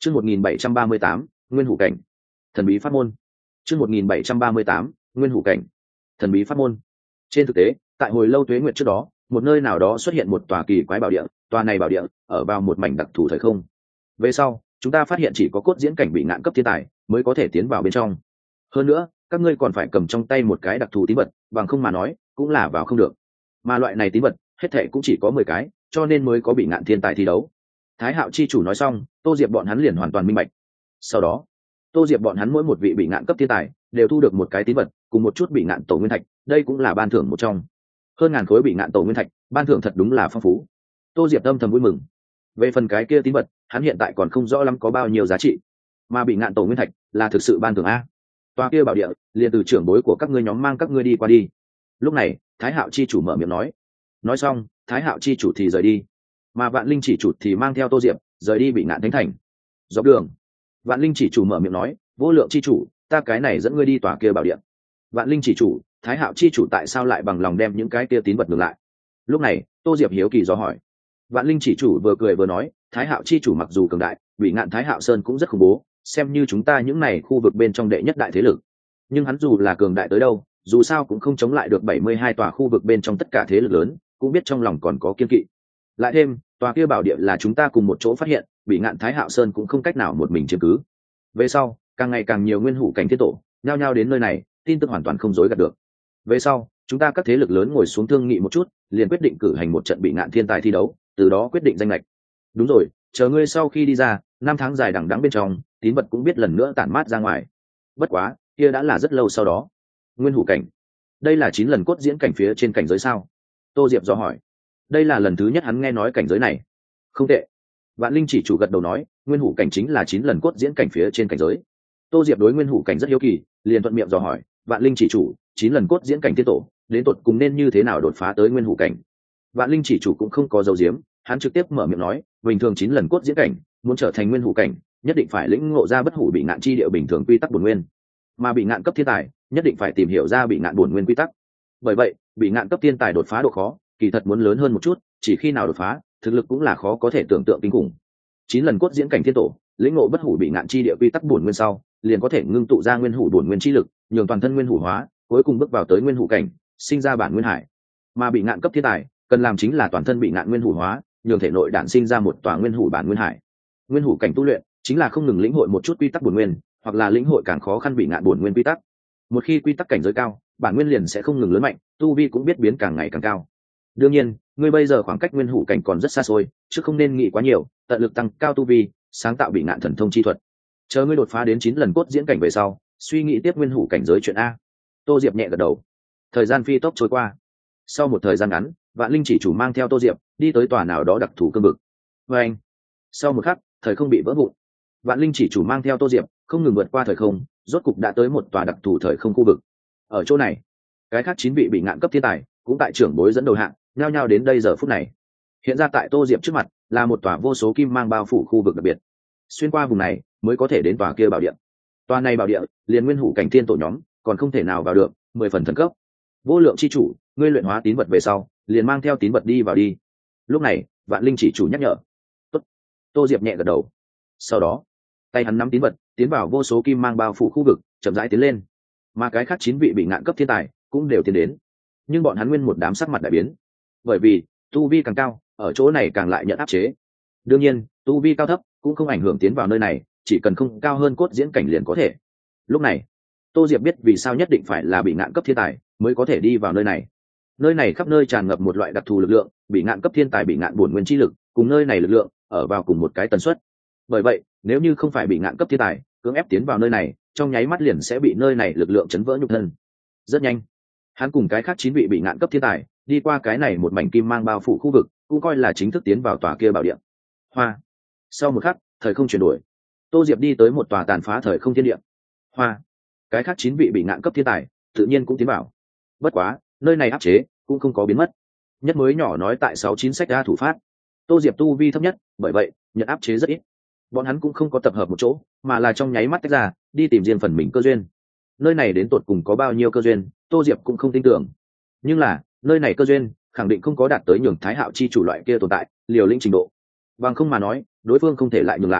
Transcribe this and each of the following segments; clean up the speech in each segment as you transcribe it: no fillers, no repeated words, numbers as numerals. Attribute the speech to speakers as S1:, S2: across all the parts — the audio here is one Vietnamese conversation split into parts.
S1: Chương 1738, Nguyên Hủ Cảnh. Thần bí pháp môn. Chương 1738, Nguyên Hủ Cảnh. Thần bí pháp môn. Trên thực tế, tại hồi lâu tuế nguyệt trước đó, một nơi nào đó xuất hiện một tòa kỳ quái bảo địa, tòa này bảo địa ở vào một mảnh đặc thù thời không. Về sau, chúng ta phát hiện chỉ có cốt diễn cảnh bị ngạn cấp thiên tài mới có thể tiến vào bên trong. Hơn nữa, các ngươi còn phải cầm trong tay một cái đặc thù tín vật, bằng không mà nói, cũng là vào không được. Mà loại này tín vật, hết thảy cũng chỉ có 10 cái, cho nên mới có bị ngạn thiên tài thi đấu. Thái Hạo chi chủ nói xong, Tô Diệp bọn hắn liền hoàn toàn minh bạch. Sau đó, Tô Diệp bọn hắn mỗi một vị bị ngạn cấp thiên tài đều thu được một cái tín vật cùng một chút bị ngạn tổ nguyên thạch, đây cũng là ban thưởng một trong. Hơn ngàn khối bị ngạn tổ nguyên thạch, ban thưởng thật đúng là phong phú. Tô Diệp âm thầm vui mừng. Về phần cái kia tín vật, hắn hiện tại còn không rõ lắm có bao nhiêu giá trị, mà bị ngạn tổ nguyên thạch là thực sự ban thưởng a. Tòa kia bảo địa, liền từ trưởng bối của các ngươi nhóm mang các ngươi đi qua đi. Lúc này, Thái Hạo chi chủ mở miệng nói. Nói xong, Thái Hạo chi chủ thì rời đi, mà Vạn Linh chỉ chủ thì mang theo Tô Diệp rời đi bị ngạn thánh thành. Dọc đường, Vạn Linh chỉ chủ mở miệng nói, vô lượng chi chủ, ta cái này dẫn ngươi đi tòa kia bảo địa. Vạn Linh chỉ chủ, Thái Hạo chi chủ tại sao lại bằng lòng đem những cái kia tín vật ngược lại? Lúc này, Tô Diệp hiếu kỳ do hỏi. Vạn Linh chỉ chủ vừa cười vừa nói, Thái Hạo chi chủ mặc dù cường đại, bị ngạn Thái Hạo Sơn cũng rất khủng bố, xem như chúng ta những này khu vực bên trong đệ nhất đại thế lực. Nhưng hắn dù là cường đại tới đâu, dù sao cũng không chống lại được 72 tòa khu vực bên trong tất cả thế lực lớn, cũng biết trong lòng còn có kiên kỵ. Lại thêm, tòa kia bảo địa là chúng ta cùng một chỗ phát hiện, bị ngạn Thái Hạo Sơn cũng không cách nào một mình chiếm cứ. Về sau, càng ngày càng nhiều nguyên hủ cảnh thiên tổ nhao nhao đến nơi này, tin tức hoàn toàn không dối gạt được. Về sau, chúng ta các thế lực lớn ngồi xuống thương nghị một chút, liền quyết định cử hành một trận bị ngạn thiên tài thi đấu, từ đó quyết định danh lệch. Đúng rồi, chờ ngươi sau khi đi ra, 5 tháng dài đằng đẵng bên trong, tín vật cũng biết lần nữa tản mát ra ngoài. Bất quá, kia đã là rất lâu sau đó. Nguyên hủ cảnh, đây là 9 lần cốt diễn cảnh phía trên cảnh giới sao? Tô Diệp dò hỏi. Đây là lần thứ nhất hắn nghe nói cảnh giới này. Không tệ. Vạn Linh chỉ chủ gật đầu nói, nguyên hủ cảnh chính là 9 lần cốt diễn cảnh phía trên cảnh giới. Tô Diệp đối nguyên hủ cảnh rất hiếu kỳ, liền thuận miệng dò hỏi, Vạn Linh chỉ chủ, 9 lần cốt diễn cảnh tiên tổ, đến tột cùng nên như thế nào đột phá tới nguyên hủ cảnh? Vạn Linh chỉ chủ cũng không có dấu diếm, hắn trực tiếp mở miệng nói, bình thường 9 lần cốt diễn cảnh, muốn trở thành nguyên hủ cảnh, nhất định phải lĩnh ngộ ra bất hủ bị ngạn chi địa bình thường quy tắc bổn nguyên, mà bị ngạn cấp thiên tài, nhất định phải tìm hiểu ra bị ngạn bổn nguyên quy tắc. Bởi vậy, bị ngạn cấp thiên tài đột phá độ khó, kỳ thật muốn lớn hơn một chút, chỉ khi nào đột phá, thực lực cũng là khó có thể tưởng tượng kinh khủng. 9 lần cốt diễn cảnh thiên tổ, lĩnh ngộ bất hủ bị ngạn chi địa quy tắc bổn nguyên sau, liền có thể ngưng tụ ra nguyên hủ bổn nguyên chi lực, nhường toàn thân nguyên hủ hóa, cuối cùng bước vào tới nguyên hủ cảnh, sinh ra bản nguyên hải. Mà bị ngạn cấp thiên tài, cần làm chính là toàn thân bị ngạn nguyên hủ hóa, nhường thể nội đản sinh ra một tòa nguyên hủ bản nguyên hải. Nguyên hủ cảnh tu luyện chính là không ngừng lĩnh hội một chút quy tắc bổn nguyên, hoặc là lĩnh hội càng khó khăn bị ngạn bổn nguyên quy tắc. Một khi quy tắc cảnh giới cao, bản nguyên liền sẽ không ngừng lớn mạnh, tu vi cũng biết biến càng ngày càng cao. Đương nhiên, ngươi bây giờ khoảng cách nguyên hủ cảnh còn rất xa xôi, chứ không nên nghĩ quá nhiều, tận lực tăng cao tu vi, sáng tạo bị ngạn thần thông chi thuật. Chờ ngươi đột phá đến 9 lần cốt diễn cảnh về sau, suy nghĩ tiếp nguyên hủ cảnh giới chuyện a. Tô Diệp nhẹ gật đầu. Thời gian phi tốc trôi qua. Sau một thời gian ngắn, Vạn Linh chỉ chủ mang theo Tô Diệp đi tới tòa nào đó đặc thù cương vực. Và anh, sau một khắc, thời không bị vỡ vụn. Vạn Linh chỉ chủ mang theo Tô Diệp không ngừng vượt qua thời không, rốt cục đã tới một tòa đặc thù thời không khu vực. Ở chỗ này, cái khác 9 vị bị ngạn cấp thiên tài cũng tại trưởng bối dẫn đầu hạng, nhao nhao đến đây giờ phút này. Hiện ra tại Tô Diệp trước mặt là một tòa vô số kim mang bao phủ khu vực đặc biệt. Xuyên qua vùng này mới có thể đến tòa kia bảo địa. Tòa này bảo địa, liền nguyên hủ cảnh thiên tổ nhóm còn không thể nào vào được, 10 phần thần cấp. Vô lượng chi chủ, ngươi luyện hóa tín vật về sau, liền mang theo tín vật đi vào đi. Lúc này, Vạn Linh chỉ chủ nhắc nhở. Tốt. Tô Diệp nhẹ gật đầu. Sau đó, tay hắn nắm tín vật, tiến vào vô số kim mang bao phủ khu vực, chậm rãi tiến lên. Mà cái khác 9 vị bị ngạn cấp thiên tài cũng đều tiến đến. Nhưng bọn hắn nguyên một đám sắc mặt đại biến. Bởi vì, tu vi càng cao, ở chỗ này càng lại nhận áp chế. Đương nhiên, tu vi cao thấp cũng không ảnh hưởng tiến vào nơi này, chỉ cần không cao hơn cốt diễn cảnh liền có thể. Lúc này, Tô Diệp biết vì sao nhất định phải là bị ngạn cấp thiên tài mới có thể đi vào nơi này. Nơi này khắp nơi tràn ngập một loại đặc thù lực lượng, bị ngạn cấp thiên tài bị ngạn bổn nguyên chi lực, cùng nơi này lực lượng ở vào cùng một cái tần suất. Bởi vậy, nếu như không phải bị ngạn cấp thiên tài cưỡng ép tiến vào nơi này, trong nháy mắt liền sẽ bị nơi này lực lượng chấn vỡ nhục thân. Rất nhanh, hắn cùng cái khác 9 vị bị ngạn cấp thiên tài đi qua cái này một mảnh kim mang bao phủ khu vực, cũng coi là chính thức tiến vào tòa kia bảo địa. Hoa. Sau một khắc, thời không chuyển đổi. Tô Diệp đi tới một tòa tàn phá thời không thiên địa. Hoa. Cái khác 9 vị bị ngạn cấp thiên tài tự nhiên cũng tiến vào. Bất quá, nơi này áp chế cũng không có biến mất. Nhất mới nhỏ nói tại 69 sách ra thủ phát. Tô Diệp tu vi thấp nhất, bởi vậy nhận áp chế rất ít. Bọn hắn cũng không có tập hợp một chỗ, mà là trong nháy mắt tách ra, đi tìm riêng phần mình cơ duyên. Nơi này đến tột cùng có bao nhiêu cơ duyên, Tô Diệp cũng không tin tưởng. Nhưng là, nơi này cơ duyên khẳng định không có đạt tới nhường Thái Hạo chi chủ loại kia tồn tại, liều lĩnh trình độ. Bằng không mà nói, đối phương không thể lại nhường lại.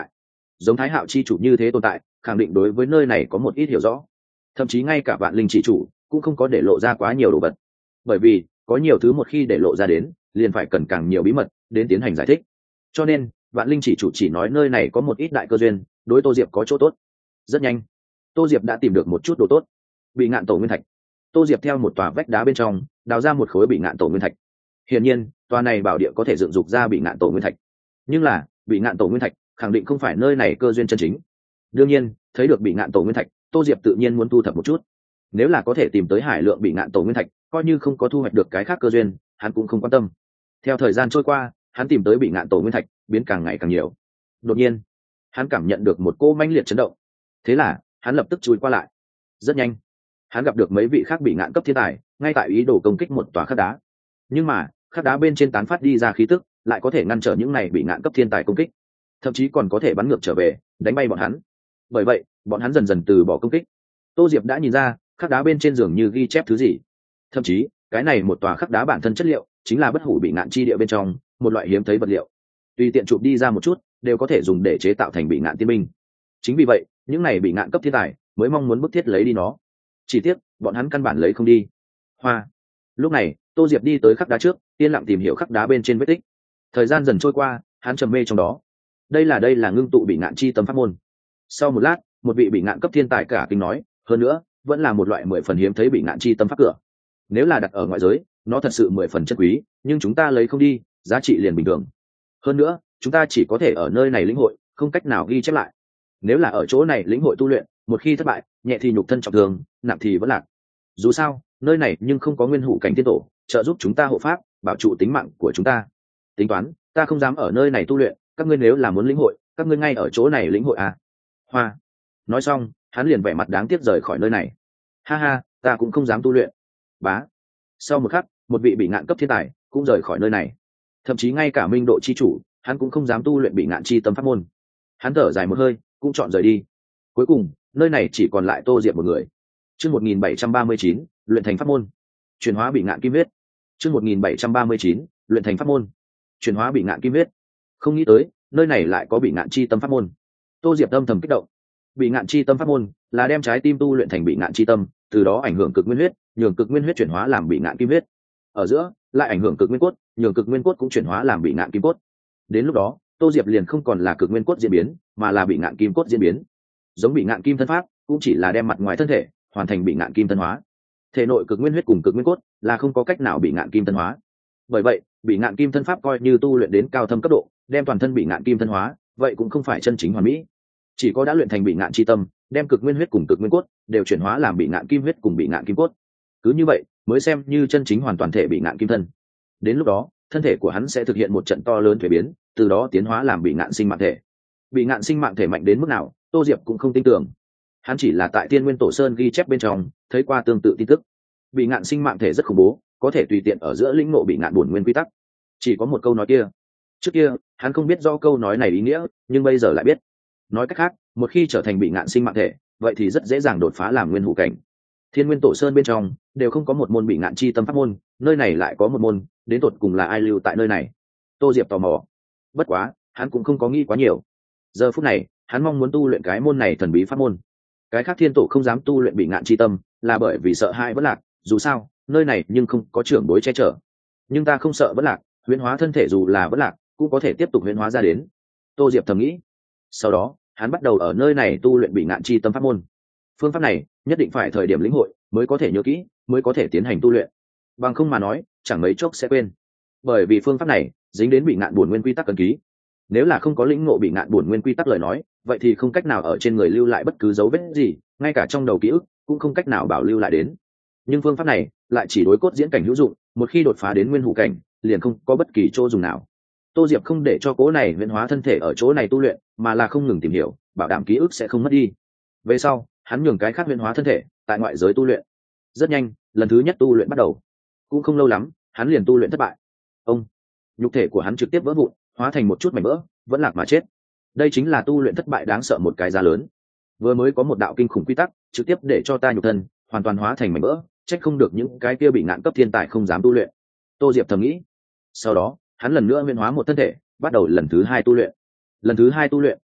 S1: giống Thái Hạo chi chủ như thế tồn tại, khẳng định đối với nơi này có một ít hiểu rõ. Thậm chí ngay cả Vạn Linh chỉ chủ cũng không có để lộ ra quá nhiều đồ vật, bởi vì có nhiều thứ một khi để lộ ra đến, liền phải cần càng nhiều bí mật đến tiến hành giải thích. Cho nên Vạn Linh chỉ chủ chỉ nói nơi này có một ít đại cơ duyên, đối Tô Diệp có chỗ tốt. Rất nhanh, Tô Diệp đã tìm được một chút đồ tốt. Bị ngạn tổ nguyên thạch. Tô Diệp theo một tòa vách đá bên trong đào ra một khối bị ngạn tổ nguyên thạch. Hiển nhiên, tòa này bảo địa có thể dựng dục ra bị ngạn tổ nguyên thạch. Nhưng là, bị ngạn tổ nguyên thạch khẳng định không phải nơi này cơ duyên chân chính. Đương nhiên, thấy được bị ngạn tổ nguyên thạch, Tô Diệp tự nhiên muốn thu thập một chút. Nếu là có thể tìm tới hải lượng bị ngạn tổ nguyên thạch, coi như không có thu hoạch được cái khác cơ duyên, hắn cũng không quan tâm. Theo thời gian trôi qua, hắn tìm tới bị ngạn tổ nguyên thạch biến càng ngày càng nhiều. Đột nhiên, hắn cảm nhận được một cỗ mãnh liệt chấn động. Thế là, hắn lập tức chui qua lại. Rất nhanh, hắn gặp được mấy vị khác bị ngạn cấp thiên tài ngay tại ý đồ công kích một tòa khắc đá. Nhưng mà khắc đá bên trên tán phát đi ra khí tức lại có thể ngăn trở những này bị ngạn cấp thiên tài công kích, thậm chí còn có thể bắn ngược trở về đánh bay bọn hắn. Bởi vậy bọn hắn dần dần từ bỏ công kích. Tô Diệp đã nhìn ra khắc đá bên trên giường như ghi chép thứ gì, thậm chí cái này một tòa khắc đá bản thân chất liệu chính là bất hủ bị ngạn chi địa bên trong một loại hiếm thấy vật liệu, tùy tiện chụp đi ra một chút đều có thể dùng để chế tạo thành bị ngạn tiên binh. Chính vì vậy những này bị ngạn cấp thiên tài mới mong muốn bức thiết lấy đi nó, chỉ tiếc bọn hắn căn bản lấy không đi. Hoa. Lúc này Tô Diệp đi tới khắc đá trước, yên lặng tìm hiểu khắc đá bên trên vết tích. Thời gian dần trôi qua, hắn trầm mê trong đó. Đây là ngưng tụ bị ngạn chi tâm pháp môn. Sau một lát, một vị bị ngạn cấp thiên tài cả kinh nói, hơn nữa vẫn là một loại 10 phần hiếm thấy bị ngạn chi tâm pháp cửa. Nếu là đặt ở ngoại giới, nó thật sự 10 phần chất quý, nhưng chúng ta lấy không đi, giá trị liền bình thường. Hơn nữa chúng ta chỉ có thể ở nơi này lĩnh hội, không cách nào ghi chép lại. Nếu là ở chỗ này lĩnh hội tu luyện, một khi thất bại, nhẹ thì nhục thân trọng thương, nặng thì vẫn lạc. Dù sao nơi này nhưng không có nguyên hủ cảnh tiên tổ trợ giúp chúng ta hộ pháp, bảo trụ tính mạng của chúng ta. Tính toán ta không dám ở nơi này tu luyện, các ngươi nếu là muốn lĩnh hội, các ngươi ngay ở chỗ này lĩnh hội à. Hoa. Nói xong hắn liền vẻ mặt đáng tiếc rời khỏi nơi này. Ha ha, ta cũng không dám tu luyện. Bá. Sau một khắc, một vị bị ngạn cấp thiên tài cũng rời khỏi nơi này. Thậm chí ngay cả minh độ chi chủ hắn cũng không dám tu luyện bị ngạn chi tâm pháp môn. Hắn thở dài một hơi cũng chọn rời đi. Cuối cùng nơi này chỉ còn lại Tô Diệp một người. Chương 1739, luyện thành pháp môn. Chuyển hóa bị ngạn kim huyết. Chương 1739, luyện thành pháp môn. Chuyển hóa bị ngạn kim huyết. Không nghĩ tới, nơi này lại có bị ngạn chi tâm pháp môn. Tô Diệp âm thầm kích động. Bị ngạn chi tâm pháp môn là đem trái tim tu luyện thành bị ngạn chi tâm, từ đó ảnh hưởng cực nguyên huyết, nhường cực nguyên huyết chuyển hóa làm bị ngạn kim huyết. Ở giữa, lại ảnh hưởng cực nguyên cốt, nhường cực nguyên cốt cũng chuyển hóa làm bị ngạn kim cốt. Đến lúc đó, Tô Diệp liền không còn là cực nguyên cốt diễn biến, mà là bị ngạn kim cốt diễn biến. Giống bị ngạn kim thân pháp, cũng chỉ là đem mặt ngoài thân thể hoàn thành bị ngạn kim thân hóa. Thể nội cực nguyên huyết cùng cực nguyên cốt là không có cách nào bị ngạn kim thân hóa. Bởi vậy bị ngạn kim thân pháp coi như tu luyện đến cao thâm cấp độ, đem toàn thân bị ngạn kim thân hóa, vậy cũng không phải chân chính hoàn mỹ. Chỉ có đã luyện thành bị ngạn chi tâm, đem cực nguyên huyết cùng cực nguyên cốt đều chuyển hóa làm bị ngạn kim huyết cùng bị ngạn kim cốt, cứ như vậy mới xem như chân chính hoàn toàn thể bị ngạn kim thân. Đến lúc đó thân thể của hắn sẽ thực hiện một trận to lớn thuế biến, từ đó tiến hóa làm bị ngạn sinh mạng thể. Bị ngạn sinh mạng thể mạnh đến mức nào, Tô Diệp cũng không tin tưởng. Hắn chỉ là tại Tiên Nguyên Tổ Sơn ghi chép bên trong thấy qua tương tự tin tức. Bị ngạn sinh mạng thể rất khủng bố, có thể tùy tiện ở giữa lĩnh ngộ bị ngạn bổn nguyên quy tắc. Chỉ có một câu nói kia. Trước kia hắn không biết do câu nói này ý nghĩa, nhưng bây giờ lại biết. Nói cách khác, một khi trở thành bị ngạn sinh mạng thể, vậy thì rất dễ dàng đột phá làm nguyên hủ cảnh. Thiên Nguyên Tổ Sơn bên trong đều không có một môn bị ngạn chi tâm pháp môn, nơi này lại có một môn, đến tột cùng là ai lưu tại nơi này? Tô Diệp tò mò. Bất quá hắn cũng không có nghĩ quá nhiều. Giờ phút này hắn mong muốn tu luyện cái môn này thần bí pháp môn. Cái khác thiên tổ không dám tu luyện bị ngạn chi tâm, là bởi vì sợ hãi vất lạc. Dù sao nơi này nhưng không có trưởng bối che chở. Nhưng ta không sợ vất lạc, huyễn hóa thân thể dù là vất lạc cũng có thể tiếp tục huyễn hóa ra đến. Tô Diệp thầm nghĩ. Sau đó hắn bắt đầu ở nơi này tu luyện bị ngạn chi tâm pháp môn. Phương pháp này nhất định phải thời điểm lĩnh hội mới có thể nhớ kỹ, mới có thể tiến hành tu luyện. Bằng không mà nói chẳng mấy chốc sẽ quên. Bởi vì phương pháp này dính đến bị ngạn bổn nguyên quy tắc cân ký. Nếu là không có lĩnh ngộ bị ngạn bổn nguyên quy tắc lời nói, vậy thì không cách nào ở trên người lưu lại bất cứ dấu vết gì, ngay cả trong đầu ký ức cũng không cách nào bảo lưu lại đến. Nhưng phương pháp này lại chỉ đối cốt diễn cảnh hữu dụng, một khi đột phá đến nguyên hủ cảnh liền không có bất kỳ chỗ dùng nào. Tô Diệp không để cho cố này huyễn hóa thân thể ở chỗ này tu luyện, mà là không ngừng tìm hiểu, bảo đảm ký ức sẽ không mất đi. Về sau hắn nhường cái khác huyễn hóa thân thể tại ngoại giới tu luyện. Rất nhanh lần thứ nhất tu luyện bắt đầu, cũng không lâu lắm hắn liền tu luyện thất bại. Ông nhục thể của hắn trực tiếp vỡ vụn, hóa thành một chút mảnh vỡ, vẫn lạc mà chết. Đây chính là tu luyện thất bại đáng sợ một cái giá lớn. Vừa mới có một đạo kinh khủng quy tắc trực tiếp để cho ta nhục thân hoàn toàn hóa thành mảnh vỡ, trách không được những cái kia bị ngạn cấp thiên tài không dám tu luyện. Tô Diệp thầm nghĩ. Sau đó hắn lần nữa huyễn hóa một thân thể, bắt đầu lần thứ hai tu luyện. Lần thứ hai tu luyện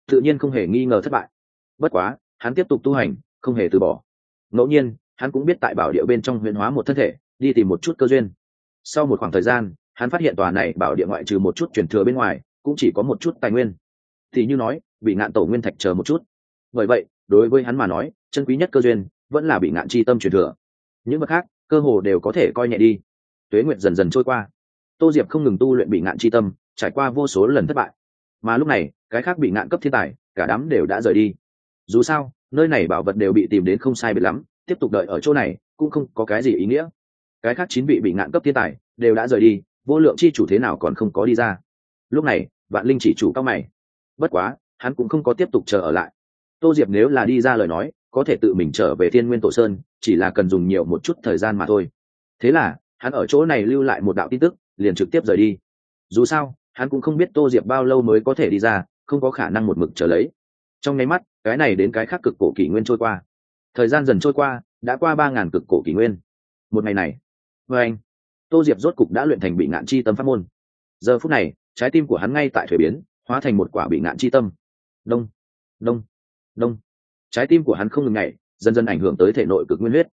S1: tự nhiên không hề nghi ngờ thất bại. Bất quá hắn tiếp tục tu hành, không hề từ bỏ. Ngẫu nhiên hắn cũng biết tại bảo địa bên trong huyền hóa một thân thể, đi tìm một chút cơ duyên. Sau một khoảng thời gian, hắn phát hiện tòa này bảo địa ngoại trừ một chút truyền thừa bên ngoài, cũng chỉ có một chút tài nguyên, thì như nói bị ngạn tổ nguyên thạch chờ một chút. Bởi vậy đối với hắn mà nói, chân quý nhất cơ duyên vẫn là bị ngạn chi tâm truyền thừa. Những vật khác cơ hồ đều có thể coi nhẹ đi. Tuế nguyệt dần dần trôi qua, Tô Diệp không ngừng tu luyện bị ngạn chi tâm, trải qua vô số lần thất bại. Mà lúc này cái khác bị ngạn cấp thiên tài cả đám đều đã rời đi. Dù sao nơi này bảo vật đều bị tìm đến không sai biệt lắm, tiếp tục đợi ở chỗ này cũng không có cái gì ý nghĩa. Cái khác 9 vị bị ngạn cấp thiên tài đều đã rời đi, vô lượng chi chủ thế nào còn không có đi ra. Lúc này Vạn Linh chỉ chủ cao mày. Bất quá hắn cũng không có tiếp tục chờ ở lại. Tô Diệp nếu là đi ra lời nói, có thể tự mình trở về Thiên Nguyên Tổ Sơn, chỉ là cần dùng nhiều một chút thời gian mà thôi. Thế là hắn ở chỗ này lưu lại một đạo tin tức, liền trực tiếp rời đi. Dù sao hắn cũng không biết Tô Diệp bao lâu mới có thể đi ra, không có khả năng một mực chờ lấy. Trong nháy mắt cái này đến cái khác cực cổ kỷ nguyên trôi qua. Thời gian dần trôi qua, đã qua 3000 cực cổ kỷ nguyên. Một ngày này, với anh, Tô Diệp rốt cục đã luyện thành bị ngạn chi tâm pháp môn. Giờ phút này trái tim của hắn ngay tại thuế biến, hóa thành một quả bị ngạn chi tâm. Đông đông đông, trái tim của hắn không ngừng nhảy, dần dần ảnh hưởng tới thể nội cực nguyên huyết.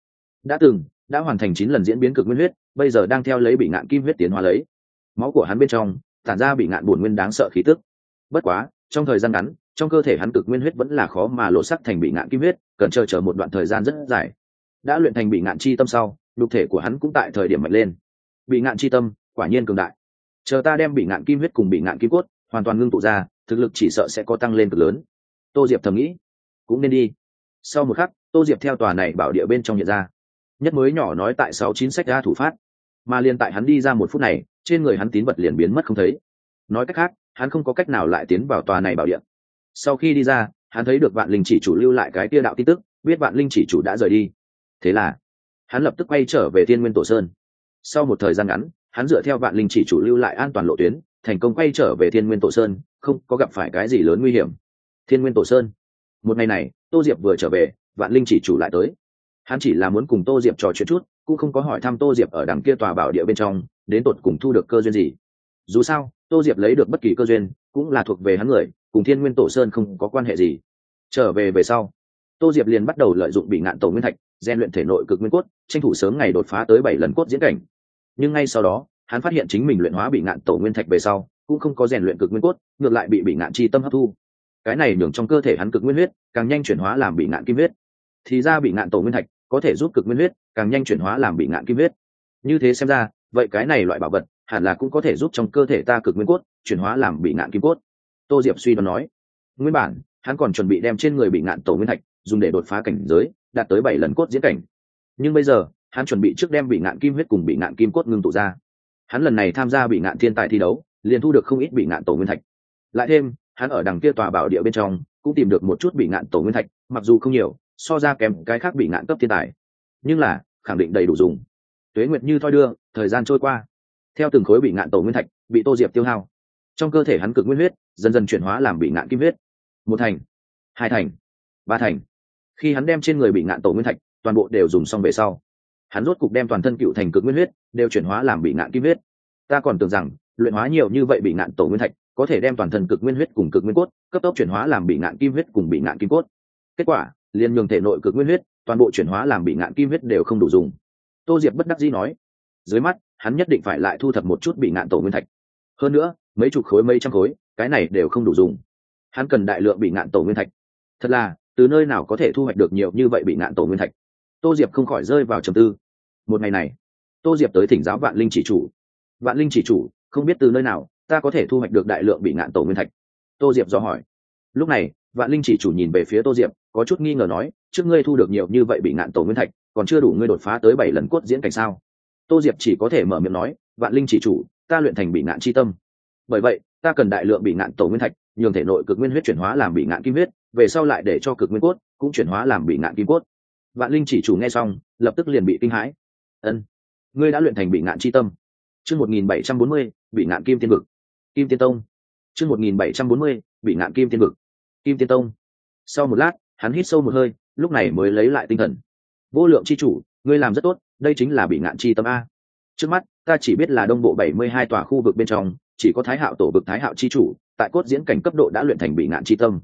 S1: Đã hoàn thành 9 lần diễn biến cực nguyên huyết, bây giờ đang theo lấy bị ngạn kim huyết tiến hóa lấy. Máu của hắn bên trong tản ra bị ngạn bổn nguyên đáng sợ khí tức. Bất quá trong thời gian ngắn, trong cơ thể hắn cực nguyên huyết vẫn là khó mà lộ sắc thành bị ngạn kim huyết, cần chờ một đoạn thời gian rất dài. Đã luyện thành bị ngạn chi tâm sau, nhục thể của hắn cũng tại thời điểm mạnh lên. Bị ngạn chi tâm quả nhiên cường đại. Chờ ta đem bị ngạn kim huyết cùng bị ngạn kim cốt hoàn toàn ngưng tụ ra, thực lực chỉ sợ sẽ có tăng lên cực lớn. Tô Diệp thầm nghĩ, cũng nên đi. Sau một khắc, Tô Diệp theo tòa này bảo địa bên trong hiện ra. Nhất mới nhỏ nói tại 69 sách ra thủ phát, mà liên tại hắn đi ra một phút này, trên người hắn tín vật liền biến mất không thấy. Nói cách khác, hắn không có cách nào lại tiến vào tòa này bảo địa. Sau khi đi ra, hắn thấy được Vạn Linh chỉ chủ lưu lại cái kia đạo tin tức, biết Vạn Linh chỉ chủ đã rời đi. Thế là hắn lập tức quay trở về Thiên Nguyên Tổ Sơn. Sau một thời gian ngắn, hắn dựa theo Vạn Linh chỉ chủ lưu lại an toàn lộ tuyến, thành công quay trở về Thiên Nguyên Tổ Sơn, không có gặp phải cái gì lớn nguy hiểm. Thiên Nguyên Tổ Sơn. Một ngày này, Tô Diệp vừa trở về, Vạn Linh chỉ chủ lại tới. Hắn chỉ là muốn cùng Tô Diệp trò chuyện chút, cũng không có hỏi thăm Tô Diệp ở đằng kia tòa bảo địa bên trong đến tột cùng thu được cơ duyên gì. Dù sao Tô Diệp lấy được bất kỳ cơ duyên cũng là thuộc về hắn người, cùng Thiên Nguyên Tổ Sơn không có quan hệ gì. Trở về về sau, Tô Diệp liền bắt đầu lợi dụng bị ngạn tổ nguyên thạch rèn luyện thể nội cực nguyên cốt, tranh thủ sớm ngày đột phá tới 7 lần cốt diễn cảnh. Nhưng ngay sau đó hắn phát hiện chính mình luyện hóa bị ngạn tổ nguyên thạch về sau cũng không có rèn luyện cực nguyên cốt, ngược lại bị ngạn chi tâm hấp thu. Cái này nhường trong cơ thể hắn cực nguyên huyết càng nhanh chuyển hóa làm bị ngạn kim huyết. Thì ra bị ngạn tổ nguyên thạch có thể giúp cực nguyên huyết càng nhanh chuyển hóa làm bị ngạn kim huyết. Như thế xem ra, vậy cái này loại bảo vật hẳn là cũng có thể giúp trong cơ thể ta cực nguyên cốt chuyển hóa làm bị ngạn kim cốt. Tô Diệp suy đoán nói. Nguyên bản hắn còn chuẩn bị đem trên người bị ngạn tổ nguyên thạch dùng để đột phá cảnh giới, đạt tới 7 lần cốt diễn cảnh. Nhưng bây giờ hắn chuẩn bị trước đem bị ngạn kim huyết cùng bị ngạn kim cốt ngưng tụ ra. Hắn lần này tham gia bị ngạn thiên tài thi đấu, liền thu được không ít bị ngạn tổ nguyên thạch. Lại thêm hắn ở đằng kia tòa bảo địa bên trong cũng tìm được một chút bị ngạn tổ nguyên thạch, mặc dù không nhiều, so ra kém cái khác bị ngạn cấp thiên tài, nhưng là khẳng định đầy đủ dùng. Tuế nguyệt như thoi đưa, thời gian trôi qua, theo từng khối bị ngạn tổ nguyên thạch bị Tô Diệp tiêu hao, trong cơ thể hắn cực nguyên huyết dần dần chuyển hóa làm bị ngạn kim huyết. 1 thành, 2 thành, 3 thành. Khi hắn đem trên người bị ngạn tổ nguyên thạch toàn bộ đều dùng xong về sau, hắn rốt cục đem toàn thân cựu thành cực nguyên huyết đều chuyển hóa làm bị ngạn kim huyết. Ta còn tưởng rằng luyện hóa nhiều như vậy bị ngạn tổ nguyên thạch có thể đem toàn thân cực nguyên huyết cùng cực nguyên cốt cấp tốc chuyển hóa làm bị ngạn kim huyết cùng bị ngạn kim cốt. Kết quả liền nhường thể nội cực nguyên huyết toàn bộ chuyển hóa làm bị ngạn kim huyết đều không đủ dùng. Tô Diệp bất đắc dĩ nói, dưới mắt hắn nhất định phải lại thu thập một chút bị ngạn tổ nguyên thạch. Hơn nữa mấy chục khối mấy trăm khối, cái này đều không đủ dùng. Hắn cần đại lượng bị ngạn tổ nguyên thạch. Thật là từ nơi nào có thể thu hoạch được nhiều như vậy bị ngạn tổ nguyên thạch. Tô Diệp không khỏi rơi vào trầm tư. Một ngày này, Tô Diệp tới thỉnh giáo Vạn Linh chỉ chủ. Vạn Linh chỉ chủ, không biết từ nơi nào ta có thể thu hoạch được đại lượng bị ngạn tổ nguyên thạch. Tô Diệp dò hỏi. Lúc này Vạn Linh chỉ chủ nhìn về phía Tô Diệp, có chút nghi ngờ nói, trước ngươi thu được nhiều như vậy bị ngạn tổ nguyên thạch, còn chưa đủ ngươi đột phá tới 7 lần cốt diễn cảnh sao? Tô Diệp chỉ có thể mở miệng nói, Vạn Linh chỉ chủ, ta luyện thành bị ngạn chi tâm, bởi vậy ta cần đại lượng bị ngạn tổ nguyên thạch, nhường thể nội cực nguyên huyết chuyển hóa làm bị ngạn kim huyết, về sau lại để cho cực nguyên cốt cũng chuyển hóa làm bị ngạn kim cốt. Vạn Linh chỉ chủ nghe xong lập tức liền bị kinh hãi. Ân, ngươi đã luyện thành bị ngạn chi tâm. Chương 1740, bị ngạn kim tiên vực. Kim tiên tông. Chương 1740, bị ngạn kim tiên vực. Kim tiên tông. Sau một lát hắn hít sâu một hơi, lúc này mới lấy lại tinh thần. Vô lượng chi chủ, ngươi làm rất tốt, đây chính là bị ngạn chi tâm a. Trước mắt ta chỉ biết là đông bộ 72 tòa khu vực bên trong chỉ có Thái Hạo tổ vực Thái Hạo chi chủ tại cốt diễn cảnh cấp độ đã luyện thành bị ngạn chi tâm,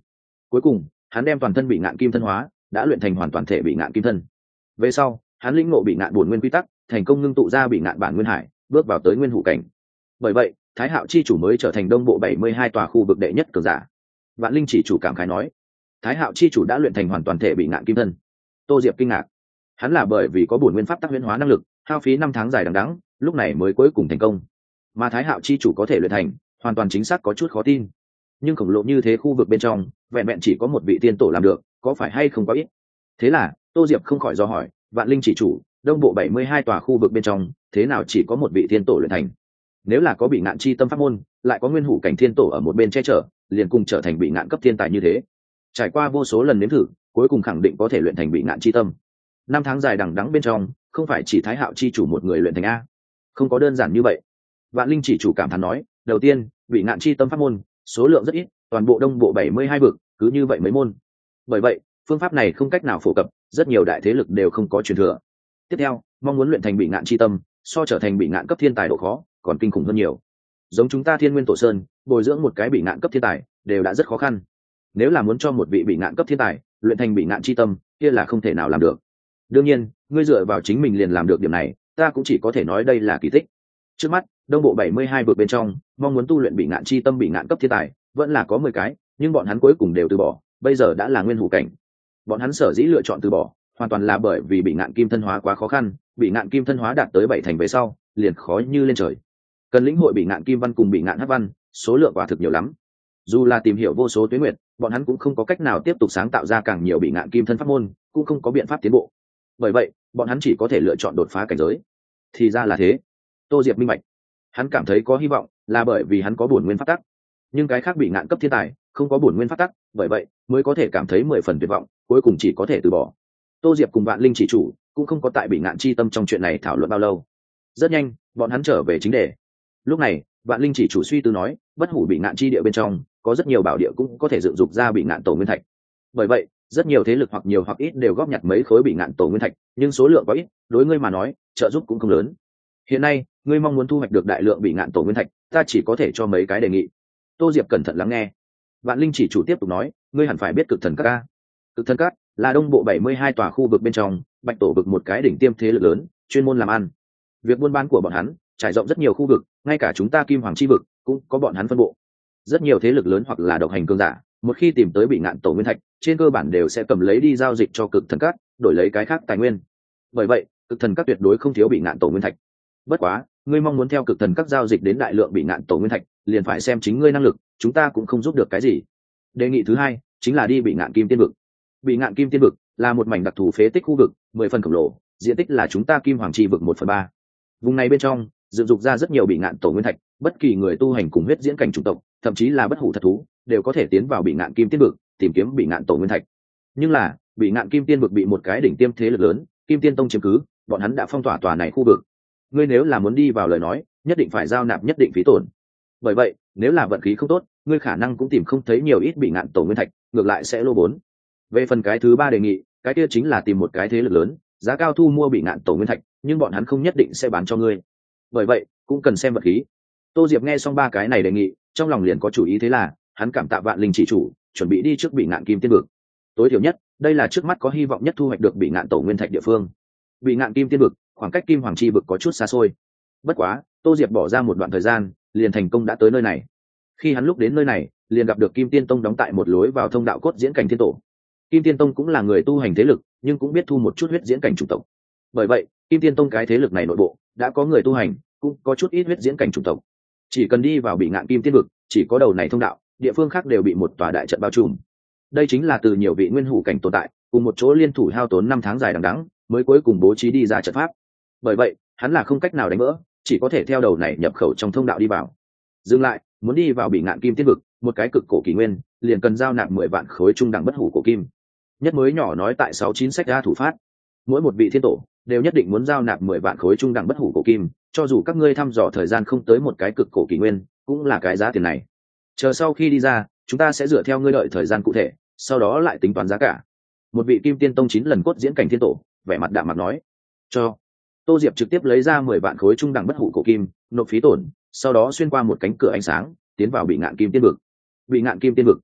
S1: Cuối cùng hắn đem toàn thân bị ngạn kim thân hóa, đã luyện thành hoàn toàn thể bị ngạn kim thân. Về sau hắn lĩnh ngộ bị ngạn bổn nguyên quy tắc, thành công ngưng tụ ra bị ngạn bản nguyên hải, bước vào tới nguyên hủ cảnh. Bởi vậy Thái Hạo chi chủ mới trở thành đông bộ 72 tòa khu vực đệ nhất cường giả. Vạn Linh chỉ chủ cảm khái nói, Thái Hạo chi chủ đã luyện thành hoàn toàn thể bị ngạn kim thân. Tô Diệp kinh ngạc, hắn là bởi vì có bổn nguyên pháp tắc huyễn hóa năng lực, hao phí 5 tháng dài đằng đẵng, lúc này mới cuối cùng thành công. Mà Thái Hạo chi chủ có thể luyện thành, hoàn toàn chính xác có chút khó tin. Nhưng khổng lồ như thế khu vực bên trong, vẹn vẹn chỉ có một vị tiên tổ làm được, có phải hay không quá ít? Thế là Tô Diệp không khỏi do hỏi, Vạn Linh chỉ chủ, đông bộ 72 tòa khu vực bên trong, thế nào chỉ có một vị tiên tổ luyện thành? Nếu là có bị ngạn chi tâm pháp môn, lại có nguyên hủ cảnh thiên tổ ở một bên che chở, liền cùng trở thành bị ngạn cấp thiên tài như thế. Trải qua vô số lần nếm thử, cuối cùng khẳng định có thể luyện thành bị ngạn chi tâm. 5 tháng dài đằng đẵng bên trong, không phải chỉ Thái Hạo chi chủ một người luyện thành a, không có đơn giản như vậy. Vạn Linh chỉ chủ cảm thán nói, đầu tiên, bị ngạn chi tâm pháp môn, số lượng rất ít, toàn bộ đông bộ 72 vực, cứ như vậy mấy môn. Bởi vậy, phương pháp này không cách nào phổ cập, rất nhiều đại thế lực đều không có truyền thừa. Tiếp theo, mong muốn luyện thành bị ngạn chi tâm, so trở thành bị ngạn cấp thiên tài độ khó còn kinh khủng hơn nhiều. Giống chúng ta Thiên Nguyên Tổ Sơn, bồi dưỡng một cái bị ngạn cấp thiên tài đều đã rất khó khăn. Nếu là muốn cho một vị bị ngạn cấp thiên tài luyện thành bị ngạn chi tâm, kia là không thể nào làm được. Đương nhiên, ngươi dựa vào chính mình liền làm được điểm này, ta cũng chỉ có thể nói đây là kỳ tích. Trước mắt, đông bộ 72 vực bên trong, mong muốn tu luyện bị ngạn chi tâm bị ngạn cấp thiên tài, vẫn là có 10 cái, nhưng bọn hắn cuối cùng đều từ bỏ, bây giờ đã là nguyên hủ cảnh. Bọn hắn sở dĩ lựa chọn từ bỏ, hoàn toàn là bởi vì bị ngạn kim thân hóa quá khó khăn, bị ngạn kim thân hóa đạt tới 7 thành về sau, liền khó như lên trời. Cần lĩnh hội bị ngạn kim văn cùng bị ngạn hắc văn, số lượng quả thực nhiều lắm. Dù là tìm hiểu vô số tuế nguyệt, bọn hắn cũng không có cách nào tiếp tục sáng tạo ra càng nhiều bị ngạn kim thân pháp môn, cũng không có biện pháp tiến bộ. Bởi vậy, bọn hắn chỉ có thể lựa chọn đột phá cảnh giới. Thì ra là thế. Tô Diệp minh bạch. Hắn cảm thấy có hy vọng, là bởi vì hắn có bổn nguyên pháp tắc. Nhưng cái khác bị ngạn cấp thiên tài, không có bổn nguyên pháp tắc, bởi vậy mới có thể cảm thấy 10 phần tuyệt vọng, cuối cùng chỉ có thể từ bỏ. Tô Diệp cùng Vạn Linh chỉ chủ cũng không có tại bị ngạn chi tâm trong chuyện này thảo luận bao lâu. Rất nhanh, bọn hắn trở về chính đề. Lúc này, Vạn Linh chỉ chủ suy tư nói, bất hủ bị ngạn chi địa bên trong, có rất nhiều bảo địa cũng có thể dựng dục ra bị ngạn tổ nguyên thạch. Bởi vậy, rất nhiều thế lực hoặc nhiều hoặc ít đều góp nhặt mấy khối bị ngạn tổ nguyên thạch, nhưng số lượng quá ít, đối ngươi mà nói, trợ giúp cũng không lớn. Hiện nay, ngươi mong muốn thu hoạch được đại lượng bị ngạn tổ nguyên thạch, ta chỉ có thể cho mấy cái đề nghị. Tô Diệp cẩn thận lắng nghe. Vạn Linh chỉ chủ tiếp tục nói, ngươi hẳn phải biết Cực Thần Các a. Cực Thần Các là đông bộ 72 tòa khu vực bên trong, Bạch Tổ vực một cái đỉnh tiêm thế lực lớn, chuyên môn làm ăn. Việc buôn bán của bọn hắn trải rộng rất nhiều khu vực, ngay cả chúng ta Kim Hoàng chi vực cũng có bọn hắn phân bộ. Rất nhiều thế lực lớn hoặc là độc hành cường giả, một khi tìm tới bị ngạn tổ nguyên thạch, trên cơ bản đều sẽ cầm lấy đi giao dịch cho Cực Thần Các, đổi lấy cái khác tài nguyên. Bởi vậy, Cực Thần Các tuyệt đối không thiếu bị ngạn tổ nguyên thạch. Bất quá, ngươi mong muốn theo Cực Thần Các giao dịch đến đại lượng bị ngạn tổ nguyên thạch, liền phải xem chính ngươi năng lực, chúng ta cũng không giúp được cái gì. Đề nghị thứ hai chính là đi bị ngạn kim tiên vực. Bị ngạn kim tiên vực là một mảnh đặc thù phế tích khu vực, 10 phần khổng lồ, diện tích là chúng ta Kim Hoàng chi vực 1/3. Vùng này bên trong dựng dục ra rất nhiều bị ngạn tổ nguyên thạch, bất kỳ người tu hành cùng huyết diễn cảnh chủng tộc, thậm chí là bất hủ thật thú, đều có thể tiến vào bị ngạn kim tiên vực, tìm kiếm bị ngạn tổ nguyên thạch. Nhưng là, bị ngạn kim tiên vực bị một cái đỉnh tiêm thế lực lớn, Kim Tiên Tông chiếm cứ, bọn hắn đã phong tỏa tòa này khu vực. Ngươi nếu là muốn đi vào lời nói, nhất định phải giao nạp nhất định phí tổn. Bởi vậy, nếu là vận khí không tốt, ngươi khả năng cũng tìm không thấy nhiều ít bị ngạn tổ nguyên thạch, ngược lại sẽ lô vốn. Về phần cái thứ ba đề nghị, cái kia chính là tìm một cái thế lực lớn, giá cao thu mua bị ngạn tổ nguyên thạch, nhưng bọn hắn không nhất định sẽ bán cho ngươi. Bởi vậy, cũng cần xem vật khí. Tô Diệp nghe xong ba cái này đề nghị, trong lòng liền có chủ ý, thế là hắn cảm tạ Vạn Linh chỉ chủ, chuẩn bị đi trước bị ngạn kim tiên vực. Tối thiểu nhất, đây là trước mắt có hy vọng nhất thu hoạch được bị ngạn tổ nguyên thạch địa phương. Bị ngạn kim tiên vực, khoảng cách Kim Hoàng chi vực có chút xa xôi. Bất quá, Tô Diệp bỏ ra một đoạn thời gian, liền thành công đã tới nơi này. Khi hắn lúc đến nơi này, liền gặp được Kim Tiên Tông đóng tại một lối vào thông đạo cốt diễn cảnh thiên tổ. Kim Tiên Tông cũng là người tu hành thế lực, nhưng cũng biết thu một chút huyết diễn cảnh chủng tộc. Bởi vậy, Kim Tiên Tông cái thế lực này nội bộ đã có người tu hành, cũng có chút ít huyết diễn cảnh chủng tộc. Chỉ cần đi vào bị ngạn kim tiên vực, chỉ có đầu này thông đạo, địa phương khác đều bị một tòa đại trận bao trùm. Đây chính là từ nhiều vị nguyên hủ cảnh tồn tại, cùng một chỗ liên thủ hao tốn 5 tháng dài đằng đẵng, mới cuối cùng bố trí đi ra trận pháp. Bởi vậy, hắn là không cách nào đánh vỡ, chỉ có thể theo đầu này nhập khẩu trong thông đạo đi vào. Dừng lại, muốn đi vào bị ngạn kim tiên vực, một cái cực cổ kỳ nguyên, liền cần giao nạp 10 vạn khối trung đẳng bất hủ cổ kim. Nhất mới nhỏ nói tại 69 sách ra thủ phát, mỗi một vị thiên tổ đều nhất định muốn giao nạp 10 vạn khối trung đẳng bất hủ cổ kim, cho dù các ngươi thăm dò thời gian không tới một cái cực cổ kỳ nguyên, cũng là cái giá tiền này. Chờ sau khi đi ra, chúng ta sẽ dựa theo ngươi đợi thời gian cụ thể, sau đó lại tính toán giá cả. Một vị Kim Tiên Tông 9 lần cốt diễn cảnh thiên tổ, vẻ mặt đạm mặt nói. Cho. Tô Diệp trực tiếp lấy ra 10 vạn khối trung đẳng bất hủ cổ kim, nộp phí tổn, sau đó xuyên qua một cánh cửa ánh sáng, tiến vào bị ngạn kim tiên vực. Bị ngạn kim tiên vực,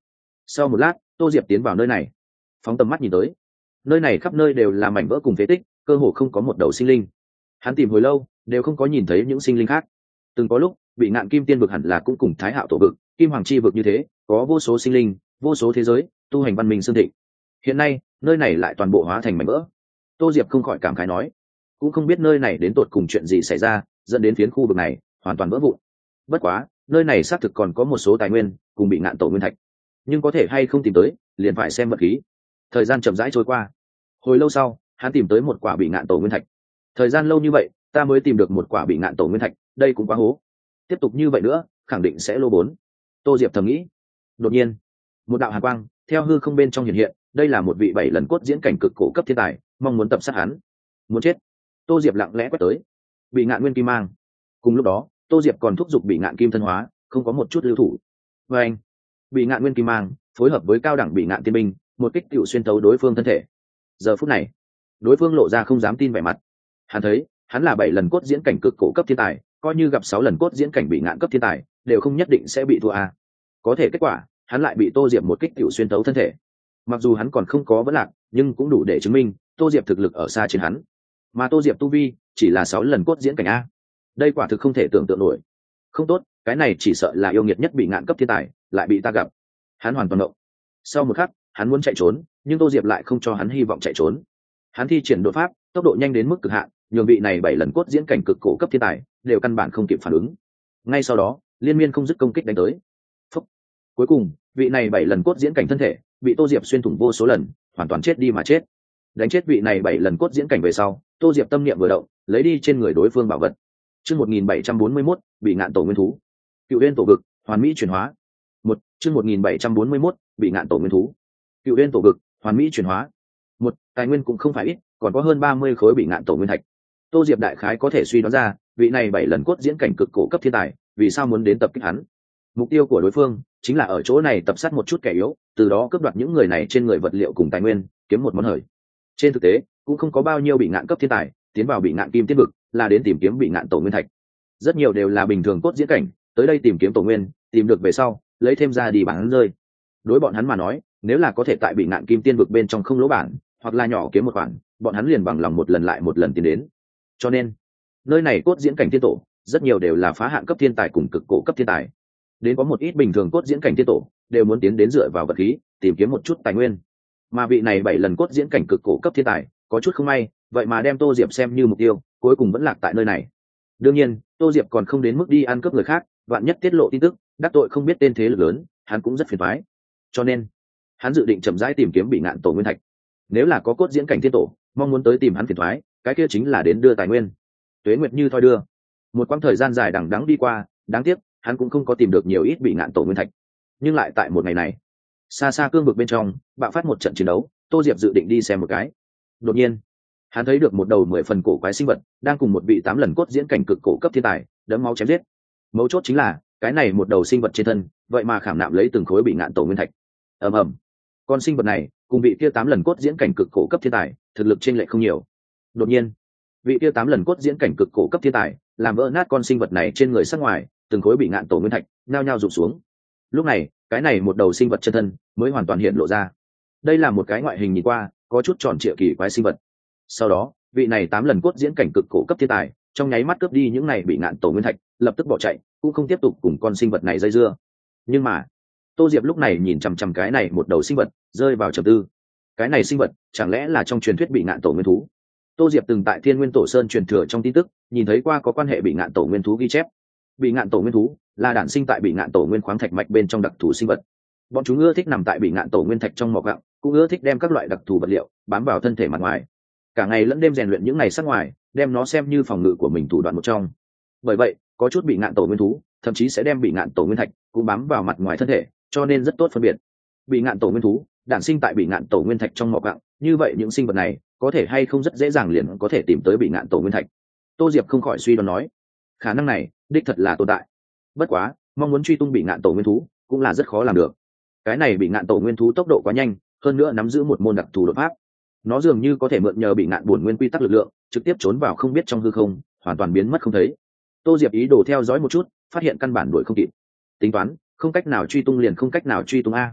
S1: Sau một lát, Tô Diệp tiến vào nơi này, phóng tầm mắt nhìn tới, nơi này khắp nơi đều là mảnh vỡ cùng phế tích, cơ hồ không có một đầu sinh linh. Hắn tìm hồi lâu đều không có nhìn thấy những sinh linh khác. Từng có lúc bị ngạn kim tiên vực hẳn là cũng cùng Thái Hạo tổ vực, Kim Hoàng chi vực như thế, có vô số sinh linh, vô số thế giới, tu hành văn minh xương thịnh. Hiện nay nơi này lại toàn bộ hóa thành mảnh vỡ. Tô Diệp không khỏi cảm khái nói, cũng không biết nơi này đến tột cùng chuyện gì xảy ra, dẫn đến phiến khu vực này hoàn toàn vỡ vụn. Bất quá nơi này xác thực còn có một số tài nguyên cùng bị ngạn tổ nguyên thạch, nhưng có thể hay không tìm tới liền phải xem vật khí. Thời gian chậm rãi trôi qua, hồi lâu sau hắn tìm tới một quả bị ngạn tổ nguyên thạch. Thời gian lâu như vậy ta mới tìm được một quả bị ngạn tổ nguyên thạch, đây cũng quá hố. Tiếp tục như vậy nữa khẳng định sẽ lô vốn. Tô Diệp thầm nghĩ. Đột nhiên một đạo hàn quang theo hư không bên trong hiện hiện, đây là một vị 7 lần cốt diễn cảnh cực cổ cấp thiên tài, mong muốn tập sát hắn. Muốn chết. Tô Diệp lặng lẽ quét tới. Bị ngạn nguyên kim mang. Cùng lúc đó Tô Diệp còn thúc giục bị ngạn kim thân hóa, không có một chút lưu thủ. Và anh, bị ngạn nguyên kim mang phối hợp với cao đẳng bị ngạn tiên binh, một kích cựu xuyên tấu đối phương thân thể. Giờ phút này đối phương lộ ra không dám tin vẻ mặt. Hắn thấy hắn là 7 lần cốt diễn cảnh cực cổ cấp thiên tài, coi như gặp 6 lần cốt diễn cảnh bị ngạn cấp thiên tài đều không nhất định sẽ bị thua a. Có thể kết quả hắn lại bị Tô Diệp một kích cựu xuyên tấu thân thể. Mặc dù hắn còn không có vấn lạc, nhưng cũng đủ để chứng minh Tô Diệp thực lực ở xa trên hắn. Mà Tô Diệp tu vi chỉ là 6 lần cốt diễn cảnh a. Đây quả thực không thể tưởng tượng nổi. Không tốt, cái này chỉ sợ là yêu nghiệt nhất bị ngạn cấp thiên tài lại bị ta gặp. Hắn hoàn toàn ngộng. Sau một khắc hắn muốn chạy trốn, nhưng Tô Diệp lại không cho hắn hy vọng chạy trốn. Hắn thi triển đột pháp, tốc độ nhanh đến mức cực hạn, nhường vị này 7 lần cốt diễn cảnh cực cổ cấp thiên tài đều căn bản không kịp phản ứng. Ngay sau đó liên miên không dứt công kích đánh tới. Phúc. Cuối cùng vị này 7 lần cốt diễn cảnh thân thể bị Tô Diệp xuyên thủng vô số lần, hoàn toàn chết đi mà chết. Đánh chết vị này 7 lần cốt diễn cảnh về sau, Tô Diệp tâm niệm vừa động, lấy đi trên người đối phương bảo vật. Chương 1741, bị ngạn tổ nguyên thú. Cựu Uyên tổ vực, hoàn mỹ chuyển hóa. Chương 1741, bị ngạn tổ nguyên thú. Cựu Uyên tổ vực, hoàn mỹ chuyển hóa. Tài nguyên cũng không phải ít, còn có hơn 30 khối bị ngạn tổ nguyên thạch. Tô Diệp đại khái có thể suy đoán ra, vị này 7 lần cốt diễn cảnh cực cổ cấp thiên tài, vì sao muốn đến tập kích hắn. Mục tiêu của đối phương chính là ở chỗ này tập sát một chút kẻ yếu, từ đó cướp đoạt những người này trên người vật liệu cùng tài nguyên, kiếm một món hời. Trên thực tế, cũng không có bao nhiêu bị ngạn cấp thiên tài tiến vào bị ngạn kim tiên vực, là đến tìm kiếm bị ngạn tổ nguyên thạch. Rất nhiều đều là bình thường cốt diễn cảnh, tới đây tìm kiếm tổ nguyên, tìm được về sau, lấy thêm ra đi bán rơi. Đối bọn hắn mà nói, nếu là có thể tại bị ngạn kim tiên vực bên trong không lỗ bản, hoặc là nhỏ kiếm một khoản, bọn hắn liền bằng lòng một lần lại một lần tiến đến. Cho nên nơi này cốt diễn cảnh tiên tổ rất nhiều đều là phá hạn cấp thiên tài cùng cực cổ cấp thiên tài. Đến có một ít bình thường cốt diễn cảnh tiên tổ đều muốn tiến đến dựa vào vật khí tìm kiếm một chút tài nguyên. Mà vị này 7 lần cốt diễn cảnh cực cổ cấp thiên tài có chút không may, vậy mà đem Tô Diệp xem như mục tiêu, cuối cùng vẫn lạc tại nơi này. Đương nhiên Tô Diệp còn không đến mức đi ăn cướp người khác, vạn nhất tiết lộ tin tức đắc tội không biết tên thế lực lớn, hắn cũng rất phiền toái. Cho nên hắn dự định chậm rãi tìm kiếm bị ngạn tổ nguyên thạch. Nếu là có cốt diễn cảnh thiên tổ mong muốn tới tìm hắn phiền toái, cái kia chính là đến đưa tài nguyên. Tuế nguyệt như thoi đưa, một quãng thời gian dài đằng đẵng đi qua, đáng tiếc hắn cũng không có tìm được nhiều ít bị ngạn tổ nguyên thạch. Nhưng lại tại một ngày này, xa xa cương vực bên trong bạo phát một trận chiến đấu. Tô Diệp dự định đi xem một cái. Đột nhiên hắn thấy được một đầu 10 phần cổ quái sinh vật đang cùng một vị 8 lần cốt diễn cảnh cực cổ cấp thiên tài đẫm máu chém giết. Mấu chốt chính là cái này một đầu sinh vật trên thân vậy mà khảm nạm lấy từng khối bị ngạn tổ nguyên thạch. ầm ầm, con sinh vật này cùng vị kia 8 lần cốt diễn cảnh cực cổ cấp thiên tài thực lực chênh lệch không nhiều. Đột nhiên vị kia 8 lần cốt diễn cảnh cực cổ cấp thiên tài làm vỡ nát con sinh vật này trên người sắc ngoài, từng khối bị ngạn tổ nguyên thạch nhao nhao rụng xuống. Lúc này cái này một đầu sinh vật chân thân mới hoàn toàn hiện lộ ra. Đây là một cái ngoại hình nhìn qua có chút tròn trịa kỳ quái sinh vật. Sau đó vị này 8 lần cốt diễn cảnh cực cổ cấp thiên tài trong nháy mắt cướp đi những này bị ngạn tổ nguyên thạch, lập tức bỏ chạy, cũng không tiếp tục cùng con sinh vật này dây dưa. Nhưng mà Tô Diệp lúc này nhìn chằm chằm cái này một đầu sinh vật, rơi vào trầm tư. Cái này sinh vật chẳng lẽ là trong truyền thuyết bị ngạn tổ nguyên thú? Tô Diệp từng tại Thiên Nguyên Tổ Sơn truyền thừa trong tin tức nhìn thấy qua có quan hệ bị ngạn tổ nguyên thú ghi chép. Bị ngạn tổ nguyên thú là đản sinh tại bị ngạn tổ nguyên khoáng thạch mạch bên trong đặc thù sinh vật. Bọn chúng ưa thích nằm tại bị ngạn tổ nguyên thạch trong mỏ gặng, cũng ưa thích đem các loại đặc thù vật liệu bám vào thân thể mặt ngoài, cả ngày lẫn đêm rèn luyện những ngày sắc ngoài, đem nó xem như phòng ngự của mình thủ đoạn một trong. Bởi vậy có chút bị ngạn tổ nguyên thú thậm chí sẽ đem bị ngạn tổ nguyên thạch cũng bám vào mặt ngoài thân thể, cho nên rất tốt phân biệt. Bị ngạn tổ nguyên thú đản sinh tại bị ngạn tổ nguyên thạch trong mỏ gặng, như vậy những sinh vật này có thể hay không rất dễ dàng liền có thể tìm tới bị ngạn tổ nguyên thạch. Tô Diệp không khỏi suy đoán nói, khả năng này đích thật là tồn tại. Bất quá mong muốn truy tung bị ngạn tổ nguyên thú cũng là rất khó làm được. Cái này bị ngạn tổ nguyên thú tốc độ quá nhanh, hơn nữa nắm giữ một môn đặc thù đột pháp. Nó dường như có thể mượn nhờ bị ngạn bổn nguyên quy tắc lực lượng, trực tiếp trốn vào không biết trong hư không, hoàn toàn biến mất không thấy. Tô Diệp ý đồ theo dõi một chút, phát hiện căn bản đuổi không kịp. Tính toán không cách nào truy tung liền không cách nào truy tung a.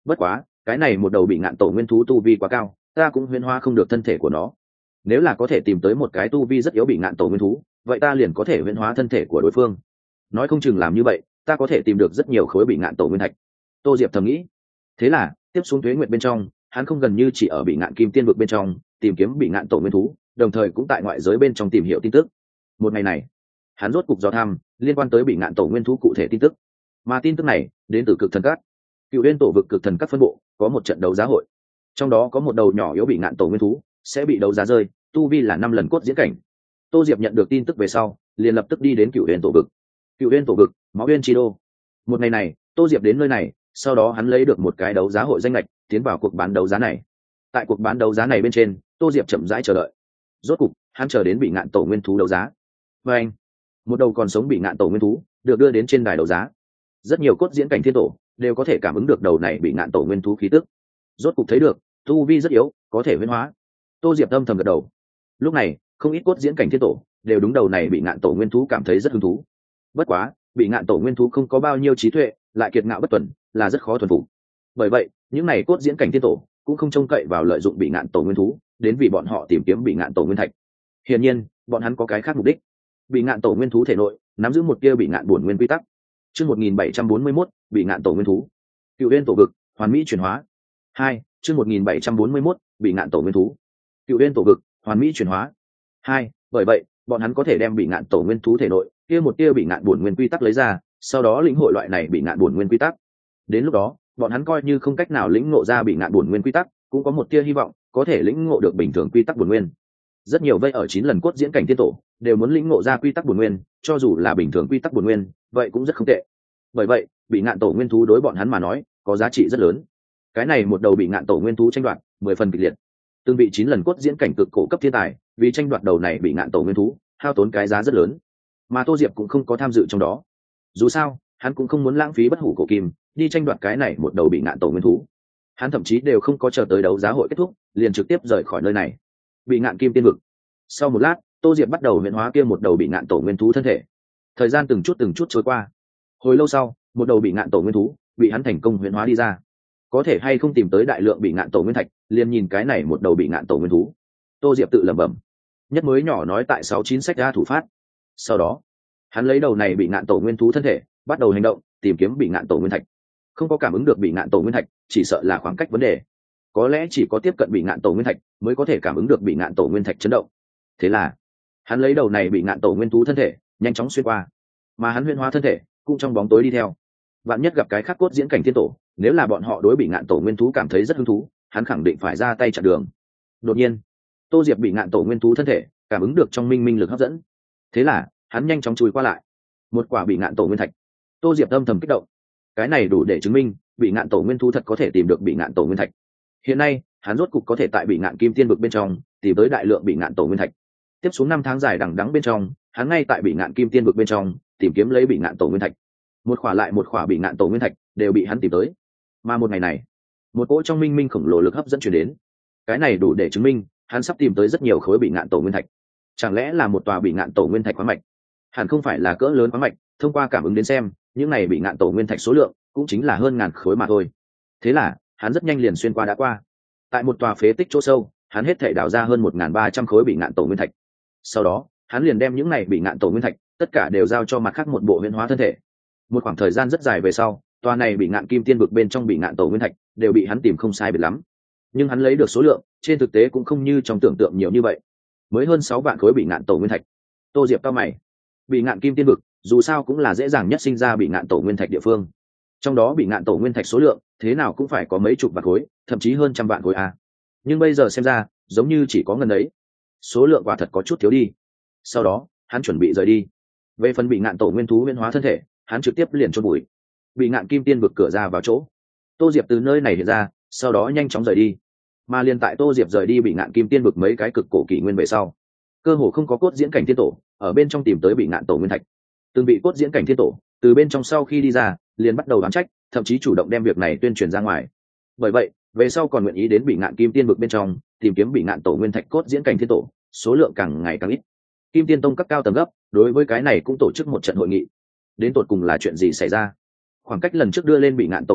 S1: Bất quá cái này một đầu bị ngạn tổ nguyên thú tu vi quá cao, ta cũng huyễn hóa không được thân thể của nó. Nếu là có thể tìm tới một cái tu vi rất yếu bị ngạn tổ nguyên thú, vậy ta liền có thể huyễn hóa thân thể của đối phương. Nói không chừng làm như vậy, ta có thể tìm được rất nhiều khối bị ngạn tổ nguyên thạch. Tô Diệp thầm nghĩ. Thế là tiếp xuống tuế nguyệt bên trong, hắn không gần như chỉ ở bị ngạn kim tiên vực bên trong tìm kiếm bị ngạn tổ nguyên thú, đồng thời cũng tại ngoại giới bên trong tìm hiểu tin tức. Một ngày này, hắn rốt cục dò thăm liên quan tới bị ngạn tổ nguyên thú cụ thể tin tức, mà tin tức này đến từ cực thần các. Cựu Uyên tổ vực cực thần các phân bộ có một trận đấu giá hội, trong đó có một đầu nhỏ yếu bị ngạn tổ nguyên thú sẽ bị đấu giá rơi, tu vi là 5 lần cốt diễn cảnh. Tô Diệp nhận được tin tức về sau, liền lập tức đi đến Cựu Uyên tổ vực. Cựu Uyên tổ vực, Máu Uyên chi đô. Một ngày này, Tô Diệp đến nơi này, sau đó hắn lấy được một cái đấu giá hội danh lệch, tiến vào cuộc bán đấu giá này. Tại cuộc bán đấu giá này bên trên, Tô Diệp chậm rãi chờ đợi. Rốt cục, hắn chờ đến bị ngạn tổ nguyên thú đấu giá. Và anh, một đầu còn sống bị ngạn tổ nguyên thú được đưa đến trên đài đấu giá. Rất nhiều cốt diễn cảnh thiên tổ đều có thể cảm ứng được đầu này bị ngạn tổ nguyên thú khí tức. Rốt cục thấy được, tu vi rất yếu, có thể huyễn hóa. Tô Diệp âm thầm gật đầu. Lúc này, không ít cốt diễn cảnh thiên tổ đều đúng đầu này bị ngạn tổ nguyên thú cảm thấy rất hứng thú. Bất quá, bị ngạn tổ nguyên thú không có bao nhiêu trí tuệ, lại kiệt ngạo bất tuần, là rất khó thuần phục. Bởi vậy, những này cốt diễn cảnh thiên tổ cũng không trông cậy vào lợi dụng bị ngạn tổ nguyên thú đến vì bọn họ tìm kiếm bị ngạn tổ nguyên thạch. Hiển nhiên, bọn hắn có cái khác mục đích. Bị ngạn tổ nguyên thú thể nội nắm giữ một kia bị ngạn bổn nguyên quy tắc. Chương 1741, bị ngạn tổ nguyên thú. Cựu Uyên tổ vực, hoàn mỹ chuyển hóa. 2, chương 1741, bị ngạn tổ nguyên thú. Cựu Uyên tổ vực, hoàn mỹ chuyển hóa. 2, bởi vậy, bọn hắn có thể đem bị ngạn tổ nguyên thú thể nội kia một tia bị ngạn bổn nguyên quy tắc lấy ra, sau đó lĩnh hội loại này bị ngạn bổn nguyên quy tắc. Đến lúc đó, bọn hắn coi như không cách nào lĩnh ngộ ra bị ngạn bổn nguyên quy tắc, cũng có một tia hy vọng có thể lĩnh ngộ được bình thường quy tắc bổn nguyên. Rất nhiều vây ở 9 lần cốt diễn cảnh tiên tổ đều muốn lĩnh ngộ ra quy tắc bổn nguyên, cho dù là bình thường quy tắc bổn nguyên, vậy cũng rất không tệ. Bởi vậy, bị ngạn tổ nguyên thú đối bọn hắn mà nói, có giá trị rất lớn. Cái này một đầu bị ngạn tổ nguyên thú tranh đoạt, 10 phần kịch liệt. Từng bị 9 lần cốt diễn cảnh cực cổ cấp thiên tài, vì tranh đoạt đầu này bị ngạn tổ nguyên thú, hao tốn cái giá rất lớn. Mà Tô Diệp cũng không có tham dự trong đó. Dù sao, hắn cũng không muốn lãng phí bất hủ cổ kim, đi tranh đoạt cái này một đầu bị ngạn tổ nguyên thú. Hắn thậm chí đều không có chờ tới đấu giá hội kết thúc, liền trực tiếp rời khỏi nơi này. Bị ngạn kim tiên vực. Sau một lát, Tô Diệp bắt đầu huyễn hóa kia một đầu bị ngạn tổ nguyên thú thân thể. Thời gian từng chút trôi qua. Hồi lâu sau, một đầu bị ngạn tổ nguyên thú bị hắn thành công huyễn hóa đi ra. Có thể hay không tìm tới đại lượng bị ngạn tổ nguyên thạch, liền nhìn cái này một đầu bị ngạn tổ nguyên thú. Tô Diệp tự lẩm bẩm. Nhất mới nhỏ nói tại 69 sách ra thủ phát. Sau đó, hắn lấy đầu này bị ngạn tổ nguyên thú thân thể, bắt đầu hành động, tìm kiếm bị ngạn tổ nguyên thạch. Không có cảm ứng được bị ngạn tổ nguyên thạch, chỉ sợ là khoảng cách vấn đề. Có lẽ chỉ có tiếp cận bị ngạn tổ nguyên thạch mới có thể cảm ứng được bị ngạn tổ nguyên thạch chấn động. Thế là, hắn lấy đầu này bị ngạn tổ nguyên thú thân thể, nhanh chóng xuyên qua. Mà hắn huyễn hóa thân thể, cũng trong bóng tối đi theo. Vạn nhất gặp cái khác cốt diễn cảnh thiên tổ, nếu là bọn họ đối bị ngạn tổ nguyên thú cảm thấy rất hứng thú, hắn khẳng định phải ra tay chặn đường. Đột nhiên, Tô Diệp bị ngạn tổ nguyên thú thân thể cảm ứng được trong minh minh lực hấp dẫn. Thế là, hắn nhanh chóng chui qua lại. Một quả bị ngạn tổ nguyên thạch. Tô Diệp âm thầm kích động. Cái này đủ để chứng minh, bị ngạn tổ nguyên thú thật có thể tìm được bị ngạn tổ nguyên thạch. Hiện nay, hắn rốt cục có thể tại bị ngạn kim tiên vực bên trong tìm tới đại lượng bị ngạn tổ nguyên thạch. Tiếp xuống 5 tháng dài đằng đẵng bên trong, hắn ngay tại bị ngạn kim tiên vực bên trong tìm kiếm lấy bị ngạn tổ nguyên thạch. Một khỏa lại một khỏa bị ngạn tổ nguyên thạch đều bị hắn tìm tới. Mà một ngày này, một cỗ trong minh minh khổng lồ lực hấp dẫn truyền đến. Cái này đủ để chứng minh, hắn sắp tìm tới rất nhiều khối bị ngạn tổ nguyên thạch. Chẳng lẽ là một tòa bị ngạn tổ nguyên thạch khoáng mạch? Hẳn không phải là cỡ lớn khoáng mạch, thông qua cảm ứng đến xem, những này bị ngạn tổ nguyên thạch số lượng cũng chính là hơn ngàn khối mà thôi. Thế là, hắn rất nhanh liền xuyên qua đã qua. Tại một tòa phế tích chỗ sâu, hắn hết thể đào ra hơn 1300 khối bị ngạn tổ nguyên thạch. Sau đó, hắn liền đem những này bị ngạn tổ nguyên thạch tất cả đều giao cho mặt khác một bộ huyễn hóa thân thể. Một khoảng thời gian rất dài về sau, tòa này bị ngạn kim tiên vực bên trong bị ngạn tổ nguyên thạch đều bị hắn tìm không sai biệt lắm. Nhưng hắn lấy được số lượng, trên thực tế cũng không như trong tưởng tượng nhiều như vậy. Mới hơn 6 vạn khối bị ngạn tổ nguyên thạch. Tô Diệp cao mày. Bị ngạn kim tiên vực, dù sao cũng là dễ dàng nhất sinh ra bị ngạn tổ nguyên thạch địa phương. Trong đó bị ngạn tổ nguyên thạch số lượng, thế nào cũng phải có mấy chục vạn khối, thậm chí hơn trăm vạn khối a. Nhưng bây giờ xem ra, giống như chỉ có ngần ấy. Số lượng quả thật có chút thiếu đi. Sau đó, hắn chuẩn bị rời đi. Về phần bị ngạn tổ nguyên thú huyễn hóa thân thể, hắn trực tiếp liền chôn bụi. Bị ngạn kim tiên vực cửa ra vào chỗ. Tô Diệp từ nơi này hiện ra, sau đó nhanh chóng rời đi. Mà liền tại Tô Diệp rời đi bị ngạn kim tiên vực mấy cái cực cổ kỷ nguyên về sau, cơ hồ không có cốt diễn cảnh thiên tổ ở bên trong tìm tới bị ngạn tổ nguyên thạch. Từng bị cốt diễn cảnh thiên tổ từ bên trong sau khi đi ra, liền bắt đầu đoán trách, thậm chí chủ động đem việc này tuyên truyền ra ngoài. Bởi vậy, về sau còn nguyện ý đến bị ngạn kim tiên vực bên trong tìm kiếm bị ngạn tổ nguyên thạch cốt diễn cảnh thiên tổ, số lượng càng ngày càng ít. Kim Tiên Tông cấp cao tầng gấp, đối với cái này cũng tổ chức một trận hội nghị. Đến tột cùng là chuyện gì xảy ra? Khoảng cách lần trước đưa lên bị ngạn tổ nguyên thạch,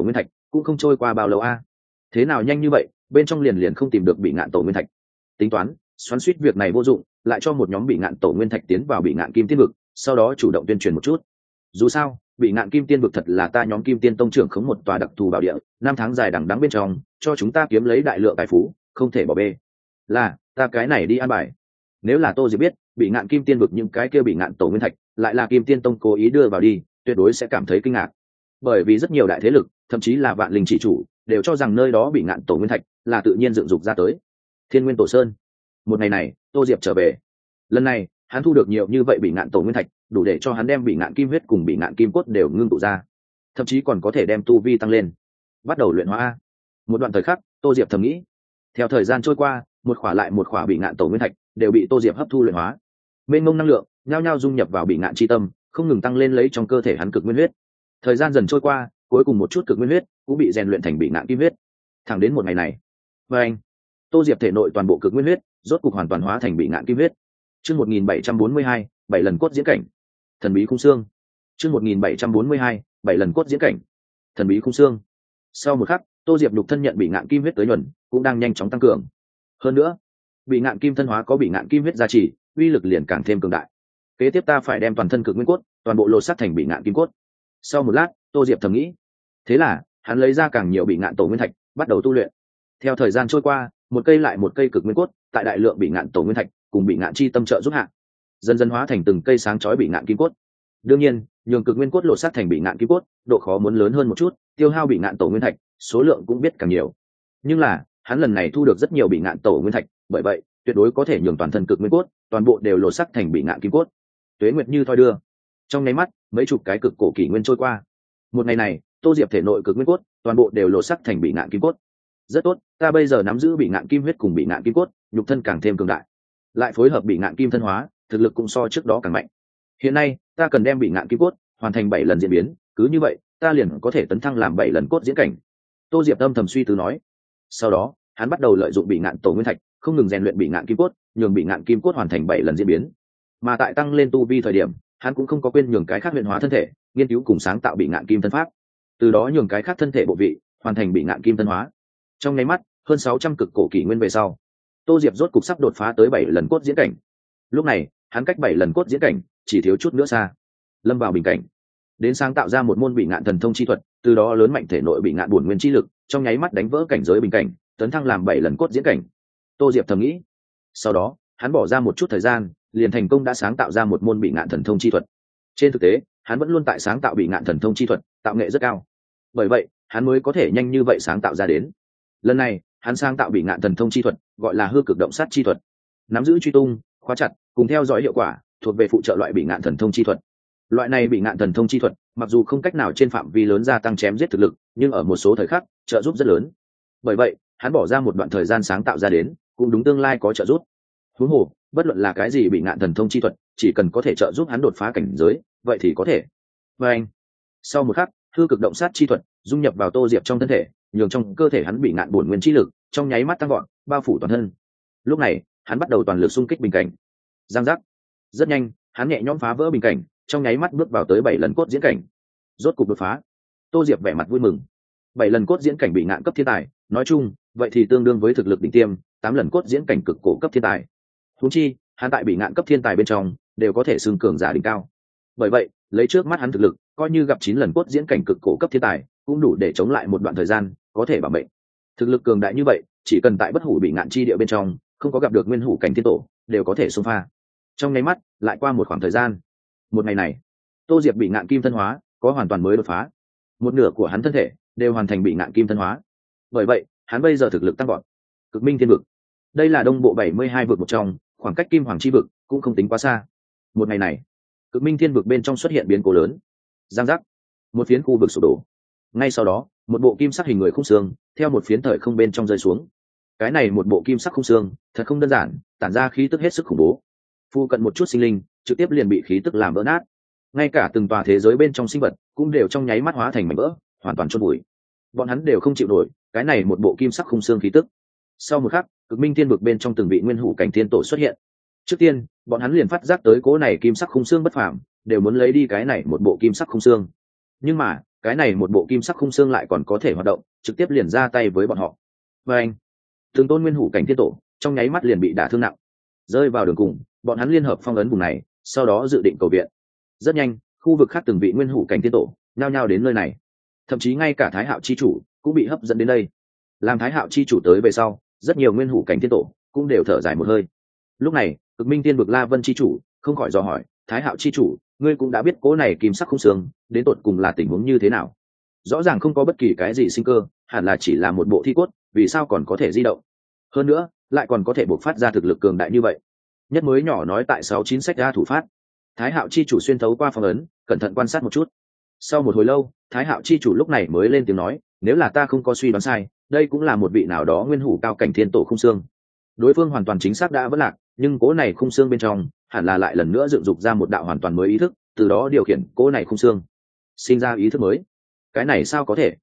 S1: cũng không trôi qua bao lâu a. Thế nào nhanh như vậy bên trong liền không tìm được bị ngạn tổ nguyên thạch. Tính toán xoắn suýt việc này vô dụng, lại cho một nhóm bị ngạn tổ nguyên thạch tiến vào bị ngạn kim tiên vực, sau đó chủ động tuyên truyền một chút. Dù sao bị ngạn kim tiên vực thật là ta nhóm kim tiên tông trưởng khống một tòa đặc thù bảo địa, năm tháng dài đằng đẵng bên trong cho chúng ta kiếm lấy đại lượng tài phú, không thể bỏ bê. Là ta cái này đi an bài. Nếu là Tô Diệp biết bị ngạn kim tiên vực những cái kia bị ngạn tổ nguyên thạch lại là kim tiên tông cố ý đưa vào đi, tuyệt đối sẽ cảm thấy kinh ngạc. Bởi vì rất nhiều đại thế lực, thậm chí là vạn linh chỉ chủ, đều cho rằng nơi đó bị ngạn tổ nguyên thạch là tự nhiên dựng dục ra tới. Thiên Nguyên Tổ Sơn. Một ngày này Tô Diệp trở về, lần này hắn thu được nhiều như vậy bị ngạn tổ nguyên thạch, đủ để cho hắn đem bị ngạn kim huyết cùng bị ngạn kim cốt đều ngưng tụ ra, thậm chí còn có thể đem tu vi tăng lên, bắt đầu luyện hóa. Một đoạn thời khắc Tô Diệp thầm nghĩ. Theo thời gian trôi qua, một khỏa lại một khỏa bị ngạn tổ nguyên thạch đều bị Tô Diệp hấp thu luyện hóa, mênh mông năng lượng nhao nhao dung nhập vào bị ngạn chi tâm, không ngừng tăng lên lấy trong cơ thể hắn cực nguyên huyết. Thời gian dần trôi qua, cuối cùng một chút cực nguyên huyết cũng bị rèn luyện thành bị ngạn kim huyết. Thẳng đến một ngày này, và anh, Tô Diệp thể nội toàn bộ cực nguyên huyết rốt cục hoàn toàn hóa thành bị ngạn kim huyết. Chương 1742, 7 lần cốt diễn cảnh, thần bí khung xương. Chương 1742, 7 lần cốt diễn cảnh, thần bí khung xương. Sau một khắc, Tô Diệp nhục thân nhận bị ngạn kim huyết tới nhuần, cũng đang nhanh chóng tăng cường. Hơn nữa, bị ngạn kim thân hóa có bị ngạn kim huyết gia trì, uy lực liền càng thêm cường đại. Kế tiếp ta phải đem toàn thân cực nguyên cốt toàn bộ lột xác thành bị ngạn kim cốt. Sau một lát, Tô Diệp thầm nghĩ. Thế là hắn lấy ra càng nhiều bị ngạn tổ nguyên thạch, bắt đầu tu luyện. Theo thời gian trôi qua, một cây lại một cây cực nguyên cốt tại đại lượng bị ngạn tổ nguyên thạch cùng bị ngạn chi tâm trợ giúp hạ, dần dần hóa thành từng cây sáng chói bị ngạn kim cốt. Đương nhiên, nhường cực nguyên cốt lột xác thành bị ngạn kim cốt, độ khó muốn lớn hơn một chút, tiêu hao bị ngạn tổ nguyên thạch, số lượng cũng biết càng nhiều. Nhưng là, hắn lần này thu được rất nhiều bị ngạn tổ nguyên thạch, bởi vậy, tuyệt đối có thể nhường toàn thân cực nguyên cốt, toàn bộ đều lột xác thành bị ngạn kim cốt. Tuế nguyệt như thoi đưa. Trong nháy mắt, mấy chục cái cực cổ kỷ nguyên trôi qua. Một ngày này, Tô Diệp thể nội cực nguyên cốt, toàn bộ đều lột xác thành bị ngạn kim cốt. Rất tốt, ta bây giờ nắm giữ bị ngạn kim huyết cùng bị ngạn kim cốt, nhục thân càng thêm cường đại. Lại phối hợp bị ngạn kim thân hóa, thực lực cũng so trước đó càng mạnh. Hiện nay, ta cần đem bị ngạn kim cốt hoàn thành 7 lần diễn biến, cứ như vậy, ta liền có thể tấn thăng làm 7 lần cốt diễn cảnh. Tô Diệp âm thầm suy tư nói. Sau đó, hắn bắt đầu lợi dụng bị ngạn tổ nguyên thạch, không ngừng rèn luyện bị ngạn kim cốt, nhường bị ngạn kim cốt hoàn thành 7 lần diễn biến. Mà tại tăng lên tu vi thời điểm, hắn cũng không có quên nhường cái khác luyện hóa thân thể, nghiên cứu cùng sáng tạo bị ngạn kim thân pháp. Từ đó nhường cái khác thân thể bộ vị hoàn thành bị ngạn kim thân hóa. Trong nháy mắt, hơn 600 cực cổ kỷ nguyên về sau, Tô Diệp rốt cục sắp đột phá tới 7 lần cốt diễn cảnh. Lúc này, hắn cách 7 lần cốt diễn cảnh chỉ thiếu chút nữa xa, lâm vào bình cảnh. Đến sáng tạo ra một môn bị ngạn thần thông chi thuật, từ đó lớn mạnh thể nội bị ngạn bổn nguyên chi lực, trong nháy mắt đánh vỡ cảnh giới bình cảnh, tấn thăng làm 7 lần cốt diễn cảnh. Tô Diệp thầm nghĩ. Sau đó, hắn bỏ ra một chút thời gian, liền thành công đã sáng tạo ra một môn bị ngạn thần thông chi thuật. Trên thực tế, hắn vẫn luôn tại sáng tạo bị ngạn thần thông chi thuật, tạo nghệ rất cao. Bởi vậy, hắn mới có thể nhanh như vậy sáng tạo ra đến. Lần này, hắn sáng tạo bị ngạn thần thông chi thuật, gọi là hư cực động sát chi thuật. Nắm giữ truy tung, khóa chặt, cùng theo dõi hiệu quả, thuộc về phụ trợ loại bị ngạn thần thông chi thuật. Loại này bị ngạn thần thông chi thuật, mặc dù không cách nào trên phạm vi lớn gia tăng chém giết thực lực, nhưng ở một số thời khắc, trợ giúp rất lớn. Bởi vậy, hắn bỏ ra một đoạn thời gian sáng tạo ra đến, cũng đúng tương lai có trợ giúp. Huống hồ, bất luận là cái gì bị ngạn thần thông chi thuật, chỉ cần có thể trợ giúp hắn đột phá cảnh giới, vậy thì có thể. Và anh, sau một khắc, hư cực động sát chi thuật dung nhập vào Tô Diệp trong thân thể, nhường trong cơ thể hắn bị ngạn bổn nguyên chi lực trong nháy mắt tăng gọn, bao phủ toàn thân. Lúc này, hắn bắt đầu toàn lực xung kích bình cảnh. Giang giác. Rất nhanh, hắn nhẹ nhõm phá vỡ bình cảnh, trong nháy mắt bước vào tới 7 lần cốt diễn cảnh. Rốt cục đột phá. Tô Diệp vẻ mặt vui mừng. 7 lần cốt diễn cảnh bị ngạn cấp thiên tài, nói chung, vậy thì tương đương với thực lực đỉnh tiêm, 8 lần cốt diễn cảnh cực cổ cấp thiên tài. Huống chi, hắn tại bị ngạn cấp thiên tài bên trong, đều có thể xưng cường giả đỉnh cao. Bởi vậy, lấy trước mắt hắn thực lực, coi như gặp 9 lần cốt diễn cảnh cực cổ cấp thiên tài, cũng đủ để chống lại một đoạn thời gian, có thể bảo mệnh. Thực lực cường đại như vậy, chỉ cần tại bất hủ bị ngạn chi địa bên trong, không có gặp được nguyên hủ cảnh thiên tổ, đều có thể xông pha. Trong nháy mắt, lại qua một khoảng thời gian. Một ngày này, Tô Diệp bị ngạn kim thân hóa, có hoàn toàn mới đột phá. Một nửa của hắn thân thể đều hoàn thành bị ngạn kim thân hóa. Bởi vậy, hắn bây giờ thực lực tăng vọt. Cực Minh Thiên vực. Đây là đông bộ 72 vực một trong, khoảng cách Kim Hoàng chi vực cũng không tính quá xa. Một ngày này, Cực Minh Thiên vực bên trong xuất hiện biến cố lớn. Giang giác, một phiến khu vực sụp đổ. Ngay sau đó, một bộ kim sắc hình người khung xương theo một phiến thời không bên trong rơi xuống. Cái này một bộ kim sắc khung xương, thật không đơn giản, tản ra khí tức hết sức khủng bố. Phu cận một chút sinh linh, trực tiếp liền bị khí tức làm vỡ nát. Ngay cả từng tòa thế giới bên trong sinh vật cũng đều trong nháy mắt hóa thành mảnh vỡ, hoàn toàn chôn vùi. Bọn hắn đều không chịu nổi cái này một bộ kim sắc khung xương khí tức. Sau một khắc, Cực Minh Thiên vực bên trong từng vị nguyên hủ cảnh thiên tổ xuất hiện. Trước tiên, bọn hắn liền phát giác tới cố này kim sắc khung xương bất phàm, đều muốn lấy đi cái này một bộ kim sắc khung xương. Nhưng mà, cái này một bộ kim sắc khung xương lại còn có thể hoạt động, trực tiếp liền ra tay với bọn họ. Và anh, từng tôn nguyên hủ cảnh thiên tổ trong nháy mắt liền bị đả thương nặng, rơi vào đường cùng. Bọn hắn liên hợp phong ấn vùng này, sau đó dự định cầu viện. Rất nhanh, khu vực khác từng vị nguyên hủ cảnh thiên tổ nhao nhao đến nơi này, thậm chí ngay cả Thái Hạo chi chủ cũng bị hấp dẫn đến đây. Làm Thái Hạo chi chủ tới về sau, rất nhiều nguyên hủ cảnh thiên tổ cũng đều thở dài một hơi. Lúc này, Cực Minh Tiên Vực La Vân chi chủ không khỏi dò hỏi, Thái Hạo chi chủ, ngươi cũng đã biết cố này kim sắc khung xương đến tột cùng là tình huống như thế nào? Rõ ràng không có bất kỳ cái gì sinh cơ, hẳn là chỉ là một bộ thi cốt, vì sao còn có thể di động? Hơn nữa, lại còn có thể bộc phát ra thực lực cường đại như vậy. Nhất mới nhỏ nói tại 69 sách ra thủ phát. Thái Hạo chi chủ xuyên thấu qua phong ấn, cẩn thận quan sát một chút. Sau một hồi lâu, Thái Hạo chi chủ lúc này mới lên tiếng nói, nếu là ta không có suy đoán sai, đây cũng là một vị nào đó nguyên hủ cao cảnh thiên tổ khung xương. Đối phương hoàn toàn chính xác đã vỡ lạc, nhưng cố này khung xương bên trong hẳn là lại lần nữa dựng dục ra một đạo hoàn toàn mới ý thức, từ đó điều khiển cố này khung xương sinh ra ý thức mới. Cái này sao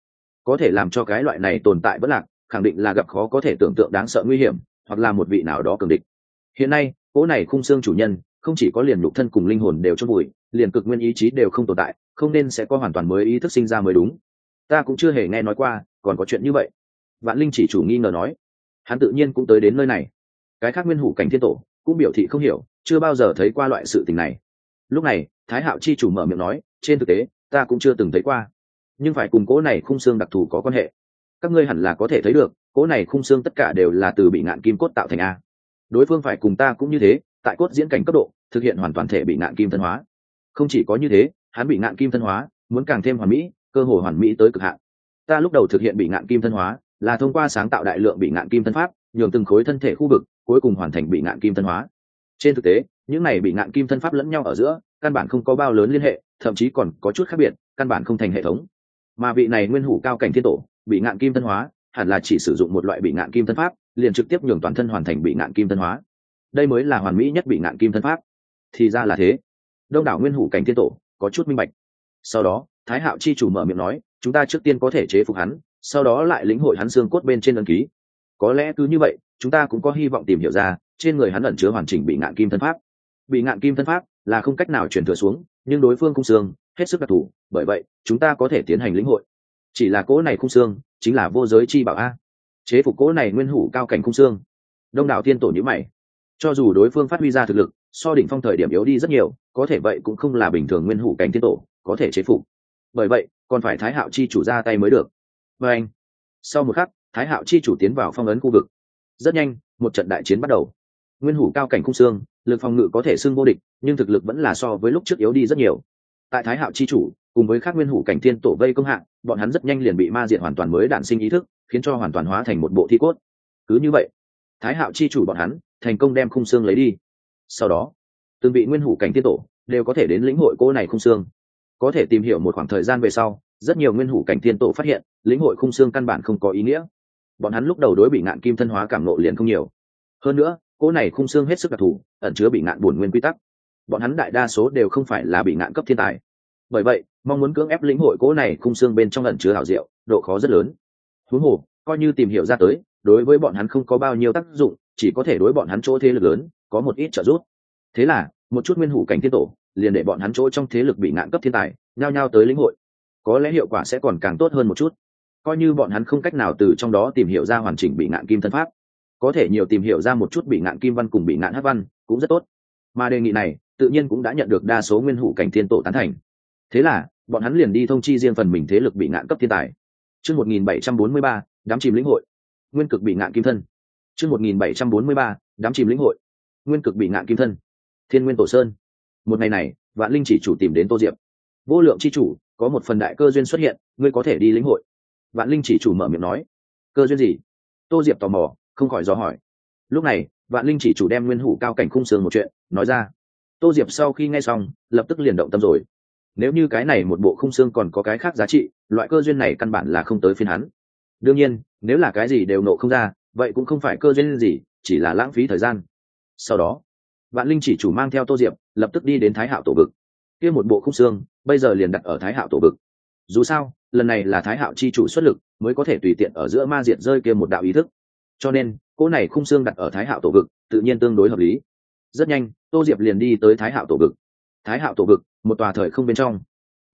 S1: có thể làm cho cái loại này tồn tại vỡ lạc, khẳng định là gặp khó có thể tưởng tượng đáng sợ nguy hiểm, hoặc là một vị nào đó cường địch. Hiện nay cố này khung xương chủ nhân không chỉ có liền nhục thân cùng linh hồn đều chôn vùi, liền cực nguyên ý chí đều không tồn tại, không nên sẽ có hoàn toàn mới ý thức sinh ra mới đúng. Ta cũng chưa hề nghe nói qua còn có chuyện như vậy. Vạn Linh chỉ chủ nghi ngờ nói. Hắn tự nhiên cũng tới đến nơi này. Cái khác nguyên hủ cảnh thiên tổ cũng biểu thị không hiểu, chưa bao giờ thấy qua loại sự tình này. Lúc này Thái Hạo chi chủ mở miệng nói, trên thực tế ta cũng chưa từng thấy qua, nhưng phải cùng cố này khung xương đặc thù có quan hệ. Các ngươi hẳn là có thể thấy được, cố này khung xương tất cả đều là từ bị ngạn kim cốt tạo thành a. Đối phương phải cùng ta cũng như thế, tại cốt diễn cảnh cấp độ thực hiện hoàn toàn thể bị ngạn kim thân hóa. Không chỉ có như thế, hắn bị ngạn kim thân hóa muốn càng thêm hoàn mỹ, cơ hội hoàn mỹ tới cực hạn. Ta lúc đầu thực hiện bị ngạn kim thân hóa là thông qua sáng tạo đại lượng bị ngạn kim thân pháp, nhường từng khối thân thể khu vực cuối cùng hoàn thành bị ngạn kim thân hóa. Trên thực tế, những này bị ngạn kim thân pháp lẫn nhau ở giữa căn bản không có bao lớn liên hệ, thậm chí còn có chút khác biệt, căn bản không thành hệ thống. Mà vị này nguyên hủ cao cảnh thiên tổ bị ngạn kim thân hóa hẳn là chỉ sử dụng một loại bị ngạn kim thân pháp, liền trực tiếp nhường toàn thân hoàn thành bị ngạn kim thân hóa. Đây mới là hoàn mỹ nhất bị ngạn kim thân pháp. Thì ra là thế. Đông đảo nguyên hủ cảnh thiên tổ có chút minh bạch. Sau đó Thái Hạo chi chủ mở miệng nói, chúng ta trước tiên có thể chế phục hắn, sau đó lại lĩnh hội hắn xương cốt bên trên ấn ký. Có lẽ cứ như vậy, chúng ta cũng có hy vọng tìm hiểu ra trên người hắn ẩn chứa hoàn chỉnh bị ngạn kim thân pháp. Bị ngạn kim thân pháp là không cách nào truyền thừa xuống, nhưng đối phương khung xương hết sức đặc thù, bởi vậy chúng ta có thể tiến hành lĩnh hội. Chỉ là cỗ này khung xương chính là vô giới chi bảo a. Chế phục cỗ này nguyên hủ cao cảnh khung xương. Đông đảo thiên tổ nhíu mày. Cho dù đối phương phát huy ra thực lực so đỉnh phong thời điểm yếu đi rất nhiều, có thể vậy cũng không là bình thường nguyên hủ cảnh thiên tổ có thể chế phục. Bởi vậy còn phải Thái Hạo chi chủ ra tay mới được. Và anh, sau một khắc Thái Hạo chi chủ tiến vào phong ấn khu vực. Rất nhanh một trận đại chiến bắt đầu. Nguyên hủ cao cảnh khung xương lực phòng ngự có thể xưng vô địch, nhưng thực lực vẫn là so với lúc trước yếu đi rất nhiều. Tại Thái Hạo chi chủ cùng với các nguyên hủ cảnh thiên tổ vây công hạng, bọn hắn rất nhanh liền bị ma diệt hoàn toàn mới đản sinh ý thức, khiến cho hoàn toàn hóa thành một bộ thi cốt. Cứ như vậy, Thái Hạo chi chủ bọn hắn thành công đem khung xương lấy đi. Sau đó từng vị nguyên hủ cảnh thiên tổ đều có thể đến lĩnh hội cô này khung xương. Có thể tìm hiểu một khoảng thời gian về sau, rất nhiều nguyên hủ cảnh thiên tổ phát hiện lĩnh hội khung xương căn bản không có ý nghĩa. Bọn hắn lúc đầu đối bị ngạn kim thân hóa cảm nộ liền không nhiều. Hơn nữa cô này khung xương hết sức đặc thù, ẩn chứa bị ngạn bổn nguyên quy tắc. Bọn hắn đại đa số đều không phải là bị ngạn cấp thiên tài, bởi vậy mong muốn cưỡng ép lĩnh hội cố này khung xương bên trong ẩn chứa hảo diệu, độ khó rất lớn. Huống hồ coi như tìm hiểu ra tới, đối với bọn hắn không có bao nhiêu tác dụng, chỉ có thể đối bọn hắn chỗ thế lực lớn có một ít trợ giúp. Thế là một chút nguyên hủ cảnh thiên tổ liền để bọn hắn chỗ trong thế lực bị ngạn cấp thiên tài nhao nhao tới lĩnh hội, có lẽ hiệu quả sẽ còn càng tốt hơn một chút. Coi như bọn hắn không cách nào từ trong đó tìm hiểu ra hoàn chỉnh bị ngạn kim thân pháp, có thể nhiều tìm hiểu ra một chút bị ngạn kim văn cùng bị ngạn hắc văn cũng rất tốt. Mà đề nghị này tự nhiên cũng đã nhận được đa số nguyên hủ cảnh thiên tổ tán thành. Thế là bọn hắn liền đi thông chi riêng phần mình thế lực bị ngạn cấp thiên tài. Chương 1743, đám chìm lĩnh hội. Nguyên cực bị ngạn kim thân. Chương 1743, đám chìm lĩnh hội. Nguyên cực bị ngạn kim thân. Thiên Nguyên Tổ Sơn. Một ngày này, Vạn Linh chỉ chủ tìm đến Tô Diệp. Vô lượng chi chủ, có một phần đại cơ duyên xuất hiện, ngươi có thể đi lĩnh hội. Vạn Linh chỉ chủ mở miệng nói. Cơ duyên gì? Tô Diệp tò mò, không khỏi dò hỏi. Lúc này Vạn Linh chỉ chủ đem nguyên hủ cao cảnh khung xương một chuyện nói ra. Tô Diệp sau khi nghe xong lập tức liền động tâm rồi. Nếu như cái này một bộ khung xương còn có cái khác giá trị, loại cơ duyên này căn bản là không tới phiên hắn. Đương nhiên nếu là cái gì đều nộ không ra, vậy cũng không phải cơ duyên gì, chỉ là lãng phí thời gian. Sau đó Vạn Linh chỉ chủ mang theo Tô Diệp lập tức đi đến Thái Hạo tổ vực. Kia một bộ khung xương bây giờ liền đặt ở Thái Hạo tổ vực. Dù sao lần này là Thái Hạo chi chủ xuất lực mới có thể tùy tiện ở giữa ma diệt rơi kia một đạo ý thức, cho nên cỗ này khung xương đặt ở Thái Hạo tổ vực tự nhiên tương đối hợp lý. Rất nhanh Tô Diệp liền đi tới Thái Hạo tổ vực. Thái Hạo tổ vực, một tòa thời không bên trong,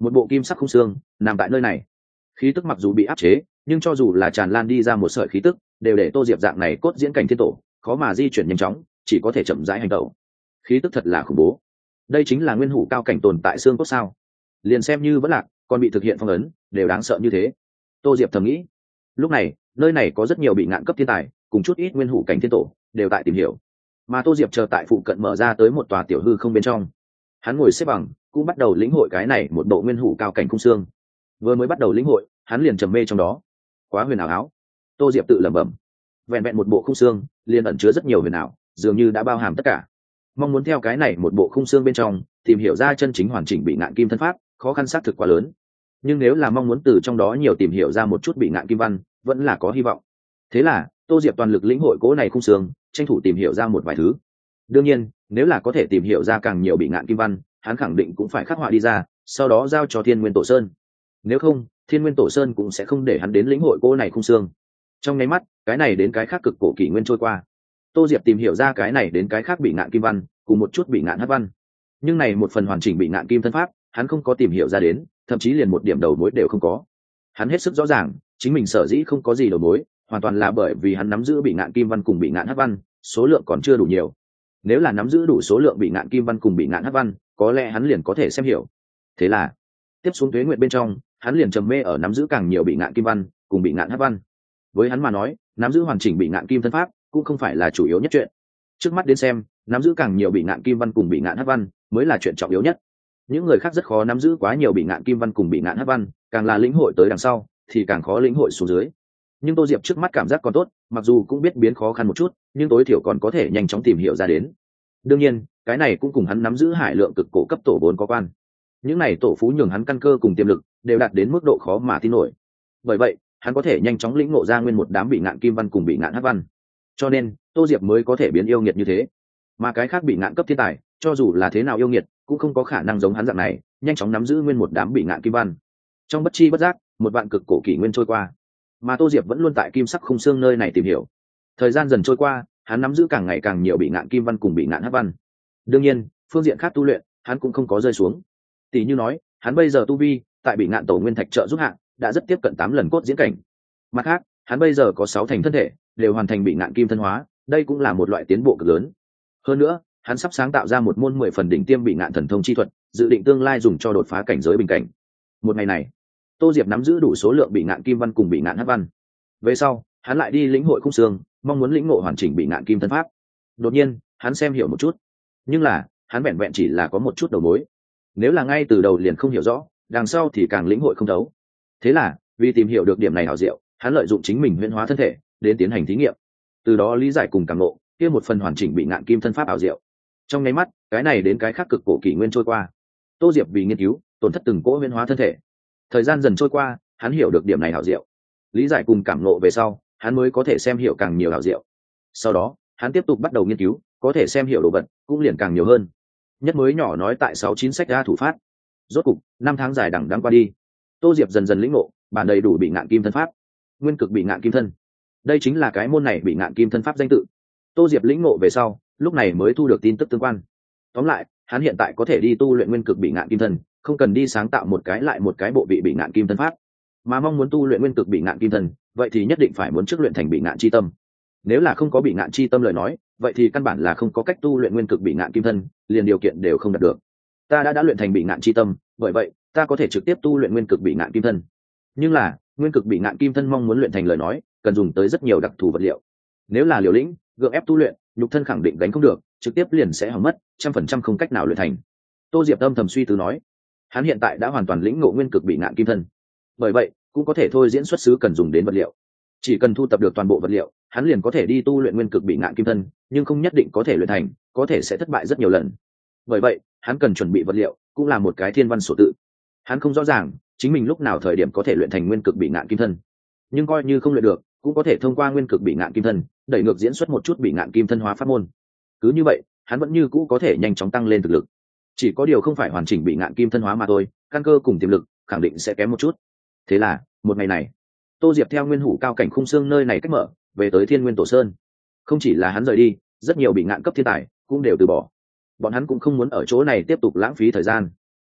S1: một bộ kim sắc khung xương nằm tại nơi này. Khí tức mặc dù bị áp chế, nhưng cho dù là tràn lan đi ra một sợi khí tức, đều để Tô Diệp dạng này cốt diễn cảnh thiên tổ khó mà di chuyển nhanh chóng, chỉ có thể chậm rãi hành động. Khí tức thật là khủng bố. Đây chính là nguyên hủ cao cảnh tồn tại xương cốt sao? Liền xem như vẫn lạc, còn bị thực hiện phong ấn, đều đáng sợ như thế. Tô Diệp thầm nghĩ. Lúc này, nơi này có rất nhiều bị ngạn cấp thiên tài, cùng chút ít nguyên hủ cảnh thiên tổ, đều tại tìm hiểu. Mà Tô Diệp chờ tại phụ cận mở ra tới một tòa tiểu hư không bên trong. Hắn ngồi xếp bằng, cũng bắt đầu lĩnh hội cái này một bộ nguyên hủ cao cảnh khung xương. Vừa mới bắt đầu lĩnh hội, hắn liền trầm mê trong đó. Quá huyền ảo. Tô Diệp tự lẩm bẩm. Vẹn vẹn một bộ khung xương, liền ẩn chứa rất nhiều huyền ảo, dường như đã bao hàm tất cả. Mong muốn theo cái này một bộ khung xương bên trong tìm hiểu ra chân chính hoàn chỉnh bị ngạn kim thân pháp, khó khăn xác thực quá lớn. Nhưng nếu là mong muốn từ trong đó nhiều tìm hiểu ra một chút bị ngạn kim văn, vẫn là có hy vọng. Thế là Tô Diệp toàn lực lĩnh hội cố này khung xương, tranh thủ tìm hiểu ra một vài thứ. Đương nhiên, nếu là có thể tìm hiểu ra càng nhiều bị ngạn kim văn, hắn khẳng định cũng phải khắc họa đi ra, sau đó giao cho Thiên Nguyên Tổ Sơn. Nếu không, Thiên Nguyên Tổ Sơn cũng sẽ không để hắn đến lĩnh hội cố này khung xương. Trong nháy mắt, cái này đến cái khác cực cổ kỷ nguyên trôi qua. Tô Diệp tìm hiểu ra cái này đến cái khác bị ngạn kim văn, cùng một chút bị ngạn hắc văn. Nhưng này một phần hoàn chỉnh bị ngạn kim thân pháp, hắn không có tìm hiểu ra đến, thậm chí liền một điểm đầu mối đều không có. Hắn hết sức rõ ràng, chính mình sở dĩ không có gì đầu mối, hoàn toàn là bởi vì hắn nắm giữ bị ngạn kim văn cùng bị ngạn hắc văn, số lượng còn chưa đủ nhiều. Nếu là nắm giữ đủ số lượng bị ngạn kim văn cùng bị ngạn hắc văn, có lẽ hắn liền có thể xem hiểu. Thế là, tiếp xuống tuế nguyện bên trong, hắn liền trầm mê ở nắm giữ càng nhiều bị ngạn kim văn cùng bị ngạn hắc văn. Với hắn mà nói, nắm giữ hoàn chỉnh bị ngạn kim thân pháp cũng không phải là chủ yếu nhất chuyện. Trước mắt đến xem, nắm giữ càng nhiều bị ngạn kim văn cùng bị ngạn hắc văn mới là chuyện trọng yếu nhất. Những người khác rất khó nắm giữ quá nhiều bị ngạn kim văn cùng bị ngạn hắc văn, càng là lĩnh hội tới đằng sau thì càng khó lĩnh hội xuống dưới. Nhưng Tô Diệp trước mắt cảm giác còn tốt, mặc dù cũng biết biến khó khăn một chút, nhưng tối thiểu còn có thể nhanh chóng tìm hiểu ra đến. Đương nhiên, cái này cũng cùng hắn nắm giữ hải lượng cực cổ cấp tổ 4 có quan. Những này tổ phú nhường hắn căn cơ cùng tiềm lực đều đạt đến mức độ khó mà tin nổi. Bởi vậy, hắn có thể nhanh chóng lĩnh ngộ ra nguyên một đám bị ngạn kim văn cùng bị ngạn hắc văn. Cho nên, Tô Diệp mới có thể biến yêu nghiệt như thế. Mà cái khác bị ngạn cấp thiên tài, cho dù là thế nào yêu nghiệt, cũng không có khả năng giống hắn dạng này, nhanh chóng nắm giữ nguyên một đám bị ngạn kim văn. Trong bất chi bất giác, một vạn cực cổ kỷ nguyên trôi qua, mà Tô Diệp vẫn luôn tại kim sắc khung xương nơi này tìm hiểu. Thời gian dần trôi qua, hắn nắm giữ càng ngày càng nhiều bị ngạn kim văn cùng bị ngạn hắc văn. Đương nhiên, phương diện khác tu luyện, hắn cũng không có rơi xuống. Tỷ như nói, hắn bây giờ tu vi, tại bị ngạn tổ nguyên thạch trợ giúp hạng, đã rất tiếp cận 8 lần cốt diễn cảnh. Mặt khác, hắn bây giờ có 6 thành thân thể, đều hoàn thành bị ngạn kim thân hóa, đây cũng là một loại tiến bộ cực lớn. Hơn nữa, hắn sắp sáng tạo ra một môn 10 phần đỉnh tiêm bị ngạn thần thông chi thuật, dự định tương lai dùng cho đột phá cảnh giới bình cảnh. Một ngày này, Tô Diệp nắm giữ đủ số lượng bị ngạn kim văn cùng bị ngạn hắc văn. Về sau, hắn lại đi lĩnh hội khung xương, mong muốn lĩnh ngộ hoàn chỉnh bị ngạn kim thân pháp. Đột nhiên, hắn xem hiểu một chút, nhưng là, hắn vẹn vẹn chỉ là có một chút đầu mối. Nếu là ngay từ đầu liền không hiểu rõ, đằng sau thì càng lĩnh hội không thấu. Thế là, vì tìm hiểu được điểm này hảo diệu, hắn lợi dụng chính mình huyễn hóa thân thể đến tiến hành thí nghiệm, từ đó lý giải cùng cảm ngộ kia một phần hoàn chỉnh bị ngạn kim thân pháp ảo diệu. Trong nháy mắt, cái này đến cái khác cực cổ kỷ nguyên trôi qua. Tô Diệp vì nghiên cứu, tổn thất từng cỗ huyễn hóa thân thể. Thời gian dần trôi qua, hắn hiểu được điểm này hảo diệu, lý giải cùng cảm ngộ về sau, hắn mới có thể xem hiểu càng nhiều hảo diệu. Sau đó, hắn tiếp tục bắt đầu nghiên cứu, có thể xem hiểu đồ vật cũng liền càng nhiều hơn. Nhất mới nhỏ nói tại 69 sách ra thủ phát. Rốt cục, 5 tháng dài đằng đẵng qua đi, Tô Diệp dần dần lĩnh ngộ bản đầy đủ bị ngạn kim thân pháp, nguyên cực bị ngạn kim thân. Đây chính là cái môn này bị ngạn kim thân pháp danh tự. Tô Diệp lĩnh ngộ về sau, lúc này mới thu được tin tức tương quan. Tóm lại, hắn hiện tại có thể đi tu luyện nguyên cực bị ngạn kim thân, không cần đi sáng tạo một cái lại một cái bộ vị bị ngạn kim thân pháp. Mà mong muốn tu luyện nguyên cực bị ngạn kim thân, vậy thì nhất định phải muốn trước luyện thành bị ngạn chi tâm. Nếu là không có bị ngạn chi tâm lời nói, vậy thì căn bản là không có cách tu luyện nguyên cực bị ngạn kim thân, liền điều kiện đều không đạt được. Ta đã luyện thành bị ngạn chi tâm, bởi vậy ta có thể trực tiếp tu luyện nguyên cực bị ngạn kim thân. Nhưng là, nguyên cực bị ngạn kim thân mong muốn luyện thành lời nói, cần dùng tới rất nhiều đặc thù vật liệu. Nếu là liều lĩnh, gượng ép tu luyện, nhục thân khẳng định gánh không được, trực tiếp liền sẽ hỏng mất, 100% không cách nào luyện thành. Tô Diệp âm thầm suy tư nói, hắn hiện tại đã hoàn toàn lĩnh ngộ nguyên cực bị ngạn kim thân, bởi vậy cũng có thể thôi diễn xuất xứ cần dùng đến vật liệu. Chỉ cần thu tập được toàn bộ vật liệu, hắn liền có thể đi tu luyện nguyên cực bị ngạn kim thân, nhưng không nhất định có thể luyện thành, có thể sẽ thất bại rất nhiều lần. Bởi vậy, hắn cần chuẩn bị vật liệu, cũng là một cái thiên văn sổ tự. Hắn không rõ ràng chính mình lúc nào thời điểm có thể luyện thành nguyên cực bị ngạn kim thân, nhưng coi như không luyện được, cũng có thể thông qua nguyên cực bị ngạn kim thân đẩy ngược diễn xuất một chút bị ngạn kim thân hóa pháp môn. Cứ như vậy, hắn vẫn như cũ có thể nhanh chóng tăng lên thực lực. Chỉ có điều không phải hoàn chỉnh bị ngạn kim thân hóa mà thôi, căn cơ cùng tiềm lực khẳng định sẽ kém một chút. Thế là, một ngày này, Tô Diệp theo nguyên hủ cao cảnh khung xương nơi này cách mở, về tới Thiên Nguyên Tổ Sơn. Không chỉ là hắn rời đi, rất nhiều bị ngạn cấp thiên tài cũng đều từ bỏ. Bọn hắn cũng không muốn ở chỗ này tiếp tục lãng phí thời gian.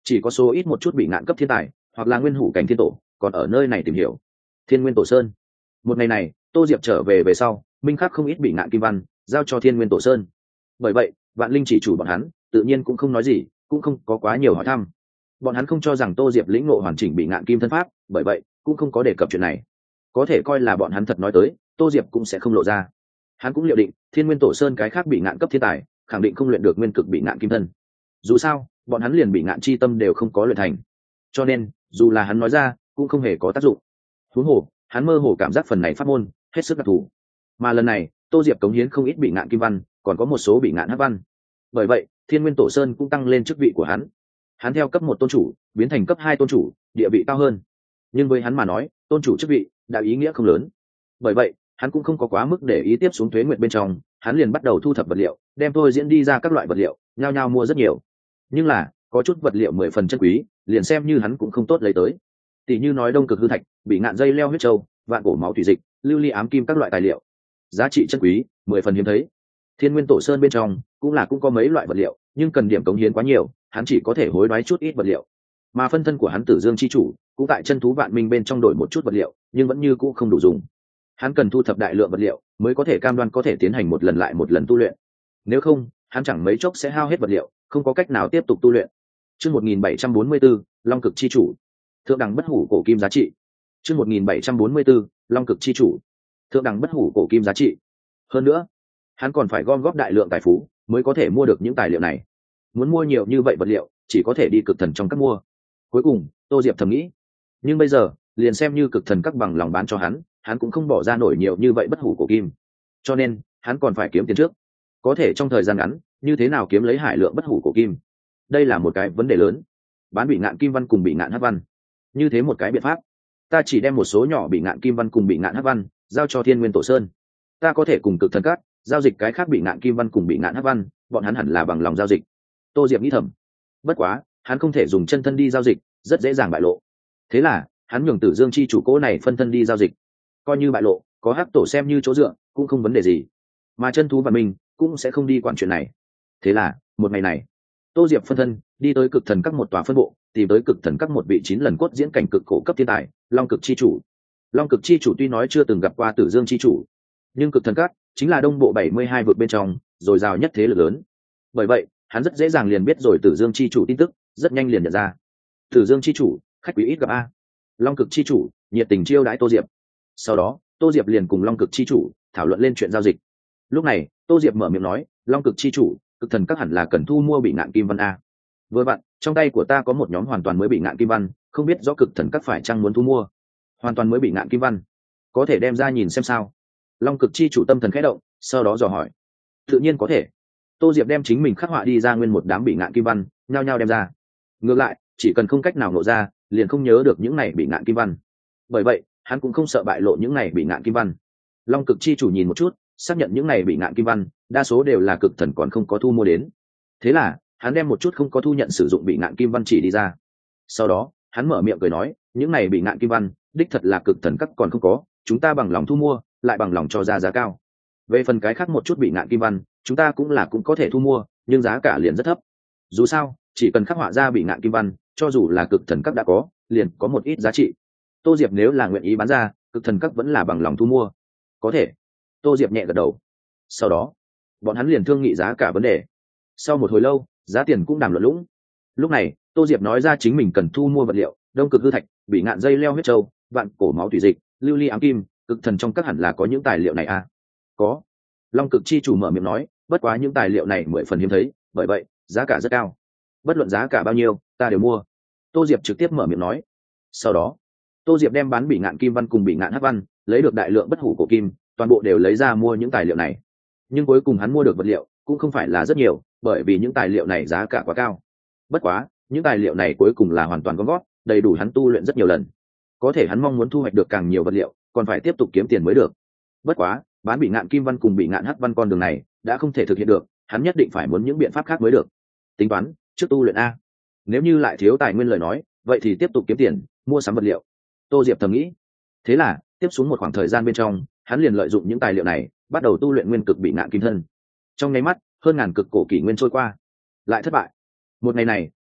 S1: chỉ có số ít một chút bị ngạn cấp thiên tài hoặc là nguyên hủ cảnh thiên tổ còn ở nơi này tìm hiểu. Thiên Nguyên Tổ Sơn. Một ngày này Tô Diệp trở về về sau, minh khắc không ít bị ngạn kim văn giao cho Thiên Nguyên Tổ Sơn. Bởi vậy Vạn Linh chỉ chủ bọn hắn tự nhiên cũng không nói gì, cũng không có quá nhiều hỏi thăm. Bọn hắn không cho rằng Tô Diệp lĩnh ngộ hoàn chỉnh bị ngạn kim thân pháp, bởi vậy cũng không có đề cập chuyện này. Có thể coi là bọn hắn thật nói tới, Tô Diệp cũng sẽ không lộ ra. Hắn cũng liệu định Thiên Nguyên Tổ Sơn cái khác bị ngạn cấp thiên tài khẳng định không luyện được nguyên cực bị ngạn kim thân. Dù sao bọn hắn liền bị ngạn chi tâm đều không có luyện thành, cho nên dù là hắn nói ra cũng không hề có tác dụng. Huống hồ hắn mơ hồ cảm giác phần này pháp môn hết sức đặc thù, mà lần này Tô Diệp cống hiến không ít bị ngạn kim văn, còn có một số bị ngạn hắc văn. Bởi vậy Thiên Nguyên Tổ Sơn cũng tăng lên chức vị của hắn. Hắn theo cấp 1 tôn chủ biến thành cấp 2 tôn chủ, địa vị cao hơn. Nhưng với hắn mà nói, tôn chủ chức vị đã ý nghĩa không lớn. Bởi vậy hắn cũng không có quá mức để ý tiếp xuống Tuế Nguyệt bên trong, hắn liền bắt đầu thu thập vật liệu, đem thôi diễn đi ra các loại vật liệu, nhao nhao mua rất nhiều. Nhưng là có chút vật liệu 10 phần chân quý, liền xem như hắn cũng không tốt lấy tới. Tỷ như nói đông cực hư thạch, bị ngạn dây leo huyết châu, vạn cổ máu thủy dịch, lưu ly ám kim các loại tài liệu, giá trị chân quý, 10 phần hiếm thấy. Thiên Nguyên Tổ Sơn bên trong cũng có mấy loại vật liệu, nhưng cần điểm cống hiến quá nhiều, hắn chỉ có thể hối đoái chút ít vật liệu. Mà phân thân của hắn Tử Dương chi chủ cũng tại chân thú vạn minh bên trong đổi một chút vật liệu, nhưng vẫn như cũ không đủ dùng. Hắn cần thu thập đại lượng vật liệu mới có thể cam đoan có thể tiến hành một lần lại một lần tu luyện. Nếu không, hắn chẳng mấy chốc sẽ hao hết vật liệu, không có cách nào tiếp tục tu luyện. Chương 1744, Long Cực chi chủ. Thượng đẳng bất hủ cổ kim giá trị. Chương 1744, Long Cực chi chủ. Thượng đẳng bất hủ cổ kim giá trị. Hơn nữa, hắn còn phải gom góp đại lượng tài phú mới có thể mua được những tài liệu này. Muốn mua nhiều như vậy vật liệu, chỉ có thể đi cực thần trong các mua. Cuối cùng, Tô Diệp thầm nghĩ, nhưng bây giờ, liền xem như cực thần các bằng lòng bán cho hắn cũng không bỏ ra nổi nhiều như vậy bất hủ cổ kim. Cho nên, hắn còn phải kiếm tiền trước. Có thể trong thời gian ngắn, như thế nào kiếm lấy hải lượng bất hủ cổ kim? Đây là một cái vấn đề lớn. Bán bị ngạn kim văn cùng bị ngạn hắc văn. Như thế một cái biện pháp, ta chỉ đem một số nhỏ bị ngạn kim văn cùng bị ngạn hắc văn giao cho Thiên Nguyên Tổ Sơn. Ta có thể cùng cực thần các giao dịch cái khác bị ngạn kim văn cùng bị ngạn hắc văn, bọn hắn hẳn là bằng lòng giao dịch. Tô Diệp nghĩ thầm. Bất quá, hắn không thể dùng chân thân đi giao dịch, rất dễ dàng bại lộ. Thế là, hắn nhường Tử Dương chi chủ cố này phân thân đi giao dịch. Coi như bại lộ, có hắc tổ xem như chỗ dựa, cũng không vấn đề gì. Mà chân thú và mình cũng sẽ không đi quản chuyện này. Thế là, một ngày này, Tô Diệp phân thân đi tới cực thần các một tòa phân bộ, tìm tới cực thần các một vị 9 lần cốt diễn cảnh cực cổ cấp thiên tài, Long Cực chi chủ. Long Cực chi chủ tuy nói chưa từng gặp qua Tử Dương chi chủ, nhưng cực thần các chính là đông bộ 72 vực bên trong, dồi dào nhất thế lực lớn. Bởi vậy, hắn rất dễ dàng liền biết rồi Tử Dương chi chủ tin tức, rất nhanh liền nhận ra. Tử Dương chi chủ, khách quý ít gặp a. Long Cực chi chủ nhiệt tình chiêu đãi Tô Diệp. Sau đó, Tô Diệp liền cùng Long Cực chi chủ thảo luận lên chuyện giao dịch. Lúc này, Tô Diệp mở miệng nói, Long Cực chi chủ, cực thần các hẳn là cần thu mua bị ngạn kim văn a. Vừa vặn, trong tay của ta có một nhóm hoàn toàn mới bị ngạn kim văn, không biết rõ cực thần các phải chăng muốn thu mua. Hoàn toàn mới bị ngạn kim văn, có thể đem ra nhìn xem sao? Long Cực chi chủ tâm thần khẽ động, sau đó dò hỏi. Tự nhiên có thể. Tô Diệp đem chính mình khắc họa đi ra nguyên một đám bị ngạn kim văn, nhao nhao đem ra. Ngược lại, chỉ cần không cách nào nộ ra, liền không nhớ được những này bị ngạn kim văn. Bởi vậy, hắn cũng không sợ bại lộ những này bị ngạn kim văn. Long Cực chi chủ nhìn một chút, xác nhận những này bị ngạn kim văn, đa số đều là cực thần còn không có thu mua đến. Thế là, hắn đem một chút không có thu nhận sử dụng bị ngạn kim văn chỉ đi ra. Sau đó, hắn mở miệng cười nói, những này bị ngạn kim văn, đích thật là cực thần các còn không có, chúng ta bằng lòng thu mua, lại bằng lòng cho ra giá cao. Về phần cái khác một chút bị ngạn kim văn, chúng ta cũng có thể thu mua, nhưng giá cả liền rất thấp. Dù sao, chỉ cần khắc họa ra bị ngạn kim văn, cho dù là cực thần các đã có, liền có một ít giá trị. Tô Diệp nếu là nguyện ý bán ra, cực thần các vẫn là bằng lòng thu mua. Có thể. Tô Diệp nhẹ gật đầu. Sau đó, bọn hắn liền thương nghị giá cả vấn đề. Sau một hồi lâu, giá tiền cũng đàm luận lũng. Lúc này, Tô Diệp nói ra chính mình cần thu mua vật liệu, đông cực hư thạch, bị ngạn dây leo huyết châu, vạn cổ máu thủy dịch, lưu ly ám kim, cực thần trong các hẳn là có những tài liệu này à? Có. Long Cực chi chủ mở miệng nói, bất quá những tài liệu này 10 phần hiếm thấy, bởi vậy giá cả rất cao. Bất luận giá cả bao nhiêu, ta đều mua. Tô Diệp trực tiếp mở miệng nói. Sau đó, Tô Diệp đem bán bị ngạn kim văn cùng bị ngạn hắc văn, lấy được đại lượng bất hủ cổ kim, toàn bộ đều lấy ra mua những tài liệu này. Nhưng cuối cùng hắn mua được vật liệu cũng không phải là rất nhiều, bởi vì những tài liệu này giá cả quá cao. Bất quá, những tài liệu này cuối cùng là hoàn toàn gom góp, đầy đủ hắn tu luyện rất nhiều lần. Có thể hắn mong muốn thu hoạch được càng nhiều vật liệu, còn phải tiếp tục kiếm tiền mới được. Bất quá, bán bị ngạn kim văn cùng bị ngạn hắc văn con đường này đã không thể thực hiện được, hắn nhất định phải muốn những biện pháp khác mới được. Tính toán, trước tu luyện a. Nếu như lại thiếu tài nguyên lời nói, vậy thì tiếp tục kiếm tiền, mua sắm vật liệu. Tô Diệp thầm nghĩ. Thế là, tiếp xuống một khoảng thời gian bên trong, hắn liền lợi dụng những tài liệu này, bắt đầu tu luyện nguyên cực bị ngạn kim thân. Trong nháy mắt, hơn ngàn cực cổ kỷ nguyên trôi qua, lại thất bại. Một ngày này,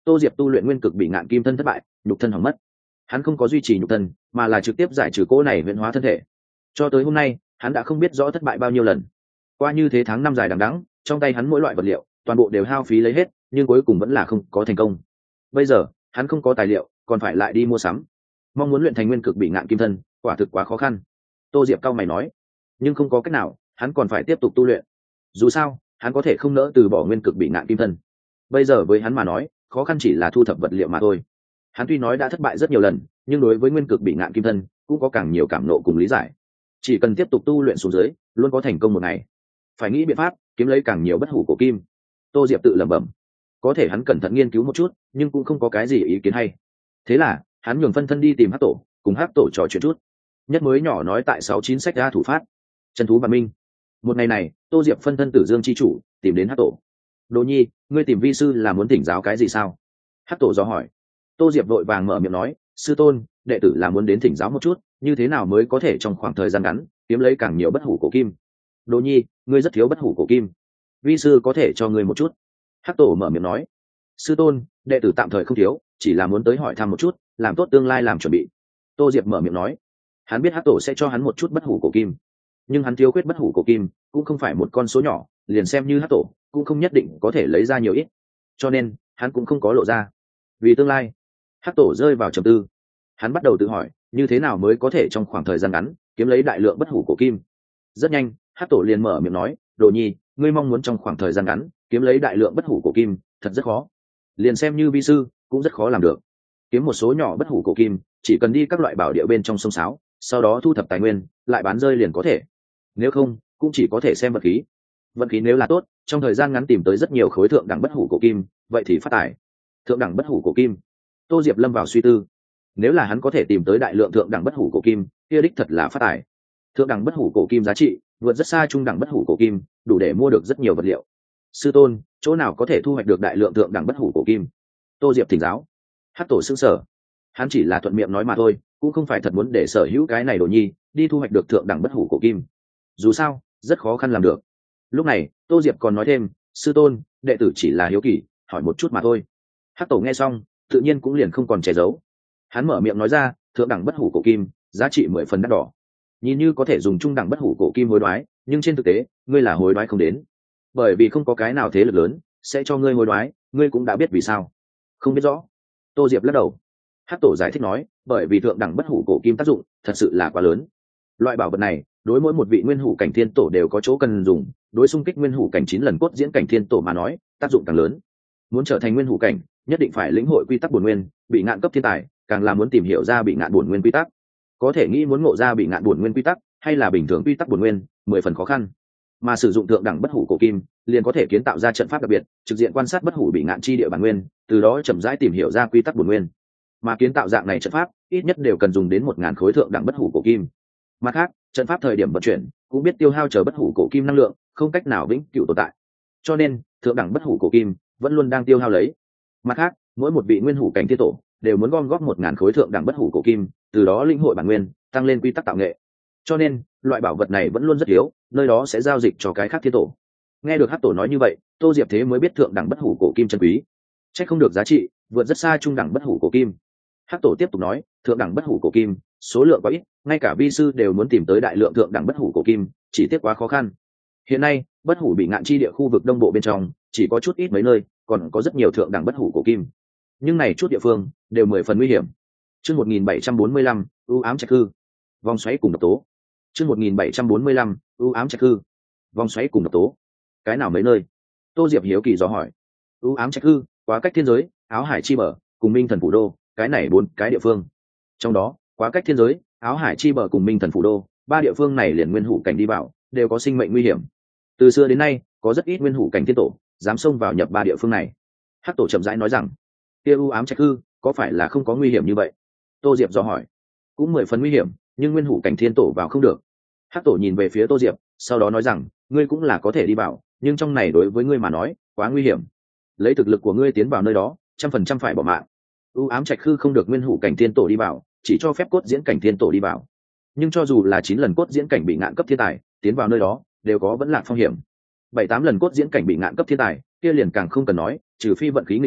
S1: Tô Diệp tu luyện nguyên cực bị ngạn kim thân thất bại, nhục thân hỏng mất. Hắn không có duy trì nhục thân, mà là trực tiếp giải trừ cỗ này huyễn hóa thân thể. Cho tới hôm nay, hắn đã không biết rõ thất bại bao nhiêu lần. Qua như thế tháng năm dài đằng đẵng, trong tay hắn mỗi loại vật liệu, toàn bộ đều hao phí lấy hết, nhưng cuối cùng vẫn là không có thành công. Bây giờ, hắn không có tài liệu, còn phải lại đi mua sắm. Mong muốn luyện thành nguyên cực bị ngạn kim thân, quả thực quá khó khăn. Tô Diệp cau mày nói, nhưng không có cách nào, hắn còn phải tiếp tục tu luyện. Dù sao, hắn có thể không nỡ từ bỏ nguyên cực bị ngạn kim thân. Bây giờ với hắn mà nói, khó khăn chỉ là thu thập vật liệu mà thôi. Hắn tuy nói đã thất bại rất nhiều lần, nhưng đối với nguyên cực bị ngạn kim thân cũng có càng nhiều cảm nộ cùng lý giải. Chỉ cần tiếp tục tu luyện xuống dưới, luôn có thành công một ngày. Phải nghĩ biện pháp kiếm lấy càng nhiều bất hủ cổ kim. Tô Diệp tự lẩm bẩm. Có thể hắn cẩn thận nghiên cứu một chút, nhưng cũng không có cái gì ý kiến hay. Thế là hắn nhường phân thân đi tìm Hắc Tổ, cùng Hắc Tổ trò chuyện chút. Nhất mới nhỏ nói tại 69 sách ra thủ phát. Chân thú và minh. Một ngày này, Tô Diệp phân thân Tử Dương chi chủ tìm đến Hắc Tổ. Đồ Nhi, ngươi tìm vi sư là muốn thỉnh giáo cái gì sao? Hắc Tổ dò hỏi. Tô Diệp vội vàng mở miệng nói, sư tôn, đệ tử là muốn đến thỉnh giáo một chút, như thế nào mới có thể trong khoảng thời gian ngắn kiếm lấy càng nhiều bất hủ cổ kim. Đồ Nhi, ngươi rất thiếu bất hủ cổ kim, vi sư có thể cho ngươi một chút. Hắc Tổ mở miệng nói. Sư tôn, đệ tử tạm thời không thiếu, chỉ là muốn tới hỏi thăm một chút, làm tốt tương lai làm chuẩn bị. Tô Diệp mở miệng nói. Hắn biết Hắc Tổ sẽ cho hắn một chút bất hủ cổ kim, nhưng hắn thiếu khuyết bất hủ cổ kim cũng không phải một con số nhỏ, liền xem như Hắc Tổ cũng không nhất định có thể lấy ra nhiều ít, cho nên hắn cũng không có lộ ra. Vì tương lai, Hắc Tổ rơi vào trầm tư. Hắn bắt đầu tự hỏi, như thế nào mới có thể trong khoảng thời gian ngắn kiếm lấy đại lượng bất hủ cổ kim. Rất nhanh, Hắc Tổ liền mở miệng nói, Đồ Nhi, ngươi mong muốn trong khoảng thời gian ngắn kiếm lấy đại lượng bất hủ cổ kim, thật rất khó. Liền xem như vi sư cũng rất khó làm được. Kiếm một số nhỏ bất hủ cổ kim, chỉ cần đi các loại bảo địa bên trong sông sáo, sau đó thu thập tài nguyên, lại bán rơi liền có thể. Nếu không, cũng chỉ có thể xem vận khí. Vận khí nếu là tốt, trong thời gian ngắn tìm tới rất nhiều khối thượng đẳng bất hủ cổ kim, vậy thì phát tài. Thượng đẳng bất hủ cổ kim. Tô Diệp lâm vào suy tư. Nếu là hắn có thể tìm tới đại lượng thượng đẳng bất hủ cổ kim, kia đích thật là phát tài. Thượng đẳng bất hủ cổ kim giá trị vượt rất xa trung đẳng bất hủ cổ kim, đủ để mua được rất nhiều vật liệu. Sư tôn, chỗ nào có thể thu hoạch được đại lượng thượng đẳng bất hủ cổ kim? Tô Diệp thỉnh giáo. Hắc Tổ sững sờ. Hắn chỉ là thuận miệng nói mà thôi, cũng không phải thật muốn để sở hữu cái này Đồ Nhi đi thu hoạch được thượng đẳng bất hủ cổ kim. Dù sao, rất khó khăn làm được. Lúc này, Tô Diệp còn nói thêm, sư tôn, đệ tử chỉ là hiếu kỳ, hỏi một chút mà thôi. Hắc Tổ nghe xong, tự nhiên cũng liền không còn che giấu. Hắn mở miệng nói ra, thượng đẳng bất hủ cổ kim, giá trị 10 phần đắt đỏ. Nhìn như có thể dùng trung đẳng bất hủ cổ kim hối đoái, nhưng trên thực tế, ngươi là hối đoái không đến. Bởi vì không có cái nào thế lực lớn sẽ cho ngươi hối đoái, ngươi cũng đã biết vì sao. Không biết rõ. Tô Diệp lắc đầu. Hắc Tổ giải thích nói, bởi vì thượng đẳng bất hủ cổ kim tác dụng thật sự là quá lớn. Loại bảo vật này, đối mỗi một vị nguyên hủ cảnh thiên tổ đều có chỗ cần dùng, đối xung kích nguyên hủ cảnh 9 lần cốt diễn cảnh thiên tổ mà nói, tác dụng càng lớn. Muốn trở thành nguyên hủ cảnh, nhất định phải lĩnh hội quy tắc bổn nguyên, bị ngạn cấp thiên tài, càng là muốn tìm hiểu ra bị ngạn bổn nguyên quy tắc. Có thể nghĩ muốn ngộ ra bị ngạn bổn nguyên quy tắc, hay là bình thường quy tắc bổn nguyên, 10 phần khó khăn. Mà sử dụng thượng đẳng bất hủ cổ kim, liền có thể kiến tạo ra trận pháp đặc biệt, trực diện quan sát bất hủ bị ngạn chi địa bản nguyên, từ đó chậm rãi tìm hiểu ra quy tắc bổn nguyên. Mà kiến tạo dạng này trận pháp, ít nhất đều cần dùng đến 1000 khối thượng đẳng bất hủ cổ kim. Mặt khác, trận pháp thời điểm vận chuyển cũng biết tiêu hao chờ bất hủ cổ kim năng lượng, không cách nào vĩnh cửu tồn tại. Cho nên, thượng đẳng bất hủ cổ kim vẫn luôn đang tiêu hao lấy. Mặt khác, mỗi một vị nguyên hủ cảnh thiên tổ đều muốn gom góp 1000 khối thượng đẳng bất hủ cổ kim, từ đó linh hội bản nguyên, tăng lên quy tắc tạo nghệ. Cho nên, loại bảo vật này vẫn luôn rất yếu, nơi đó sẽ giao dịch cho cái khác thiên tổ. Nghe được Hắc Tổ nói như vậy, Tô Diệp thế mới biết thượng đẳng bất hủ cổ kim chân quý. Chắc không được giá trị vượt rất xa trung đẳng bất hủ cổ kim. Hắc Tổ tiếp tục nói, thượng đẳng bất hủ cổ kim, số lượng quá ít, ngay cả vi sư đều muốn tìm tới đại lượng thượng đẳng bất hủ cổ kim, chỉ tiếc quá khó khăn. Hiện nay, bất hủ bị ngạn chi địa khu vực đông bộ bên trong, chỉ có chút ít mấy nơi, còn có rất nhiều thượng đẳng bất hủ cổ kim. Nhưng này chút địa phương đều 10 phần nguy hiểm. Chương 1745, ưu ám trạch hư. Vòng xoáy cùng độc tố. Chương 1745, ưu ám trạch hư. Vòng xoáy cùng độc tố. Cái nào mấy nơi? Tô Diệp hiếu kỳ dò hỏi. Ưu ám trạch hư, quá cách thiên giới, áo hải chi bờ, cùng minh thần phủ đô, cái này 4 cái địa phương. Trong đó, quá cách thiên giới, áo hải chi bờ cùng minh thần phủ đô, 3 địa phương này liền nguyên hủ cảnh đi vào, đều có sinh mệnh nguy hiểm. Từ xưa đến nay, có rất ít nguyên hủ cảnh thiên tổ dám xông vào nhập 3 địa phương này. Hắc Tổ chậm rãi nói rằng, kia u ám trạch hư có phải là không có nguy hiểm như vậy? Tô Diệp dò hỏi. Cũng 10 phần nguy hiểm, nhưng nguyên hủ cảnh thiên tổ vào không được. Hắc Tổ nhìn về phía Tô Diệp, sau đó nói rằng, ngươi cũng là có thể đi vào, nhưng trong này đối với ngươi mà nói quá nguy hiểm. Lấy thực lực của ngươi tiến vào nơi đó, 100% phải bỏ mạng. U ám trạch hư không được nguyên hủ cảnh thiên tổ đi vào, chỉ cho phép cốt diễn cảnh thiên tổ đi vào. Nhưng cho dù là 9 lần cốt diễn cảnh bị ngạn cấp thiên tài tiến vào nơi đó, đều có vẫn lạc phong hiểm. 7-8 lần cốt diễn cảnh bị ngạn cấp thiên tài, kia liền càng không cần nói, trừ phi vận khí người tiên,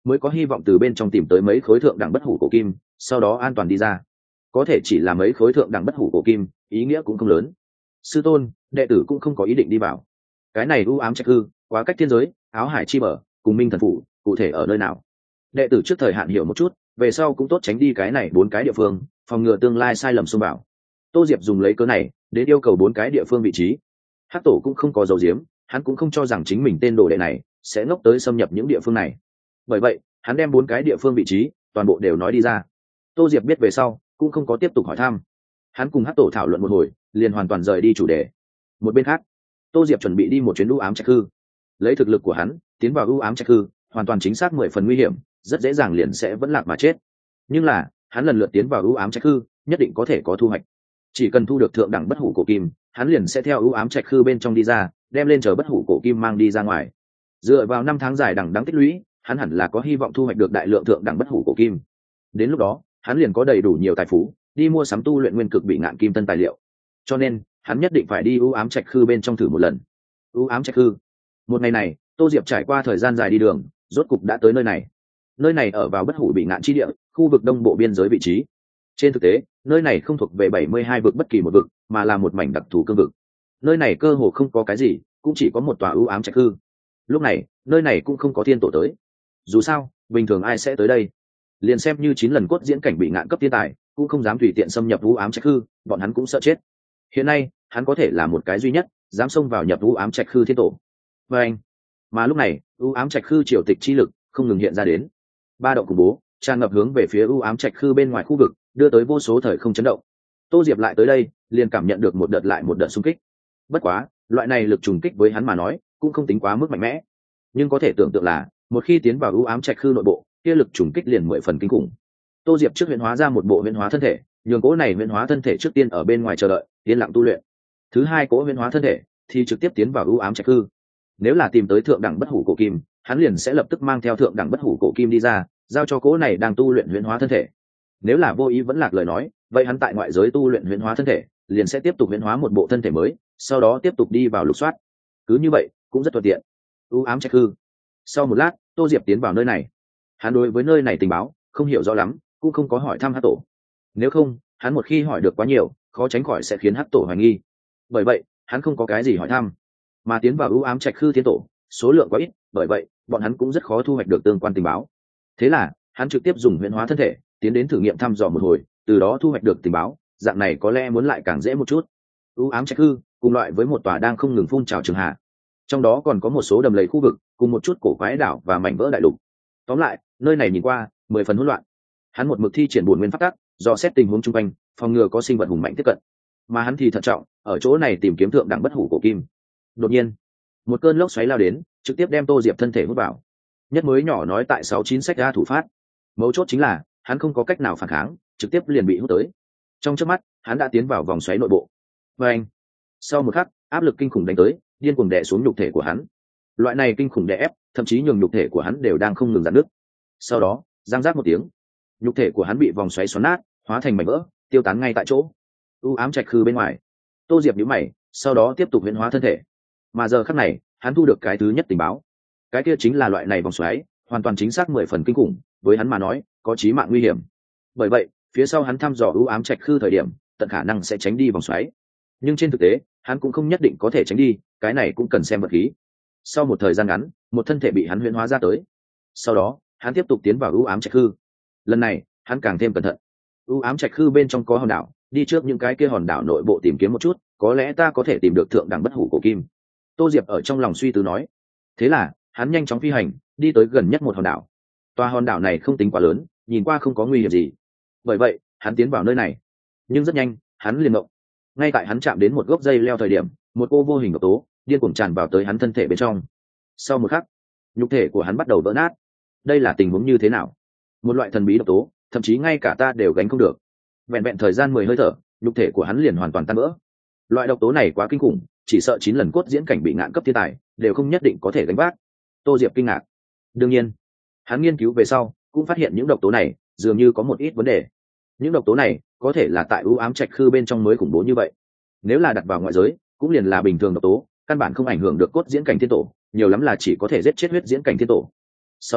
S1: mới có hy vọng từ bên trong tìm tới mấy khối thượng đẳng bất hủ cổ kim, sau đó an toàn đi ra. Có thể chỉ là mấy khối thượng đẳng bất hủ cổ kim, ý nghĩa cũng không lớn. Sư tôn, đệ tử cũng không có ý định đi vào. Cái này u ám trạch hư, quá cách thiên giới, áo hải chi bờ, cùng minh thần phủ, cụ thể ở nơi nào? Đệ tử trước thời hạn hiểu một chút, về sau cũng tốt tránh đi cái này 4 cái địa phương, phòng ngừa tương lai sai lầm xông vào. Tô Diệp dùng lấy cớ này đến yêu cầu 4 cái địa phương vị trí. Hắc tổ cũng không có dấu diếm, hắn cũng không cho rằng chính mình tên đồ đệ này sẽ ngốc tới xâm nhập những địa phương này. Bởi vậy, hắn đem 4 cái địa phương vị trí toàn bộ đều nói đi ra. Tô Diệp biết về sau cũng không có tiếp tục hỏi thăm. Hắn cùng Hắc tổ thảo luận một hồi, liền hoàn toàn rời đi chủ đề. Một bên khác, Tô Diệp chuẩn bị đi một chuyến u ám trạch hư. Lấy thực lực của hắn, tiến vào u ám trạch hư, hoàn toàn chính xác 10 phần nguy hiểm, rất dễ dàng liền sẽ vẫn lạc mà chết. Nhưng là, hắn lần lượt tiến vào u ám trạch hư, nhất định có thể có thu hoạch. Chỉ cần thu được thượng đẳng bất hủ cổ kim, hắn liền sẽ theo u ám trạch hư bên trong đi ra, đem lên chờ bất hủ cổ kim mang đi ra ngoài. Dựa vào 5 tháng dài đằng đẵng tích lũy, hắn hẳn là có hy vọng thu hoạch được đại lượng thượng đẳng bất hủ cổ kim. Đến lúc đó, hắn liền có đầy đủ nhiều tài phú, đi mua sắm tu luyện nguyên cực bị ngạn kim tân tài liệu. Cho nên, hắn nhất định phải đi u ám trạch hư bên trong thử một lần. U ám trạch hư. Một ngày này, Tô Diệp trải qua thời gian dài đi đường, rốt cục đã tới nơi này. Nơi này ở vào bất hủ bị ngạn chi địa, khu vực đông bộ biên giới vị trí. Trên thực tế, nơi này không thuộc về 72 vực bất kỳ một vực, mà là một mảnh đặc thù cương vực. Nơi này cơ hồ không có cái gì, cũng chỉ có một tòa u ám trạch hư. Lúc này, nơi này cũng không có thiên tổ tới. Dù sao, bình thường ai sẽ tới đây? Liền xem như 9 lần cốt diễn cảnh bị ngạn cấp thiên tài, cũng không dám tùy tiện xâm nhập u ám trạch hư, bọn hắn cũng sợ chết. Hiện nay, hắn có thể là một cái duy nhất dám xông vào nhập u ám trạch hư thiên tổ. Và anh, mà lúc này, u ám trạch hư triều tịch chi lực không ngừng hiện ra đến. Ba động khủng bố tràn ngập hướng về phía u ám trạch hư bên ngoài khu vực, đưa tới vô số thời không chấn động. Tô Diệp lại tới đây, liền cảm nhận được một đợt lại một đợt xung kích. Bất quá, loại này lực trùng kích với hắn mà nói, cũng không tính quá mức mạnh mẽ. Nhưng có thể tưởng tượng là, một khi tiến vào u ám trạch hư nội bộ, kia lực trùng kích liền 10 phần kinh khủng. Tô Diệp trước huyễn hóa ra một bộ huyễn hóa thân thể, nhường cỗ này huyễn hóa thân thể trước tiên ở bên ngoài chờ đợi, yên lặng tu luyện. Thứ hai cỗ huyễn hóa thân thể thì trực tiếp tiến vào u ám trạch hư. Nếu là tìm tới thượng đẳng bất hủ cổ kim, hắn liền sẽ lập tức mang theo thượng đẳng bất hủ cổ kim đi ra, giao cho cỗ này đang tu luyện huyễn hóa thân thể. Nếu là vô ý vẫn lạc lời nói, vậy hắn tại ngoại giới tu luyện huyễn hóa thân thể, liền sẽ tiếp tục huyễn hóa một bộ thân thể mới, sau đó tiếp tục đi vào lục soát. Cứ như vậy, cũng rất thuận tiện. U ám trạch hư. Sau một lát, Tô Diệp tiến vào nơi này. Hắn đối với nơi này tình báo không hiểu rõ lắm, cũng không có hỏi thăm Hắc tổ. Nếu không, hắn một khi hỏi được quá nhiều, khó tránh khỏi sẽ khiến Hắc tổ hoài nghi. Bởi vậy, hắn không có cái gì hỏi thăm, mà tiến vào u ám trạch hư thiên tổ, số lượng quá ít, bởi vậy, bọn hắn cũng rất khó thu hoạch được tương quan tình báo. Thế là, hắn trực tiếp dùng huyễn hóa thân thể, tiến đến thử nghiệm thăm dò một hồi, từ đó thu hoạch được tình báo, dạng này có lẽ muốn lại càng dễ một chút. U ám trạch hư, cùng loại với một tòa đang không ngừng phun trào trường hạ. Trong đó còn có một số đầm lầy khu vực, cùng một chút cổ quái đảo và mảnh vỡ đại lục. Tóm lại, nơi này nhìn qua 10 phần hỗn loạn. Hắn một mực thi triển bổn nguyên pháp tắc, dò xét tình huống xung quanh, phòng ngừa có sinh vật hùng mạnh tiếp cận. Mà hắn thì thận trọng, ở chỗ này tìm kiếm thượng đẳng bất hủ cổ kim. Đột nhiên, một cơn lốc xoáy lao đến, trực tiếp đem Tô Diệp thân thể hút vào. Nhất mới nhỏ nói tại 69 sách ra thủ phát. Mấu chốt chính là, hắn không có cách nào phản kháng, trực tiếp liền bị hút tới. Trong chớp mắt, hắn đã tiến vào vòng xoáy nội bộ. Và anh, sau một khắc, áp lực kinh khủng đánh tới, điên cuồng đè xuống nhục thể của hắn. Loại này kinh khủng đè ép, thậm chí nhường nhục thể của hắn đều đang không ngừng rạn nứt. Sau đó, giang rác một tiếng, nhục thể của hắn bị vòng xoáy xoắn nát, hóa thành mảnh vỡ, tiêu tán ngay tại chỗ. U ám trạch hư bên ngoài, Tô Diệp nhíu mày, sau đó tiếp tục huyễn hóa thân thể. Mà giờ khắc này, hắn thu được cái thứ nhất tình báo. Cái kia chính là loại này vòng xoáy, hoàn toàn chính xác 10 phần kinh khủng, với hắn mà nói, có chí mạng nguy hiểm. Bởi vậy, phía sau hắn thăm dò u ám trạch hư thời điểm, tận khả năng sẽ tránh đi vòng xoáy. Nhưng trên thực tế, hắn cũng không nhất định có thể tránh đi, cái này cũng cần xem vật khí. Sau một thời gian ngắn, một thân thể bị hắn huyễn hóa ra tới. Sau đó, hắn tiếp tục tiến vào u ám trạch hư. Lần này, hắn càng thêm cẩn thận. U ám trạch hư bên trong có hòn đảo, đi trước những cái kia hòn đảo nội bộ tìm kiếm một chút, có lẽ ta có thể tìm được thượng đẳng bất hủ cổ kim. Tô Diệp ở trong lòng suy tư nói. Thế là, hắn nhanh chóng phi hành, đi tới gần nhất một hòn đảo. Tòa hòn đảo này không tính quá lớn, nhìn qua không có nguy hiểm gì. Bởi vậy, hắn tiến vào nơi này. Nhưng rất nhanh, hắn liền ngộng. Ngay tại hắn chạm đến một gốc dây leo thời điểm, một cô vô hình độc tố điên cuồng tràn vào tới hắn thân thể bên trong. Sau một khắc, nhục thể của hắn bắt đầu vỡ nát. Đây là tình huống như thế nào? Một loại thần bí độc tố, thậm chí ngay cả ta đều gánh không được. Vẹn vẹn thời gian 10 hơi thở, nhục thể của hắn liền hoàn toàn tan vỡ. Loại độc tố này quá kinh khủng, chỉ sợ 9 lần cốt diễn cảnh bị ngạn cấp thiên tài đều không nhất định có thể gánh vác. Tô Diệp kinh ngạc. Đương nhiên, hắn nghiên cứu về sau cũng phát hiện những độc tố này dường như có một ít vấn đề. Những độc tố này có thể là tại u ám trạch khư bên trong mới khủng bố như vậy. Nếu là đặt vào ngoại giới, cũng liền là bình thường độc tố, căn bản không ảnh hưởng được cốt diễn cảnh thiên tổ, nhiều lắm là chỉ có thể giết chết huyết diễn cảnh thiên tổ. Sau đó,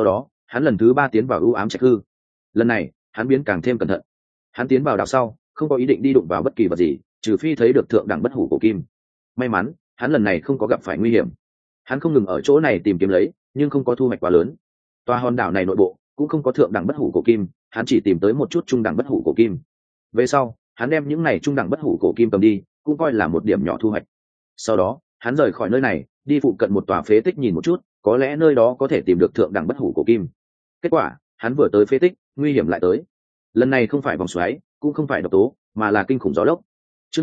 S1: hắn lần thứ 3 tiến vào ưu ám trạch hư. Lần này hắn biến càng thêm cẩn thận. Hắn tiến vào đảo sau không có ý định đi đụng vào bất kỳ vật gì, trừ phi thấy được thượng đẳng bất hủ cổ kim. May mắn hắn lần này không có gặp phải nguy hiểm. Hắn không ngừng ở chỗ này tìm kiếm lấy, nhưng không có thu hoạch quá lớn. Tòa hòn đảo này nội bộ cũng không có thượng đẳng bất hủ cổ kim, hắn chỉ tìm tới một chút trung đẳng bất hủ cổ kim. Về sau hắn đem những này trung đẳng bất hủ cổ kim cầm đi, cũng coi là một điểm nhỏ thu hoạch. Sau đó hắn rời khỏi nơi này, đi phụ cận một tòa phế tích nhìn một chút, có lẽ nơi đó có thể tìm được thượng đẳng bất hủ cổ kim. Kết quả hắn vừa tới phế tích, nguy hiểm lại tới. Lần này không phải vòng xoáy, cũng không phải độc tố, mà là kinh khủng gió lốc. Chương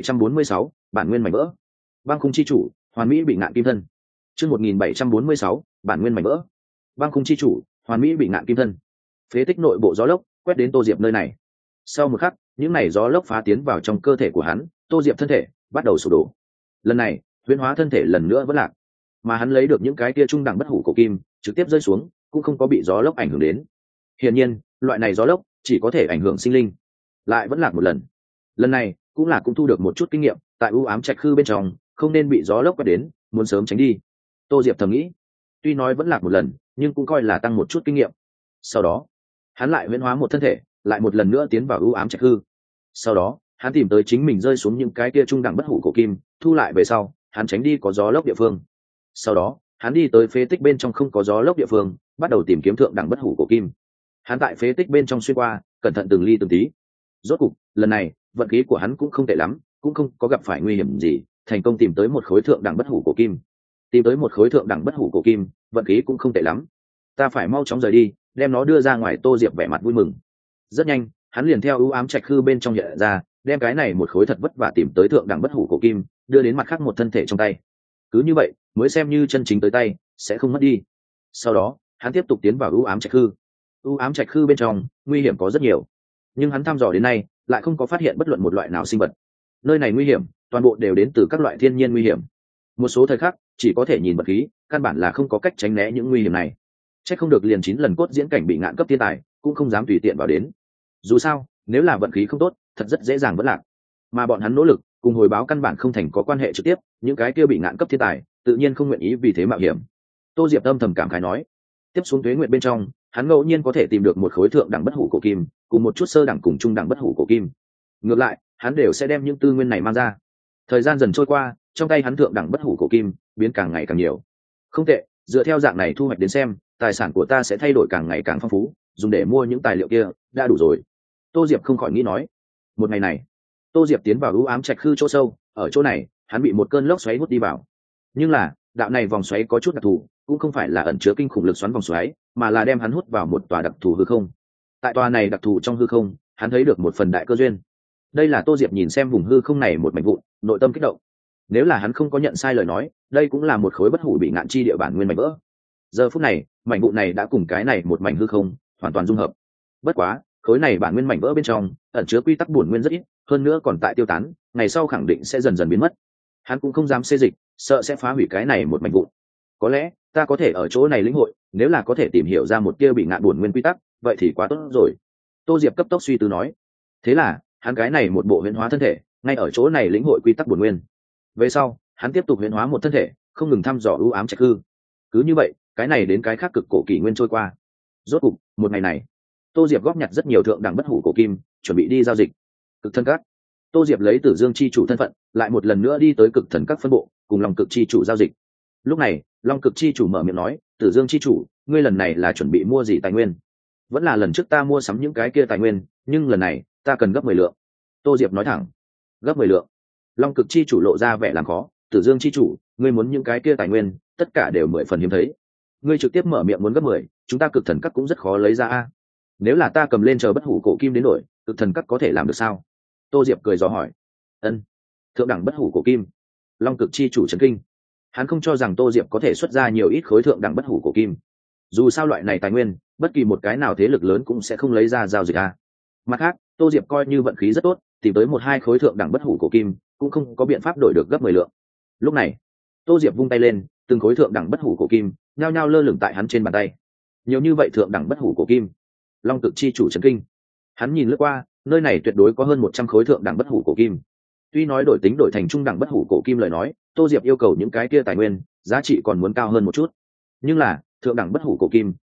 S1: 1746, bản nguyên mảnh vỡ. Băng khung chi chủ, hoàn mỹ bị ngạn kim thân. Chương 1746, bản nguyên mảnh vỡ. Băng khung chi chủ, hoàn mỹ bị ngạn kim thân. Phế tích nội bộ gió lốc quét đến Tô Diệp nơi này. Sau một khắc, những này gió lốc phá tiến vào trong cơ thể của hắn, Tô Diệp thân thể bắt đầu sụp đổ. Lần này huyễn hóa thân thể lần nữa vẫn lạc, mà hắn lấy được những cái kia trung đẳng bất hủ cổ kim trực tiếp rơi xuống, cũng không có bị gió lốc ảnh hưởng đến. Hiển nhiên loại này gió lốc chỉ có thể ảnh hưởng sinh linh. Lại vẫn lạc một lần. Lần này cũng thu được một chút kinh nghiệm, tại u ám trạch khư bên trong không nên bị gió lốc quét đến, muốn sớm tránh đi. Tô Diệp thầm nghĩ, tuy nói vẫn lạc một lần nhưng cũng coi là tăng một chút kinh nghiệm. Sau đó hắn lại huyễn hóa một thân thể, lại một lần nữa tiến vào u ám trạch khư. Sau đó hắn tìm tới chính mình rơi xuống những cái kia trung đẳng bất hủ cổ kim, thu lại về sau hắn tránh đi có gió lốc địa phương. Sau đó hắn đi tới phế tích bên trong không có gió lốc địa phương, bắt đầu tìm kiếm thượng đẳng bất hủ cổ kim. Hắn tại phế tích bên trong xuyên qua, cẩn thận từng ly từng tí. Rốt cục lần này vận khí của hắn cũng không tệ lắm, cũng không có gặp phải nguy hiểm gì, thành công tìm tới một khối thượng đẳng bất hủ cổ kim. Tìm tới một khối thượng đẳng bất hủ cổ kim, vận khí cũng không tệ lắm. Ta phải mau chóng rời đi, đem nó đưa ra ngoài. Tô Diệp vẻ mặt vui mừng. Rất nhanh hắn liền theo ưu ám trạch khư bên trong hiện ra, đem cái này một khối thật vất vả tìm tới thượng đẳng bất hủ cổ kim đưa đến mặt khác một thân thể trong tay. Cứ như vậy mới xem như chân chính tới tay, sẽ không mất đi. Sau đó hắn tiếp tục tiến vào ưu ám trạch khư. Ưu ám trạch khư bên trong nguy hiểm có rất nhiều, nhưng hắn thăm dò đến nay lại không có phát hiện bất luận một loại nào sinh vật. Nơi này nguy hiểm toàn bộ đều đến từ các loại thiên nhiên nguy hiểm. Một số thời khắc chỉ có thể nhìn vật khí, căn bản là không có cách tránh né những nguy hiểm này. Chắc không được liền 9 lần cốt diễn cảnh bị ngạn cấp thiên tài cũng không dám tùy tiện vào đến. Dù sao nếu là vận khí không tốt, thật rất dễ dàng vỡ lạc. Mà bọn hắn nỗ lực cùng hồi báo căn bản không thành có quan hệ trực tiếp, những cái kia bị ngạn cấp thiên tài tự nhiên không nguyện ý vì thế mạo hiểm. Tô Diệp âm thầm cảm khái nói, tiếp xuống tuế nguyệt bên trong hắn ngẫu nhiên có thể tìm được một khối thượng đẳng bất hủ cổ kim cùng một chút sơ đẳng cùng trung đẳng bất hủ cổ kim. Ngược lại hắn đều sẽ đem những tư nguyên này mang ra. Thời gian dần trôi qua, trong tay hắn thượng đẳng bất hủ cổ kim biến càng ngày càng nhiều. Không tệ, dựa theo dạng này thu hoạch đến xem, tài sản của ta sẽ thay đổi càng ngày càng phong phú, dùng để mua những tài liệu kia đã đủ rồi. Tô Diệp không khỏi nghĩ nói. Một ngày này Tô Diệp tiến vào ưu ám trạch khư chỗ sâu. Ở chỗ này hắn bị một cơn lốc xoáy hút đi vào. Nhưng là đạo này vòng xoáy có chút đặc thù, cũng không phải là ẩn chứa kinh khủng lực xoắn vòng xoáy, mà là đem hắn hút vào một tòa đặc thù hư không. Tại tòa này đặc thù trong hư không, hắn thấy được một phần đại cơ duyên. Đây là Tô Diệp nhìn xem vùng hư không này một mảnh vụn, nội tâm kích động. Nếu là hắn không có nhận sai lời nói, đây cũng là một khối bất hủ bị ngạn chi địa bản nguyên mảnh vỡ. Giờ phút này mảnh vụn này đã cùng cái này một mảnh hư không hoàn toàn dung hợp. Bất quá khối này bản nguyên mảnh vỡ bên trong ẩn chứa quy tắc bổn nguyên rất ít, hơn nữa còn tại tiêu tán, ngày sau khẳng định sẽ dần dần biến mất. Hắn cũng không dám xê dịch, sợ sẽ phá hủy cái này một mảnh vụn. Có lẽ ta có thể ở chỗ này lĩnh hội, nếu là có thể tìm hiểu ra một tia bị ngạn bổn nguyên quy tắc, vậy thì quá tốt rồi. Tô Diệp cấp tốc suy tư nói. Thế là hắn cái này một bộ huyễn hóa thân thể, ngay ở chỗ này lĩnh hội quy tắc bổn nguyên. Về sau hắn tiếp tục huyễn hóa một thân thể, không ngừng thăm dò ưu ám trạch hư. Cứ như vậy cái này đến cái khác cực cổ kỷ nguyên trôi qua. Rốt cục một ngày này, Tô Diệp góp nhặt rất nhiều thượng đẳng bất hủ cổ kim, chuẩn bị đi giao dịch. Cực thần các. Tô Diệp lấy Tử Dương chi chủ thân phận, lại một lần nữa đi tới cực thần các phân bộ, cùng Long Cực chi chủ giao dịch. Lúc này Long Cực chi chủ mở miệng nói, Tử Dương chi chủ, ngươi lần này là chuẩn bị mua gì tài nguyên? Vẫn là lần trước ta mua sắm những cái kia tài nguyên, nhưng lần này ta cần gấp 10 lượng. Tô Diệp nói thẳng. Gấp 10 lượng? Long Cực chi chủ lộ ra vẻ làm khó. Tử Dương chi chủ, ngươi muốn những cái kia tài nguyên tất cả đều 10 phần hiếm thấy, ngươi trực tiếp mở miệng muốn gấp 10, chúng ta cực thần các cũng rất khó lấy ra a. Nếu là ta cầm lên chờ bất hủ cổ kim đến đổi, cực thần các có thể làm được sao? Tô Diệp cười dò hỏi. Ân, thượng đẳng bất hủ cổ kim? Long Cực chi chủ chấn kinh. Hắn không cho rằng Tô Diệp có thể xuất ra nhiều ít khối thượng đẳng bất hủ cổ kim. Dù sao loại này tài nguyên, bất kỳ một cái nào thế lực lớn cũng sẽ không lấy ra giao dịch a. Mặt khác, Tô Diệp coi như vận khí rất tốt, tìm tới 1-2 khối thượng đẳng bất hủ cổ kim, cũng không có biện pháp đổi được gấp 10 lượng. Lúc này, Tô Diệp vung tay lên, từng khối thượng đẳng bất hủ cổ kim nhao nhao lơ lửng tại hắn trên bàn tay. Nhiều như vậy thượng đẳng bất hủ cổ kim. Long Cực chi chủ chấn kinh. Hắn nhìn lướt qua, nơi này tuyệt đối có hơn 100 khối thượng đẳng bất hủ cổ kim. Tuy nói đổi tính đổi thành trung đẳng bất hủ cổ kim lời nói, Tô Diệp yêu cầu những cái kia tài nguyên giá trị còn muốn cao hơn một chút, nhưng là thượng đẳng bất hủ cổ kim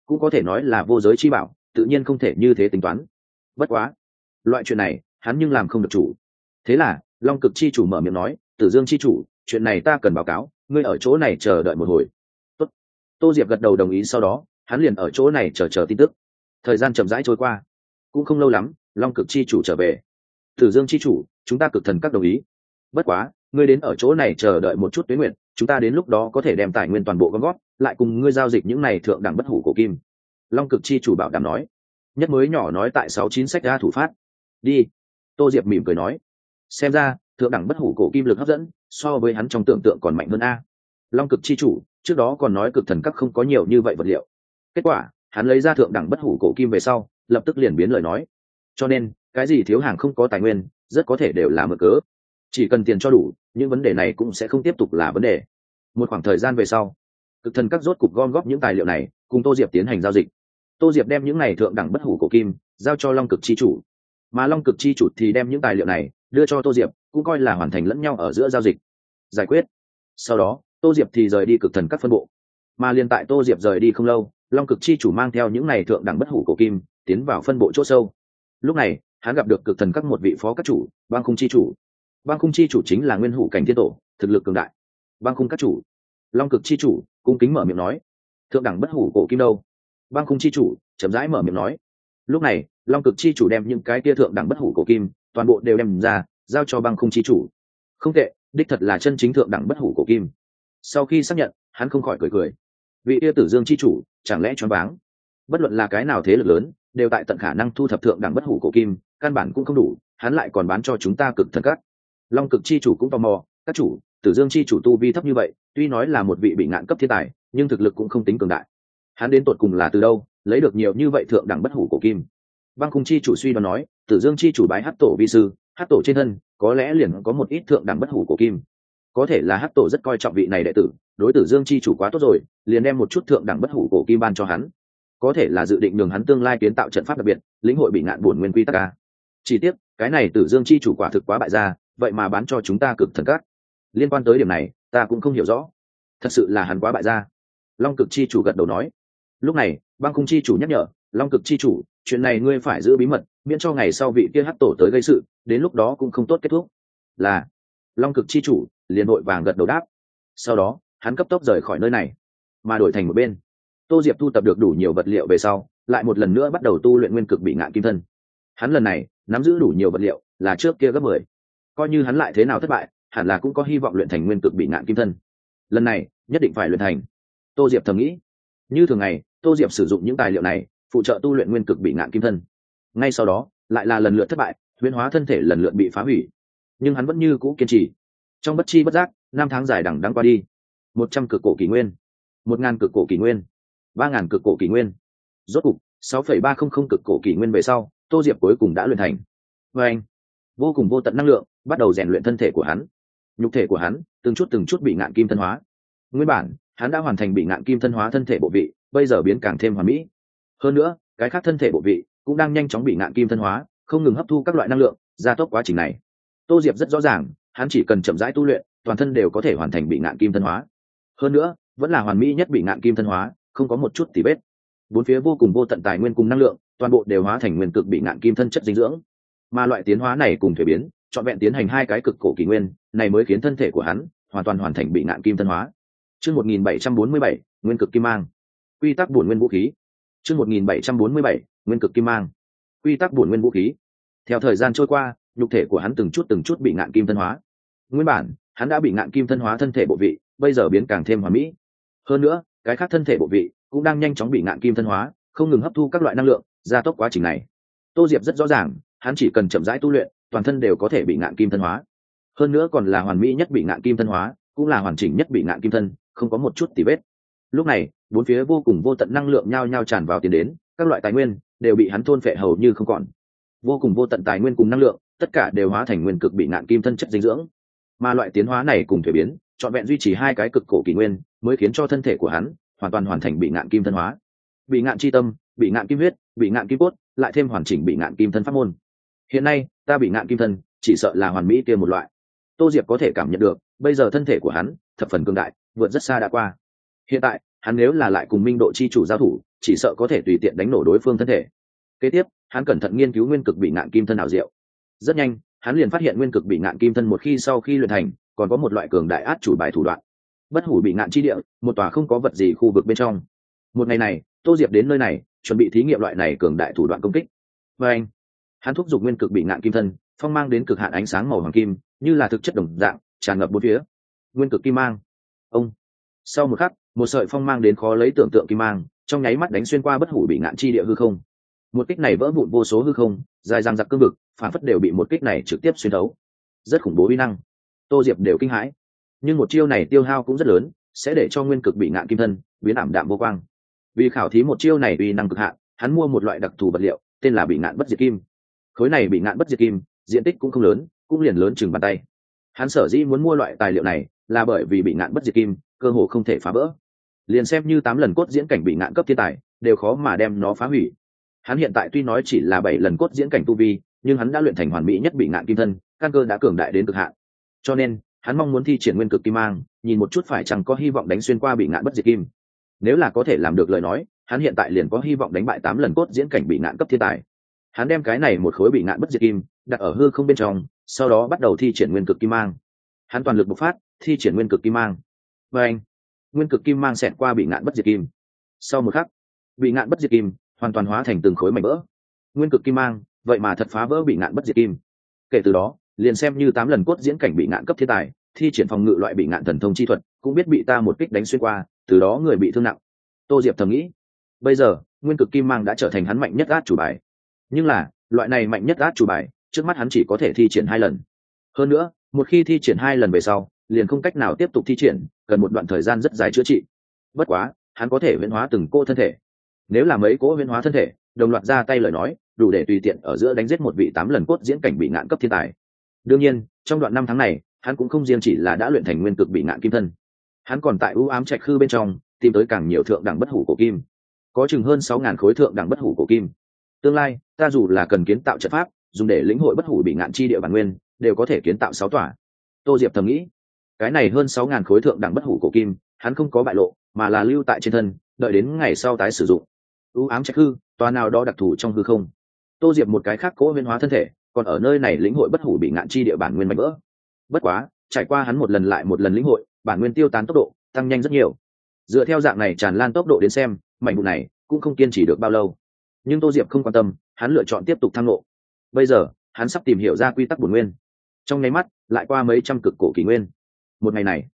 S1: cũng có thể nói là vô giới chi bảo, tự nhiên không thể như thế tính toán. Bất quá loại chuyện này hắn nhưng làm không được chủ. Thế là long cực chi chủ mở miệng nói, Tử Dương chi chủ, chuyện này ta cần báo cáo, ngươi ở chỗ này chờ đợi một hồi. Tốt. Tô Diệp gật đầu đồng ý, sau đó hắn liền ở chỗ này chờ tin tức. Thời gian chậm rãi trôi qua, cũng không lâu lắm, long cực chi chủ trở về. Tử Dương chi chủ, chúng ta cực thần các đồng ý. Bất quá ngươi đến ở chỗ này chờ đợi một chút tuế nguyện, chúng ta đến lúc đó có thể đem tài nguyên toàn bộ gom gót lại cùng ngươi giao dịch những này thượng đẳng bất hủ cổ kim. Long cực chi chủ bảo đảm nói. Nhất mới nhỏ nói tại 69 sách ra thủ phát. Đi. Tô Diệp mỉm cười nói. Xem ra thượng đẳng bất hủ cổ kim lực hấp dẫn so với hắn trong tưởng tượng còn mạnh hơn a. Long cực chi chủ trước đó còn nói cực thần các không có nhiều như vậy vật liệu, kết quả hắn lấy ra thượng đẳng bất hủ cổ kim về sau lập tức liền biến lời nói. Cho nên cái gì thiếu hàng không có tài nguyên rất có thể đều là mượn cớ, chỉ cần tiền cho đủ, những vấn đề này cũng sẽ không tiếp tục là vấn đề. Một khoảng thời gian về sau, cực thần các rốt cục gom góp những tài liệu này cùng Tô Diệp tiến hành giao dịch. Tô Diệp đem những này thượng đẳng bất hủ cổ kim giao cho long cực chi chủ, mà long cực chi chủ thì đem những tài liệu này đưa cho Tô Diệp, cũng coi là hoàn thành lẫn nhau ở giữa giao dịch giải quyết. Sau đó Tô Diệp thì rời đi cực thần các phân bộ, mà liền tại Tô Diệp rời đi không lâu, long cực chi chủ mang theo những này thượng đẳng bất hủ cổ kim tiến vào phân bộ chỗ sâu. Lúc này hắn gặp được cực thần các một vị phó các chủ, băng khung chi chủ. Băng khung chi chủ chính là nguyên hủ cảnh thiên tổ, thực lực cường đại. Băng khung các chủ, long cực chi chủ cung kính mở miệng nói. Thượng đẳng bất hủ cổ kim đâu? Băng khung chi chủ chậm rãi mở miệng nói. Lúc này long cực chi chủ đem những cái tia thượng đẳng bất hủ cổ kim toàn bộ đều đem ra giao cho băng khung chi chủ. Không tệ, đích thật là chân chính thượng đẳng bất hủ cổ kim. Sau khi xác nhận, hắn không khỏi cười cười. Vị tia Tử Dương chi chủ chẳng lẽ choáng váng? Bất luận là cái nào thế lực lớn đều tại tận khả năng thu thập thượng đẳng bất hủ cổ kim, căn bản cũng không đủ, hắn lại còn bán cho chúng ta cực thần các. Long cực chi chủ cũng tò mò, các chủ, Tử Dương chi chủ tu vi thấp như vậy, tuy nói là một vị bị ngạn cấp thiên tài, nhưng thực lực cũng không tính cường đại. Hắn đến tột cùng là từ đâu lấy được nhiều như vậy thượng đẳng bất hủ cổ kim? Băng khung chi chủ suy đoán nói, Tử Dương chi chủ bái hắc tổ vi sư, hắc tổ trên thân có lẽ liền có một ít thượng đẳng bất hủ cổ kim. Có thể là hắc tổ rất coi trọng vị này đệ tử, đối Tử Dương chi chủ quá tốt rồi, liền đem một chút thượng đẳng bất hủ cổ kim ban cho hắn. Có thể là dự định đường hắn tương lai kiến tạo trận pháp đặc biệt, lĩnh hội bị ngạn bổn nguyên quy tắc a. Chỉ tiếc cái này Tử Dương chi chủ quả thực quá bại gia, vậy mà bán cho chúng ta cực thần các. Liên quan tới điểm này ta cũng không hiểu rõ, thật sự là hắn quá bại gia. Long cực chi chủ gật đầu nói. Lúc này băng khung chi chủ nhắc nhở, long cực chi chủ, chuyện này ngươi phải giữ bí mật, miễn cho ngày sau vị kia hắc tổ tới gây sự, đến lúc đó cũng không tốt kết thúc. Là. Long cực chi chủ liền vội vàng gật đầu đáp. Sau đó hắn cấp tốc rời khỏi nơi này, mà đổi thành một bên, Tô Diệp thu tập được đủ nhiều vật liệu về sau lại một lần nữa bắt đầu tu luyện nguyên cực bị ngạn kim thân. Hắn lần này nắm giữ đủ nhiều vật liệu là trước kia gấp 10, coi như hắn lại thế nào thất bại hẳn là cũng có hy vọng luyện thành nguyên cực bị ngạn kim thân. Lần này nhất định phải luyện thành. Tô Diệp thầm nghĩ. Như thường ngày Tô Diệp sử dụng những tài liệu này phụ trợ tu luyện nguyên cực bị ngạn kim thân. Ngay sau đó lại là lần lượt thất bại, huyễn hóa thân thể lần lượt bị phá hủy, nhưng hắn vẫn như cũ kiên trì. Trong bất chi bất giác, năm tháng dài đằng đẵng qua đi. 100 cực cổ kỷ nguyên, 1000 cực cổ kỷ nguyên, 3000 cực cổ kỷ nguyên, rốt cục 6,300 cực cổ kỷ nguyên về sau, Tô Diệp cuối cùng đã luyện thành. Và anh, vô cùng vô tận năng lượng bắt đầu rèn luyện thân thể của hắn. Nhục thể của hắn từng chút bị ngạn kim thân hóa. Nguyên bản hắn đã hoàn thành bị ngạn kim thân hóa thân thể bộ vị, bây giờ biến càng thêm hoàn mỹ. Hơn nữa cái khác thân thể bộ vị cũng đang nhanh chóng bị ngạn kim thân hóa, không ngừng hấp thu các loại năng lượng, gia tốc quá trình này. Tô Diệp rất rõ ràng, hắn chỉ cần chậm rãi tu luyện, toàn thân đều có thể hoàn thành bị ngạn kim thân hóa. Hơn nữa vẫn là hoàn mỹ nhất bị ngạn kim thân hóa, không có một chút tì vết. Bốn phía vô cùng vô tận tài nguyên cùng năng lượng, toàn bộ đều hóa thành nguyên cực bị ngạn kim thân chất dinh dưỡng. Mà loại tiến hóa này cùng thuế biến, trọn vẹn tiến hành 2 cái cực cổ kỷ nguyên, này mới khiến thân thể của hắn hoàn toàn hoàn thành bị ngạn kim thân hóa. Chương 1747, nguyên cực kim mang. Quy tắc bổn nguyên vũ khí. Chương 1747, nguyên cực kim mang. Quy tắc bổn nguyên vũ khí. Theo thời gian trôi qua, nhục thể của hắn từng chút bị ngạn kim thân hóa. Nguyên bản hắn đã bị ngạn kim thân hóa thân thể bộ vị, bây giờ biến càng thêm hoàn mỹ. Hơn nữa cái khác thân thể bộ vị cũng đang nhanh chóng bị ngạn kim thân hóa, không ngừng hấp thu các loại năng lượng, gia tốc quá trình này. Tô Diệp rất rõ ràng, hắn chỉ cần chậm rãi tu luyện, toàn thân đều có thể bị ngạn kim thân hóa. Hơn nữa còn là hoàn mỹ nhất bị ngạn kim thân hóa, cũng là hoàn chỉnh nhất bị ngạn kim thân, không có một chút tì vết. Lúc này bốn phía vô cùng vô tận năng lượng nhao nhao tràn vào tiến đến, các loại tài nguyên đều bị hắn thôn phệ hầu như không còn. Vô cùng vô tận tài nguyên cùng năng lượng, tất cả đều hóa thành nguyên cực bị ngạn kim thân chất dinh dưỡng. Mà loại tiến hóa này cùng thuế biến, trọn vẹn duy trì 2 cái cực cổ kỷ nguyên, mới khiến cho thân thể của hắn hoàn toàn hoàn thành bị ngạn kim thân hóa. Bị ngạn chi tâm, bị ngạn kim huyết, bị ngạn kim cốt, lại thêm hoàn chỉnh bị ngạn kim thân pháp môn. Hiện nay ta bị ngạn kim thân chỉ sợ là hoàn mỹ kia một loại. Tô Diệp có thể cảm nhận được, bây giờ thân thể của hắn thập phần cường đại, vượt rất xa đã qua. Hiện tại hắn nếu là lại cùng minh độ chi chủ giao thủ chỉ sợ có thể tùy tiện đánh nổ đối phương thân thể. Kế tiếp hắn cẩn thận nghiên cứu nguyên cực bị ngạn kim thân ảo diệu. Rất nhanh hắn liền phát hiện nguyên cực bị ngạn kim thân một khi sau khi luyện thành còn có một loại cường đại át chủ bài thủ đoạn. Bất hủ bị ngạn chi địa, một tòa không có vật gì khu vực bên trong. Một ngày này Tô Diệp đến nơi này chuẩn bị thí nghiệm loại này cường đại thủ đoạn công kích. Và anh hắn thúc giục nguyên cực bị ngạn kim thân, phong mang đến cực hạn ánh sáng màu hoàng kim như là thực chất đồng dạng tràn ngập bốn phía. Nguyên cực kim mang. Ông. Sau một khắc một sợi phong mang đến khó lấy tưởng tượng kim mang trong nháy mắt đánh xuyên qua bất hủ bị ngạn chi địa hư không. Một kích này vỡ vụn vô số hư không, dài dằng dặc cương vực phản phất đều bị một kích này trực tiếp xuyên thấu. Rất khủng bố uy năng, Tô Diệp đều kinh hãi. Nhưng một chiêu này tiêu hao cũng rất lớn, sẽ để cho nguyên cực bị ngạn kim thân biến ảm đạm vô quang. Vì khảo thí một chiêu này uy năng cực hạn, hắn mua một loại đặc thù vật liệu tên là bị ngạn bất diệt kim. Khối này bị ngạn bất diệt kim diện tích cũng không lớn, cũng liền lớn chừng bàn tay. Hắn sở dĩ muốn mua loại tài liệu này là bởi vì bị ngạn bất diệt kim cơ hồ không thể phá vỡ, liền xem như 8 lần cốt diễn cảnh bị ngạn cấp thiên tài đều khó mà đem nó phá hủy. Hắn hiện tại tuy nói chỉ là 7 lần cốt diễn cảnh tu vi, nhưng hắn đã luyện thành hoàn mỹ nhất bị ngạn kim thân, căn cơ đã cường đại đến cực hạn. Cho nên hắn mong muốn thi triển nguyên cực kim mang, nhìn một chút phải chăng có hy vọng đánh xuyên qua bị ngạn bất diệt kim. Nếu là có thể làm được lời nói, hắn hiện tại liền có hy vọng đánh bại 8 lần cốt diễn cảnh bị ngạn cấp thiên tài. Hắn đem cái này một khối bị ngạn bất diệt kim đặt ở hư không bên trong, sau đó bắt đầu thi triển nguyên cực kim mang. Hắn toàn lực bộc phát, thi triển nguyên cực kim mang. Và anh, nguyên cực kim mang xẹt qua bị ngạn bất diệt kim. Sau một khắc, bị ngạn bất diệt kim hoàn toàn hóa thành từng khối mảnh vỡ. Nguyên cực kim mang vậy mà thật phá vỡ bị ngạn bất diệt kim. Kể từ đó liền xem như 8 lần cốt diễn cảnh bị ngạn cấp thiên tài thi triển phòng ngự loại bị ngạn thần thông chi thuật cũng biết bị ta một kích đánh xuyên qua, từ đó người bị thương nặng. Tô Diệp thầm nghĩ, bây giờ nguyên cực kim mang đã trở thành hắn mạnh nhất át chủ bài. Nhưng là loại này mạnh nhất át chủ bài trước mắt hắn chỉ có thể thi triển 2 lần. Hơn nữa một khi thi triển 2 lần về sau liền không cách nào tiếp tục thi triển, cần một đoạn thời gian rất dài chữa trị. Bất quá hắn có thể huyễn hóa từng cỗ thân thể. Nếu là mấy cỗ huyễn hóa thân thể đồng loạt ra tay lời nói, đủ để tùy tiện ở giữa đánh giết một vị 8 lần cốt diễn cảnh bị ngạn cấp thiên tài. Đương nhiên trong đoạn 5 tháng này hắn cũng không riêng chỉ là đã luyện thành nguyên cực bị ngạn kim thân, hắn còn tại ưu ám trạch khư bên trong tìm tới càng nhiều thượng đẳng bất hủ cổ kim, có chừng hơn 6.000 khối thượng đẳng bất hủ cổ kim. Tương lai ta dù là cần kiến tạo trận pháp dùng để lĩnh hội bất hủ bị ngạn chi địa bản nguyên, đều có thể kiến tạo 6 tòa. Tô Diệp thầm nghĩ, cái này hơn 6.000 khối thượng đẳng bất hủ cổ kim hắn không có bại lộ, mà là lưu tại trên thân, đợi đến ngày sau tái sử dụng. ưu ám trạch hư, tòa nào đó đặc thù trong hư không. Tô Diệp một cái khác cố huyễn hóa thân thể, còn ở nơi này lĩnh hội bất hủ bị ngạn chi địa bản nguyên mạnh vỡ. Bất quá trải qua hắn một lần lại một lần lĩnh hội, bản nguyên tiêu tán tốc độ tăng nhanh rất nhiều. Dựa theo dạng này tràn lan tốc độ đến xem, mảnh vụ này cũng không kiên trì được bao lâu. Nhưng Tô Diệp không quan tâm, hắn lựa chọn tiếp tục thăng lộ. Bây giờ hắn sắp tìm hiểu ra quy tắc bổn nguyên. Trong nháy mắt lại qua mấy trăm cực cổ kỷ nguyên. Một ngày này,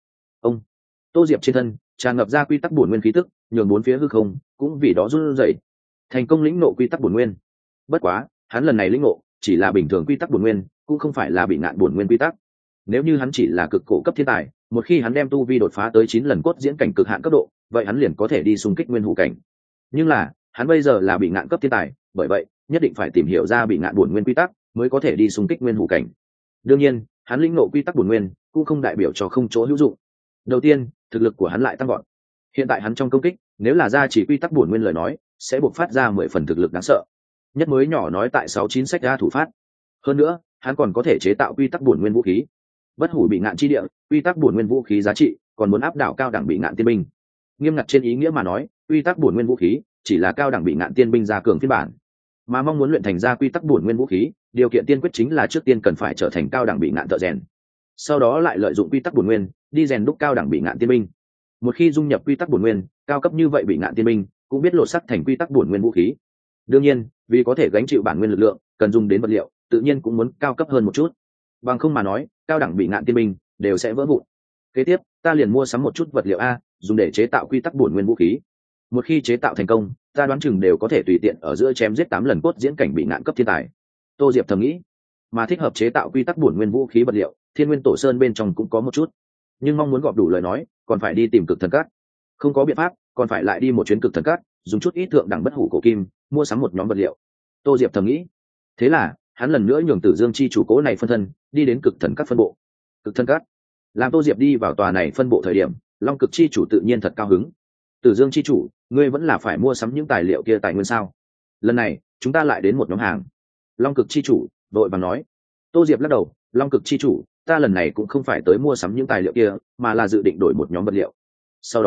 S1: Tô Diệp trên thân tràn ngập ra quy tắc bổn nguyên khí tức, nhường bốn phía hư không cũng vì đó run rẩy, thành công lĩnh ngộ quy tắc bổn nguyên. Bất quá hắn lần này lĩnh ngộ chỉ là bình thường quy tắc bổn nguyên, cũng không phải là bị ngạn bổn nguyên quy tắc. Nếu như hắn chỉ là cực cổ cấp thiên tài, một khi hắn đem tu vi đột phá tới 9 lần cốt diễn cảnh cực hạn cấp độ, vậy hắn liền có thể đi xung kích nguyên hủ cảnh. Nhưng là hắn bây giờ là bị ngạn cấp thiên tài, bởi vậy nhất định phải tìm hiểu ra bị ngạn bổn nguyên quy tắc mới có thể đi xung kích nguyên hủ cảnh. Đương nhiên hắn lĩnh ngộ quy tắc bổn nguyên cũng không đại biểu cho không chỗ hữu dụng. Đầu tiên thực lực của hắn lại tăng gọn. Hiện tại hắn trong công kích, nếu là ra chỉ quy tắc bổn nguyên lời nói, sẽ buộc phát ra 10 phần thực lực đáng sợ. Nhất mới nhỏ nói tại 69 sách ra thủ phát. Hơn nữa hắn còn có thể chế tạo quy tắc bổn nguyên vũ khí. Bất hủ bị ngạn chi địa, quy tắc bổn nguyên vũ khí giá trị còn muốn áp đảo cao đẳng bị ngạn tiên binh. Nghiêm ngặt trên ý nghĩa mà nói, quy tắc bổn nguyên vũ khí chỉ là cao đẳng bị ngạn tiên binh gia cường phiên bản. Mà mong muốn luyện thành ra quy tắc bổn nguyên vũ khí, điều kiện tiên quyết chính là trước tiên cần phải trở thành cao đẳng bị ngạn thợ rèn. Sau đó lại lợi dụng quy tắc bổn nguyên đi rèn đúc cao đẳng bị ngạn tiên binh. Một khi dung nhập quy tắc bổn nguyên, cao cấp như vậy bị ngạn tiên binh cũng biết lột sắc thành quy tắc bổn nguyên vũ khí. Đương nhiên, vì có thể gánh chịu bản nguyên lực lượng, cần dùng đến vật liệu, tự nhiên cũng muốn cao cấp hơn một chút. Bằng không mà nói, cao đẳng bị ngạn tiên binh đều sẽ vỡ vụn. Kế tiếp, ta liền mua sắm một chút vật liệu a, dùng để chế tạo quy tắc bổn nguyên vũ khí. Một khi chế tạo thành công, ta đoán chừng đều có thể tùy tiện ở giữa chém giết 8 lần cốt diễn cảnh bị ngạn cấp thiên tài. Tô Diệp thầm nghĩ, mà thích hợp chế tạo quy tắc bổn nguyên vũ khí vật liệu, Thiên Nguyên Tổ Sơn bên trong cũng có một chút. Nhưng mong muốn gọp đủ lời nói, còn phải đi tìm cực thần các. Không có biện pháp, còn phải lại đi một chuyến cực thần các, dùng chút ít thượng đẳng bất hủ cổ kim, mua sắm một nhóm vật liệu. Tô Diệp thầm nghĩ. Thế là, hắn lần nữa nhường Tử Dương chi chủ cố này phân thân, đi đến cực thần các phân bộ. Cực thần các. Làm Tô Diệp đi vào tòa này phân bộ thời điểm, Long Cực chi chủ tự nhiên thật cao hứng. Tử Dương chi chủ, ngươi vẫn là phải mua sắm những tài liệu kia tài nguyên sao? Lần này, chúng ta lại đến một nhóm hàng. Long Cực chi chủ vội vàng nói. Tô Diệp lắc đầu, Long Cực chi chủ, ta lần này cũng không phải tới mua sắm những tài liệu kia, mà là dự định đổi một nhóm vật liệu. Sau đó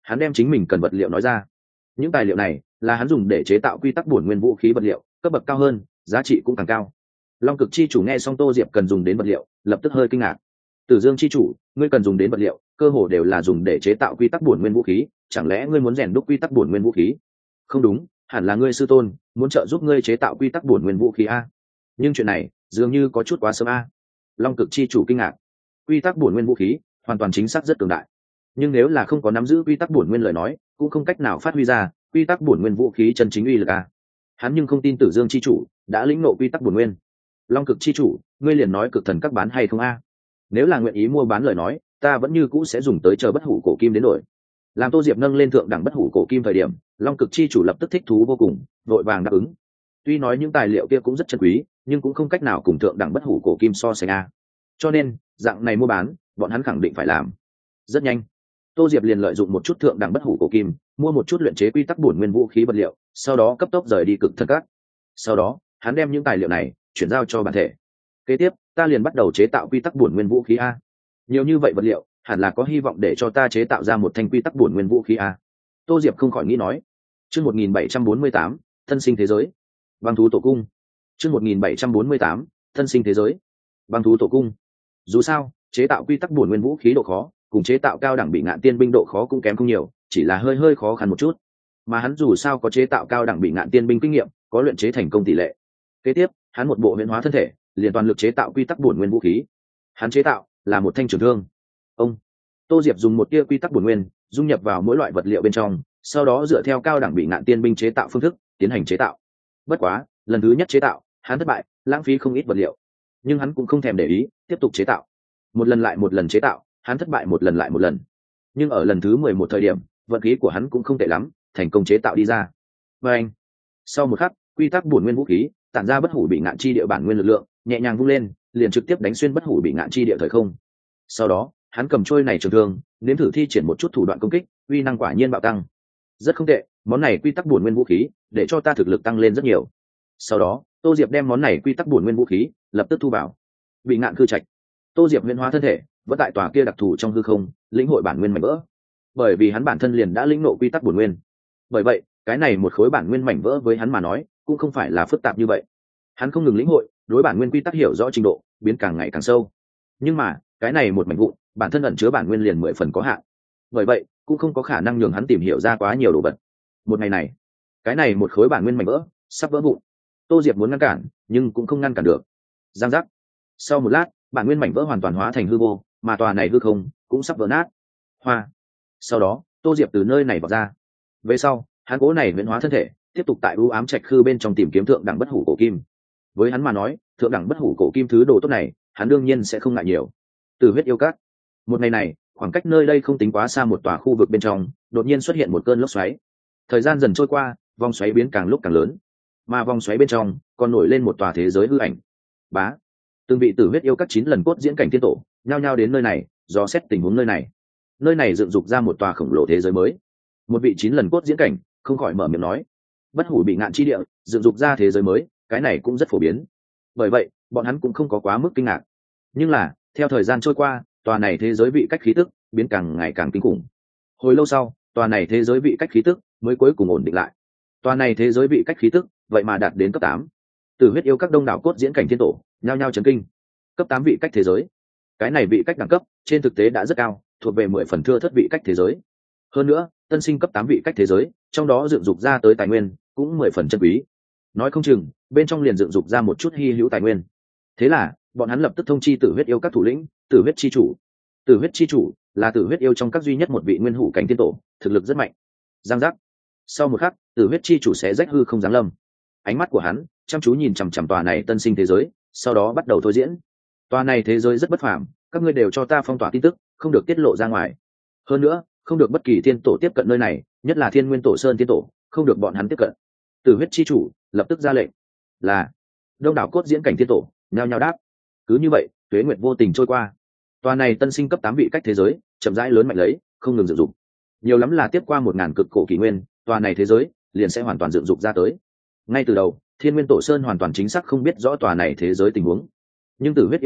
S1: hắn đem chính mình cần vật liệu nói ra. Những tài liệu này là hắn dùng để chế tạo quy tắc bổn nguyên vũ khí vật liệu, cấp bậc cao hơn, giá trị cũng càng cao. Long cực chi chủ nghe xong Tô Diệp cần dùng đến vật liệu, lập tức hơi kinh ngạc. Tử Dương chi chủ, ngươi cần dùng đến vật liệu, cơ hồ đều là dùng để chế tạo quy tắc bổn nguyên vũ khí, chẳng lẽ ngươi muốn rèn đúc quy tắc bổn nguyên vũ khí? Không đúng, hẳn là ngươi sư tôn muốn trợ giúp ngươi chế tạo quy tắc bổn nguyên vũ khí a. Nhưng chuyện này dường như có chút quá sớm a. Long cực chi chủ kinh ngạc. Quy tắc bổn nguyên vũ khí hoàn toàn chính xác rất cường đại, nhưng nếu là không có nắm giữ quy tắc bổn nguyên lời nói, cũng không cách nào phát huy ra quy tắc bổn nguyên vũ khí chân chính uy lực a. Hắn nhưng không tin Tử Dương chi chủ đã lĩnh ngộ quy tắc bổn nguyên. Long cực chi chủ, ngươi liền nói cực thần các bán hay không a? Nếu là nguyện ý mua bán lời nói, ta vẫn như cũ sẽ dùng tới chờ bất hủ cổ kim đến đổi. Làm Tô Diệp nâng lên thượng đẳng bất hủ cổ kim thời điểm, Long cực chi chủ lập tức thích thú vô cùng, vội vàng đáp ứng. Tuy nói những tài liệu kia cũng rất chân quý, nhưng cũng không cách nào cùng thượng đẳng bất hủ cổ kim so sánh a. Cho nên dạng này mua bán, bọn hắn khẳng định phải làm. Rất nhanh, Tô Diệp liền lợi dụng một chút thượng đẳng bất hủ cổ kim, mua một chút luyện chế quy tắc bổn nguyên vũ khí vật liệu, sau đó cấp tốc rời đi cực thần các. Sau đó, hắn đem những tài liệu này chuyển giao cho bản thể. Kế tiếp, ta liền bắt đầu chế tạo quy tắc bổn nguyên vũ khí a. Nhiều như vậy vật liệu, hẳn là có hy vọng để cho ta chế tạo ra một thanh quy tắc bổn nguyên vũ khí a. Tô Diệp không khỏi nghĩ nói. Chương 1748, thân sinh thế giới. Băng thú tổ cung. Chương 1748, thân sinh thế giới. Băng thú tổ cung. Dù sao, chế tạo quy tắc bổn nguyên vũ khí độ khó, cùng chế tạo cao đẳng bị ngạn tiên binh độ khó cũng kém không nhiều, chỉ là hơi khó khăn một chút. Mà hắn dù sao có chế tạo cao đẳng bị ngạn tiên binh kinh nghiệm, có luyện chế thành công tỷ lệ. Kế tiếp, hắn một bộ huyễn hóa thân thể, liền toàn lực chế tạo quy tắc bổn nguyên vũ khí. Hắn chế tạo là một thanh trường thương. Ông Tô Diệp dùng một tia quy tắc bổn nguyên dung nhập vào mỗi loại vật liệu bên trong, sau đó dựa theo cao đẳng bị ngạn tiên binh chế tạo phương thức tiến hành chế tạo. Bất quá, lần thứ nhất chế tạo, hắn thất bại, lãng phí không ít vật liệu. Nhưng hắn cũng không thèm để ý, tiếp tục chế tạo. Một lần lại một lần chế tạo, hắn thất bại một lần lại một lần. Nhưng ở lần thứ 11 thời điểm, vận khí của hắn cũng không tệ lắm, thành công chế tạo đi ra. Và anh, sau một khắc, quy tắc bổn nguyên vũ khí tản ra bất hủ bị ngạn chi địa bản nguyên lực lượng, nhẹ nhàng vung lên, liền trực tiếp đánh xuyên bất hủ bị ngạn chi địa thời không. Sau đó, hắn cầm trôi này trường thương, nếm thử thi triển một chút thủ đoạn công kích, uy năng quả nhiên bạo tăng. Rất không tệ, món này quy tắc bổn nguyên vũ khí, để cho ta thực lực tăng lên rất nhiều. Sau đó, Tô Diệp đem món này quy tắc bổn nguyên vũ khí lập tức thu vào bị ngạn cư trạch. Tô Diệp huyễn hóa thân thể, vẫn tại tòa kia đặc thù trong hư không, lĩnh hội bản nguyên mảnh vỡ. Bởi vì hắn bản thân liền đã lĩnh ngộ quy tắc bổn nguyên. Bởi vậy, cái này một khối bản nguyên mảnh vỡ với hắn mà nói, cũng không phải là phức tạp như vậy. Hắn không ngừng lĩnh hội, đối bản nguyên quy tắc hiểu rõ trình độ biến càng ngày càng sâu. Nhưng mà, cái này một mảnh vụn, bản thân ẩn chứa bản nguyên liền 10 phần có hạn. Bởi vậy, cũng không có khả năng nhường hắn tìm hiểu ra quá nhiều đồ vật. Một ngày này, cái này một khối bản nguyên mảnh vỡ sắp vỡ vụn. Tô Diệp muốn ngăn cản, nhưng cũng không ngăn cản được. Giang giác. Sau một lát, bản nguyên mảnh vỡ hoàn toàn hóa thành hư vô, mà tòa này hư không cũng sắp vỡ nát. Hoa. Sau đó, Tô Diệp từ nơi này vọt ra. Về sau, hắn cố này huyễn hóa thân thể, tiếp tục tại u ám trạch khư bên trong tìm kiếm thượng đẳng bất hủ cổ kim. Với hắn mà nói, thượng đẳng bất hủ cổ kim thứ đồ tốt này, hắn đương nhiên sẽ không ngại nhiều. Từ huyết yêu cát. Một ngày này, khoảng cách nơi đây không tính quá xa một tòa khu vực bên trong, đột nhiên xuất hiện một cơn lốc xoáy. Thời gian dần trôi qua, vòng xoáy biến càng lúc càng lớn, mà vòng xoáy bên trong còn nổi lên một tòa thế giới hư ảnh. Bá. Từng vị tử huyết yêu các 9 lần cốt diễn cảnh tiên tổ, nhao nhao đến nơi này, dò xét tình huống nơi này. Nơi này dựng dục ra một tòa khổng lồ thế giới mới. Một vị 9 lần cốt diễn cảnh không khỏi mở miệng nói, bất hủ bị ngạn chi địa, dựng dục ra thế giới mới, cái này cũng rất phổ biến. Bởi vậy, bọn hắn cũng không có quá mức kinh ngạc. Nhưng là, theo thời gian trôi qua, tòa này thế giới vị cách khí tức biến càng ngày càng kinh khủng. Hồi lâu sau, tòa này thế giới vị cách khí tức mới cuối cùng ổn định lại. Tòa này thế giới vị cách khí tức, vậy mà đạt đến cấp 8. Tử huyết yêu các đông đảo cốt diễn cảnh thiên tổ, nhao nhao chấn kinh. Cấp 8 vị cách thế giới. Cái này vị cách đẳng cấp, trên thực tế đã rất cao, thuộc về 10 phần thưa thất vị cách thế giới. Hơn nữa, tân sinh cấp 8 vị cách thế giới, trong đó dựng dục ra tới tài nguyên cũng 10 phần chân quý. Nói không chừng, bên trong liền dựng dục ra một chút hy hữu tài nguyên. Thế là, bọn hắn lập tức thông chi Tử huyết yêu các thủ lĩnh, Tử huyết chi chủ. Tử huyết chi chủ là Tử huyết yêu trong các duy nhất một vị nguyên hủ cảnh thiên tổ, thực lực rất mạnh. Giang giác. Sau một khắc, Tử huyết chi chủ sẽ rách hư không giáng lâm. Ánh mắt của hắn chăm chú nhìn chằm chằm tòa này tân sinh thế giới, sau đó bắt đầu thôi diễn. Tòa này thế giới rất bất phàm, các ngươi đều cho ta phong tỏa tin tức, không được tiết lộ ra ngoài. Hơn nữa, không được bất kỳ thiên tổ tiếp cận nơi này, nhất là Thiên Nguyên Tổ Sơn thiên tổ, không được bọn hắn tiếp cận. Tử huyết chi chủ lập tức ra lệnh. Là. Đông đảo cốt diễn cảnh thiên tổ nhao nhao đáp. Cứ như vậy, tuế nguyệt vô tình trôi qua. Tòa này tân sinh cấp 8 vị cách thế giới, chậm rãi lớn mạnh lấy, không ngừng dựng dục. Nhiều lắm là tiếp qua 1000 cực cổ kỷ nguyên, tòa này thế giới liền sẽ hoàn toàn dựng dục ra tới. Ngay từ đầu, Thiên Nguyên Tổ Sơn hoàn toàn chính xác không biết rõ tòa này thế giới tình huống. Nhưng Tử huyết yêu cát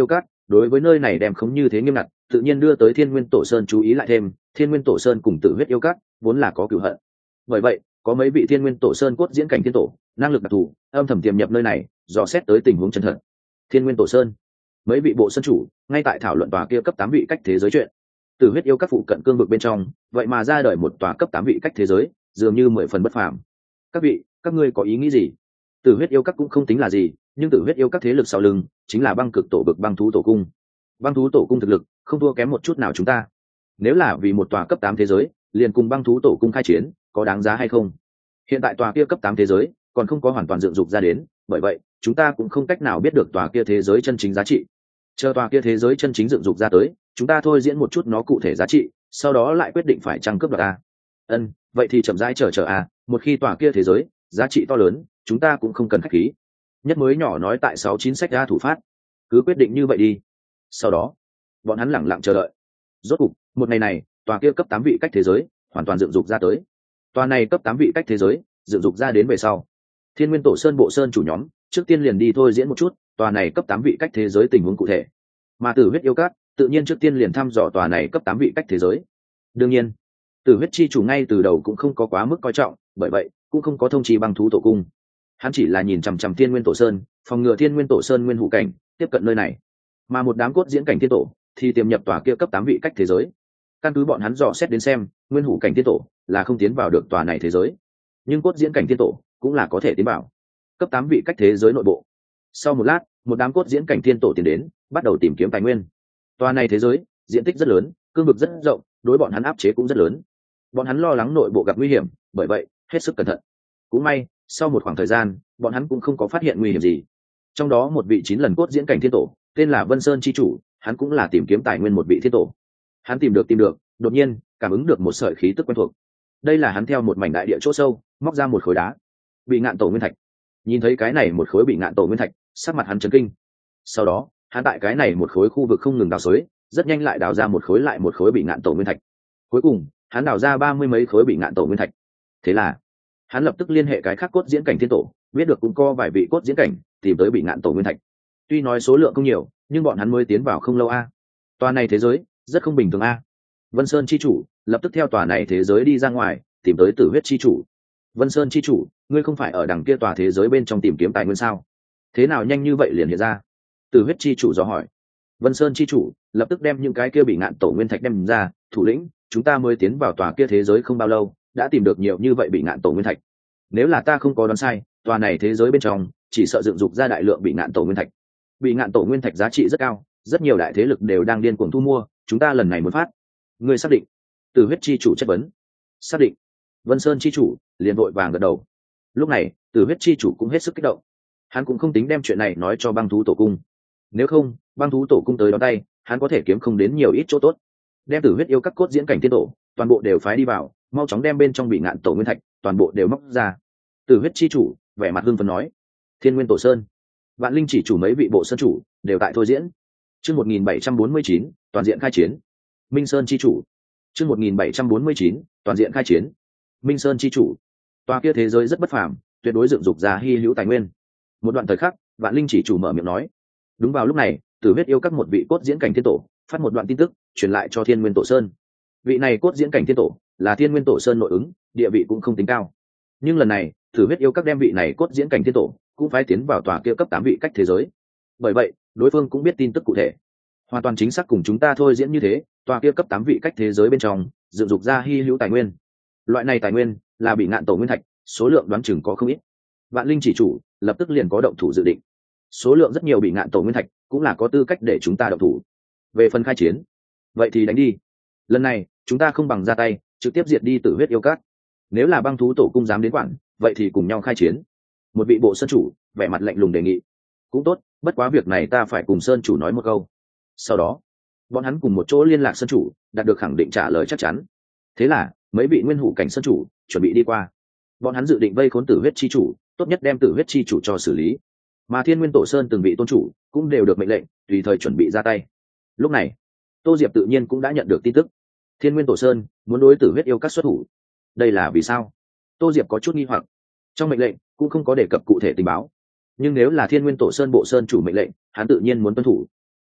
S1: đối với nơi này đem khống như thế nghiêm ngặt, tự nhiên đưa tới Thiên Nguyên Tổ Sơn chú ý lại thêm. Thiên Nguyên Tổ Sơn cùng Tử Huyết Yêu Các vốn là có cửu hận, bởi vậy có mấy vị Thiên Nguyên Tổ Sơn cốt diễn cảnh thiên tổ năng lực đặc thù âm thầm tiềm nhập nơi này dò xét tới tình huống chân thật. Thiên Nguyên Tổ Sơn mấy vị bộ sơn chủ ngay tại thảo luận tòa kia cấp 8 vị cách thế giới chuyện. Tử Huyết Yêu Các phụ cận cương vực bên trong vậy mà ra đời một tòa cấp 8 vị cách thế giới, dường như 10 phần bất phàm. Các vị, các ngươi có ý nghĩ gì? Tử Huyết Yêu Các cũng không tính là gì, nhưng Tử Huyết Yêu Các thế lực sau lưng chính là Băng Cực Tổ vực Băng Thú Tổ Cung. Băng Thú Tổ Cung thực lực không thua kém một chút nào chúng ta. Nếu là vì một tòa cấp 8 thế giới, liền cùng Băng Thú Tổ Cung khai chiến, có đáng giá hay không? Hiện tại tòa kia cấp 8 thế giới còn không có hoàn toàn dựng dục ra đến, bởi vậy chúng ta cũng không cách nào biết được tòa kia thế giới chân chính giá trị. Chờ tòa kia thế giới chân chính dựng dục ra tới, chúng ta thôi diễn một chút nó cụ thể giá trị, sau đó lại quyết định phải chăng cướp đoạt a. Vậy thì chậm rãi chờ a, một khi tòa kia thế giới giá trị to lớn, chúng ta cũng không cần khách khí. Nhất mới nhỏ nói tại 69 sách ra thủ phát, cứ quyết định như vậy đi. Sau đó bọn hắn lẳng lặng chờ đợi. Rốt cục một ngày này, tòa kia cấp 8 vị cách thế giới hoàn toàn dựng dục ra tới. Tòa này cấp 8 vị cách thế giới dựng dục ra đến về sau, Thiên Nguyên Tổ Sơn bộ sơn chủ nhóm trước tiên liền đi thôi diễn một chút tòa này cấp 8 vị cách thế giới tình huống cụ thể, mà Tử Huyết Yêu Các tự nhiên trước tiên liền thăm dò tòa này cấp 8 vị cách thế giới. Đương nhiên Tử Huyết chi chủ ngay từ đầu cũng không có quá mức coi trọng, bởi vậy cũng không có thông trì Băng Thú Tổ Cung. Hắn chỉ là nhìn chằm chằm Thiên Nguyên Tổ Sơn, phòng ngừa Thiên Nguyên Tổ Sơn nguyên hủ cảnh tiếp cận nơi này, mà một đám cốt diễn cảnh thiên tổ thì tiềm nhập tòa kia cấp 8 vị cách thế giới. Căn cứ bọn hắn dò xét đến xem, nguyên hủ cảnh thiên tổ là không tiến vào được tòa này thế giới, nhưng cốt diễn cảnh thiên tổ cũng là có thể tiến vào cấp 8 vị cách thế giới nội bộ. Sau một lát, một đám cốt diễn cảnh thiên tổ tiến đến, bắt đầu tìm kiếm tài nguyên. Tòa này thế giới diện tích rất lớn, cương vực rất rộng, đối bọn hắn áp chế cũng rất lớn. Bọn hắn lo lắng nội bộ gặp nguy hiểm, bởi vậy hết sức cẩn thận. Cũng may, sau một khoảng thời gian, bọn hắn cũng không có phát hiện nguy hiểm gì. Trong đó một vị 9 lần cốt diễn cảnh thiên tổ, tên là Vân Sơn chi chủ, hắn cũng là tìm kiếm tài nguyên một vị thiên tổ. Hắn tìm được, đột nhiên cảm ứng được một sợi khí tức quen thuộc. Đây là hắn theo một mảnh đại địa chỗ sâu móc ra một khối đá, Bị Ngạn Tổ Nguyên Thạch. Nhìn thấy cái này một khối Bị Ngạn Tổ Nguyên Thạch, sắc mặt hắn chấn kinh. Sau đó, hắn tại cái này một khối khu vực không ngừng đào xới, rất nhanh lại đào ra một khối lại một khối Bị Ngạn Tổ Nguyên Thạch. Cuối cùng, hắn đào ra 30 mấy khối Bị Ngạn Tổ Nguyên Thạch. Thế là, hắn lập tức liên hệ cái khác cốt diễn cảnh thiên tổ, biết được cũng có vài vị cốt diễn cảnh tìm tới Bị Ngạn Tổ Nguyên Thạch. Tuy nói số lượng không nhiều, nhưng bọn hắn mới tiến vào không lâu a. Tòa này thế giới rất không bình thường a. Vân Sơn chi chủ lập tức theo tòa này thế giới đi ra ngoài, tìm tới Tử Huyết chi chủ. Vân Sơn chi chủ, ngươi không phải ở đằng kia tòa thế giới bên trong tìm kiếm tài nguyên sao? Thế nào nhanh như vậy liền hiện ra? Tử Huyết chi chủ dò hỏi. Vân Sơn chi chủ lập tức đem những cái kia Bị Ngạn Tổ Nguyên Thạch đem ra, thủ lĩnh, chúng ta mới tiến vào tòa kia thế giới không bao lâu, đã tìm được nhiều như vậy Bị Ngạn Tổ Nguyên Thạch. Nếu là ta không có đoán sai, tòa này thế giới bên trong chỉ sợ dựng dục ra đại lượng Bị Ngạn Tổ Nguyên Thạch. Bị Ngạn Tổ Nguyên Thạch giá trị rất cao, rất nhiều đại thế lực đều đang điên cuồng thu mua, chúng ta lần này muốn phát. Ngươi xác định? Tử Huyết chi chủ chất vấn. Xác định. Vân Sơn chi chủ liền vội vàng gật đầu. Lúc này, Tử Huyết chi chủ cũng hết sức kích động. Hắn cũng không tính đem chuyện này nói cho Băng Thú Tổ Cung. Nếu không, Băng Thú Tổ Cung tới đón tay, hắn có thể kiếm không đến nhiều ít chỗ tốt. Đem Tử Huyết yêu các cốt diễn cảnh thiên tổ, toàn bộ đều phái đi vào, mau chóng đem bên trong Bị Ngạn Tổ Nguyên Thạch, toàn bộ đều móc ra. Tử Huyết chi chủ vẻ mặt hưng phấn nói. Thiên Nguyên Tổ Sơn, Vạn Linh chỉ chủ mấy vị bộ sơn chủ đều tại thôi diễn. Chương 1749, toàn diện khai chiến. Minh Sơn chi chủ. Chương 1749, toàn diện khai chiến. Minh Sơn chi chủ. Tòa kia thế giới rất bất phàm, tuyệt đối dựng dục ra hy hữu tài nguyên. Một đoạn thời khắc, Vạn Linh chỉ chủ mở miệng nói. Đúng vào lúc này, Tử Huyết yêu các một vị cốt diễn cảnh thiên tổ phát một đoạn tin tức truyền lại cho Thiên Nguyên Tổ Sơn. Vị này cốt diễn cảnh thiên tổ là Thiên Nguyên Tổ Sơn nội ứng, địa vị cũng không tính cao. Nhưng lần này, Tử Huyết yêu các đem vị này cốt diễn cảnh thiên tổ cũng phải tiến vào tòa kia cấp 8 vị cách thế giới. Bởi vậy, đối phương cũng biết tin tức cụ thể, hoàn toàn chính xác cùng chúng ta thôi diễn như thế, tòa kia cấp 8 vị cách thế giới bên trong dựng dục ra hy hữu tài nguyên. Loại này tài nguyên là Bị Ngạn Tổ Nguyên Thạch, số lượng đoán chừng có không ít. Vạn Linh chỉ chủ lập tức liền có động thủ dự định. Số lượng rất nhiều Bị Ngạn Tổ Nguyên Thạch cũng là có tư cách để chúng ta động thủ. Về phần khai chiến, vậy thì đánh đi. Lần này, chúng ta không bằng ra tay, trực tiếp diệt đi Tử Huyết yêu các. Nếu là Băng Thú Tổ Cung dám đến quản, vậy thì cùng nhau khai chiến. Một vị bộ sơn chủ vẻ mặt lạnh lùng đề nghị. Cũng tốt, bất quá việc này ta phải cùng sơn chủ nói một câu. Sau đó, bọn hắn cùng một chỗ liên lạc sơn chủ, đạt được khẳng định trả lời chắc chắn. Thế là, mấy vị nguyên hủ cảnh sơn chủ chuẩn bị đi qua. Bọn hắn dự định vây khốn Tử Huyết chi chủ, tốt nhất đem Tử Huyết chi chủ cho xử lý. Mà Thiên Nguyên Tổ Sơn từng vị tôn chủ cũng đều được mệnh lệnh, tùy thời chuẩn bị ra tay. Lúc này, Tô Diệp tự nhiên cũng đã nhận được tin tức. Thiên Nguyên Tổ Sơn muốn đối Tử Huyết yêu các xuất thủ. Đây là vì sao? Tô Diệp có chút nghi hoặc. Trong mệnh lệnh cũng không có đề cập cụ thể tình báo, nhưng nếu là Thiên Nguyên Tổ Sơn bộ sơn chủ mệnh lệnh, hắn tự nhiên muốn tuân thủ.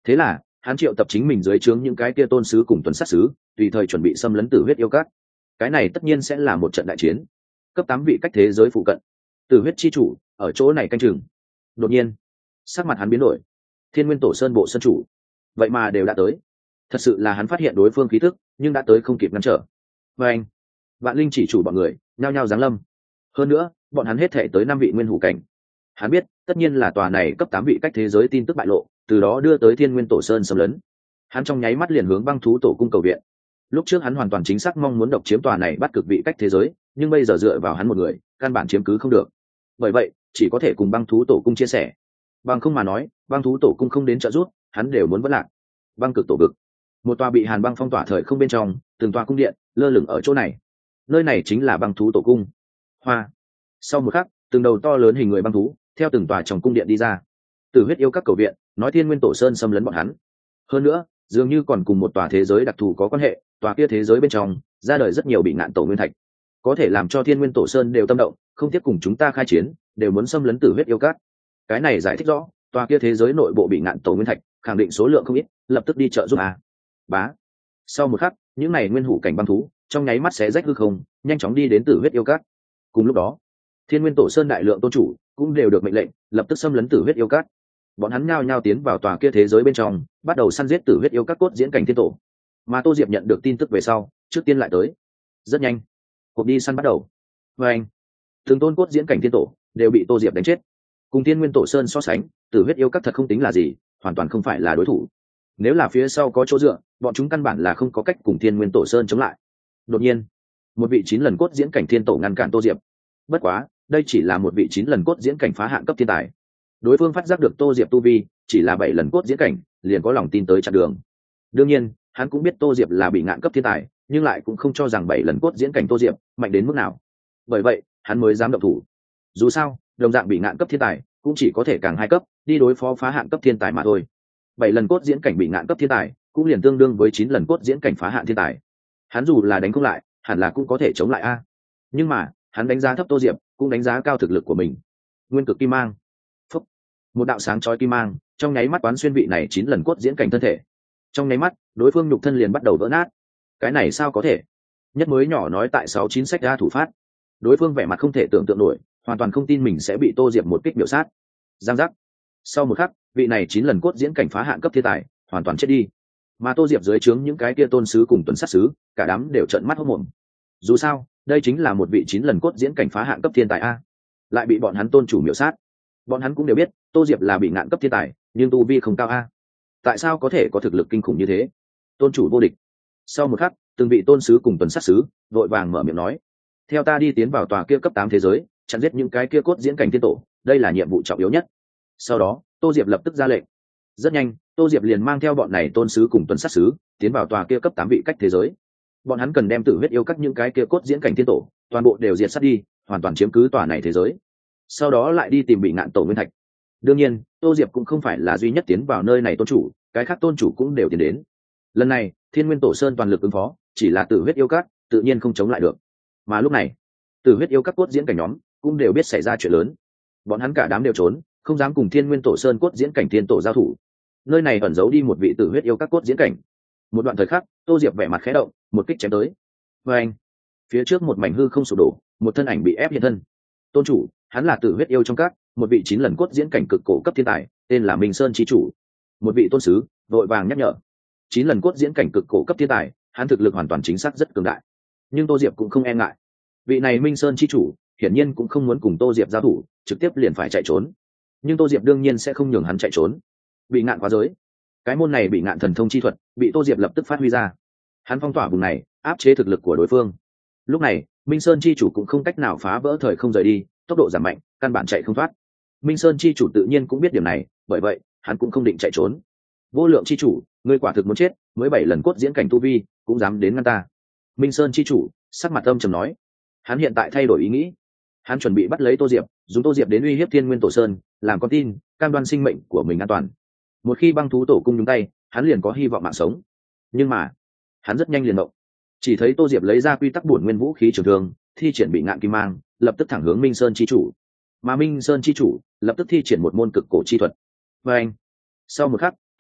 S1: Thế là hắn triệu tập chính mình dưới trướng những cái kia tôn sứ cùng tuần sát sứ, tùy thời chuẩn bị xâm lấn Tử Huyết yêu các. Cái này tất nhiên sẽ là một trận đại chiến. Cấp 8 vị cách thế giới phụ cận, Tử Huyết chi chủ ở chỗ này canh chừng. Đột nhiên, sắc mặt hắn biến đổi. Thiên Nguyên Tổ Sơn bộ sơn chủ, vậy mà đều đã tới. Thật sự là hắn phát hiện đối phương khí tức, nhưng đã tới không kịp ngăn trở. Và anh, Vạn Linh chỉ chủ bọn người nhao nhao giáng lâm. Hơn nữa, bọn hắn hết thể tới 5 vị nguyên hủ cảnh. Hắn biết, tất nhiên là tòa này cấp 8 vị cách thế giới tin tức bại lộ, từ đó đưa tới Thiên Nguyên Tổ Sơn xâm lấn. Hắn trong nháy mắt liền hướng Băng Thú Tổ cung cầu viện. Lúc trước hắn hoàn toàn chính xác mong muốn độc chiếm tòa này bắt cực vị cách thế giới, nhưng bây giờ dựa vào hắn một người, căn bản chiếm cứ không được. Bởi vậy, chỉ có thể cùng Băng Thú Tổ cung chia sẻ. Bằng không mà nói, Băng Thú Tổ cung không đến trợ giúp, hắn đều muốn vỡ lạc. Băng Cực Tổ vực, một tòa bị hàn băng phong tỏa thời không bên trong, từng tòa cung điện lơ lửng ở chỗ này. Nơi này chính là Băng Thú Tổ cung. Hoa. Sau một khắc, từng đầu to lớn hình người băng thú theo từng tòa trong cung điện đi ra. Tử Huyết yêu các cầu viện, nói Thiên Nguyên Tổ Sơn xâm lấn bọn hắn. Hơn nữa, dường như còn cùng một tòa thế giới đặc thù có quan hệ, tòa kia thế giới bên trong ra đời rất nhiều bị ngạn tổ nguyên thạch, có thể làm cho Thiên Nguyên Tổ Sơn đều tâm động, không tiếp cùng chúng ta khai chiến, đều muốn xâm lấn Tử Huyết yêu các. Cái này giải thích rõ, tòa kia thế giới nội bộ bị ngạn tổ nguyên thạch, khẳng định số lượng không ít, lập tức đi trợ giúp à. Bá. Sau một khắc, những này nguyên hủ cảnh băng thú trong nháy mắt xé rách hư không, nhanh chóng đi đến Tử Huyết yêu các. Cùng lúc đó, Thiên Nguyên Tổ Sơn đại lượng tôn chủ cũng đều được mệnh lệnh lập tức xâm lấn Tử Huyết yêu các. Bọn hắn nhao nhao tiến vào tòa kia thế giới bên trong, bắt đầu săn giết Tử Huyết yêu các cốt diễn cảnh thiên tổ. Mà Tô Diệp nhận được tin tức về sau, trước tiên lại tới. Rất nhanh, cuộc đi săn bắt đầu. Và anh, từng tôn cốt diễn cảnh thiên tổ đều bị Tô Diệp đánh chết. Cùng Thiên Nguyên Tổ Sơn so sánh, Tử Huyết yêu các thật không tính là gì, hoàn toàn không phải là đối thủ. Nếu là phía sau có chỗ dựa, bọn chúng căn bản là không có cách cùng Thiên Nguyên Tổ Sơn chống lại. Đột nhiên, một vị 9 lần cốt diễn cảnh thiên tổ ngăn cản Tô Diệp. Bất quá, đây chỉ là một vị 9 lần cốt diễn cảnh phá hạn cấp thiên tài. Đối phương phát giác được Tô Diệp tu vi chỉ là 7 lần cốt diễn cảnh, liền có lòng tin tới chặn đường. Đương nhiên, hắn cũng biết Tô Diệp là bị ngạn cấp thiên tài, nhưng lại cũng không cho rằng 7 lần cốt diễn cảnh Tô Diệp mạnh đến mức nào. Bởi vậy, hắn mới dám động thủ. Dù sao, đồng dạng bị ngạn cấp thiên tài, cũng chỉ có thể càng 2 cấp, đi đối phó phá hạn cấp thiên tài mà thôi. 7 lần cốt diễn cảnh bị ngạn cấp thiên tài, cũng liền tương đương với 9 lần cốt diễn cảnh phá hạn thiên tài. Hắn dù là đánh không lại, hẳn là cũng có thể chống lại a. Nhưng mà, hắn đánh giá thấp Tô Diệp, cũng đánh giá cao thực lực của mình. Nguyên cực kim mang. Phúc. Một đạo sáng chói kim mang, trong nháy mắt quán xuyên vị này 9 lần cốt diễn cảnh thân thể. Trong nháy mắt, đối phương nhục thân liền bắt đầu vỡ nát. Cái này sao có thể? Nhất mới nhỏ nói tại 69 sách ra thủ phát. Đối phương vẻ mặt không thể tưởng tượng nổi, hoàn toàn không tin mình sẽ bị Tô Diệp một kích biểu sát. Giang giác. Sau một khắc, vị này 9 lần cốt diễn cảnh phá hạn cấp thiên tài, hoàn toàn chết đi. Mà Tô Diệp dưới trướng những cái kia tôn sứ cùng tuần sát sứ, cả đám đều trợn mắt hốt mồm. Dù sao, đây chính là một vị 9 lần cốt diễn cảnh phá hạn cấp thiên tài a, lại bị bọn hắn tôn chủ miểu sát. Bọn hắn cũng đều biết, Tô Diệp là bị ngạn cấp thiên tài, nhưng tu vi không cao a. Tại sao có thể có thực lực kinh khủng như thế? Tôn chủ vô địch. Sau một khắc, từng vị tôn sứ cùng tuần sát sứ vội vàng mở miệng nói: "Theo ta đi tiến vào tòa kia cấp 8 thế giới, chặn giết những cái kia cốt diễn cảnh thiên tổ, đây là nhiệm vụ trọng yếu nhất." Sau đó, Tô Diệp lập tức ra lệnh. Rất nhanh, Tô Diệp liền mang theo bọn này tôn sứ cùng tuần sát sứ tiến vào tòa kia cấp 8 vị cách thế giới. Bọn hắn cần đem Tử Huyết yêu các những cái kia cốt diễn cảnh thiên tổ toàn bộ đều diệt sát đi, hoàn toàn chiếm cứ tòa này thế giới. Sau đó lại đi tìm bị ngạn tổ nguyên thạch. Đương nhiên, Tô Diệp cũng không phải là duy nhất tiến vào nơi này tôn chủ, cái khác tôn chủ cũng đều tiến đến. Lần này, Thiên Nguyên Tổ Sơn toàn lực ứng phó, chỉ là Tử Huyết yêu các tự nhiên không chống lại được. Mà lúc này, Tử Huyết yêu các cốt diễn cảnh nhóm cũng đều biết xảy ra chuyện lớn. Bọn hắn cả đám đều trốn, không dám cùng Thiên Nguyên Tổ Sơn cốt diễn cảnh thiên tổ giao thủ. Nơi này ẩn giấu đi một vị Tử Huyết yêu các cốt diễn cảnh. Một đoạn thời khắc, Tô Diệp vẻ mặt khẽ động, một kích chém tới. Và anh, phía trước một mảnh hư không sụp đổ, một thân ảnh bị ép hiện thân. Tôn chủ, hắn là Tử Huyết yêu trong các, một vị 9 lần cốt diễn cảnh cực cổ cấp thiên tài, tên là Minh Sơn chi chủ. Một vị tôn sứ vội vàng nhắc nhở. 9 lần cốt diễn cảnh cực cổ cấp thiên tài, hắn thực lực hoàn toàn chính xác rất cường đại. Nhưng Tô Diệp cũng không e ngại. Vị này Minh Sơn chi chủ, hiển nhiên cũng không muốn cùng Tô Diệp giao thủ, trực tiếp liền phải chạy trốn. Nhưng Tô Diệp đương nhiên sẽ không nhường hắn chạy trốn. Bị ngạn quá giới, cái môn này bị ngạn thần thông chi thuật, bị Tô Diệp lập tức phát huy ra. Hắn phong tỏa vùng này, áp chế thực lực của đối phương. Lúc này, Minh Sơn chi chủ cũng không cách nào phá vỡ thời không rời đi, tốc độ giảm mạnh, căn bản chạy không thoát. Minh Sơn chi chủ tự nhiên cũng biết điểm này, bởi vậy, hắn cũng không định chạy trốn. Vô lượng chi chủ, ngươi quả thực muốn chết, mới 7 lần cốt diễn cảnh tu vi, cũng dám đến ngăn ta. Minh Sơn chi chủ sắc mặt âm trầm nói. Hắn hiện tại thay đổi ý nghĩ. Hắn chuẩn bị bắt lấy Tô Diệp, dùng Tô Diệp đến uy hiếp Thiên Nguyên Tổ Sơn, làm con tin, cam đoan sinh mệnh của mình an toàn. Một khi băng thú tổ cung nhúng tay, hắn liền có hy vọng mạng sống. Nhưng mà, hắn rất nhanh liền động. Chỉ thấy Tô Diệp lấy ra quy tắc bổn nguyên vũ khí trường thương, thi triển bị ngạn kim mang, lập tức thẳng hướng Minh Sơn chi chủ. Mà Minh Sơn chi chủ lập tức thi triển một môn cực cổ chi thuật. Và anh, sau một khắc,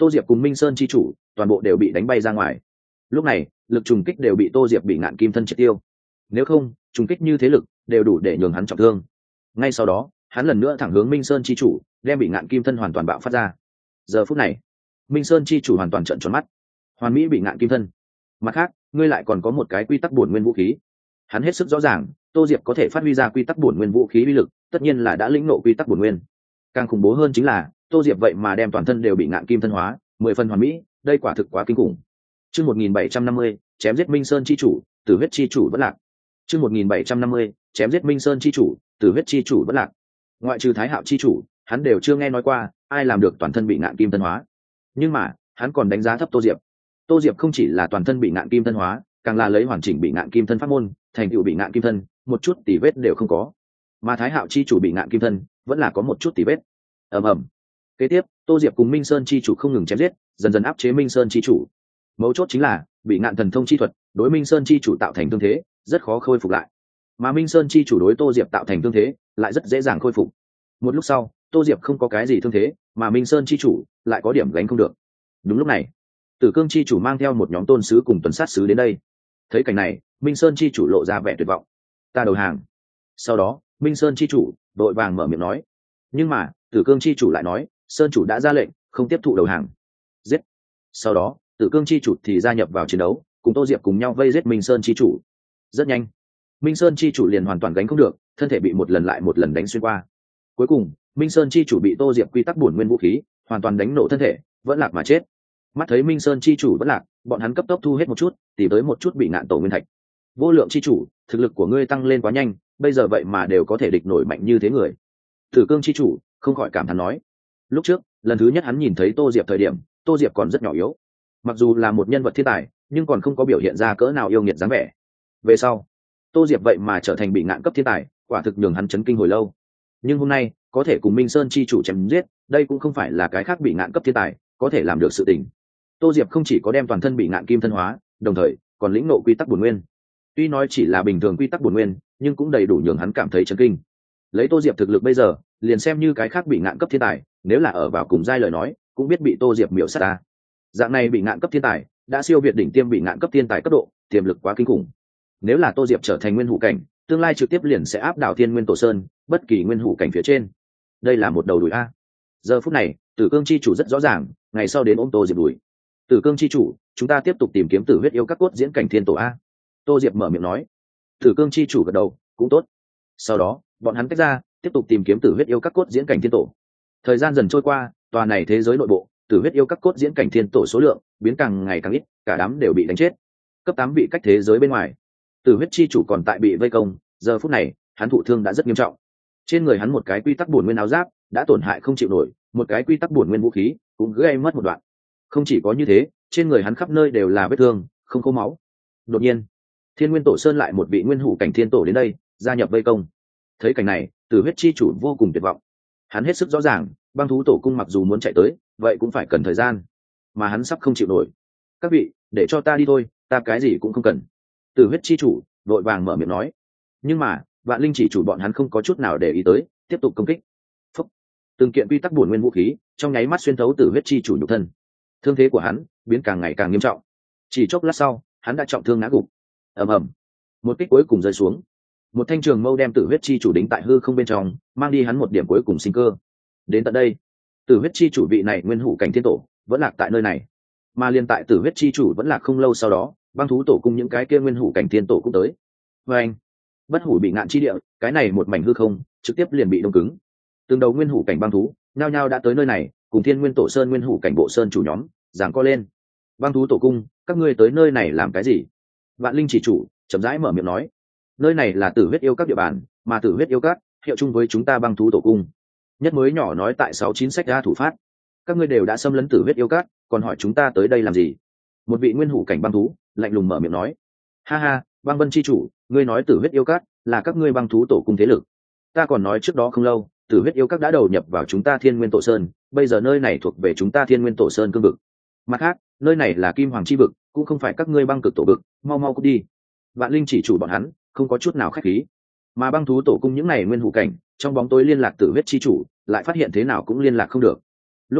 S1: Tô Diệp cùng Minh Sơn chi chủ toàn bộ đều bị đánh bay ra ngoài. Lúc này lực trùng kích đều bị Tô Diệp bị ngạn kim thân triệt tiêu, nếu không trùng kích như thế lực đều đủ để nhường hắn trọng thương. Ngay sau đó hắn lần nữa thẳng hướng Minh Sơn chi chủ, đem bị ngạn kim thân hoàn toàn bạo phát ra. Giờ phút này Minh Sơn chi chủ hoàn toàn trợn tròn mắt. Hoàn mỹ bị ngạn kim thân, mặt khác ngươi lại còn có một cái quy tắc bổn nguyên vũ khí. Hắn hết sức rõ ràng Tô Diệp có thể phát huy ra quy tắc bổn nguyên vũ khí uy lực, tất nhiên là đã lĩnh ngộ quy tắc bổn nguyên. Càng khủng bố hơn chính là Tô Diệp vậy mà đem toàn thân đều bị ngạn kim thân hóa, 10 phần hoàn mỹ, đây quả thực quá kinh khủng. Chương 1750, chém giết Minh Sơn chi chủ, Tử huyết chi chủ vẫn lạc. Chương 1750, chém giết Minh Sơn chi chủ, Tử huyết chi chủ vẫn lạc. Ngoại trừ Thái Hạo chi chủ, hắn đều chưa nghe nói qua ai làm được toàn thân bị ngạn kim thân hóa. Nhưng mà, hắn còn đánh giá thấp Tô Diệp. Tô Diệp không chỉ là toàn thân bị ngạn kim thân hóa, càng là lấy hoàn chỉnh bị ngạn kim thân pháp môn, thành tựu bị ngạn kim thân, một chút tỉ vết đều không có. Mà Thái Hạo chi chủ bị ngạn kim thân, vẫn là có một chút tỉ vết. Ầm ầm. Kế tiếp, Tô Diệp cùng Minh Sơn chi chủ không ngừng chém giết, dần dần áp chế Minh Sơn chi chủ. Mấu chốt chính là bị ngạn thần thông chi thuật đối Minh Sơn chi chủ tạo thành thương thế, rất khó khôi phục lại. Mà Minh Sơn chi chủ đối Tô Diệp tạo thành thương thế, lại rất dễ dàng khôi phục. Một lúc sau, Tô Diệp không có cái gì thương thế, mà Minh Sơn chi chủ lại có điểm gánh không được. Đúng lúc này, Tử Cương chi chủ mang theo một nhóm tôn sứ cùng tuần sát sứ đến đây. Thấy cảnh này, Minh Sơn chi chủ lộ ra vẻ tuyệt vọng. Ta đầu hàng. Sau đó, Minh Sơn chi chủ đội vàng mở miệng nói. Nhưng mà, Tử Cương chi chủ lại nói, Sơn chủ đã ra lệnh, không tiếp thụ đầu hàng. Giết. Sau đó, Tử Cương chi chủ thì gia nhập vào chiến đấu, cùng Tô Diệp cùng nhau vây giết Minh Sơn chi chủ. Rất nhanh, Minh Sơn chi chủ liền hoàn toàn gánh không được, thân thể bị một lần lại một lần đánh xuyên qua. Cuối cùng, Minh Sơn chi chủ bị Tô Diệp quy tắc bổn nguyên vũ khí hoàn toàn đánh nổ thân thể, vẫn lạc mà chết. Mắt thấy Minh Sơn chi chủ vẫn lạc, bọn hắn cấp tốc thu hết một chút, tìm tới một chút bị ngạn tổ nguyên thạch. Vô lượng chi chủ, thực lực của ngươi tăng lên quá nhanh, bây giờ vậy mà đều có thể địch nổi mạnh như thế người. Tử Cương chi chủ không khỏi cảm thán nói. Lúc trước, lần thứ nhất hắn nhìn thấy Tô Diệp thời điểm, Tô Diệp còn rất nhỏ yếu. Mặc dù là một nhân vật thiên tài, nhưng còn không có biểu hiện ra cỡ nào yêu nghiệt dáng vẻ. Về sau, Tô Diệp vậy mà trở thành bị ngạn cấp thiên tài, quả thực nhường hắn chấn kinh hồi lâu. Nhưng hôm nay, có thể cùng Minh Sơn chi chủ chém giết, đây cũng không phải là cái khác bị ngạn cấp thiên tài có thể làm được sự tình. Tô Diệp không chỉ có đem toàn thân bị ngạn kim thân hóa, đồng thời còn lĩnh ngộ quy tắc bổn nguyên. Tuy nói chỉ là bình thường quy tắc bổn nguyên, nhưng cũng đầy đủ nhường hắn cảm thấy chấn kinh. Lấy Tô Diệp thực lực bây giờ, liền xem như cái khác bị ngạn cấp thiên tài, nếu là ở vào cùng giai lời nói, cũng biết bị Tô Diệp miểu sát ta. Dạng này bị ngạn cấp thiên tài, đã siêu việt đỉnh tiêm bị ngạn cấp thiên tài cấp độ, tiềm lực quá kinh khủng. Nếu là Tô Diệp trở thành nguyên hủ cảnh, tương lai trực tiếp liền sẽ áp đảo Thiên Nguyên Tổ Sơn, bất kỳ nguyên hủ cảnh phía trên. Đây là một đầu đuổi a. Giờ phút này, Tử Cương chi chủ rất rõ ràng, ngày sau đến ôm Tô Diệp đuổi. Tử Cương chi chủ, chúng ta tiếp tục tìm kiếm Tử huyết yêu các cốt diễn cảnh thiên tổ a. Tô Diệp mở miệng nói. Tử Cương chi chủ gật đầu, cũng tốt. Sau đó, bọn hắn tách ra, tiếp tục tìm kiếm Tử huyết yêu các cốt diễn cảnh thiên tổ. Thời gian dần trôi qua, tòa này thế giới nội bộ, Tử huyết yêu các cốt diễn cảnh thiên tổ số lượng biến càng ngày càng ít, cả đám đều bị đánh chết. Cấp 8 vị cách thế giới bên ngoài, Tử huyết chi chủ còn tại bị vây công, giờ phút này, hắn thụ thương đã rất nghiêm trọng. Trên người hắn một cái quy tắc bổn nguyên áo giáp đã tổn hại không chịu nổi, một cái quy tắc bổn nguyên vũ khí cũng gây mất một đoạn. Không chỉ có như thế, trên người hắn khắp nơi đều là vết thương, không có máu. Đột nhiên, Thiên Nguyên Tổ Sơn lại một vị nguyên hủ cảnh thiên tổ đến đây, gia nhập vây công. Thấy cảnh này, Tử huyết chi chủ vô cùng tuyệt vọng. Hắn hết sức rõ ràng, băng thú tổ cung mặc dù muốn chạy tới, vậy cũng phải cần thời gian, mà hắn sắp không chịu nổi. Các vị, để cho ta đi thôi, ta cái gì cũng không cần. Tử huyết chi chủ vội vàng mở miệng nói. Nhưng mà, Vạn Linh chỉ chủ bọn hắn không có chút nào để ý tới, tiếp tục công kích. Phúc. Từng kiện quy tắc bổn nguyên vũ khí trong nháy mắt xuyên thấu Tử huyết chi chủ nhục thân. Thương thế của hắn biến càng ngày càng nghiêm trọng. Chỉ chốc lát sau, hắn đã trọng thương ngã gục. Ầm ầm. Một kích cuối cùng rơi xuống. Một thanh trường mâu đem Tử huyết chi chủ đính tại hư không bên trong, mang đi hắn một điểm cuối cùng sinh cơ. Đến tận đây, Tử huyết chi chủ vị này nguyên hủ cảnh thiên tổ vẫn lạc tại nơi này. Mà liên tại Tử huyết chi chủ vẫn lạc không lâu sau đó, băng thú tổ cung những cái kia nguyên hủ cảnh thiên tổ cũng tới. Và anh, bất hủ bị ngạn chi địa, cái này một mảnh hư không trực tiếp liền bị đông cứng. Từng đầu nguyên hủ cảnh băng thú nhao nhao đã tới nơi này, cùng Thiên Nguyên Tổ Sơn nguyên hủ cảnh bộ sơn chủ nhóm giằng co lên. Băng thú tổ cung, các ngươi tới nơi này làm cái gì? Vạn Linh chỉ chủ chậm rãi mở miệng nói. Nơi này là Tử huyết yêu các địa bàn, mà Tử huyết yêu các hiệu chung với chúng ta băng thú tổ cung. Nhất mới nhỏ nói tại 69 sách ra thủ phát. Các ngươi đều đã xâm lấn Tử huyết yêu các, còn hỏi chúng ta tới đây làm gì? Một vị nguyên hủ cảnh băng thú lạnh lùng mở miệng nói. Ha ha, băng vân chi chủ, ngươi nói Tử huyết yêu các là các ngươi băng thú tổ cung thế lực. Ta còn nói trước đó không lâu, Tử huyết yêu các đã đầu nhập vào chúng ta Thiên Nguyên Tổ Sơn, bây giờ nơi này thuộc về chúng ta Thiên Nguyên Tổ Sơn cương vực. Mặt khác, nơi này là Kim Hoàng chi vực, cũng không phải các ngươi băng cực tổ vực, mau mau cút đi. Vạn Linh chỉ chủ bọn hắn không có chút nào khách khí. Mà băng thú tổ cung những này nguyên hủ cảnh, trong bóng tối liên lạc Tử huyết chi chủ, lại phát hiện thế nào cũng liên lạc không được. Lúc này,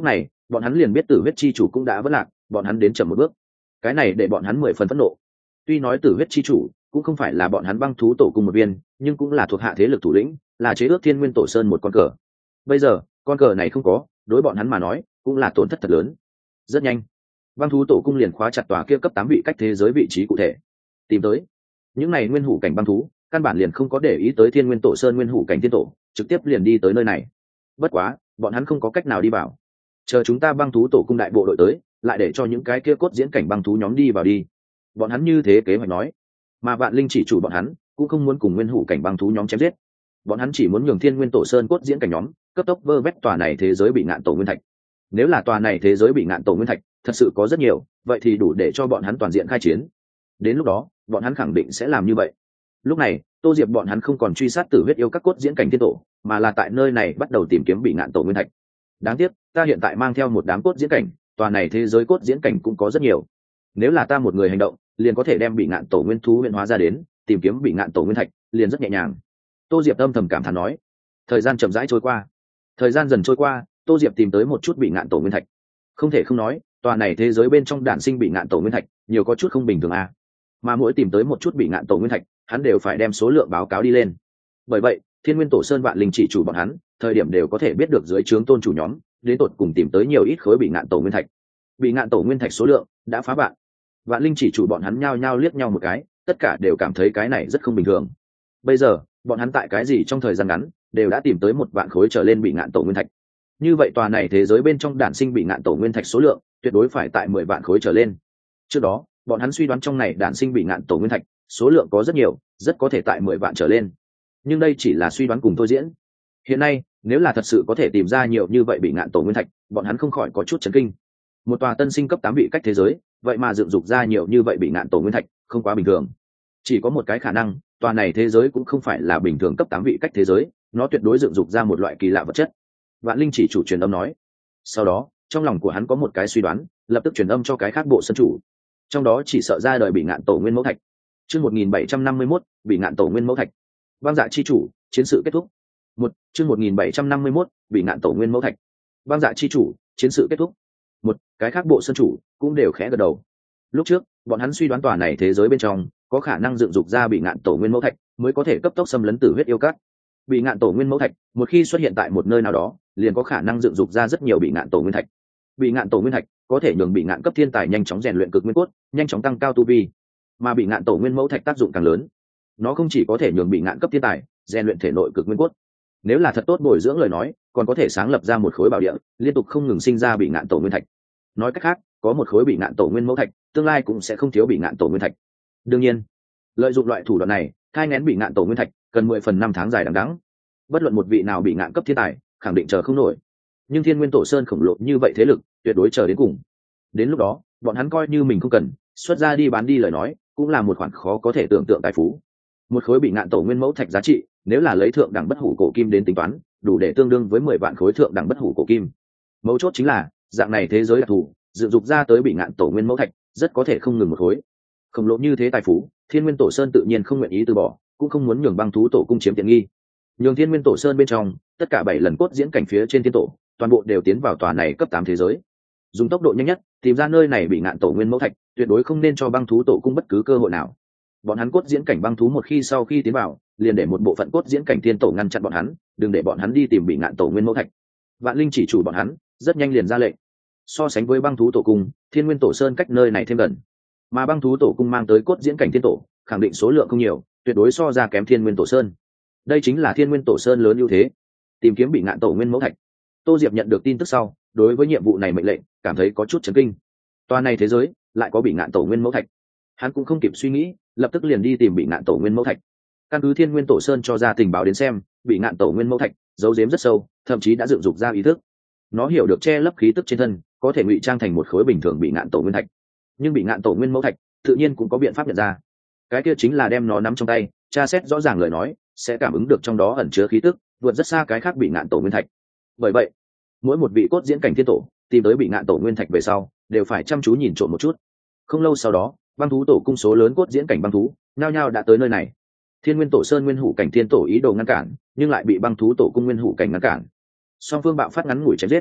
S1: bọn hắn liền biết tử huyết chi chủ cũng đã vất lạc, bọn hắn đến chậm một bước. Cái này để bọn hắn 10 phần phẫn nộ. Tuy nói tử huyết chi chủ cũng không phải là bọn hắn băng thú tổ cùng một viên, nhưng cũng là thuộc hạ thế lực thủ lĩnh, là chế ước thiên nguyên tổ sơn một con cờ. Bây giờ con cờ này không có, đối bọn hắn mà nói cũng là tổn thất thật lớn. Rất nhanh, băng thú tổ cung liền khóa chặt tòa kia cấp 8 vị cách thế giới vị trí cụ thể, tìm tới những này nguyên hủ cảnh băng thú, căn bản liền không có để ý tới thiên nguyên tổ sơn nguyên hủ cảnh tiên tổ, trực tiếp liền đi tới nơi này. Bất quá bọn hắn không có cách nào đi vào, chờ chúng ta băng thú tổ cung đại bộ đội tới, lại để cho những cái kia cốt diễn cảnh băng thú nhóm đi vào đi. Bọn hắn như thế kế hoạch nói. Mà Vạn Linh chỉ chủ bọn hắn cũng không muốn cùng nguyên hủ cảnh băng thú nhóm chém giết, bọn hắn chỉ muốn nhường thiên nguyên tổ sơn cốt diễn cảnh nhóm cấp tốc vơ vét tòa này thế giới bị ngạn tổ nguyên thạch. Nếu là tòa này thế giới bị ngạn tổ nguyên thạch thật sự có rất nhiều, vậy thì đủ để cho bọn hắn toàn diện khai chiến. Đến lúc đó bọn hắn khẳng định sẽ làm như vậy. Lúc này Tô Diệp bọn hắn không còn truy sát tử huyết yêu các cốt diễn cảnh tiên tổ, mà là tại nơi này bắt đầu tìm kiếm bị ngạn tổ nguyên thạch. Đáng tiếc ta hiện tại mang theo một đám cốt diễn cảnh, tòa này thế giới cốt diễn cảnh cũng có rất nhiều. Nếu là ta một người hành động, liền có thể đem bị ngạn tổ nguyên thú huyện hóa ra đến, tìm kiếm bị ngạn tổ nguyên thạch liền rất nhẹ nhàng. Tô Diệp âm thầm cảm thán nói. Thời gian chậm rãi trôi qua, thời gian dần trôi qua, Tô Diệp tìm tới một chút bị ngạn tổ nguyên thạch. Không thể không nói, tòa này thế giới bên trong đản sinh bị ngạn tổ nguyên thạch nhiều có chút không bình thường à. Mà mỗi tìm tới một chút bị ngạn tổ nguyên thạch, hắn đều phải đem số lượng báo cáo đi lên. Bởi vậy thiên nguyên tổ sơn Vạn Linh chỉ chủ bọn hắn thời điểm đều có thể biết được dưới trướng tôn chủ nhóm đến tột cùng tìm tới nhiều ít khối bị ngạn tổ nguyên thạch. Bị ngạn tổ nguyên thạch số lượng đã phá vạn. Vạn Linh chỉ chủ bọn hắn nhao nhao liếc nhau một cái, tất cả đều cảm thấy cái này rất không bình thường. Bây giờ bọn hắn tại cái gì trong thời gian ngắn đều đã tìm tới 1 vạn khối trở lên bị ngạn tổ nguyên thạch. Như vậy tòa này thế giới bên trong đản sinh bị ngạn tổ nguyên thạch số lượng tuyệt đối phải tại 10 vạn khối trở lên. Trước đó bọn hắn suy đoán trong này đản sinh bị ngạn tổ nguyên thạch số lượng có rất nhiều, rất có thể tại 10 vạn trở lên. Nhưng đây chỉ là suy đoán cùng thôi diễn. Hiện nay nếu là thật sự có thể tìm ra nhiều như vậy bị ngạn tổ nguyên thạch, bọn hắn không khỏi có chút chấn kinh. Một tòa tân sinh cấp 8 vị cách thế giới, vậy mà dựng dục ra nhiều như vậy bị ngạn tổ nguyên thạch, không quá bình thường. Chỉ có một cái khả năng, tòa này thế giới cũng không phải là bình thường cấp 8 vị cách thế giới, nó tuyệt đối dựng dục ra một loại kỳ lạ vật chất. Vạn Linh chỉ chủ truyền âm nói. Sau đó trong lòng của hắn có một cái suy đoán, lập tức truyền âm cho cái khác bộ sân chủ. Trong đó chỉ sợ ra đời bị ngạn tổ nguyên mẫu thạch. Chương 1751, bị ngạn tổ nguyên mẫu thạch. Băng Dạ chi chủ, chiến sự kết thúc. Chương 1751, bị ngạn tổ nguyên mẫu thạch. Băng Dạ chi chủ, chiến sự kết thúc. Cái khác bộ sân chủ cũng đều khẽ gật đầu. Lúc trước bọn hắn suy đoán tòa này thế giới bên trong có khả năng dựng dục ra bị ngạn tổ nguyên mẫu thạch mới có thể cấp tốc xâm lấn tử huyết yêu cát. Bị ngạn tổ nguyên mẫu thạch một khi xuất hiện tại một nơi nào đó, liền có khả năng dựng dục ra rất nhiều bị ngạn tổ nguyên thạch. Bị ngạn tổ nguyên thạch có thể nhường bị ngạn cấp thiên tài nhanh chóng rèn luyện cực nguyên cốt, nhanh chóng tăng cao tu vi. Mà bị ngạn tổ nguyên mẫu thạch tác dụng càng lớn, nó không chỉ có thể nhường bị ngạn cấp thiên tài rèn luyện thể nội cực nguyên cốt, nếu là thật tốt bồi dưỡng lời nói, còn có thể sáng lập ra một khối bảo địa, liên tục không ngừng sinh ra bị ngạn tổ nguyên thạch. Nói cách khác, có một khối bị ngạn tổ nguyên mẫu thạch, tương lai cũng sẽ không thiếu bị ngạn tổ nguyên thạch. Đương nhiên, lợi dụng loại thủ đoạn này, thai nghén bị ngạn tổ nguyên thạch cần 10 phần 5 tháng dài đằng đẵng. Bất luận một vị nào bị ngạn cấp thiên tài, khẳng định chờ không nổi. Nhưng thiên nguyên tổ sơn khổng lồ như vậy thế lực, tuyệt đối chờ đến cùng. Đến lúc đó bọn hắn coi như mình không cần xuất ra đi bán đi lời nói, cũng là một khoản khó có thể tưởng tượng tài phú. Một khối bị ngạn tổ nguyên mẫu thạch giá trị, nếu là lấy thượng đẳng bất hủ cổ kim đến tính toán, đủ để tương đương với 10 vạn khối thượng đẳng bất hủ cổ kim. Mấu chốt chính là dạng này thế giới đặc thù, dựng dục ra tới bị ngạn tổ nguyên mẫu thạch rất có thể không ngừng một khối. Khổng lồ như thế tài phú, thiên nguyên tổ sơn tự nhiên không nguyện ý từ bỏ, cũng không muốn nhường băng thú tổ cung chiếm tiện nghi. Nhường thiên nguyên tổ sơn bên trong tất cả 7 lần cốt diễn cảnh phía trên thiên tổ, toàn bộ đều tiến vào tòa này cấp 8 thế giới, dùng tốc độ nhanh nhất tìm ra nơi này bị ngạn tổ nguyên mẫu thạch, tuyệt đối không nên cho băng thú tổ cung bất cứ cơ hội nào. Bọn hắn cốt diễn cảnh băng thú một khi sau khi tiến vào, liền để một bộ phận cốt diễn cảnh thiên tổ ngăn chặn bọn hắn, đừng để bọn hắn đi tìm bị ngạn tổ nguyên mẫu thạch. Vạn Linh chỉ chủ bọn hắn rất nhanh liền ra lệnh. So sánh với băng thú tổ cung, thiên nguyên tổ sơn cách nơi này thêm gần, mà băng thú tổ cung mang tới cốt diễn cảnh thiên tổ khẳng định số lượng không nhiều, tuyệt đối so ra kém thiên nguyên tổ sơn. Đây chính là thiên nguyên tổ sơn lớn ưu thế, tìm kiếm bị ngạn tổ nguyên mẫu thạch. Tô Diệp nhận được tin tức sau, đối với nhiệm vụ này mệnh lệnh cảm thấy có chút chấn kinh. Toàn này thế giới lại có bị ngạn tổ nguyên mẫu thạch, hắn cũng không kịp suy nghĩ, lập tức liền đi tìm bị ngạn tổ nguyên mẫu thạch. Căn cứ thiên nguyên tổ sơn cho ra tình báo đến xem, bị ngạn tổ nguyên mẫu thạch giấu giếm rất sâu, thậm chí đã dựng dục ra ý thức. Nó hiểu được che lấp khí tức trên thân, có thể ngụy trang thành một khối bình thường bị ngạn tổ nguyên thạch. Nhưng bị ngạn tổ nguyên mẫu thạch tự nhiên cũng có biện pháp nhận ra, cái kia chính là đem nó nắm trong tay, tra xét rõ ràng lời nói, sẽ cảm ứng được trong đó ẩn chứa khí tức vượt rất xa cái khác bị ngạn tổ nguyên thạch. Bởi vậy mỗi một vị cốt diễn cảnh thiên tổ tìm tới bị ngạn tổ nguyên thạch về sau, đều phải chăm chú nhìn trộm một chút. Không lâu sau đó, băng thú tổ cung số lớn cốt diễn cảnh băng thú nhao nhao đã tới nơi này. Thiên nguyên tổ sơn nguyên hủ cảnh thiên tổ ý đồ ngăn cản, nhưng lại bị băng thú tổ cung nguyên hủ cảnh ngăn cản. Song phương bạo phát ngắn ngủi chém giết.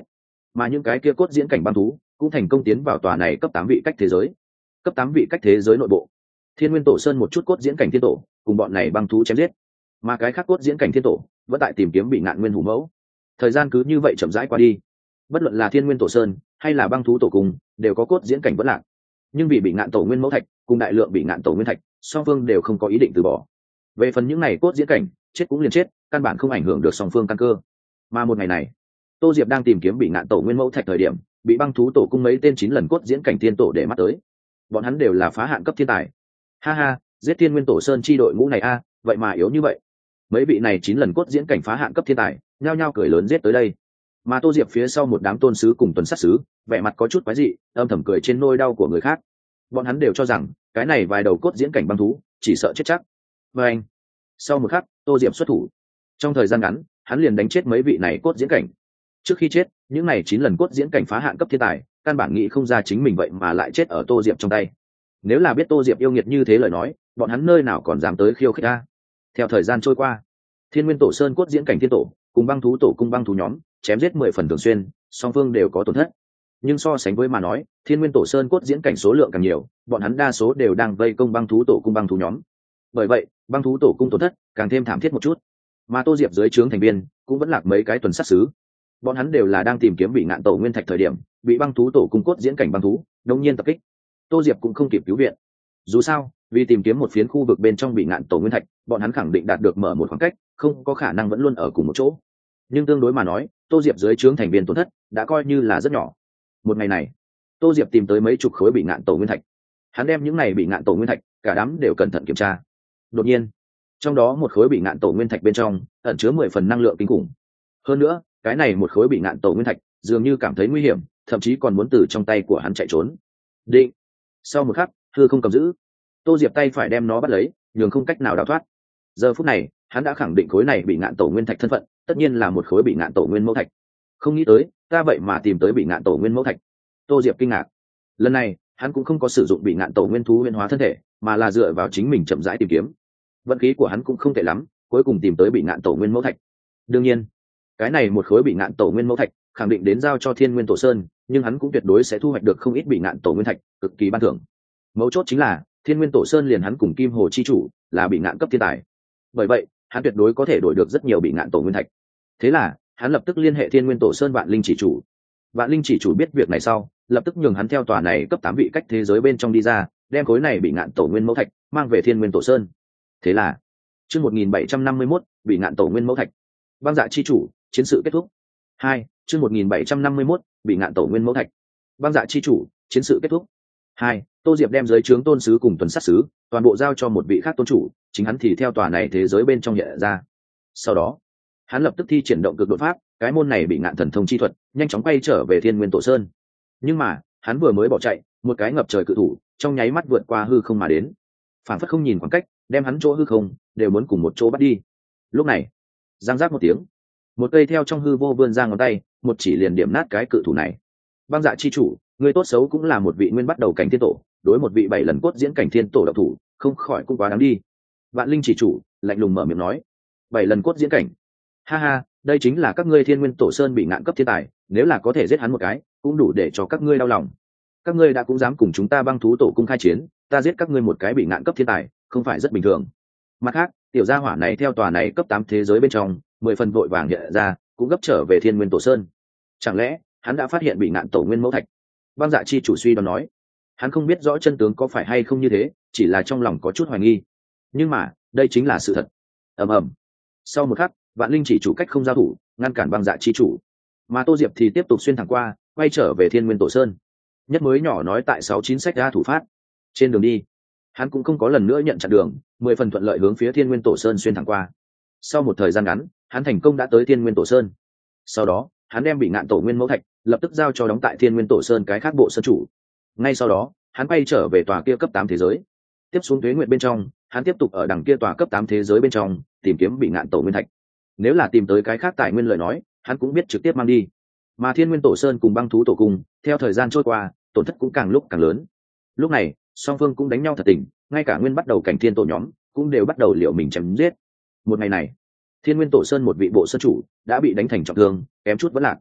S1: mà những cái kia cốt diễn cảnh băng thú cũng thành công tiến vào tòa này cấp 8 vị cách thế giới. Cấp 8 vị cách thế giới nội bộ, Thiên Nguyên Tổ Sơn một chút cốt diễn cảnh thiên tổ cùng bọn này băng thú chém giết, mà cái khác cốt diễn cảnh thiên tổ vẫn tại tìm kiếm bị ngạn nguyên hủ mẫu. Thời gian cứ như vậy chậm rãi qua đi, bất luận là Thiên Nguyên Tổ Sơn hay là băng thú tổ cùng đều có cốt diễn cảnh vẫn lạc, nhưng vì bị ngạn tổ nguyên mẫu thạch cùng đại lượng bị ngạn tổ nguyên thạch, song phương đều không có ý định từ bỏ. Về phần những này cốt diễn cảnh chết cũng liền chết, căn bản không ảnh hưởng được song phương căn cơ. Mà một ngày này, Tô Diệp đang tìm kiếm bị ngạn tổ nguyên mẫu thạch thời điểm, bị băng thú tổ cung mấy tên 9 lần cốt diễn cảnh thiên tổ để mắt tới. Bọn hắn đều là phá hạn cấp thiên tài. Ha ha, giết Thiên Nguyên Tổ Sơn chi đội ngũ này a, vậy mà yếu như vậy. Mấy vị này 9 lần cốt diễn cảnh phá hạn cấp thiên tài, nhao nhao cười lớn giết tới đây. Mà Tô Diệp phía sau một đám tôn sứ cùng tuần sát sứ, vẻ mặt có chút quái dị, âm thầm cười trên nỗi đau của người khác. Bọn hắn đều cho rằng, cái này vài đầu cốt diễn cảnh băng thú, chỉ sợ chết chắc. Và anh, sau một khắc, Tô Diệp xuất thủ. Trong thời gian ngắn, hắn liền đánh chết mấy vị này cốt diễn cảnh. Trước khi chết, những này 9 lần cốt diễn cảnh phá hạn cấp thiên tài, căn bản nghĩ không ra chính mình vậy mà lại chết ở Tô Diệp trong tay. Nếu là biết Tô Diệp yêu nghiệt như thế lời nói, bọn hắn nơi nào còn dám tới khiêu khích a. Theo thời gian trôi qua, Thiên Nguyên Tổ Sơn cốt diễn cảnh thiên tổ cùng băng thú tổ cung băng thú nhóm chém giết 10 phần thường xuyên, song phương đều có tổn thất. Nhưng so sánh với mà nói, Thiên Nguyên Tổ Sơn cốt diễn cảnh số lượng càng nhiều, bọn hắn đa số đều đang vây công băng thú tổ cung băng thú nhóm. Bởi vậy, băng thú tổ cung tổn thất càng thêm thảm thiết một chút. Mà Tô Diệp dưới trướng thành viên cũng vẫn lạc mấy cái tuần sát sứ. Bọn hắn đều là đang tìm kiếm bị ngạn tổ nguyên thạch thời điểm, bị băng thú tổ cung cốt diễn cảnh băng thú đột nhiên tập kích. Tô Diệp cũng không kịp cứu viện. Dù sao, vì tìm kiếm một phiến khu vực bên trong bị ngạn tổ nguyên thạch, bọn hắn khẳng định đạt được mở một khoảng cách, không có khả năng vẫn luôn ở cùng một chỗ. Nhưng tương đối mà nói, Tô Diệp dưới trướng thành viên tổn thất đã coi như là rất nhỏ. Một ngày này, Tô Diệp tìm tới mấy chục khối bị ngạn tổ nguyên thạch. Hắn đem những này bị ngạn tổ nguyên thạch, cả đám đều cẩn thận kiểm tra. Đột nhiên, trong đó một khối bị ngạn tổ nguyên thạch bên trong ẩn chứa 10 phần năng lượng kinh khủng. Hơn nữa, cái này một khối bị ngạn tổ nguyên thạch dường như cảm thấy nguy hiểm, thậm chí còn muốn từ trong tay của hắn chạy trốn. Định. Sau một khắc, hư không cầm giữ. Tô Diệp tay phải đem nó bắt lấy, nhường không cách nào đào thoát. Giờ phút này, hắn đã khẳng định khối này bị ngạn tổ nguyên thạch thân phận, tất nhiên là một khối bị ngạn tổ nguyên mẫu thạch. Không nghĩ tới, ta vậy mà tìm tới bị ngạn tổ nguyên mẫu thạch. Tô Diệp kinh ngạc. Lần này, hắn cũng không có sử dụng bị ngạn tổ nguyên thú nguyên hóa thân thể, mà là dựa vào chính mình chậm rãi tìm kiếm. Vận khí của hắn cũng không tệ lắm, cuối cùng tìm tới bị ngạn tổ nguyên mẫu thạch. Đương nhiên, cái này một khối bị ngạn tổ nguyên mẫu thạch, khẳng định đến giao cho Thiên Nguyên Tổ Sơn, nhưng hắn cũng tuyệt đối sẽ thu hoạch được không ít bị ngạn tổ nguyên thạch, cực kỳ ban thưởng. Mấu chốt chính là, Thiên Nguyên Tổ Sơn liền hắn cùng Kim Hồ chi chủ, là bị ngạn cấp thiên tài. Bởi vậy, hắn tuyệt đối có thể đổi được rất nhiều bị ngạn tổ nguyên thạch. Thế là, hắn lập tức liên hệ Thiên Nguyên Tổ Sơn Vạn Linh chỉ chủ. Vạn Linh chỉ chủ biết việc này sau, lập tức nhường hắn theo tòa này cấp 8 vị cách thế giới bên trong đi ra, đem khối này bị ngạn tổ nguyên mẫu thạch mang về Thiên Nguyên Tổ Sơn. Thế là, chương 1751, bị ngạn tổ nguyên mẫu thạch. Băng Dạ chi chủ, chiến sự kết thúc. 2, chương 1751, bị ngạn tổ nguyên mẫu thạch. Băng Dạ chi chủ, chiến sự kết thúc. 2, Tô Diệp đem giới trướng tôn sứ cùng tuần sát sứ toàn bộ giao cho một vị khác tôn chủ, chính hắn thì theo tòa này thế giới bên trong hiện ra. Sau đó, hắn lập tức thi triển động cực đột pháp, cái môn này bị ngạn thần thông chi thuật, nhanh chóng quay trở về Thiên Nguyên Tổ Sơn. Nhưng mà, hắn vừa mới bỏ chạy, một cái ngập trời cự thủ, trong nháy mắt vượt qua hư không mà đến. Phản phất không nhìn khoảng cách, đem hắn chỗ hư không đều muốn cùng một chỗ bắt đi. Lúc này, giang giác một tiếng, một cây theo trong hư vô vươn ra ngón tay, một chỉ liền điểm nát cái cự thủ này. Băng Dạ chi chủ, người tốt xấu cũng là một vị nguyên bắt đầu cảnh thiên tổ, đối một vị 7 lần cốt diễn cảnh thiên tổ độc thủ, không khỏi cũng quá đáng đi. Vạn Linh chỉ chủ lạnh lùng mở miệng nói, 7 lần cốt diễn cảnh, ha ha, đây chính là các ngươi Thiên Nguyên Tổ Sơn bị ngạn cấp thiên tài, nếu là có thể giết hắn một cái, cũng đủ để cho các ngươi đau lòng. Các ngươi đã cũng dám cùng chúng ta băng thú tổ cung khai chiến, ta giết các ngươi một cái bị ngạn cấp thiên tài, không phải rất bình thường. Mặt khác, tiểu gia hỏa này theo tòa này cấp 8 thế giới bên trong, 10 phần vội vàng hiện ra, cũng gấp trở về Thiên Nguyên Tổ Sơn. Chẳng lẽ hắn đã phát hiện bị ngạn tổ nguyên mẫu thạch? Băng Dạ chi chủ suy đoán nói, hắn không biết rõ chân tướng có phải hay không như thế, chỉ là trong lòng có chút hoài nghi. Nhưng mà, đây chính là sự thật. Ầm ầm. Sau một khắc, Vạn Linh chỉ chủ cách không giao thủ, ngăn cản Băng Dạ chi chủ. Mà Tô Diệp thì tiếp tục xuyên thẳng qua, quay trở về Thiên Nguyên Tổ Sơn. Nhất mới nhỏ nói tại 69 sách ra thủ phát. Trên đường đi, hắn cũng không có lần nữa nhận chặn đường, 10 phần thuận lợi hướng phía Thiên Nguyên Tổ Sơn xuyên thẳng qua. Sau một thời gian ngắn, hắn thành công đã tới Thiên Nguyên Tổ Sơn. Sau đó, hắn đem bị ngạn tổ nguyên mẫu thạch lập tức giao cho đóng tại Thiên Nguyên Tổ Sơn cái khác bộ sơn chủ. Ngay sau đó, hắn bay trở về tòa kia cấp 8 thế giới. Tiếp xuống tuế nguyệt bên trong, hắn tiếp tục ở đằng kia tòa cấp 8 thế giới bên trong tìm kiếm bị ngạn tổ nguyên thạch. Nếu là tìm tới cái khác tài nguyên lời nói, hắn cũng biết trực tiếp mang đi. Mà Thiên Nguyên Tổ Sơn cùng băng thú tổ cung, theo thời gian trôi qua, tổn thất cũng càng lúc càng lớn. Lúc này, song phương cũng đánh nhau thật tình, ngay cả nguyên bắt đầu cảnh thiên tổ nhóm cũng đều bắt đầu liệu mình chém giết. Một ngày này, Thiên Nguyên Tổ Sơn một vị bộ sơn chủ đã bị đánh thành trọng thương, kém chút vẫn lạc.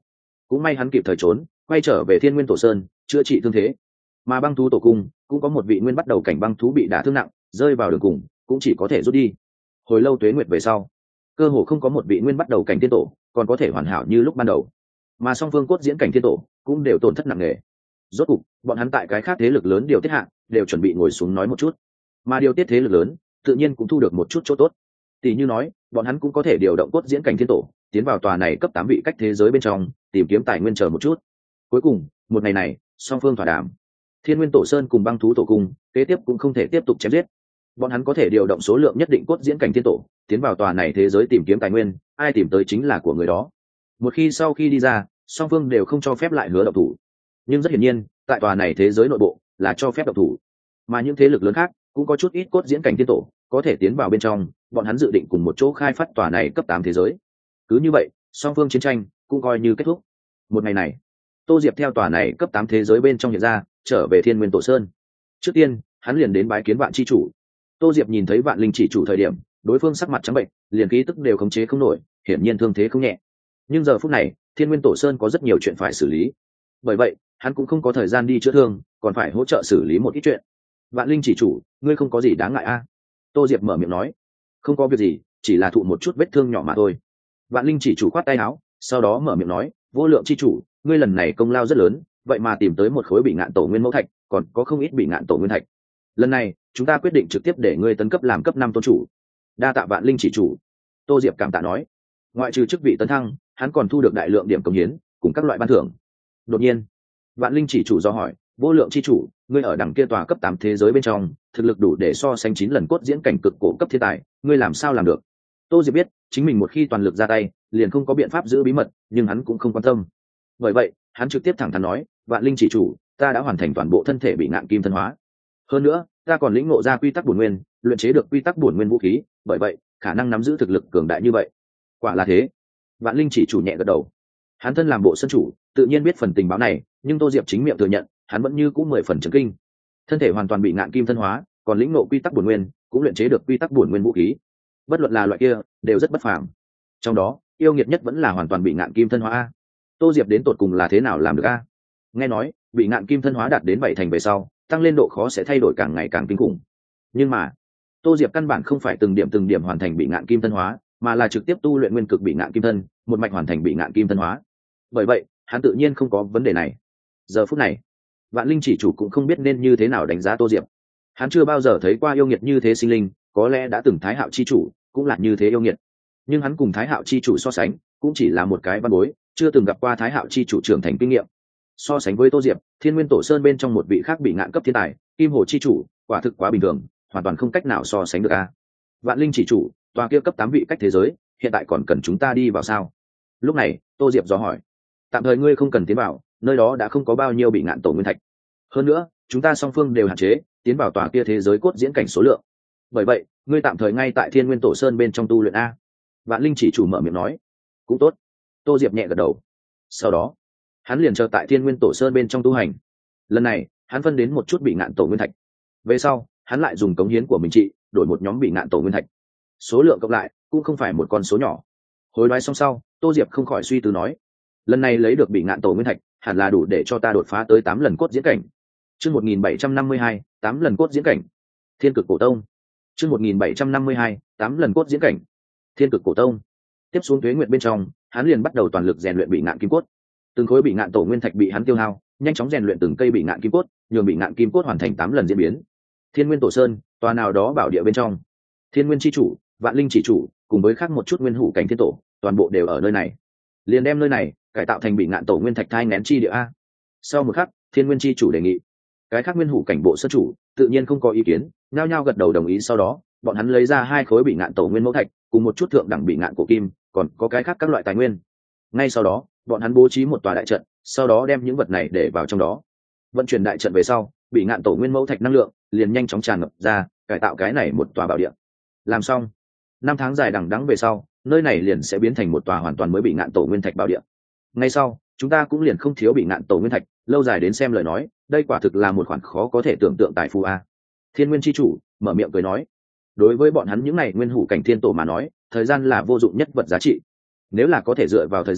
S1: cũng may hắn kịp thời trốn, quay trở về Thiên Nguyên Tổ Sơn chữa trị thương thế. Mà băng thú tổ cung cũng có một vị nguyên bắt đầu cảnh băng thú bị đả thương nặng, rơi vào đường cùng cũng chỉ có thể rút đi. Hồi lâu tuế nguyệt về sau, cơ hồ không có một vị nguyên bắt đầu cảnh tiên tổ còn có thể hoàn hảo như lúc ban đầu, mà song phương cốt diễn cảnh tiên tổ cũng đều tổn thất nặng nề. Rốt cục bọn hắn tại cái khác thế lực lớn điều tiết hạng đều chuẩn bị ngồi xuống nói một chút, mà điều tiết thế lực lớn tự nhiên cũng thu được một chút chỗ tốt. Tỷ như nói bọn hắn cũng có thể điều động cốt diễn cảnh thiên tổ tiến vào tòa này cấp 8 vị cách thế giới bên trong tìm kiếm tài nguyên chờ một chút. Cuối cùng một ngày này song phương thỏa đàm, Thiên Nguyên Tổ Sơn cùng băng thú tổ cung kế tiếp cũng không thể tiếp tục chém giết. Bọn hắn có thể điều động số lượng nhất định cốt diễn cảnh thiên tổ tiến vào tòa này thế giới tìm kiếm tài nguyên, ai tìm tới chính là của người đó. Một khi sau khi đi ra, song phương đều không cho phép lại hứa động thủ. Nhưng rất hiển nhiên tại tòa này thế giới nội bộ là cho phép động thủ, mà những thế lực lớn khác cũng có chút ít cốt diễn cảnh thiên tổ có thể tiến vào bên trong. Bọn hắn dự định cùng một chỗ khai phát tòa này cấp 8 thế giới. Cứ như vậy song phương chiến tranh cũng coi như kết thúc. Một ngày này Tô Diệp theo tòa này cấp 8 thế giới bên trong hiện ra, trở về Thiên Nguyên Tổ Sơn. Trước tiên hắn liền đến bái kiến Vạn chi chủ. Tô Diệp nhìn thấy Vạn Linh chỉ chủ thời điểm, đối phương sắc mặt trắng bệnh, liền khí tức đều khống chế không nổi, hiển nhiên thương thế không nhẹ. Nhưng giờ phút này Thiên Nguyên Tổ Sơn có rất nhiều chuyện phải xử lý, bởi vậy hắn cũng không có thời gian đi chữa thương, còn phải hỗ trợ xử lý một ít chuyện. Vạn Linh chỉ chủ, ngươi không có gì đáng ngại a? Tô Diệp mở miệng nói. Không có việc gì, chỉ là thụ một chút vết thương nhỏ mà thôi. Vạn Linh chỉ chủ khoát tay áo, sau đó mở miệng nói, vô lượng chi chủ, ngươi lần này công lao rất lớn, vậy mà tìm tới một khối bị ngạn tổ nguyên mẫu thạch, còn có không ít bị ngạn tổ nguyên thạch. Lần này chúng ta quyết định trực tiếp để ngươi tấn cấp làm cấp 5 tôn chủ. Đa tạ Vạn Linh chỉ chủ. Tô Diệp cảm tạ nói. Ngoại trừ chức vị tấn thăng, hắn còn thu được đại lượng điểm công hiến cùng các loại ban thưởng. Đột nhiên Vạn Linh chỉ chủ do hỏi, vô lượng chi chủ, ngươi ở đằng kia tòa cấp 8 thế giới bên trong thực lực đủ để so sánh 9 lần cốt diễn cảnh cực cổ cấp thiên tài, ngươi làm sao làm được? Tô Diệp biết chính mình một khi toàn lực ra tay liền không có biện pháp giữ bí mật, nhưng hắn cũng không quan tâm. Bởi vậy hắn trực tiếp thẳng thắn nói, Vạn Linh chỉ chủ, ta đã hoàn thành toàn bộ thân thể bị ngạn kim thân hóa, hơn nữa ta còn lĩnh ngộ ra quy tắc bổn nguyên, luyện chế được quy tắc bổn nguyên vũ khí, bởi vậy khả năng nắm giữ thực lực cường đại như vậy. Quả là thế. Vạn Linh chỉ chủ nhẹ gật đầu. Hắn thân làm bộ sân chủ tự nhiên biết phần tình báo này, nhưng Tô Diệp chính miệng thừa nhận hắn vẫn như cũng 10 phần chấn kinh. Thân thể hoàn toàn bị ngạn kim thân hóa, còn lĩnh ngộ quy tắc bổn nguyên, cũng luyện chế được quy tắc bổn nguyên vũ khí, bất luận là loại kia đều rất bất phàm. Trong đó yêu nghiệt nhất vẫn là hoàn toàn bị ngạn kim thân hóa a. Tô Diệp đến tột cùng là thế nào làm được a? Nghe nói bị ngạn kim thân hóa đạt đến 7 thành về sau, tăng lên độ khó sẽ thay đổi càng ngày càng kinh khủng. Nhưng mà Tô Diệp căn bản không phải từng điểm hoàn thành bị ngạn kim thân hóa, mà là trực tiếp tu luyện nguyên cực bị ngạn kim thân, một mạch hoàn thành bị ngạn kim thân hóa. Bởi vậy hắn tự nhiên không có vấn đề này. Giờ phút này Vạn Linh chỉ chủ cũng không biết nên như thế nào đánh giá Tô Diệp. Hắn chưa bao giờ thấy qua yêu nghiệt như thế sinh linh, có lẽ đã từng Thái Hạo chi chủ cũng là như thế yêu nghiệt, nhưng hắn cùng Thái Hạo chi chủ so sánh cũng chỉ là một cái văn bối, chưa từng gặp qua Thái Hạo chi chủ trưởng thành kinh nghiệm. So sánh với Tô Diệp, Thiên Nguyên Tổ Sơn bên trong một vị khác bị ngạn cấp thiên tài, Kim Hồ chi chủ, quả thực quá bình thường, hoàn toàn không cách nào so sánh được a. Vạn Linh chỉ chủ, tòa kia cấp 8 vị cách thế giới, hiện tại còn cần chúng ta đi vào sao? Lúc này Tô Diệp dò hỏi. Tạm thời ngươi không cần tiến vào, nơi đó đã không có bao nhiêu bị ngạn tổ nguyên thạch. Hơn nữa chúng ta song phương đều hạn chế tiến vào tòa kia thế giới cốt diễn cảnh số lượng, bởi vậy ngươi tạm thời ngay tại Thiên Nguyên Tổ Sơn bên trong tu luyện a. Vạn Linh chỉ chủ mở miệng nói. Cũng tốt. Tô Diệp nhẹ gật đầu. Sau đó hắn liền chờ tại Thiên Nguyên Tổ Sơn bên trong tu hành. Lần này hắn phân đến một chút bị ngạn tổ nguyên thạch, về sau hắn lại dùng cống hiến của mình trị đổi một nhóm bị ngạn tổ nguyên thạch, số lượng cộng lại cũng không phải một con số nhỏ. Hối đoái xong sau, Tô Diệp không khỏi suy tư nói, lần này lấy được bị ngạn tổ nguyên thạch hẳn là đủ để cho ta đột phá tới 8 lần cốt diễn cảnh. Chương 1752, 8 lần cốt diễn cảnh. Thiên Cực Cổ Tông. Chương 1752, 8 lần cốt diễn cảnh. Thiên Cực Cổ Tông. Tiếp xuống tuế nguyệt bên trong, hắn liền bắt đầu toàn lực rèn luyện bị ngạn kim cốt. Từng khối bị ngạn tổ nguyên thạch bị hắn tiêu hao, nhanh chóng rèn luyện từng cây bị ngạn kim cốt, nhường bị ngạn kim cốt hoàn thành 8 lần diễn biến. Thiên Nguyên Tổ Sơn, tòa nào đó bảo địa bên trong, Thiên Nguyên chi chủ, Vạn Linh chỉ chủ, cùng với khác một chút nguyên hủ cảnh thiên tổ, toàn bộ đều ở nơi này. Liền đem nơi này cải tạo thành bị ngạn tổ nguyên thạch thai nén chi địa a. Sau một khắc, Thiên Nguyên chi chủ đề nghị. Cái khác nguyên hủ cảnh bộ sơn chủ tự nhiên không có ý kiến, nhao nhao gật đầu đồng ý. Sau đó bọn hắn lấy ra 2 khối bị ngạn tổ nguyên mẫu thạch cùng một chút thượng đẳng bị ngạn cổ kim, còn có cái khác các loại tài nguyên. Ngay sau đó bọn hắn bố trí một tòa đại trận, sau đó đem những vật này để vào trong đó. Vận chuyển đại trận về sau, bị ngạn tổ nguyên mẫu thạch năng lượng liền nhanh chóng tràn ngập ra, cải tạo cái này một tòa bảo địa. Làm xong, 5 tháng dài đằng đẵng về sau, nơi này liền sẽ biến thành một tòa hoàn toàn mới bị ngạn tổ nguyên thạch bảo địa. Ngay sau chúng ta cũng liền không thiếu bị ngạn tổ nguyên thạch, lâu dài đến xem lời nói, đây quả thực là một khoản khó có thể tưởng tượng tài phú a. Thiên Nguyên chi chủ mở miệng cười nói, đối với bọn hắn những này nguyên hủ cảnh thiên tổ mà nói, thời gian là vô dụng nhất vật giá trị. Nếu là có thể dựa vào thời gian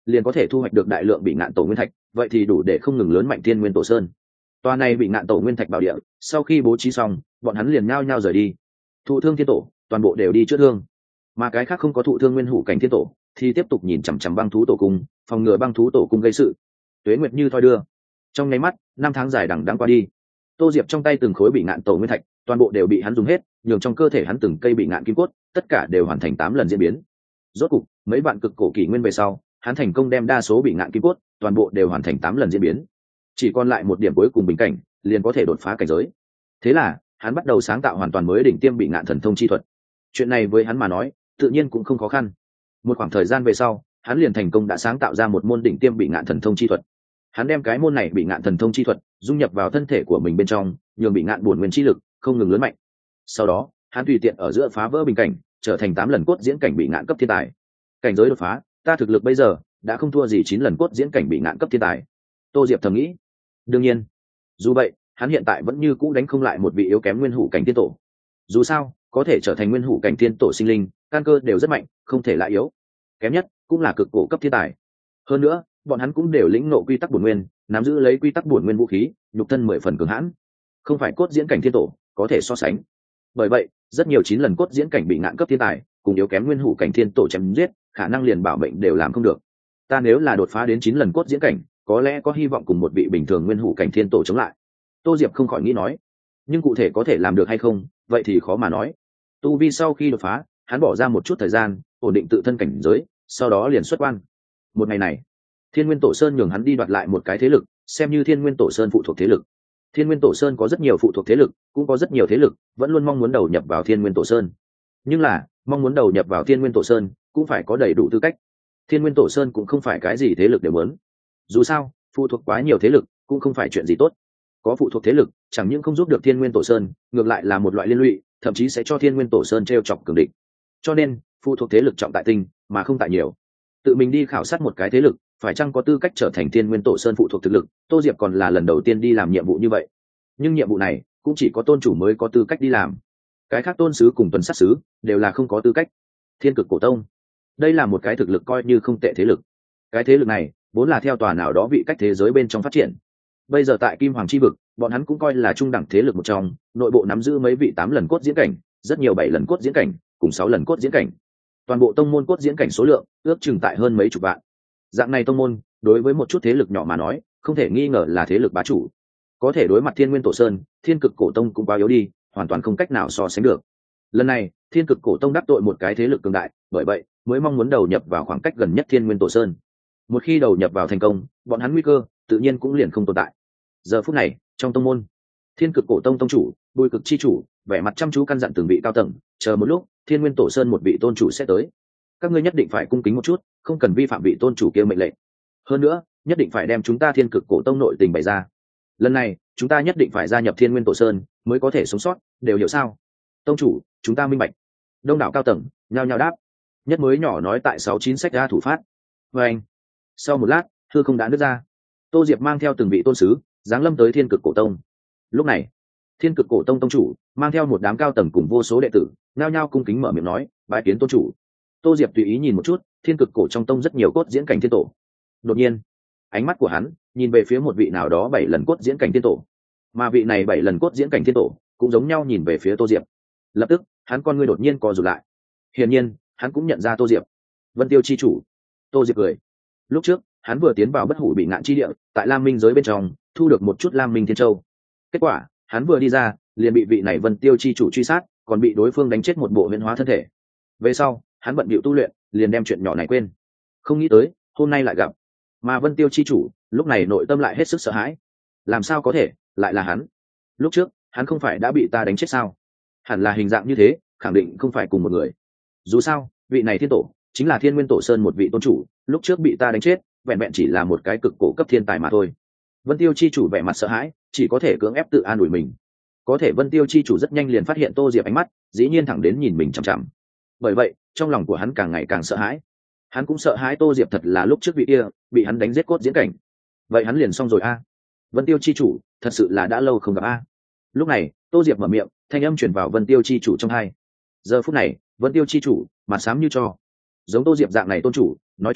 S1: liền có thể thu hoạch được đại lượng bị ngạn tổ nguyên thạch, vậy thì đủ để không ngừng lớn mạnh thiên nguyên tổ sơn. Tòa này bị ngạn tổ nguyên thạch bảo địa, sau khi bố trí xong, bọn hắn liền nhao nhao rời đi. Thụ thương thiên tổ toàn bộ đều đi chữa thương, mà cái khác không có thụ thương nguyên hủ cảnh thiên tổ thì tiếp tục nhìn chằm chằm băng thú tổ cung, phòng ngừa băng thú tổ cung gây sự. Tuế nguyệt như thoi đưa, trong nháy mắt 5 tháng dài đằng đẵng qua đi. Tô Diệp trong tay từng khối bị ngạn tổ nguyên thạch toàn bộ đều bị hắn dùng hết, nhường trong cơ thể hắn từng cây bị ngạn kim cốt tất cả đều hoàn thành 8 lần diễn biến. Rốt cục mấy vạn cực cổ kỷ nguyên về sau, hắn thành công đem đa số bị ngạn kim cốt toàn bộ đều hoàn thành 8 lần diễn biến, chỉ còn lại một điểm cuối cùng bình cảnh liền có thể đột phá cảnh giới. Thế là hắn bắt đầu sáng tạo hoàn toàn mới đỉnh tiêm bị ngạn thần thông chi thuật. Chuyện này với hắn mà nói tự nhiên cũng không khó khăn. Một khoảng thời gian về sau, hắn liền thành công đã sáng tạo ra một môn đỉnh tiêm bị ngạn thần thông chi thuật. Hắn đem cái môn này bị ngạn thần thông chi thuật dung nhập vào thân thể của mình bên trong, nhường bị ngạn bổn nguyên chi lực không ngừng lớn mạnh. Sau đó hắn tùy tiện ở giữa phá vỡ bình cảnh, trở thành 8 lần cốt diễn cảnh bị ngạn cấp thiên tài. Cảnh giới đột phá, ta thực lực bây giờ đã không thua gì 9 lần cốt diễn cảnh bị ngạn cấp thiên tài. Tô Diệp thầm nghĩ. Đương nhiên, dù vậy hắn hiện tại vẫn như cũ đánh không lại một vị yếu kém nguyên hủ cảnh tiên tổ. Dù sao có thể trở thành nguyên hủ cảnh tiên tổ sinh linh, căn cơ đều rất mạnh, không thể lại yếu. Kém nhất cũng là cực cổ cấp thiên tài. Hơn nữa bọn hắn cũng đều lĩnh ngộ quy tắc bổn nguyên, nắm giữ lấy quy tắc bổn nguyên vũ khí, nhục thân 10 phần cường hãn, không phải cốt diễn cảnh thiên tổ có thể so sánh. Bởi vậy rất nhiều 9 lần cốt diễn cảnh bị ngạn cấp thiên tài cùng yếu kém nguyên hủ cảnh thiên tổ chém giết, khả năng liền bảo mệnh đều làm không được. Ta nếu là đột phá đến 9 lần cốt diễn cảnh, có lẽ có hy vọng cùng một vị bình thường nguyên hủ cảnh thiên tổ chống lại. Tô Diệp không khỏi nghĩ nói. Nhưng cụ thể có thể làm được hay không, vậy thì khó mà nói. Tu vi sau khi đột phá, hắn bỏ ra một chút thời gian ổn định tự thân cảnh giới, sau đó liền xuất quan. Một ngày này, Thiên Nguyên Tổ Sơn nhường hắn đi đoạt lại một cái thế lực, xem như Thiên Nguyên Tổ Sơn phụ thuộc thế lực. Thiên Nguyên Tổ Sơn có rất nhiều phụ thuộc thế lực, cũng có rất nhiều thế lực vẫn luôn mong muốn đầu nhập vào Thiên Nguyên Tổ Sơn. Nhưng là, mong muốn đầu nhập vào Thiên Nguyên Tổ Sơn cũng phải có đầy đủ tư cách. Thiên Nguyên Tổ Sơn cũng không phải cái gì thế lực đều muốn. Dù sao, phụ thuộc quá nhiều thế lực cũng không phải chuyện gì tốt. Có phụ thuộc thế lực chẳng những không giúp được Thiên Nguyên Tổ Sơn, ngược lại là một loại liên lụy, thậm chí sẽ cho Thiên Nguyên Tổ Sơn trêu chọc cường địch. Cho nên phụ thuộc thế lực trọng tại tinh mà không tại nhiều. Tự mình đi khảo sát một cái thế lực phải chăng có tư cách trở thành Thiên Nguyên Tổ Sơn phụ thuộc thực lực, Tô Diệp còn là lần đầu tiên đi làm nhiệm vụ như vậy. Nhưng nhiệm vụ này cũng chỉ có tôn chủ mới có tư cách đi làm, cái khác tôn sứ cùng tuần sát sứ đều là không có tư cách. Thiên Cực Cổ Tông, đây là một cái thực lực coi như không tệ thế lực. Cái thế lực này vốn là theo tòa nào đó vị cách thế giới bên trong phát triển. Bây giờ tại Kim Hoàng chi vực, bọn hắn cũng coi là trung đẳng thế lực một trong, nội bộ nắm giữ mấy vị 8 lần cốt diễn cảnh, rất nhiều 7 lần cốt diễn cảnh, cùng 6 lần cốt diễn cảnh. Toàn bộ tông môn cốt diễn cảnh số lượng ước chừng tại hơn mấy chục vạn. Dạng này tông môn, đối với một chút thế lực nhỏ mà nói, không thể nghi ngờ là thế lực bá chủ. Có thể đối mặt Thiên Nguyên Tổ Sơn, Thiên Cực Cổ Tông cũng quá yếu đi, hoàn toàn không cách nào so sánh được. Lần này, Thiên Cực Cổ Tông đắc tội một cái thế lực cường đại, bởi vậy mới mong muốn đầu nhập vào khoảng cách gần nhất Thiên Nguyên Tổ Sơn. Một khi đầu nhập vào thành công, bọn hắn nguy cơ tự nhiên cũng liền không tồn tại. Giờ phút này, trong tông môn, Thiên Cực Cổ Tông tông chủ, Bùi Cực chi chủ, vẻ mặt chăm chú căn dặn từng vị cao tầng, chờ một lúc, Thiên Nguyên Tổ Sơn một vị tôn chủ sẽ tới. Các ngươi nhất định phải cung kính một chút, không cần vi phạm vị tôn chủ kia mệnh lệnh. Hơn nữa, nhất định phải đem chúng ta Thiên Cực Cổ Tông nội tình bày ra. Lần này, chúng ta nhất định phải gia nhập Thiên Nguyên Tổ Sơn mới có thể sống sót, đều hiểu sao? Tông chủ, chúng ta minh bạch. Đông đảo cao tầng nhao nhao đáp. Nhất mới nhỏ nói tại 69 sách ra thủ phát. Và anh. Sau một lát, hư không đã nứt ra. Tô Diệp mang theo từng vị tôn sứ giáng lâm tới Thiên Cực Cổ Tông. Lúc này, Thiên Cực Cổ Tông tông chủ mang theo một đám cao tầng cùng vô số đệ tử nhao nhao cung kính mở miệng nói, bái kiến tôn chủ. Tô Diệp tùy ý nhìn một chút, Thiên Cực Cổ trong tông rất nhiều cốt diễn cảnh thiên tổ. Đột nhiên, ánh mắt của hắn nhìn về phía một vị nào đó 7 lần cốt diễn cảnh thiên tổ, mà vị này 7 lần cốt diễn cảnh thiên tổ cũng giống nhau nhìn về phía Tô Diệp. Lập tức hắn con ngươi đột nhiên co rụt lại. Hiển nhiên hắn cũng nhận ra Tô Diệp. Vân Tiêu chi chủ. Tô Diệp cười. Lúc trước hắn vừa tiến vào bất hủ bị ngạn chi địa, tại Lam Minh giới bên trong thu được một chút Lam Minh Thiên Châu. Kết quả hắn vừa đi ra liền bị vị này Vân Tiêu chi chủ truy sát, còn bị đối phương đánh chết một bộ huyễn hóa thân thể. Về sau hắn bận bịu tu luyện, liền đem chuyện nhỏ này quên. Không nghĩ tới hôm nay lại gặp. Mà Vân Tiêu chi chủ lúc này nội tâm lại hết sức sợ hãi. Làm sao có thể lại là hắn? Lúc trước hắn không phải đã bị ta đánh chết sao? Hẳn là hình dạng như thế, khẳng định không phải cùng một người. Dù sao vị này thiên tổ chính là Thiên Nguyên Tổ Sơn một vị tôn chủ, lúc trước bị ta đánh chết vẹn vẹn chỉ là một cái cực cổ cấp thiên tài mà thôi. Vân Tiêu chi chủ vẻ mặt sợ hãi, chỉ có thể cưỡng ép tự an ủi mình. Có thể Vân Tiêu chi chủ rất nhanh liền phát hiện Tô Diệp ánh mắt dĩ nhiên thẳng đến nhìn mình chằm chằm. Bởi vậy trong lòng của hắn càng ngày càng sợ hãi. Hắn cũng sợ hãi Tô Diệp thật là lúc trước vị kia bị hắn đánh giết cốt diễn cảnh. Vậy hắn liền xong rồi a. Vân Tiêu chi chủ thật sự là đã lâu không gặp a. Lúc này Tô Diệp mở miệng, thanh âm truyền vào Vân Tiêu chi chủ trong tai. Giờ phút này Vân Tiêu chi chủ mặt xám như tro. Giống Tô Diệp dạng này tôn chủ nói chung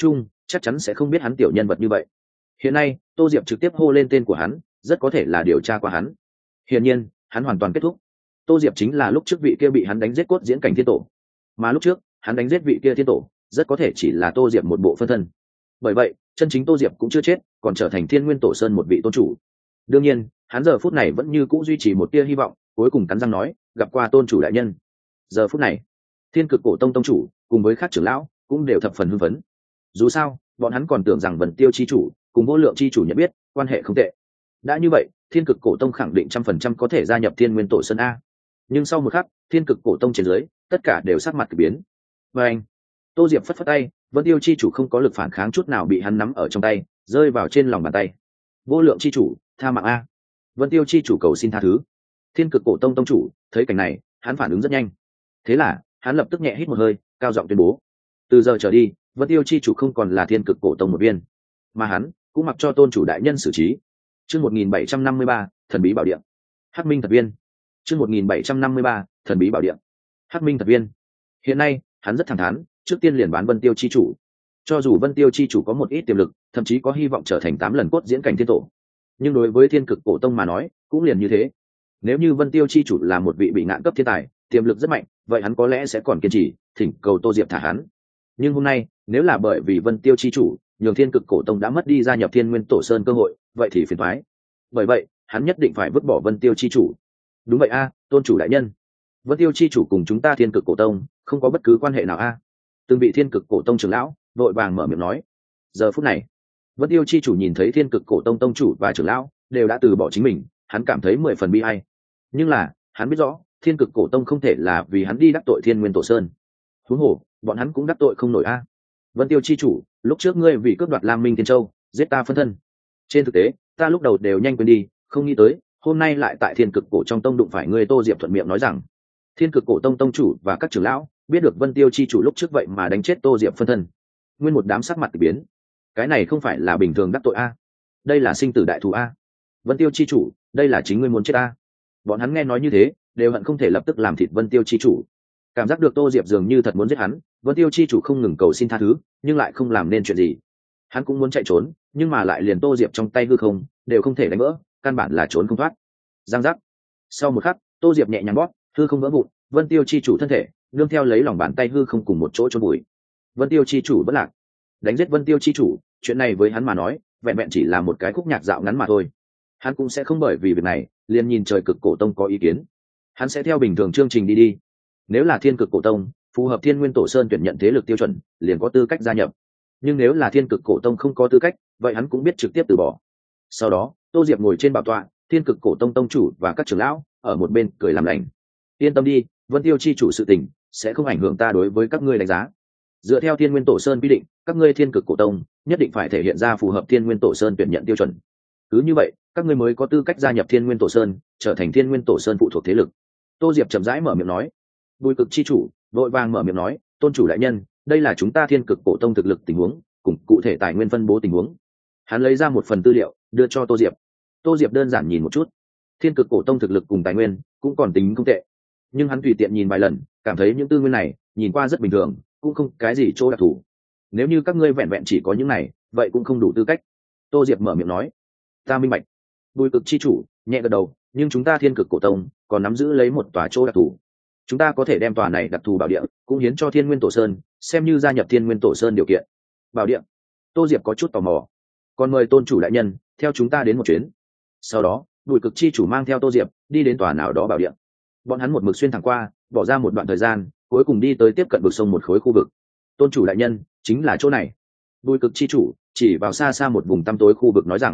S1: chắc chắn sẽ không biết hắn tiểu nhân vật như vậy. Hiện nay Tô Diệp trực tiếp hô lên tên của hắn, rất có thể là điều tra qua hắn. Hiển nhiên hắn hoàn toàn kết thúc. Tô Diệp chính là lúc trước vị kia bị hắn đánh giết cốt diễn cảnh thiên tổ, mà lúc trước hắn đánh giết vị kia thiên tổ rất có thể chỉ là Tô Diệp một bộ phân thân. Bởi vậy chân chính Tô Diệp cũng chưa chết, còn trở thành Thiên Nguyên Tổ Sơn một vị tôn chủ. Đương nhiên hắn giờ phút này vẫn như cũ duy trì một tia hy vọng, cuối cùng cắn răng nói, gặp qua tôn chủ đại nhân. Giờ phút này Thiên Cực Cổ Tông tông chủ cùng với các trưởng lão cũng đều thập phần hưng phấn. Dù sao bọn hắn còn tưởng rằng Vân Tiêu chi chủ cùng Vô Lượng chi chủ nhận biết, quan hệ không tệ. Đã như vậy Thiên Cực Cổ Tông khẳng định 100% có thể gia nhập Thiên Nguyên Tổ Sơn a. Nhưng sau một khắc Thiên Cực Cổ Tông trên dưới tất cả đều sắc mặt kỳ biến. Và anh Tô Diệp phất phất tay, Vân Tiêu chi chủ không có lực phản kháng chút nào bị hắn nắm ở trong tay, rơi vào trên lòng bàn tay. Vô Lượng chi chủ tha mạng a. Vân Tiêu chi chủ cầu xin tha thứ. Thiên Cực Cổ Tông tông chủ thấy cảnh này hắn phản ứng rất nhanh, thế là hắn lập tức nhẹ hít một hơi, cao giọng tuyên bố, từ giờ trở đi Vân Tiêu chi chủ không còn là Thiên Cực Cổ Tông một viên, mà hắn cũng mặc cho tôn chủ đại nhân xử trí. Chương 1753, thần bí bảo địa. Hắc Minh thật viên. Chương 1753, thần bí bảo địa. Hắc Minh thật viên. Hiện nay hắn rất thẳng thắn, trước tiên liền bán Vân Tiêu chi chủ. Cho dù Vân Tiêu chi chủ có một ít tiềm lực, thậm chí có hy vọng trở thành 8 lần cốt diễn cảnh thiên tổ, nhưng đối với Thiên Cực Cổ Tông mà nói cũng liền như thế. Nếu như Vân Tiêu chi chủ là một vị bị ngạn cấp thiên tài, tiềm lực rất mạnh, vậy hắn có lẽ sẽ còn kiên trì thỉnh cầu Tô Diệp thả hắn. Nhưng hôm nay nếu là bởi vì Vân Tiêu chi chủ nhường Thiên Cực Cổ Tông đã mất đi gia nhập Thiên Nguyên Tổ Sơn cơ hội, vậy thì phiền toái. Bởi vậy hắn nhất định phải vứt bỏ Vân Tiêu chi chủ. Đúng vậy a, tôn chủ đại nhân. Vân Tiêu chi chủ cùng chúng ta Thiên Cực Cổ Tông không có bất cứ quan hệ nào a. Từng vị Thiên Cực Cổ Tông trưởng lão vội vàng mở miệng nói. Giờ phút này Vân Tiêu chi chủ nhìn thấy Thiên Cực Cổ Tông tông chủ và trưởng lão đều đã từ bỏ chính mình, hắn cảm thấy 10 phần bi ai. Nhưng là hắn biết rõ Thiên Cực Cổ Tông không thể là vì hắn đi đắc tội Thiên Nguyên Tổ Sơn. Huống hồ bọn hắn cũng đắc tội không nổi a. Vân Tiêu chi chủ, lúc trước ngươi vì cướp đoạt Lam Minh Thiên Châu giết ta phân thân, trên thực tế ta lúc đầu đều nhanh quên đi, không nghĩ tới hôm nay lại tại Thiên Cực Cổ trong tông đụng phải ngươi. Tô Diệp thuận miệng nói rằng Thiên Cực Cổ Tông tông chủ và các trưởng lão biết được Vân Tiêu chi chủ lúc trước vậy mà đánh chết Tô Diệp phân thân, nguyên một đám sắc mặt biến. Cái này không phải là bình thường đắc tội a, đây là sinh tử đại thù a. Vân Tiêu chi chủ, đây là chính ngươi muốn chết a. Bọn hắn nghe nói như thế đều hận không thể lập tức làm thịt Vân Tiêu chi chủ. Cảm giác được Tô Diệp dường như thật muốn giết hắn, Vân Tiêu chi chủ không ngừng cầu xin tha thứ, nhưng lại không làm nên chuyện gì. Hắn cũng muốn chạy trốn, nhưng mà lại liền Tô Diệp trong tay hư không đều không thể đánh vỡ, căn bản là trốn không thoát. Giang giác. Sau một khắc Tô Diệp nhẹ nhàng bóp, hư không vỡ vụn, Vân Tiêu chi chủ thân thể nương theo lấy lòng bàn tay hư không cùng một chỗ chôn bụi. Vân Tiêu chi chủ bất lạc. Đánh giết Vân Tiêu chi chủ, chuyện này với hắn mà nói vẹn vẹn chỉ là một cái khúc nhạc dạo ngắn mà thôi. Hắn cũng sẽ không bởi vì việc này liền nhìn Trời Cực Cổ Tông có ý kiến. Hắn sẽ theo bình thường chương trình đi. Nếu là Thiên Cực Cổ Tông phù hợp Thiên Nguyên Tổ Sơn tuyển nhận thế lực tiêu chuẩn, liền có tư cách gia nhập. Nhưng nếu là Thiên Cực Cổ Tông không có tư cách, vậy hắn cũng biết trực tiếp từ bỏ. Sau đó Tô Diệp ngồi trên bảo tọa, Thiên Cực Cổ Tông tông chủ và các trưởng lão ở một bên cười làm lành. Yên tâm đi, Vân Tiêu chi chủ sự tình sẽ không ảnh hưởng ta đối với các ngươi đánh giá. Dựa theo Thiên Nguyên Tổ Sơn quy định, các ngươi Thiên Cực Cổ Tông nhất định phải thể hiện ra phù hợp Thiên Nguyên Tổ Sơn tuyển nhận tiêu chuẩn. Cứ như vậy các ngươi mới có tư cách gia nhập Thiên Nguyên Tổ Sơn, trở thành Thiên Nguyên Tổ Sơn phụ thuộc thế lực. Tô Diệp chậm rãi mở miệng nói. Bùi Cực chi chủ vội vàng mở miệng nói, tôn chủ đại nhân, đây là chúng ta Thiên Cực Cổ Tông thực lực tình huống cùng cụ thể tài nguyên phân bố tình huống. Hắn lấy ra một phần tư liệu đưa cho Tô Diệp. Tô Diệp đơn giản nhìn một chút, Thiên Cực Cổ Tông thực lực cùng tài nguyên cũng còn tính không tệ, nhưng hắn tùy tiện nhìn vài lần cảm thấy những tư nguyên này nhìn qua rất bình thường, cũng không cái gì chỗ đặc thù. Nếu như các ngươi vẹn vẹn chỉ có những này, vậy cũng không đủ tư cách. Tô Diệp mở miệng nói. Ta minh bạch. Bùi Cực chi chủ nhẹ gật đầu, nhưng chúng ta Thiên Cực Cổ Tông còn nắm giữ lấy một tòa chỗ đặc thù, chúng ta có thể đem tòa này đặc thù bảo địa cũng hiến cho Thiên Nguyên Tổ Sơn, xem như gia nhập Thiên Nguyên Tổ Sơn điều kiện. Bảo địa? Tô Diệp có chút tò mò. Còn mời tôn chủ đại nhân theo chúng ta đến một chuyến. Sau đó Bùi Cực chi chủ mang theo Tô Diệp đi đến tòa nào đó bảo địa. Bọn hắn một mực xuyên thẳng qua, bỏ ra một đoạn thời gian, cuối cùng đi tới tiếp cận vực sông một khối khu vực. Tôn chủ đại nhân, chính là chỗ này. Bùi Cực chi chủ chỉ vào xa xa một vùng tăm tối khu vực nói rằng,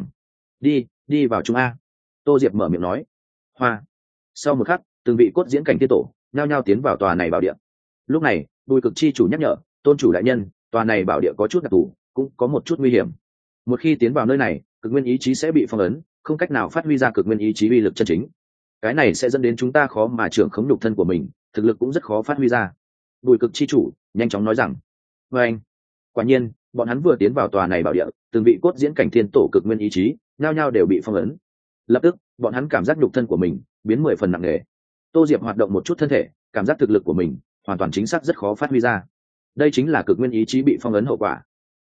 S1: đi vào Trung A. Tô Diệp mở miệng nói. Hoa. Sau một khắc từng vị cốt diễn cảnh tiên tổ nhao nhao tiến vào tòa này bảo địa. Lúc này Bùi Cực chi chủ nhắc nhở, tôn chủ đại nhân, tòa này bảo địa có chút đặc thù, cũng có một chút nguy hiểm. Một khi tiến vào nơi này, cực nguyên ý chí sẽ bị phong ấn, không cách nào phát huy ra cực nguyên ý chí uy lực chân chính. Cái này sẽ dẫn đến chúng ta khó mà trưởng khống nhục thân của mình, thực lực cũng rất khó phát huy ra. Bùi Cực chi chủ nhanh chóng nói rằng. Và anh, quả nhiên bọn hắn vừa tiến vào tòa này bảo địa, từng vị cốt diễn cảnh thiên tổ cực nguyên ý chí nhao nhao đều bị phong ấn. Lập tức bọn hắn cảm giác nhục thân của mình biến 10 phần nặng nề. Tô Diệp hoạt động một chút thân thể, cảm giác thực lực của mình hoàn toàn chính xác rất khó phát huy ra. Đây chính là cực nguyên ý chí bị phong ấn hậu quả.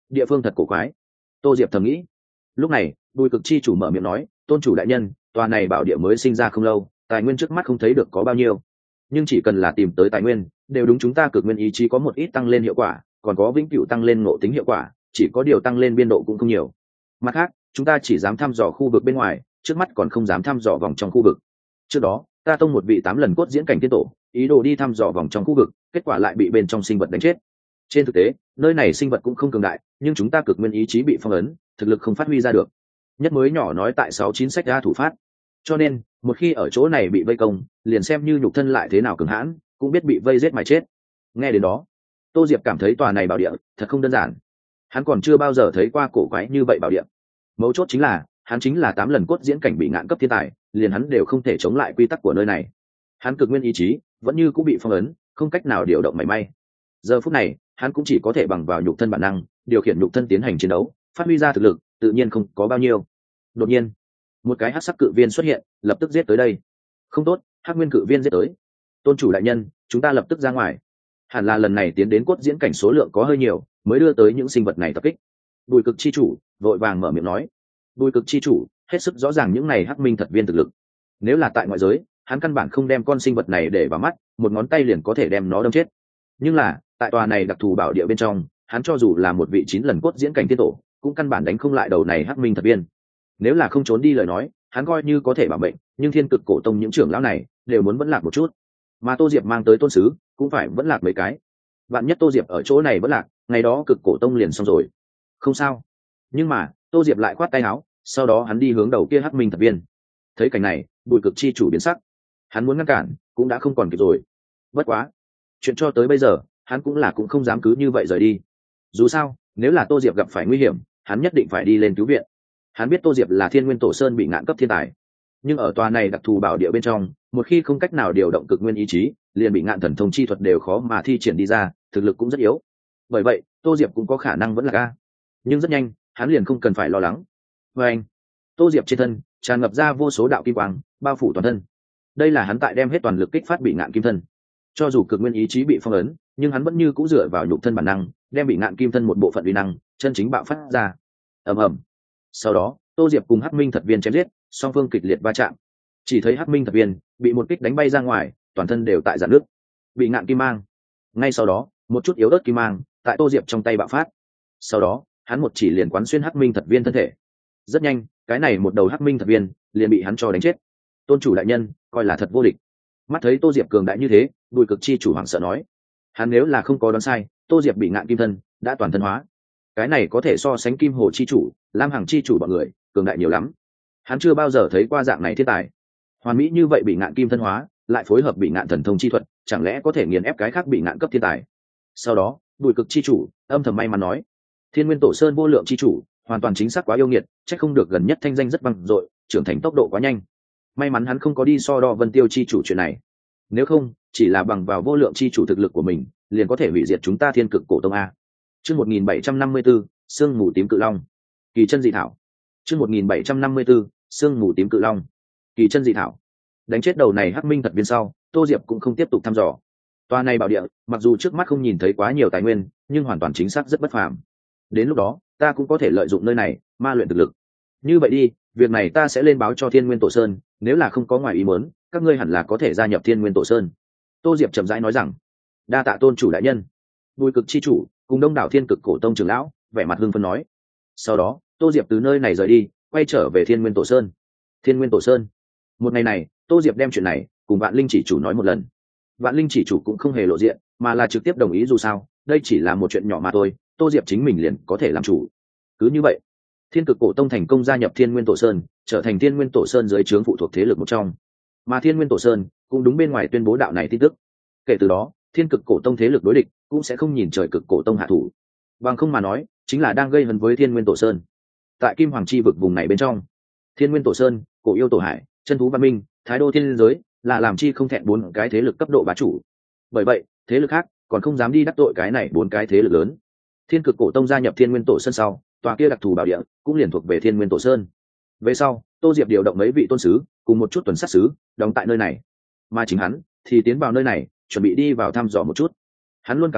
S1: địa phương thật cổ quái. Tô Diệp thầm nghĩ. Lúc này Bùi Cực chi chủ mở miệng nói, tôn chủ đại nhân, tòa này bảo địa mới sinh ra không lâu, tài nguyên trước mắt không thấy được có bao nhiêu, nhưng chỉ cần là tìm tới tài nguyên đều đúng chúng ta cực nguyên ý chí có một ít tăng lên hiệu quả, còn có vĩnh cửu tăng lên ngộ tính hiệu quả, chỉ có điều tăng lên biên độ cũng không nhiều. Mặt khác chúng ta chỉ dám thăm dò khu vực bên ngoài, trước mắt còn không dám thăm dò vòng trong khu vực. Trước đó ta tông một vị 8 lần cốt diễn cảnh tiên tổ ý đồ đi thăm dò vòng trong khu vực, kết quả lại bị bên trong sinh vật đánh chết. Trên thực tế nơi này sinh vật cũng không cường đại, nhưng chúng ta cực nguyên ý chí bị phong ấn, thực lực không phát huy ra được. Nhất mới nhỏ nói tại 69 sách ra thủ phát, cho nên một khi ở chỗ này bị vây công, liền xem như nhục thân lại thế nào cường hãn cũng biết bị vây giết mà chết. Nghe đến đó Tô Diệp cảm thấy tòa này bảo địa thật không đơn giản. Hắn còn chưa bao giờ thấy qua cổ quái như vậy bảo địa. Mấu chốt chính là hắn chính là 8 lần cốt diễn cảnh bị ngạn cấp thiên tài, liền hắn đều không thể chống lại quy tắc của nơi này. Hắn cực nguyên ý chí vẫn như cũng bị phong ấn, không cách nào điều động mảy may. Giờ phút này hắn cũng chỉ có thể bằng vào nhục thân bản năng điều khiển nhục thân tiến hành chiến đấu, phát huy ra thực lực tự nhiên không có bao nhiêu. Đột nhiên một cái hắc sắc cự viên xuất hiện, lập tức giết tới đây. Không tốt, hắc nguyên cự viên giết tới. Tôn chủ đại nhân, chúng ta lập tức ra ngoài. Hẳn là lần này tiến đến cốt diễn cảnh số lượng có hơi nhiều, mới đưa tới những sinh vật này tập kích. Bùi Cực chi chủ vội vàng mở miệng nói. Bùi Cực chi chủ hết sức rõ ràng những này hắc minh thật viên thực lực. Nếu là tại ngoại giới, hắn căn bản không đem con sinh vật này để vào mắt, một ngón tay liền có thể đem nó đâm chết. Nhưng là tại tòa này đặc thù bảo địa bên trong, hắn cho dù là một vị 9 lần cốt diễn cảnh tiên tổ cũng căn bản đánh không lại đầu này hắc minh thật viên. Nếu là không trốn đi lời nói, hắn coi như có thể bảo mệnh, nhưng thiên cực cổ tông những trưởng lão này đều muốn vẫn lạc một chút, mà Tô Diệp mang tới tôn sứ cũng phải vẫn lạc mấy cái. Vạn nhất Tô Diệp ở chỗ này vẫn lạc, ngày đó cực cổ tông liền xong rồi. Không sao. Nhưng mà Tô Diệp lại khoát tay áo, sau đó hắn đi hướng đầu kia hắc minh thật viên. Thấy cảnh này Bùi Cực chi chủ biến sắc, hắn muốn ngăn cản cũng đã không còn kịp rồi. Bất quá chuyện cho tới bây giờ hắn cũng không dám cứ như vậy rời đi. Dù sao nếu là Tô Diệp gặp phải nguy hiểm, hắn nhất định phải đi lên cứu viện. Hắn biết Tô Diệp là Thiên Nguyên Tổ Sơn bị ngạn cấp thiên tài, nhưng ở tòa này đặc thù bảo địa bên trong, một khi không cách nào điều động cực nguyên ý chí, liền bị ngạn thần thông chi thuật đều khó mà thi triển đi ra, thực lực cũng rất yếu. Bởi vậy Tô Diệp cũng có khả năng vẫn là A. Nhưng rất nhanh hắn liền không cần phải lo lắng. Và anh, Tô Diệp trên thân tràn ngập ra vô số đạo kim quang, bao phủ toàn thân. Đây là hắn tại đem hết toàn lực kích phát bị ngạn kim thân. Cho dù cực nguyên ý chí bị phong ấn, nhưng hắn vẫn như cũ dựa vào nhục thân bản năng, đem bị ngạn kim thân một bộ phận uy năng chân chính bạo phát ra. Ầm ầm. Sau đó Tô Diệp cùng hắc minh thật viên chém giết, song phương kịch liệt va chạm. Chỉ thấy hắc minh thật viên bị một kích đánh bay ra ngoài, toàn thân đều tại rạn nước. Bị ngạn kim mang. Ngay sau đó một chút yếu ớt kim mang tại Tô Diệp trong tay bạo phát. Sau đó hắn một chỉ liền quán xuyên hắc minh thật viên thân thể. Rất nhanh cái này một đầu hắc minh thật viên liền bị hắn cho đánh chết. Tôn chủ đại nhân coi là thật vô địch. Mắt thấy Tô Diệp cường đại như thế, Bùi Cực chi chủ hoảng sợ nói. Hắn nếu là không có đoán sai, Tô Diệp bị ngạn kim thân đã toàn thân hóa. Cái này có thể so sánh Kim Hồ chi chủ, Lam Hằng chi chủ bọn người cường đại nhiều lắm. Hắn chưa bao giờ thấy qua dạng này thiên tài. Hoàn mỹ như vậy bị ngạn kim thân hóa, lại phối hợp bị ngạn thần thông chi thuật, chẳng lẽ có thể nghiền ép cái khác bị ngạn cấp thiên tài. Sau đó Bùi Cực chi chủ âm thầm may mắn nói, Thiên Nguyên Tổ Sơn vô lượng chi chủ hoàn toàn chính xác quá yêu nghiệt, chắc không được gần nhất thanh danh rất vang dội, trưởng thành tốc độ quá nhanh. May mắn hắn không có đi so đo Vân Tiêu chi chủ chuyện này, nếu không chỉ là bằng vào vô lượng chi chủ thực lực của mình liền có thể hủy diệt chúng ta Thiên Cực cổ tông a. Chương 1754, sương mù tím cự long. Kỳ chân dị thảo. Chương 1754, sương mù tím cự long. Kỳ chân dị thảo. Đánh chết đầu này hắc minh thật viên sau, Tô Diệp cũng không tiếp tục thăm dò. Tòa này bảo địa, mặc dù trước mắt không nhìn thấy quá nhiều tài nguyên, nhưng hoàn toàn chính xác rất bất phàm. Đến lúc đó, ta cũng có thể lợi dụng nơi này ma luyện thực lực. Như vậy đi, việc này ta sẽ lên báo cho Thiên Nguyên Tổ Sơn, nếu là không có ngoài ý muốn, các ngươi hẳn là có thể gia nhập Thiên Nguyên Tổ Sơn. Tô Diệp chậm rãi nói rằng. Đa tạ tôn chủ đại nhân. Bùi Cực chi chủ cùng đông đảo Thiên Cực cổ tông trưởng lão vẻ mặt hưng phấn nói. Sau đó Tô Diệp từ nơi này rời đi, quay trở về Thiên Nguyên Tổ Sơn. Thiên Nguyên Tổ Sơn. Một ngày này Tô Diệp đem chuyện này cùng Vạn Linh chỉ chủ nói một lần. Vạn Linh chỉ chủ cũng không hề lộ diện, mà là trực tiếp đồng ý, dù sao đây chỉ là một chuyện nhỏ mà thôi, Tô Diệp chính mình liền có thể làm chủ. Cứ như vậy Thiên Cực cổ tông thành công gia nhập Thiên Nguyên Tổ Sơn, trở thành Thiên Nguyên Tổ Sơn dưới trướng phụ thuộc thế lực một trong. Mà Thiên Nguyên Tổ Sơn cũng đúng bên ngoài tuyên bố đạo này tin tức. Kể từ đó Thiên Cực cổ tông thế lực đối địch cũng sẽ không nhìn trời Cực cổ tông hạ thủ, bằng không mà nói chính là đang gây hấn với Thiên Nguyên Tổ Sơn. Tại Kim Hoàng chi vực vùng này bên trong, Thiên Nguyên Tổ Sơn, Cổ Yêu Tổ Hải, Chân Thú Văn Minh, Thái Đô Thiên Giới là làm chi không thẹn 4 cái thế lực cấp độ bá chủ. Bởi vậy thế lực khác còn không dám đi đắc tội cái này 4 cái thế lực lớn. Thiên Cực cổ tông gia nhập Thiên Nguyên Tổ Sơn sau, tòa kia đặc thù bảo địa cũng liền thuộc về Thiên Nguyên Tổ Sơn. Về sau Tô Diệp điều động mấy vị tôn sứ cùng một chút tuần sát sứ đóng tại nơi này, mà chính hắn thì tiến vào nơi này chuẩn bị đi vào thăm dò một chút. Hắn luôn cảm thấy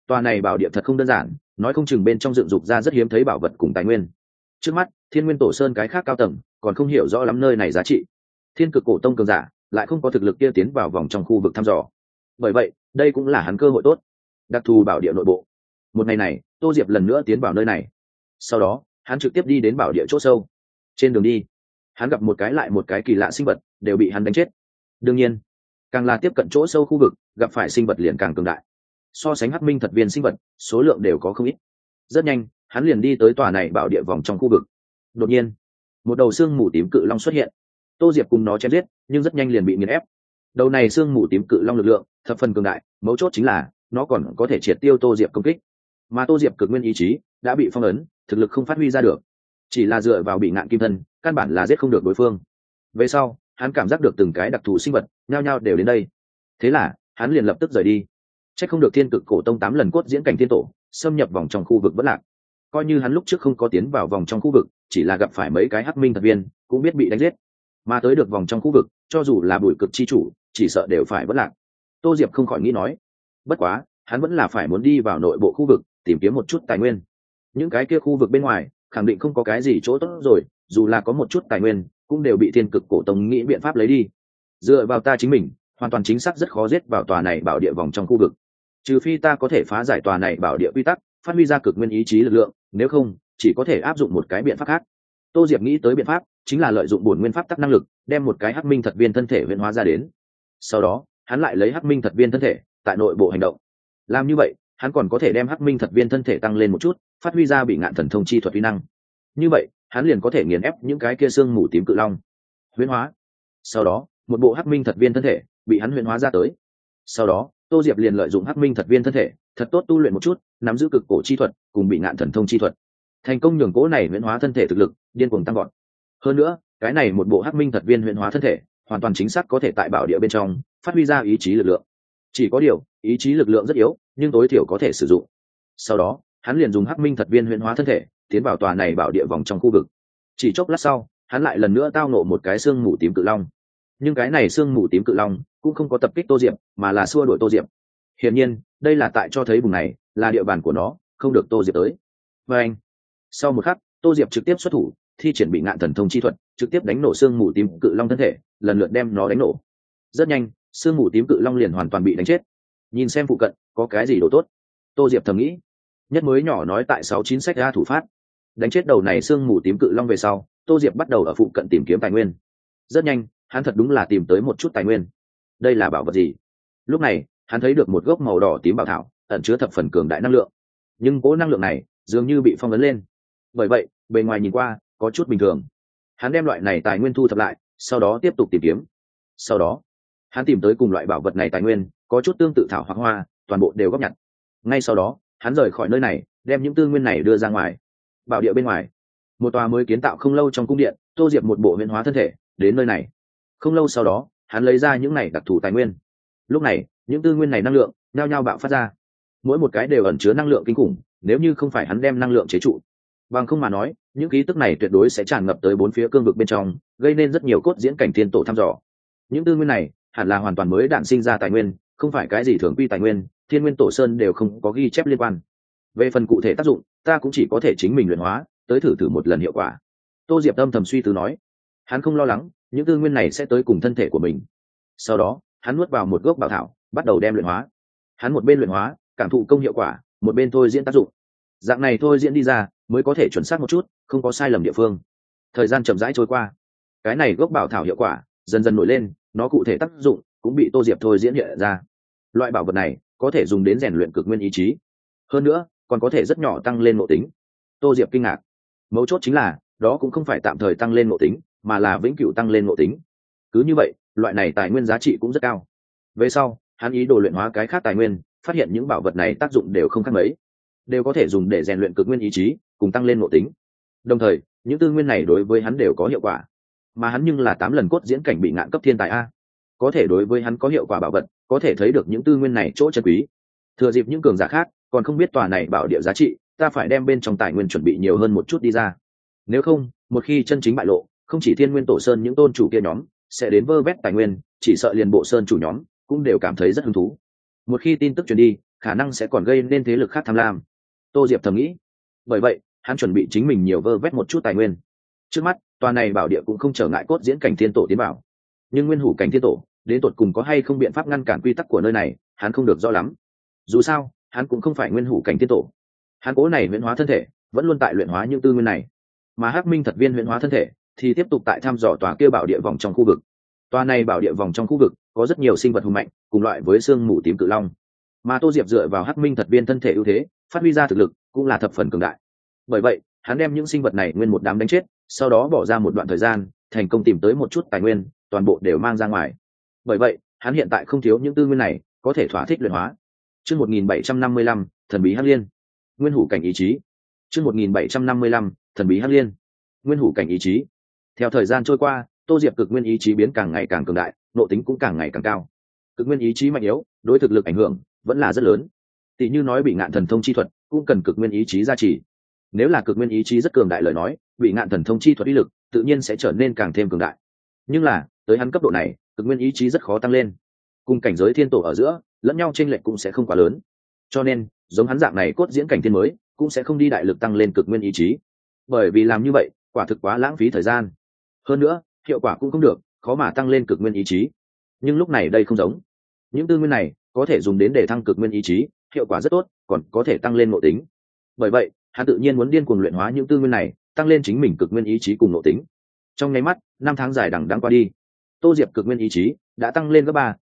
S1: tòa này bảo địa thật không đơn giản, nói không chừng bên trong dựng dục ra rất hiếm thấy bảo vật cùng tài nguyên. Trước mắt Thiên Nguyên Tổ Sơn cái khác cao tầng còn không hiểu rõ lắm nơi này giá trị, Thiên Cực Cổ Tông cường giả lại không có thực lực kia tiến vào vòng trong khu vực thăm dò. Bởi vậy đây cũng là hắn cơ hội tốt. Đặc thù bảo địa nội bộ. Một ngày này Tô Diệp lần nữa tiến vào nơi này, sau đó hắn trực tiếp đi đến bảo địa chỗ sâu. Trên đường đi hắn gặp một cái lại một cái kỳ lạ sinh vật, đều bị hắn đánh chết. đương nhiên càng là tiếp cận chỗ sâu khu vực, gặp phải sinh vật liền càng cường đại. So sánh Hắc Minh Thật Viên sinh vật số lượng đều có không ít. Rất nhanh hắn liền đi tới tòa này bảo địa vòng trong khu vực. Đột nhiên một đầu xương mù tím cự long xuất hiện. Tô Diệp cùng nó chém giết, nhưng rất nhanh liền bị nghiền ép. Đầu này xương mù tím cự long lực lượng thập phần cường đại, mấu chốt chính là nó còn có thể triệt tiêu Tô Diệp công kích. Mà Tô Diệp cực nguyên ý chí đã bị phong ấn, thực lực không phát huy ra được, chỉ là dựa vào bị ngạn kim thân căn bản là giết không được đối phương. Về sau hắn cảm giác được từng cái đặc thù sinh vật nhao nhao đều đến đây, thế là hắn liền lập tức rời đi. Chắc không được Thiên Cực Cổ Tông 8 lần cốt diễn cảnh thiên tổ xâm nhập vòng trong khu vực vẫn lạc. Coi như hắn lúc trước không có tiến vào vòng trong khu vực, chỉ là gặp phải mấy cái Hắc Minh Thật Viên cũng biết bị đánh giết. Mà tới được vòng trong khu vực, cho dù là Bùi Cực chi chủ chỉ sợ đều phải vẫn lạc. Tô Diệp không khỏi nghĩ nói, bất quá hắn vẫn là phải muốn đi vào nội bộ khu vực tìm kiếm một chút tài nguyên. Những cái kia khu vực bên ngoài khẳng định không có cái gì chỗ tốt rồi, dù là có một chút tài nguyên cũng đều bị Thiên Cực Cổ Tông nghĩ biện pháp lấy đi. Dựa vào ta chính mình hoàn toàn chính xác rất khó giết vào tòa này bảo địa vòng trong khu vực, trừ phi ta có thể phá giải tòa này bảo địa quy tắc, phát huy ra cực nguyên ý chí lực lượng, nếu không chỉ có thể áp dụng một cái biện pháp khác. Tô Diệp nghĩ tới biện pháp chính là lợi dụng bổn nguyên pháp tắc năng lực, đem một cái Hắc Minh Thật Viên thân thể huyễn hóa ra đến. Sau đó hắn lại lấy Hắc Minh Thật Viên thân thể tại nội bộ hành động. Làm như vậy hắn còn có thể đem Hắc Minh Thật Viên thân thể tăng lên một chút, phát huy ra bị ngạn thần thông chi thuật uy năng. Như vậy hắn liền có thể nghiền ép những cái kia xương mù tím cự long. Huyễn hóa. Sau đó một bộ Hắc Minh Thật Viên thân thể bị hắn huyễn hóa ra tới. Sau đó Tô Diệp liền lợi dụng Hắc Minh Thật Viên thân thể thật tốt tu luyện một chút, nắm giữ cực cổ chi thuật cùng bị ngạn thần thông chi thuật, thành công nhường cố này huyễn hóa thân thể thực lực điên cuồng tăng gọn. Hơn nữa cái này một bộ Hắc Minh Thật Viên huyễn hóa thân thể hoàn toàn chính xác có thể tại bảo địa bên trong phát huy ra ý chí lực lượng. Chỉ có điều ý chí lực lượng rất yếu, nhưng tối thiểu có thể sử dụng. Sau đó hắn liền dùng Hắc Minh Thật Viên huyễn hóa thân thể tiến vào tòa này bảo địa vòng trong khu vực. Chỉ chốc lát sau hắn lại lần nữa tao nộ một cái xương mù tím cự long, nhưng cái này xương mù tím cự long cũng không có tập kích Tô Diệp, mà là xua đuổi Tô Diệp. Hiển nhiên đây là tại cho thấy vùng này là địa bàn của nó, không được Tô Diệp tới. Và anh sau một khắc Tô Diệp trực tiếp xuất thủ, thi triển bị ngạn thần thông chi thuật, trực tiếp đánh nổ xương mù tím cự long thân thể, lần lượt đem nó đánh nổ. Rất nhanh xương mù tím cự long liền hoàn toàn bị đánh chết. Nhìn xem phụ cận có cái gì đồ tốt, Tô Diệp thầm nghĩ. Nhất mới nhỏ nói tại 69 sách ra thủ phát, đánh chết đầu này xương mù tím cự long về sau, Tô Diệp bắt đầu ở phụ cận tìm kiếm tài nguyên. Rất nhanh hắn thật đúng là tìm tới một chút tài nguyên. Đây là bảo vật gì? Lúc này hắn thấy được một gốc màu đỏ tím bảo thảo, ẩn chứa thập phần cường đại năng lượng, nhưng cỗ năng lượng này dường như bị phong ấn lên, bởi vậy bề ngoài nhìn qua có chút bình thường. Hắn đem loại này tài nguyên thu thập lại, sau đó tiếp tục tìm kiếm. Sau đó hắn tìm tới cùng loại bảo vật này tài nguyên có chút tương tự thảo hoặc hoa, toàn bộ đều góp nhặt. Ngay sau đó hắn rời khỏi nơi này, đem những tư nguyên này đưa ra ngoài. Bảo địa bên ngoài, một tòa mới kiến tạo không lâu trong cung điện, Tô Diệp một bộ huyễn hóa thân thể đến nơi này. Không lâu sau đó hắn lấy ra những này đặc thù tài nguyên. Lúc này những tư nguyên này năng lượng nhao nhao bạo phát ra, mỗi một cái đều ẩn chứa năng lượng kinh khủng, nếu như không phải hắn đem năng lượng chế trụ, bằng không mà nói những khí tức này tuyệt đối sẽ tràn ngập tới bốn phía cương vực bên trong, gây nên rất nhiều cốt diễn cảnh thiên tổ thăm dò. Những tư nguyên này hẳn là hoàn toàn mới đản sinh ra tài nguyên, không phải cái gì thường quy tài nguyên, Thiên Nguyên Tổ Sơn đều không có ghi chép liên quan. Về phần cụ thể tác dụng, ta cũng chỉ có thể chính mình luyện hóa, tới thử một lần hiệu quả. Tô Diệp âm thầm suy tư nói. Hắn không lo lắng những tư nguyên này sẽ tới cùng thân thể của mình. Sau đó hắn nuốt vào một gốc bảo thảo, bắt đầu đem luyện hóa. Hắn một bên luyện hóa cảm thụ công hiệu quả, một bên thôi diễn tác dụng. Dạng này thôi diễn đi ra mới có thể chuẩn xác một chút, không có sai lầm địa phương. Thời gian chậm rãi trôi qua, cái này gốc bảo thảo hiệu quả dần dần nổi lên, nó cụ thể tác dụng cũng bị Tô Diệp thôi diễn hiện ra. Loại bảo vật này có thể dùng đến rèn luyện cực nguyên ý chí, hơn nữa còn có thể rất nhỏ tăng lên ngộ tính. Tô Diệp kinh ngạc, mấu chốt chính là đó cũng không phải tạm thời tăng lên ngộ tính, mà là vĩnh cửu tăng lên ngộ tính. Cứ như vậy loại này tài nguyên giá trị cũng rất cao. Về sau hắn ý đồ luyện hóa cái khác tài nguyên, phát hiện những bảo vật này tác dụng đều không khác mấy, đều có thể dùng để rèn luyện cực nguyên ý chí cùng tăng lên ngộ tính. Đồng thời những tư nguyên này đối với hắn đều có hiệu quả, mà hắn nhưng là 8 lần cốt diễn cảnh bị ngạn cấp thiên tài a, có thể đối với hắn có hiệu quả bảo vật, có thể thấy được những tư nguyên này chỗ chân quý. Thừa dịp những cường giả khác còn không biết tòa này bảo địa giá trị, ta phải đem bên trong tài nguyên chuẩn bị nhiều hơn một chút đi ra. Nếu không, một khi chân chính bại lộ, không chỉ Thiên Nguyên Tổ Sơn những tôn chủ kia nhóm sẽ đến vơ vét tài nguyên, chỉ sợ liền bộ sơn chủ nhóm cũng đều cảm thấy rất hứng thú. Một khi tin tức truyền đi, khả năng sẽ còn gây nên thế lực khác tham lam. Tô Diệp thầm nghĩ. Bởi vậy hắn chuẩn bị chính mình nhiều vơ vét một chút tài nguyên. Trước mắt tòa này bảo địa cũng không trở ngại cốt diễn cảnh thiên tổ tiến bảo, nhưng nguyên hủ cảnh thiên tổ đến tột cùng có hay không biện pháp ngăn cản quy tắc của nơi này, hắn không được rõ lắm. Dù sao hắn cũng không phải nguyên hủ cảnh thiên tổ, hắn cố này huyễn hóa thân thể vẫn luôn tại luyện hóa những tư nguyên này, mà Hắc Minh thật viên huyễn hóa thân thể thì tiếp tục tại thăm dò tòa kia bảo địa vòng trong khu vực. Tòa này bảo địa vòng trong khu vực có rất nhiều sinh vật hùng mạnh cùng loại với xương mù tím cự long, mà Tô Diệp dựa vào Hắc Minh thật viên thân thể ưu thế phát huy ra thực lực cũng là thập phần cường đại. Bởi vậy hắn đem những sinh vật này nguyên một đám đánh chết, sau đó bỏ ra một đoạn thời gian thành công tìm tới một chút tài nguyên, toàn bộ đều mang ra ngoài. Bởi vậy hắn hiện tại không thiếu những tư nguyên này, có thể thỏa thích luyện hóa. Chương 1755, thần bí Hắc Liên, nguyên hủ cảnh ý chí. Chương 1755, thần bí Hắc Liên, nguyên hủ cảnh ý chí. Theo thời gian trôi qua, Tô Diệp cực nguyên ý chí biến càng ngày càng cường đại, nội tính cũng càng ngày càng cao. Cực nguyên ý chí mạnh yếu đối thực lực ảnh hưởng vẫn là rất lớn. Tỷ như nói bị ngạn thần thông chi thuật cũng cần cực nguyên ý chí gia trì. Nếu là cực nguyên ý chí rất cường đại lời nói, bị ngạn thần thông chi thuật uy lực tự nhiên sẽ trở nên càng thêm cường đại. Nhưng là tới hắn cấp độ này, cực nguyên ý chí rất khó tăng lên. Cùng cảnh giới thiên tổ ở giữa lẫn nhau chênh lệch cũng sẽ không quá lớn. Cho nên giống hắn dạng này cốt diễn cảnh thiên mới cũng sẽ không đi đại lực tăng lên cực nguyên ý chí, bởi vì làm như vậy quả thực quá lãng phí thời gian. Hơn nữa hiệu quả cũng không được, khó mà tăng lên cực nguyên ý chí. Nhưng lúc này đây không giống, những tư nguyên này có thể dùng đến để thăng cực nguyên ý chí, hiệu quả rất tốt, còn có thể tăng lên nội tính. Bởi vậy hắn tự nhiên muốn điên cuồng luyện hóa những tư nguyên này, tăng lên chính mình cực nguyên ý chí cùng nội tính. Trong nháy mắt 5 tháng dài đằng đẵng qua đi, Tô Diệp cực nguyên ý chí đã tăng lên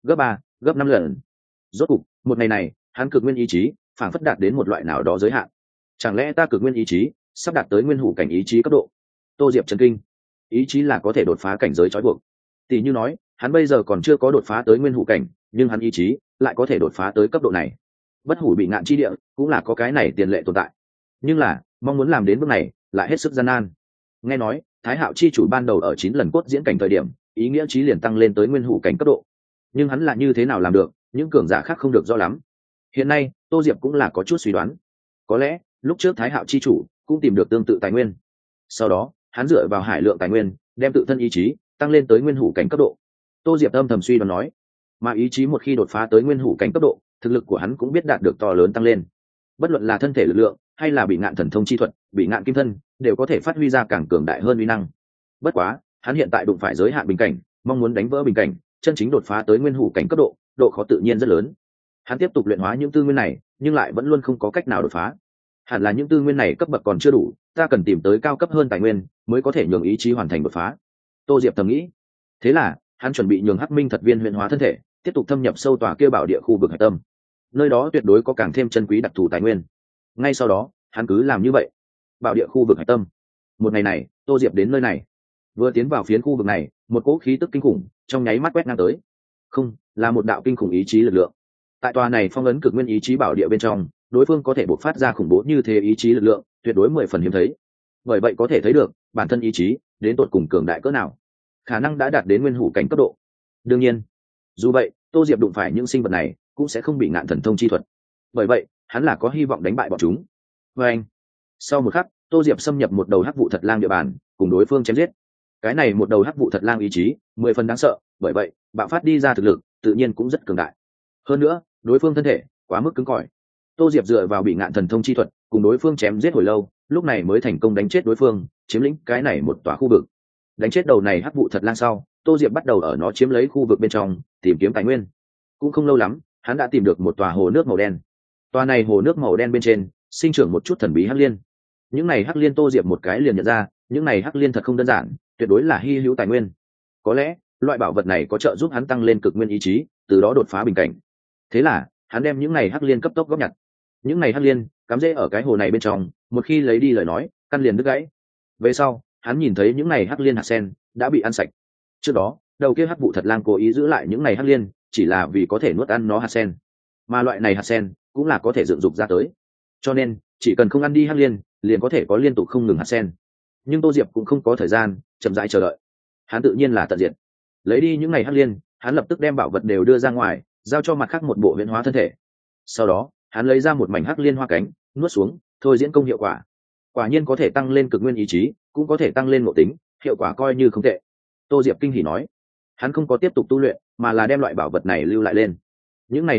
S1: gấp 5 lần. Rốt cục một ngày này hắn cực nguyên ý chí phảng phất đạt đến một loại nào đó giới hạn. Chẳng lẽ ta cực nguyên ý chí sắp đạt tới nguyên hủ cảnh ý chí cấp độ? Tô Diệp chấn kinh. Ý chí là có thể đột phá cảnh giới trói buộc. Tỷ như nói hắn bây giờ còn chưa có đột phá tới nguyên hủ cảnh, nhưng hắn ý chí lại có thể đột phá tới cấp độ này. Bất hủ bị ngạn chi địa cũng là có cái này tiền lệ tồn tại, nhưng là mong muốn làm đến bước này lại hết sức gian nan. Nghe nói Thái Hạo chi chủ ban đầu ở 9 lần cốt diễn cảnh thời điểm ý nghĩa chí liền tăng lên tới nguyên hủ cảnh cấp độ, nhưng hắn là như thế nào làm được, những cường giả khác không được rõ lắm. Hiện nay Tô Diệp cũng là có chút suy đoán, có lẽ lúc trước Thái Hạo chi chủ cũng tìm được tương tự tài nguyên, sau đó hắn dựa vào hải lượng tài nguyên đem tự thân ý chí tăng lên tới nguyên hủ cảnh cấp độ. Tô Diệp âm thầm suy đoán nói, mà ý chí một khi đột phá tới nguyên hủ cảnh cấp độ, thực lực của hắn cũng biết đạt được to lớn tăng lên. Bất luận là thân thể lực lượng hay là bị ngạn thần thông chi thuật, bị ngạn kim thân đều có thể phát huy ra càng cường đại hơn uy năng. Bất quá hắn hiện tại đụng phải giới hạn bình cảnh, mong muốn đánh vỡ bình cảnh chân chính đột phá tới nguyên hủ cảnh cấp độ, độ khó tự nhiên rất lớn. Hắn tiếp tục luyện hóa những tư nguyên này nhưng lại vẫn luôn không có cách nào đột phá. Hẳn là những tư nguyên này cấp bậc còn chưa đủ, ta cần tìm tới cao cấp hơn tài nguyên mới có thể nhường ý chí hoàn thành đột phá. Tô Diệp thầm nghĩ. Thế là hắn chuẩn bị nhường Hắc Minh thật viên huyễn hóa thân thể tiếp tục thâm nhập sâu tòa kia bảo địa khu vực hạch tâm, nơi đó tuyệt đối có càng thêm chân quý đặc thù tài nguyên. Ngay sau đó hắn cứ làm như vậy. Bảo địa khu vực hạch tâm. Một ngày này Tô Diệp đến nơi này, vừa tiến vào phiến khu vực này, một cỗ khí tức kinh khủng trong nháy mắt quét ngang tới. Không, là một đạo kinh khủng ý chí lực lượng. Tại tòa này phong ấn cực nguyên ý chí bảo địa bên trong, đối phương có thể bộc phát ra khủng bố như thế ý chí lực lượng, tuyệt đối 10 phần hiếm thấy. Bởi vậy có thể thấy được bản thân ý chí đến tột cùng cường đại cỡ nào, khả năng đã đạt đến nguyên hủ cảnh cấp độ. Đương nhiên dù vậy Tô Diệp đụng phải những sinh vật này cũng sẽ không bị ngạn thần thông chi thuật, bởi vậy hắn là có hy vọng đánh bại bọn chúng. Và anh sau một khắc Tô Diệp xâm nhập một đầu hắc vụ thật lang địa bàn, cùng đối phương chém giết. Cái này một đầu hắc vụ thật lang ý chí 10 phần đáng sợ, bởi vậy bạo phát đi ra thực lực tự nhiên cũng rất cường đại. Hơn nữa đối phương thân thể quá mức cứng cỏi. Tô Diệp dựa vào bị ngạn thần thông chi thuật cùng đối phương chém giết hồi lâu, lúc này mới thành công đánh chết đối phương, chiếm lĩnh cái này một tòa khu vực. Đánh chết đầu này hắc vụ thật lang sau, Tô Diệp bắt đầu ở nó chiếm lấy khu vực bên trong tìm kiếm tài nguyên. Cũng không lâu lắm hắn đã tìm được một tòa hồ nước màu đen. Tòa này hồ nước màu đen bên trên sinh trưởng một chút thần bí hắc liên. Những này hắc liên Tô Diệp một cái liền nhận ra, những này hắc liên thật không đơn giản, tuyệt đối là hy hữu tài nguyên. Có lẽ loại bảo vật này có trợ giúp hắn tăng lên cực nguyên ý chí, từ đó đột phá bình cảnh. Thế là hắn đem những này hắc liên cấp tốc góp nhặt. Những này hắc liên cắm rễ ở cái hồ này bên trong, một khi lấy đi lời nói căn liền đứt gãy. Về sau hắn nhìn thấy những này hắc liên hạt sen đã bị ăn sạch. Trước đó đầu kia hắc vụ thật lang cố ý giữ lại những này hắc liên chỉ là vì có thể nuốt ăn nó hạt sen, mà loại này hạt sen cũng là có thể dựng dục ra tới, cho nên chỉ cần không ăn đi hắc liên liền có thể có liên tục không ngừng hạt sen. Nhưng Tô Diệp cũng không có thời gian chậm rãi chờ đợi, hắn tự nhiên là tận diệt. Lấy đi những này hắc liên, hắn lập tức đem bảo vật đều đưa ra ngoài, giao cho mặt khác một bộ huyễn hóa thân thể. Sau đó hắn lấy ra một mảnh hắc liên hoa cánh nuốt xuống, thôi diễn công hiệu quả. Quả nhiên có thể tăng lên cực nguyên ý chí, cũng có thể tăng lên ngộ tính, hiệu quả coi như không tệ. Tô Diệp kinh hỉ nói. Hắn không có tiếp tục tu luyện mà là đem loại bảo vật này lưu lại lên. Những này hắc liên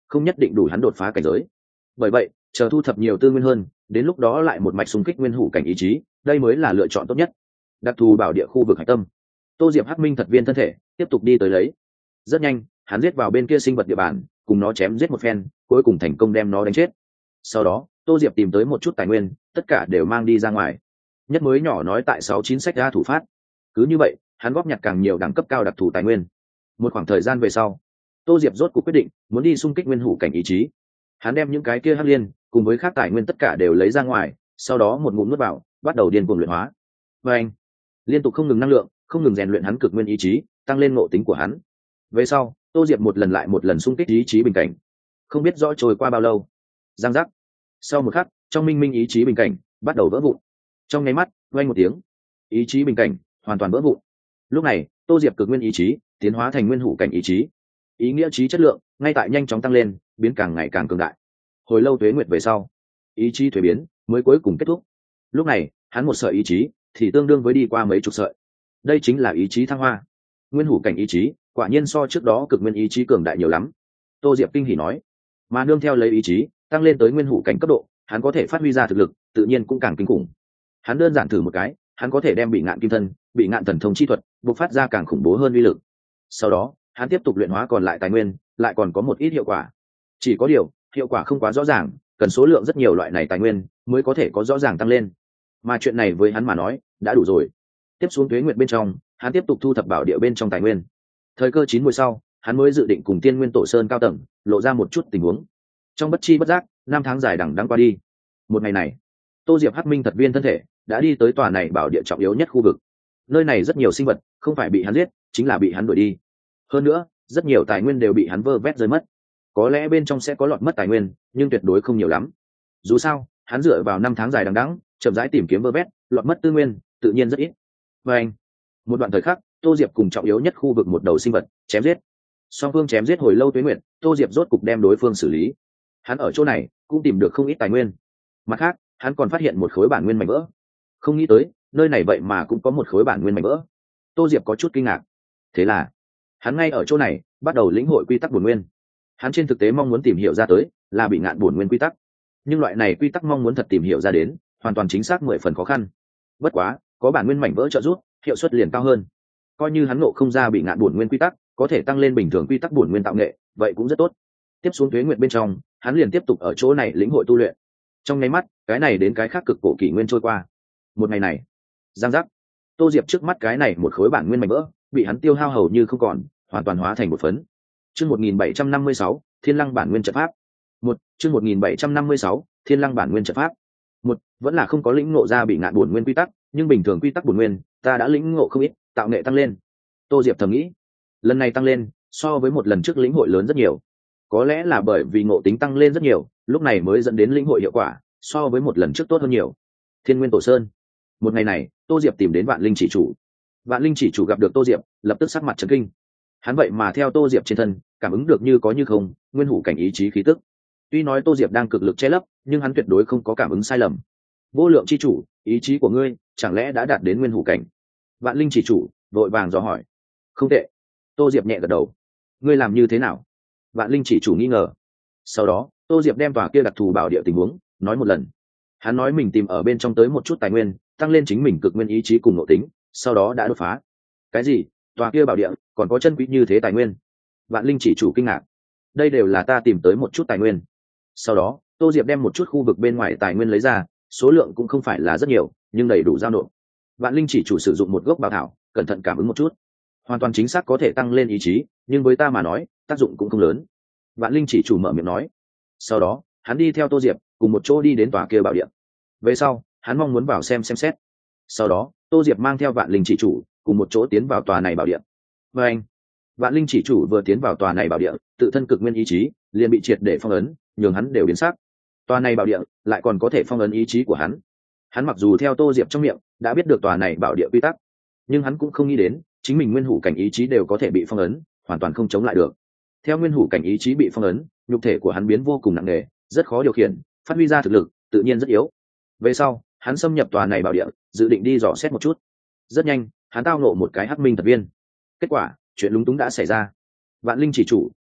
S1: không nhất định đủ hắn đột phá cảnh giới. Bởi vậy chờ thu thập nhiều tư nguyên hơn, đến lúc đó lại một mạch xung kích nguyên hủ cảnh ý chí, đây mới là lựa chọn tốt nhất. Đặc thù bảo địa khu vực hải tâm, Tô Diệp hắc minh thật viên thân thể tiếp tục đi tới lấy. Rất nhanh hắn giết vào bên kia sinh vật địa bàn, cùng nó chém giết một phen, cuối cùng thành công đem nó đánh chết. Sau đó Tô Diệp tìm tới một chút tài nguyên, tất cả đều mang đi ra ngoài. Nhất mới nhỏ nói tại 69 sách ra thủ phát. Cứ như vậy hắn góp nhặt càng nhiều đẳng cấp cao đặc thù tài nguyên. Một khoảng thời gian về sau, Tô Diệp rốt cuộc quyết định muốn đi xung kích nguyên hủ cảnh ý chí. Hắn đem những cái kia hắc liên cùng với khác tài nguyên tất cả đều lấy ra ngoài, sau đó một ngụm nuốt vào, bắt đầu điên cuồng luyện hóa. Và anh liên tục không ngừng năng lượng, không ngừng rèn luyện hắn cực nguyên ý chí, tăng lên ngộ tính của hắn. Về sau Tô Diệp một lần lại một lần xung kích ý chí bình cảnh. Không biết rõ trôi qua bao lâu, giang giác, sau một khắc trong minh minh ý chí bình cảnh bắt đầu vỡ vụn. Trong nháy mắt vang một tiếng, ý chí bình cảnh hoàn toàn vỡ vụn. Lúc này Tô Diệp cực nguyên ý chí tiến hóa thành nguyên hủ cảnh ý chí, ý nghĩa trí chất lượng ngay tại nhanh chóng tăng lên, biến càng ngày càng cường đại. Hồi lâu tuế nguyệt về sau, ý chí thuế biến mới cuối cùng kết thúc. Lúc này hắn một sợi ý chí thì tương đương với đi qua mấy chục sợi. Đây chính là ý chí thăng hoa. Nguyên hủ cảnh ý chí quả nhiên so trước đó cực nguyên ý chí cường đại nhiều lắm, Tô Diệp kinh hỉ nói. Mà nương theo lấy ý chí tăng lên tới nguyên hủ cảnh cấp độ, hắn có thể phát huy ra thực lực tự nhiên cũng càng kinh khủng. Hắn đơn giản thử một cái, hắn có thể đem bị ngạn kim thân, bị ngạn thần thông chi thuật bộc phát ra càng khủng bố hơn uy lực. Sau đó hắn tiếp tục luyện hóa còn lại tài nguyên, lại còn có một ít hiệu quả. Chỉ có điều hiệu quả không quá rõ ràng, cần số lượng rất nhiều loại này tài nguyên mới có thể có rõ ràng tăng lên. Mà chuyện này với hắn mà nói đã đủ rồi. Tiếp xuống tuế nguyệt bên trong, hắn tiếp tục thu thập bảo địa bên trong tài nguyên. Thời cơ chín mùi sau, hắn mới dự định cùng Tiên Nguyên Tổ Sơn cao tầng lộ ra một chút tình huống. Trong bất chi bất giác, 5 tháng dài đằng đẵng qua đi. Một ngày này, Tô Diệp hắc minh thật viên thân thể đã đi tới tòa này bảo địa trọng yếu nhất khu vực. Nơi này rất nhiều sinh vật không phải bị hắn giết, chính là bị hắn đuổi đi. Hơn nữa rất nhiều tài nguyên đều bị hắn vơ vét rơi mất. Có lẽ bên trong sẽ có lọt mất tài nguyên, nhưng tuyệt đối không nhiều lắm. Dù sao hắn dựa vào 5 tháng dài đằng đẵng chậm rãi tìm kiếm vơ vét, lọt mất tư nguyên tự nhiên rất ít. Và anh một đoạn thời khắc, Tô Diệp cùng trọng yếu nhất khu vực một đầu sinh vật chém giết. Song phương chém giết hồi lâu tuế nguyệt, Tô Diệp rốt cục đem đối phương xử lý. Hắn ở chỗ này cũng tìm được không ít tài nguyên. Mặt khác hắn còn phát hiện một khối bản nguyên mảnh vỡ. Không nghĩ tới nơi này vậy mà cũng có một khối bản nguyên mảnh vỡ. Tô Diệp có chút kinh ngạc. Thế là hắn ngay ở chỗ này bắt đầu lĩnh hội quy tắc bổn nguyên. Hắn trên thực tế mong muốn tìm hiểu ra tới là bị ngạn bổn nguyên quy tắc, nhưng loại này quy tắc mong muốn thật tìm hiểu ra đến hoàn toàn chính xác 10 phần khó khăn. Bất quá có bản nguyên mảnh vỡ trợ giúp, hiệu suất liền cao hơn. Coi như hắn ngộ không ra bị ngạn bổn nguyên quy tắc, có thể tăng lên bình thường quy tắc bổn nguyên tạo nghệ, vậy cũng rất tốt. Tiếp xuống tuế nguyệt bên trong, hắn liền tiếp tục ở chỗ này lĩnh hội tu luyện. Trong nháy mắt cái này đến cái khác cực cổ kỷ nguyên trôi qua. Một ngày này, giang giác, Tô Diệp trước mắt cái này một khối bản nguyên mảnh vỡ bị hắn tiêu hao hầu như không còn, hoàn toàn hóa thành một phấn. Chương 1756, Thiên Lăng bản nguyên trận pháp. Chương 1756, Thiên Lăng bản nguyên trận pháp. Vẫn là không có lĩnh ngộ ra bị ngạn bổn nguyên quy tắc, nhưng bình thường quy tắc bổn nguyên ta đã lĩnh ngộ không ít, tạo nghệ tăng lên. Tô Diệp thầm nghĩ, lần này tăng lên so với một lần trước lĩnh hội lớn rất nhiều. Có lẽ là bởi vì ngộ tính tăng lên rất nhiều, lúc này mới dẫn đến lĩnh hội hiệu quả so với một lần trước tốt hơn nhiều. Thiên Nguyên Tổ Sơn. Một ngày này, Tô Diệp tìm đến Vạn Linh Chỉ Chủ. Vạn Linh Chỉ Chủ gặp được Tô Diệp, lập tức sắc mặt chấn kinh. Hắn vậy mà theo Tô Diệp trên thân cảm ứng được như có như không nguyên hủ cảnh ý chí khí tức. Tuy nói Tô Diệp đang cực lực che lấp, nhưng hắn tuyệt đối không có cảm ứng sai lầm. Vô lượng chi chủ, ý chí của ngươi chẳng lẽ đã đạt đến nguyên hủ cảnh? Vạn Linh Chỉ Chủ vội vàng dò hỏi. Không tệ. Tô Diệp nhẹ gật đầu. Ngươi làm như thế nào? Vạn Linh Chỉ Chủ nghi ngờ. Sau đó Tô Diệp đem tòa kia đặc thù bảo địa tình huống nói một lần. Hắn nói mình tìm ở bên trong tới một chút tài nguyên, tăng lên chính mình cực nguyên ý chí cùng nội tính, sau đó đã đột phá. Cái gì? Tòa kia bảo địa còn có chân quý như thế tài nguyên? Vạn Linh Chỉ Chủ kinh ngạc. Đây đều là ta tìm tới một chút tài nguyên. Sau đó Tô Diệp đem một chút khu vực bên ngoài tài nguyên lấy ra, số lượng cũng không phải là rất nhiều, nhưng đầy đủ giao nộp. Vạn Linh Chỉ Chủ sử dụng một gốc bảo thảo, cẩn thận cảm ứng một chút, hoàn toàn chính xác có thể tăng lên ý chí, nhưng với ta mà nói tác dụng cũng không lớn. Vạn Linh Chỉ Chủ mở miệng nói. Sau đó hắn đi theo Tô Diệp cùng một chỗ đi đến tòa kia bảo địa. Về sau hắn mong muốn vào xem xét. Sau đó Tô Diệp mang theo Vạn Linh Chỉ Chủ cùng một chỗ tiến vào tòa này bảo địa. Và anh, Vạn Linh Chỉ Chủ vừa tiến vào tòa này bảo địa, tự thân cực nguyên ý chí liền bị triệt để phong ấn, nhường hắn đều biến sắc. Tòa này bảo địa lại còn có thể phong ấn ý chí của hắn. Hắn mặc dù theo Tô Diệp trong miệng đã biết được tòa này bảo địa quy tắc, nhưng hắn cũng không nghĩ đến chính mình nguyên hủ cảnh ý chí đều có thể bị phong ấn, hoàn toàn không chống lại được. Theo nguyên hủ cảnh ý chí bị phong ấn, nhục thể của hắn biến vô cùng nặng nề, rất khó điều khiển, phát huy ra thực lực tự nhiên rất yếu. Về sau hắn xâm nhập tòa này bảo địa, dự định đi dò xét một chút. Rất nhanh hắn tao nộ một cái hắc minh thật viên. Kết quả chuyện lúng túng đã xảy ra. Vạn Linh Chỉ Chủ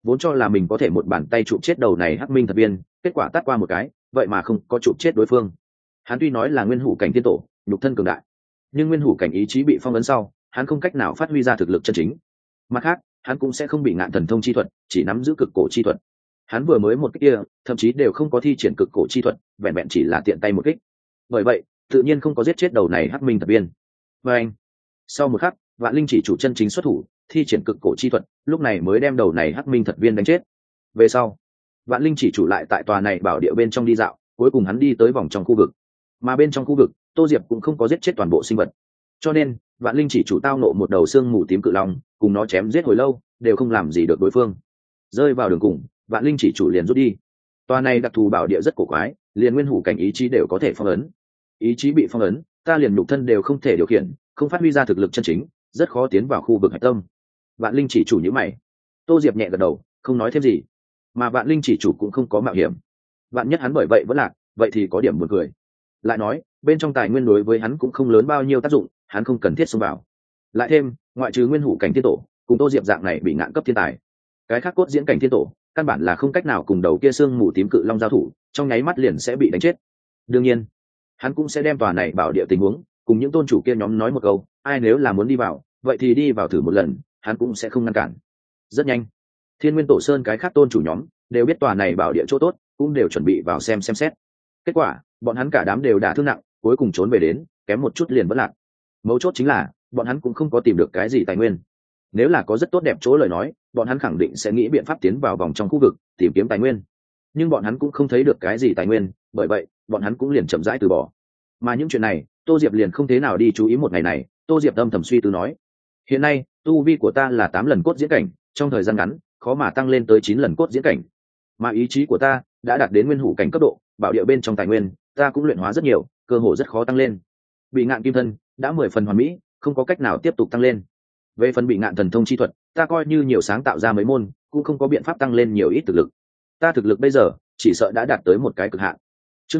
S1: vốn cho là mình có thể một bàn tay chụp chết đầu này hắc minh thật viên, kết quả tát qua một cái vậy mà không có chụp chết đối phương. Hắn tuy nói là nguyên hủ cảnh tiên tổ, nhục thân cường đại, nhưng nguyên hủ cảnh ý chí bị phong ấn sau, hắn không cách nào phát huy ra thực lực chân chính. Mặt khác, hắn cũng sẽ không bị ngạn thần thông chi thuật, chỉ nắm giữ cực cổ chi thuật. Hắn vừa mới một kích kia, thậm chí đều không có thi triển cực cổ chi thuật, vẹn vẹn chỉ là tiện tay một kích. Bởi vậy, tự nhiên không có giết chết đầu này hắc minh thật viên. Và anh, sau một khắc, Vạn Linh chỉ chủ chân chính xuất thủ, thi triển cực cổ chi thuật, lúc này mới đem đầu này hắc minh thật viên đánh chết. Về sau, Vạn Linh chỉ chủ lại tại tòa này bảo địa bên trong đi dạo, cuối cùng hắn đi tới vòng trong khu vực. Mà bên trong khu vực, Tô Diệp cũng không có giết chết toàn bộ sinh vật, cho nên Vạn Linh chỉ chủ tao nộ một đầu xương mù tím cự long, cùng nó chém giết hồi lâu, đều không làm gì được đối phương. Rơi vào đường cùng, Vạn Linh chỉ chủ liền rút đi. Tòa này đặc thù bảo địa rất cổ quái, liền nguyên hủ cảnh ý chí đều có thể phong ấn. Ý chí bị phong ấn, ta liền nhục thân đều không thể điều khiển, không phát huy ra thực lực chân chính, rất khó tiến vào khu vực hạch tâm. Vạn Linh chỉ chủ nhíu mày. Tô Diệp nhẹ gật đầu, không nói thêm gì. Mà Vạn Linh chỉ chủ cũng không có mạo hiểm. Vạn nhất hắn bởi vậy vẫn lạc, vậy thì có điểm buồn cười. Lại nói, bên trong tài nguyên đối với hắn cũng không lớn bao nhiêu tác dụng, hắn không cần thiết xông vào. Lại thêm, ngoại trừ nguyên hủ cảnh thiên tổ, cùng Tô Diệp dạng này bị ngạn cấp thiên tài, cái khác cốt diễn cảnh thiên tổ, căn bản là không cách nào cùng đầu kia xương mù tím cự long giao thủ, trong nháy mắt liền sẽ bị đánh chết. Đương nhiên, hắn cũng sẽ đem tòa này bảo địa tình huống cùng những tôn chủ kia nhóm nói một câu, ai nếu là muốn đi vào, vậy thì đi vào thử một lần, hắn cũng sẽ không ngăn cản. Rất nhanh, Thiên Nguyên Tổ Sơn cái khác tôn chủ nhóm đều biết tòa này bảo địa chỗ tốt, cũng đều chuẩn bị vào xem xét. Kết quả, bọn hắn cả đám đều đả thương nặng, cuối cùng trốn về đến, kém một chút liền vẫn lạc. Mấu chốt chính là, bọn hắn cũng không có tìm được cái gì tài nguyên. Nếu là có rất tốt đẹp chỗ lời nói, bọn hắn khẳng định sẽ nghĩ biện pháp tiến vào vòng trong khu vực, tìm kiếm tài nguyên. Nhưng bọn hắn cũng không thấy được cái gì tài nguyên, bởi vậy, bọn hắn cũng liền chậm rãi từ bỏ. Mà những chuyện này, Tô Diệp liền không thế nào đi chú ý một ngày này. Tô Diệp âm thầm suy tư nói: hiện nay, tu vi của ta là 8 lần cốt diễn cảnh, trong thời gian ngắn, khó mà tăng lên tới 9 lần cốt diễn cảnh. Mà ý chí của ta đã đạt đến nguyên hủ cảnh cấp độ, bảo địa bên trong tài nguyên, ta cũng luyện hóa rất nhiều, cơ hội rất khó tăng lên. Bị ngạn kim thân đã 10 phần hoàn mỹ, không có cách nào tiếp tục tăng lên. Về phần bị ngạn thần thông chi thuật, ta coi như nhiều sáng tạo ra mấy môn, cũng không có biện pháp tăng lên nhiều ít thực lực. Ta thực lực bây giờ chỉ sợ đã đạt tới một cái cực hạn. Chương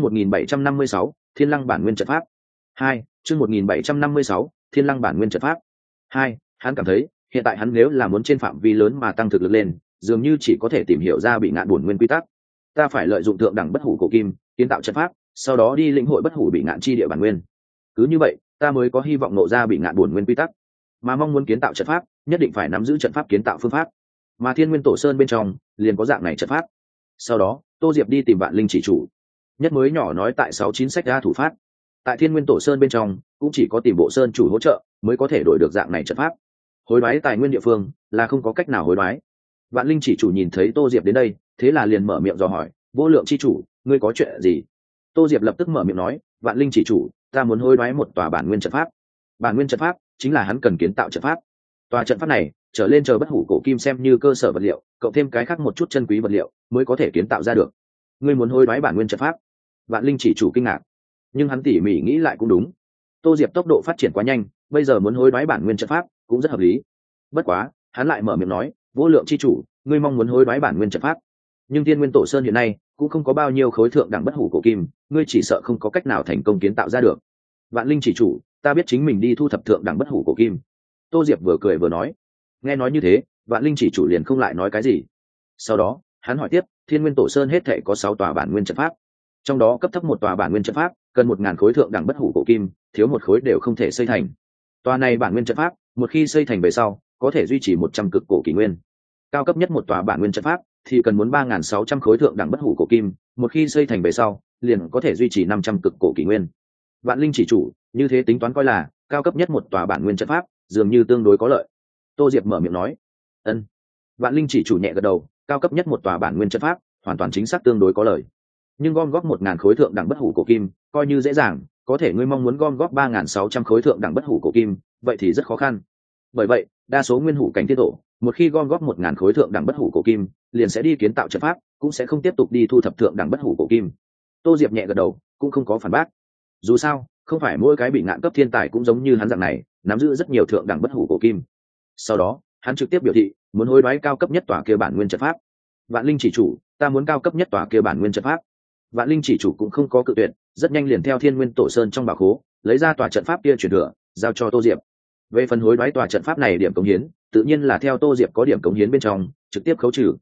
S1: 1756, Thiên Lăng bản nguyên trận pháp. 2, chương 1756, Thiên Lăng bản nguyên trận pháp. 2, hắn cảm thấy, hiện tại hắn nếu là muốn trên phạm vi lớn mà tăng thực lực lên, dường như chỉ có thể tìm hiểu ra bị ngạn bổn nguyên quy tắc. Ta phải lợi dụng thượng đẳng bất hủ cổ kim, kiến tạo trận pháp, sau đó đi lĩnh hội bất hủ bị ngạn chi địa bản nguyên. Cứ như vậy, ta mới có hy vọng ngộ ra bị ngạn bổn nguyên quy tắc. Mà mong muốn kiến tạo trận pháp, nhất định phải nắm giữ trận pháp kiến tạo phương pháp. Mà Thiên Nguyên Tổ Sơn bên trong liền có dạng này trận pháp. Sau đó, Tô Diệp đi tìm Vạn Linh chỉ chủ. Nhất mới nhỏ nói tại 69 sách ra thủ pháp. Tại Thiên Nguyên Tổ Sơn bên trong, cũng chỉ có tìm bộ sơn chủ hỗ trợ mới có thể đổi được dạng này trận pháp. Hối đoái tài nguyên địa phương là không có cách nào hối đoái. Vạn Linh chỉ chủ nhìn thấy Tô Diệp đến đây, thế là liền mở miệng dò hỏi: vô lượng chi chủ, ngươi có chuyện gì? Tô Diệp lập tức mở miệng nói: Vạn Linh chỉ chủ, ta muốn hối đoái một tòa bản nguyên trận pháp. Bản nguyên trận pháp chính là hắn cần kiến tạo trận pháp. Tòa trận pháp này trở lên chờ bất hủ cổ kim xem như cơ sở vật liệu, cộng thêm cái khác một chút chân quý vật liệu mới có thể kiến tạo ra được. Ngươi muốn hối đoái bản nguyên trận pháp? Vạn Linh chỉ chủ kinh ngạc, nhưng hắn tỉ mỉ nghĩ lại cũng đúng. Tô Diệp tốc độ phát triển quá nhanh, bây giờ muốn hối đoái bản nguyên trận pháp cũng rất hợp lý. Bất quá, hắn lại mở miệng nói: vô lượng chi chủ, ngươi mong muốn hối đoái bản nguyên trận pháp, nhưng Thiên Nguyên Tổ Sơn hiện nay cũng không có bao nhiêu khối thượng đẳng bất hủ cổ kim, ngươi chỉ sợ không có cách nào thành công kiến tạo ra được. Vạn Linh chỉ chủ, ta biết chính mình đi thu thập thượng đẳng bất hủ cổ kim. Tô Diệp vừa cười vừa nói. Nghe nói như thế, Vạn Linh chỉ chủ liền không lại nói cái gì. Sau đó, hắn hỏi tiếp: Thiên Nguyên Tổ Sơn hết thảy có 6 tòa bản nguyên trận pháp, trong đó cấp thấp một tòa bản nguyên trận pháp cần 1000 khối thượng đẳng bất hủ cổ kim, thiếu một khối đều không thể xây thành. Tòa này bản nguyên trận pháp, một khi xây thành về sau, có thể duy trì 100 cực cổ kỷ nguyên. Cao cấp nhất một tòa bản nguyên trận pháp thì cần muốn 3600 khối thượng đẳng bất hủ cổ kim, một khi xây thành về sau, liền có thể duy trì 500 cực cổ kỷ nguyên. Vạn Linh chỉ chủ, như thế tính toán coi là cao cấp nhất một tòa bản nguyên trận pháp, dường như tương đối có lợi. Tô Diệp mở miệng nói. Ân. Vạn Linh chỉ chủ nhẹ gật đầu, cao cấp nhất một tòa bản nguyên trận pháp, hoàn toàn chính xác tương đối có lợi. Nhưng gom góp 1000 khối thượng đẳng bất hủ cổ kim, coi như dễ dàng, có thể ngươi mong muốn gom góp 3600 khối thượng đẳng bất hủ cổ kim, vậy thì rất khó khăn. Bởi vậy, đa số nguyên hủ cảnh tiên tổ, một khi gom góp 1000 khối thượng đẳng bất hủ cổ kim, liền sẽ đi kiến tạo trận pháp, cũng sẽ không tiếp tục đi thu thập thượng đẳng bất hủ cổ kim. Tô Diệp nhẹ gật đầu, cũng không có phản bác. Dù sao, không phải mỗi cái bị ngạn cấp thiên tài cũng giống như hắn dạng này, nắm giữ rất nhiều thượng đẳng bất hủ cổ kim. Sau đó, hắn trực tiếp biểu thị muốn hối đoái cao cấp nhất tòa kia bản nguyên trận pháp. Vạn Linh chỉ chủ, ta muốn cao cấp nhất tòa kia bản nguyên trận pháp. Vạn Linh chỉ chủ cũng không có cự tuyệt, rất nhanh liền theo Thiên Nguyên Tổ Sơn trong bảo khố lấy ra tòa trận pháp kia truyền thừa, giao cho Tô Diệp. Về phần hối đoái tòa trận pháp này điểm cống hiến, tự nhiên là theo Tô Diệp có điểm cống hiến bên trong, trực tiếp khấu trừ.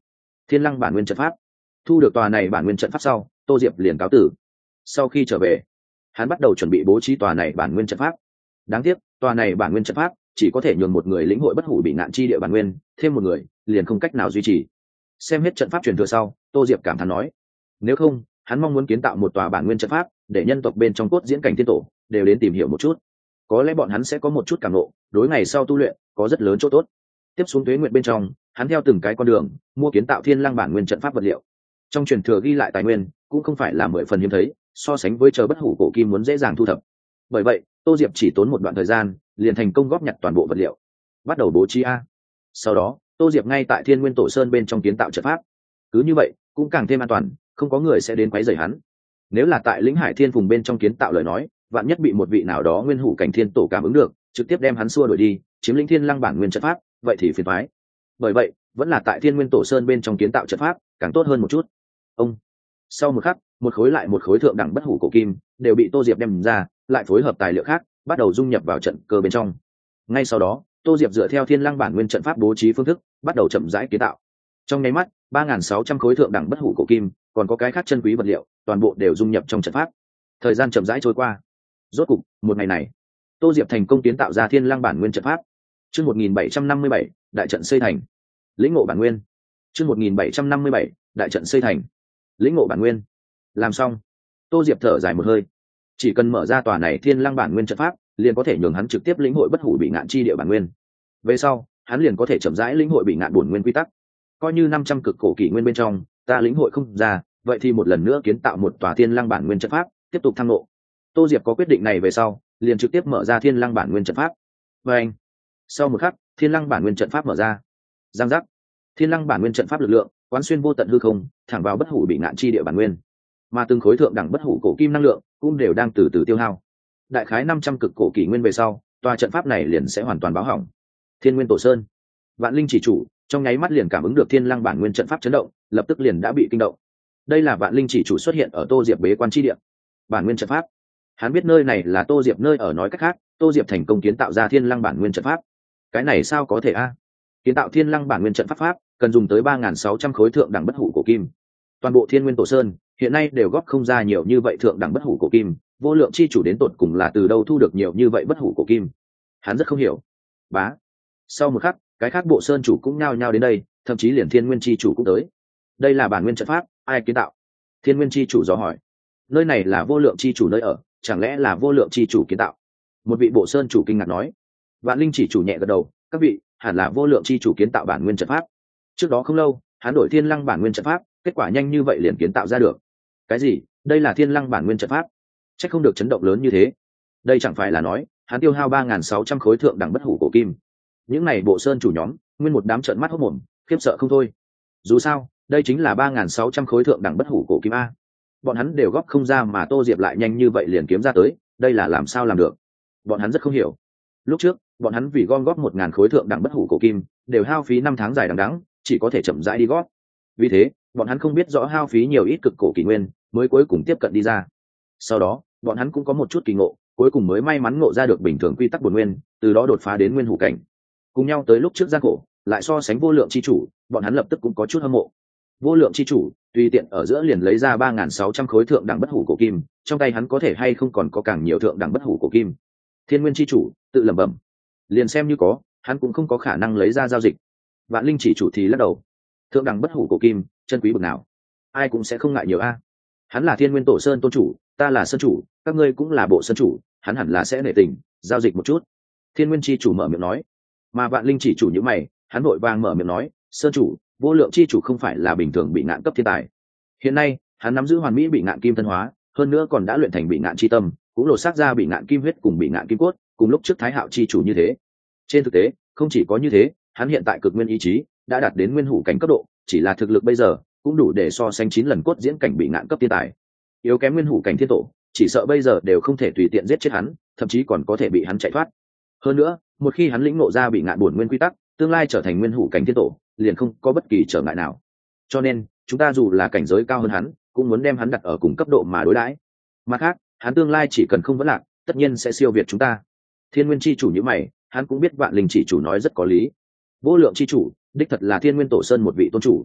S1: Thiên Lăng bản nguyên trận pháp. Thu được tòa này bản nguyên trận pháp sau, Tô Diệp liền cáo tử. Sau khi trở về, hắn bắt đầu chuẩn bị bố trí tòa này bản nguyên trận pháp. Đáng tiếc, tòa này bản nguyên trận pháp chỉ có thể nhường một người lĩnh hội bất hủ bị ngạn chi địa bản nguyên, thêm một người liền không cách nào duy trì. Xem hết trận pháp truyền thừa sau, Tô Diệp cảm thán nói: nếu không, hắn mong muốn kiến tạo một tòa bản nguyên trận pháp, để nhân tộc bên trong cốt diễn cảnh thiên tổ đều đến tìm hiểu một chút. Có lẽ bọn hắn sẽ có một chút cảm ngộ, đối ngày sau tu luyện có rất lớn chỗ tốt. Tiếp xuống tuế nguyện bên trong, hắn theo từng cái con đường mua kiến tạo Thiên Lăng bản nguyên trận pháp vật liệu. Trong truyền thừa ghi lại tài nguyên cũng không phải là 10 phần hiếm thấy, so sánh với chờ bất hủ cổ kim muốn dễ dàng thu thập. Bởi vậy, Tô Diệp chỉ tốn một đoạn thời gian, liền thành công góp nhặt toàn bộ vật liệu, bắt đầu bố trí a. Sau đó, Tô Diệp ngay tại Thiên Nguyên Tổ Sơn bên trong kiến tạo trận pháp. Cứ như vậy, cũng càng thêm an toàn, không có người sẽ đến quấy rầy hắn. Nếu là tại Lĩnh Hải Thiên vùng bên trong kiến tạo lời nói, vạn nhất bị một vị nào đó nguyên hủ cảnh thiên tổ cảm ứng được, trực tiếp đem hắn xua đuổi đi, chiếm lĩnh Thiên Lăng bản nguyên trận pháp, vậy thì phiền toái. Bởi vậy, vẫn là tại Thiên Nguyên Tổ Sơn bên trong kiến tạo trận pháp, càng tốt hơn một chút. Ông. Sau một khắc, một khối lại một khối thượng đẳng bất hủ cổ kim đều bị Tô Diệp đem ra, lại phối hợp tài liệu khác, bắt đầu dung nhập vào trận cơ bên trong. Ngay sau đó, Tô Diệp dựa theo Thiên Lăng bản nguyên trận pháp bố trí phương thức, bắt đầu chậm rãi kiến tạo. Trong nháy mắt, 3.600 khối thượng đẳng bất hủ cổ kim, còn có cái khác chân quý vật liệu, toàn bộ đều dung nhập trong trận pháp. Thời gian chậm rãi trôi qua. Rốt cục, một ngày này, Tô Diệp thành công kiến tạo ra Thiên Lăng bản nguyên trận pháp. Chương 1757, đại trận xây thành. Lĩnh ngộ bản nguyên. Chương 1757, đại trận xây thành. Lĩnh ngộ bản nguyên. Làm xong, Tô Diệp thở dài một hơi. Chỉ cần mở ra tòa này Thiên Lăng bản nguyên trận pháp, liền có thể nhường hắn trực tiếp lĩnh hội bất hủ bị ngạn chi địa bản nguyên. Về sau, hắn liền có thể chậm rãi lĩnh hội bị ngạn bổn nguyên quy tắc. Coi như 500 cực cổ kỷ nguyên bên trong, ta lĩnh hội không ra, vậy thì một lần nữa kiến tạo một tòa Thiên Lăng bản nguyên trận pháp, tiếp tục thăng ngộ. Tô Diệp có quyết định này về sau, liền trực tiếp mở ra Thiên Lăng bản nguyên trận pháp. Và anh, sau một khắc, Thiên Lăng bản nguyên trận pháp mở ra. Giang giác. Thiên Lăng bản nguyên trận pháp lực lượng quán xuyên vô tận hư không, thẳng vào bất hủ bị ngạn chi địa bản nguyên. Mà từng khối thượng đẳng bất hủ cổ kim năng lượng cũng đều đang từ từ tiêu hao. Đại khái 500 cực cổ kỷ nguyên về sau, tòa trận pháp này liền sẽ hoàn toàn báo hỏng. Thiên Nguyên Tổ Sơn, Vạn Linh chỉ chủ trong nháy mắt liền cảm ứng được Thiên Lăng bản nguyên trận pháp chấn động, lập tức liền đã bị kinh động. Đây là Vạn Linh chỉ chủ xuất hiện ở Tô Diệp bế quan chi địa. Bản nguyên trận pháp. Hắn biết nơi này là Tô Diệp nơi ở, nói cách khác, Tô Diệp thành công kiến tạo ra Thiên Lăng bản nguyên trận pháp. Cái này sao có thể a? Kiến tạo Thiên Lăng bản nguyên trận pháp cần dùng tới 3.600 khối thượng đẳng bất hủ cổ kim. Toàn bộ Thiên Nguyên Tổ Sơn hiện nay đều góp không ra nhiều như vậy thượng đẳng bất hủ cổ kim, vô lượng chi chủ đến tột cùng là từ đâu thu được nhiều như vậy bất hủ cổ kim. Hắn rất không hiểu. Bá. Sau một khắc, cái khác bộ sơn chủ cũng nhao nhao đến đây, thậm chí liền Thiên Nguyên chi chủ cũng tới. Đây là bản nguyên trận pháp, ai kiến tạo? Thiên Nguyên chi chủ dò hỏi. Nơi này là vô lượng chi chủ nơi ở, chẳng lẽ là vô lượng chi chủ kiến tạo? Một vị bộ sơn chủ kinh ngạc nói. Vạn Linh chỉ chủ nhẹ gật đầu, các vị, hẳn là vô lượng chi chủ kiến tạo bản nguyên trận pháp. Trước đó không lâu, hắn đổi Thiên Lăng bản nguyên trận pháp, kết quả nhanh như vậy liền kiến tạo ra được. Cái gì? Đây là Thiên Lăng bản nguyên trận pháp? Chắc không được chấn động lớn như thế. Đây chẳng phải là nói, hắn tiêu hao 3.600 khối thượng đẳng bất hủ cổ kim. Những này bộ sơn chủ nhóm, nguyên một đám trợn mắt hốt mồm, khiếp sợ không thôi. Dù sao, đây chính là 3.600 khối thượng đẳng bất hủ cổ kim a. Bọn hắn đều góp không ra mà Tô Diệp lại nhanh như vậy liền kiếm ra tới, đây là làm sao làm được? Bọn hắn rất không hiểu. Lúc trước, bọn hắn vì gom góp 1.000 khối thượng đẳng bất hủ cổ kim, đều hao phí 5 tháng dài đằng đẵng, chỉ có thể chậm rãi đi góp. Vì thế, bọn hắn không biết rõ hao phí nhiều ít cực cổ kỷ nguyên, mới cuối cùng tiếp cận đi ra. Sau đó, bọn hắn cũng có một chút kỳ ngộ, cuối cùng mới may mắn ngộ ra được bình thường quy tắc bổn nguyên, từ đó đột phá đến nguyên hủ cảnh. Cùng nhau tới lúc trước gian khổ, lại so sánh vô lượng chi chủ, bọn hắn lập tức cũng có chút hâm mộ. Vô lượng chi chủ, tùy tiện ở giữa liền lấy ra 3.600 khối thượng đẳng bất hủ cổ kim, trong tay hắn có thể hay không còn có càng nhiều thượng đẳng bất hủ cổ kim. Thiên Nguyên chi chủ tự lẩm bẩm, liền xem như có, hắn cũng không có khả năng lấy ra giao dịch. Vạn Linh chỉ chủ thì lắc đầu, thượng đẳng bất hủ cổ kim, chân quý bực nào, ai cũng sẽ không ngại nhiều a. Hắn là Thiên Nguyên Tổ Sơn tôn chủ, ta là sơn chủ, các ngươi cũng là bộ sơn chủ, hắn hẳn là sẽ nể tình giao dịch một chút. Thiên Nguyên chi chủ mở miệng nói. Mà Vạn Linh chỉ chủ như mày, hắn vội vàng mở miệng nói, sơn chủ, vô lượng chi chủ không phải là bình thường bị ngạn cấp thiên tài. Hiện nay, hắn nắm giữ hoàn mỹ bị ngạn kim thân hóa, hơn nữa còn đã luyện thành bị ngạn chi tâm, cũng lột xác ra bị ngạn kim huyết cùng bị ngạn kim cốt, cùng lúc trước Thái Hạo chi chủ như thế. Trên thực tế, không chỉ có như thế, hắn hiện tại cực nguyên ý chí đã đạt đến nguyên hủ cảnh cấp độ, chỉ là thực lực bây giờ cũng đủ để so sánh 9 lần cốt diễn cảnh bị ngạn cấp thiên tài. Yếu kém nguyên hủ cảnh thiên tổ, chỉ sợ bây giờ đều không thể tùy tiện giết chết hắn, thậm chí còn có thể bị hắn chạy thoát. Hơn nữa, một khi hắn lĩnh ngộ ra bị ngạn bổn nguyên quy tắc, tương lai trở thành nguyên hủ cảnh thiên tổ, liền không có bất kỳ trở ngại nào. Cho nên, chúng ta dù là cảnh giới cao hơn hắn, cũng muốn đem hắn đặt ở cùng cấp độ mà đối đãi. Mặt khác, hắn tương lai chỉ cần không vấn lạc, tất nhiên sẽ siêu việt chúng ta. Thiên Nguyên chi chủ như mày, hắn cũng biết Vạn Linh chỉ chủ nói rất có lý. Vô lượng chi chủ, đích thật là Thiên Nguyên Tổ Sơn một vị tôn chủ.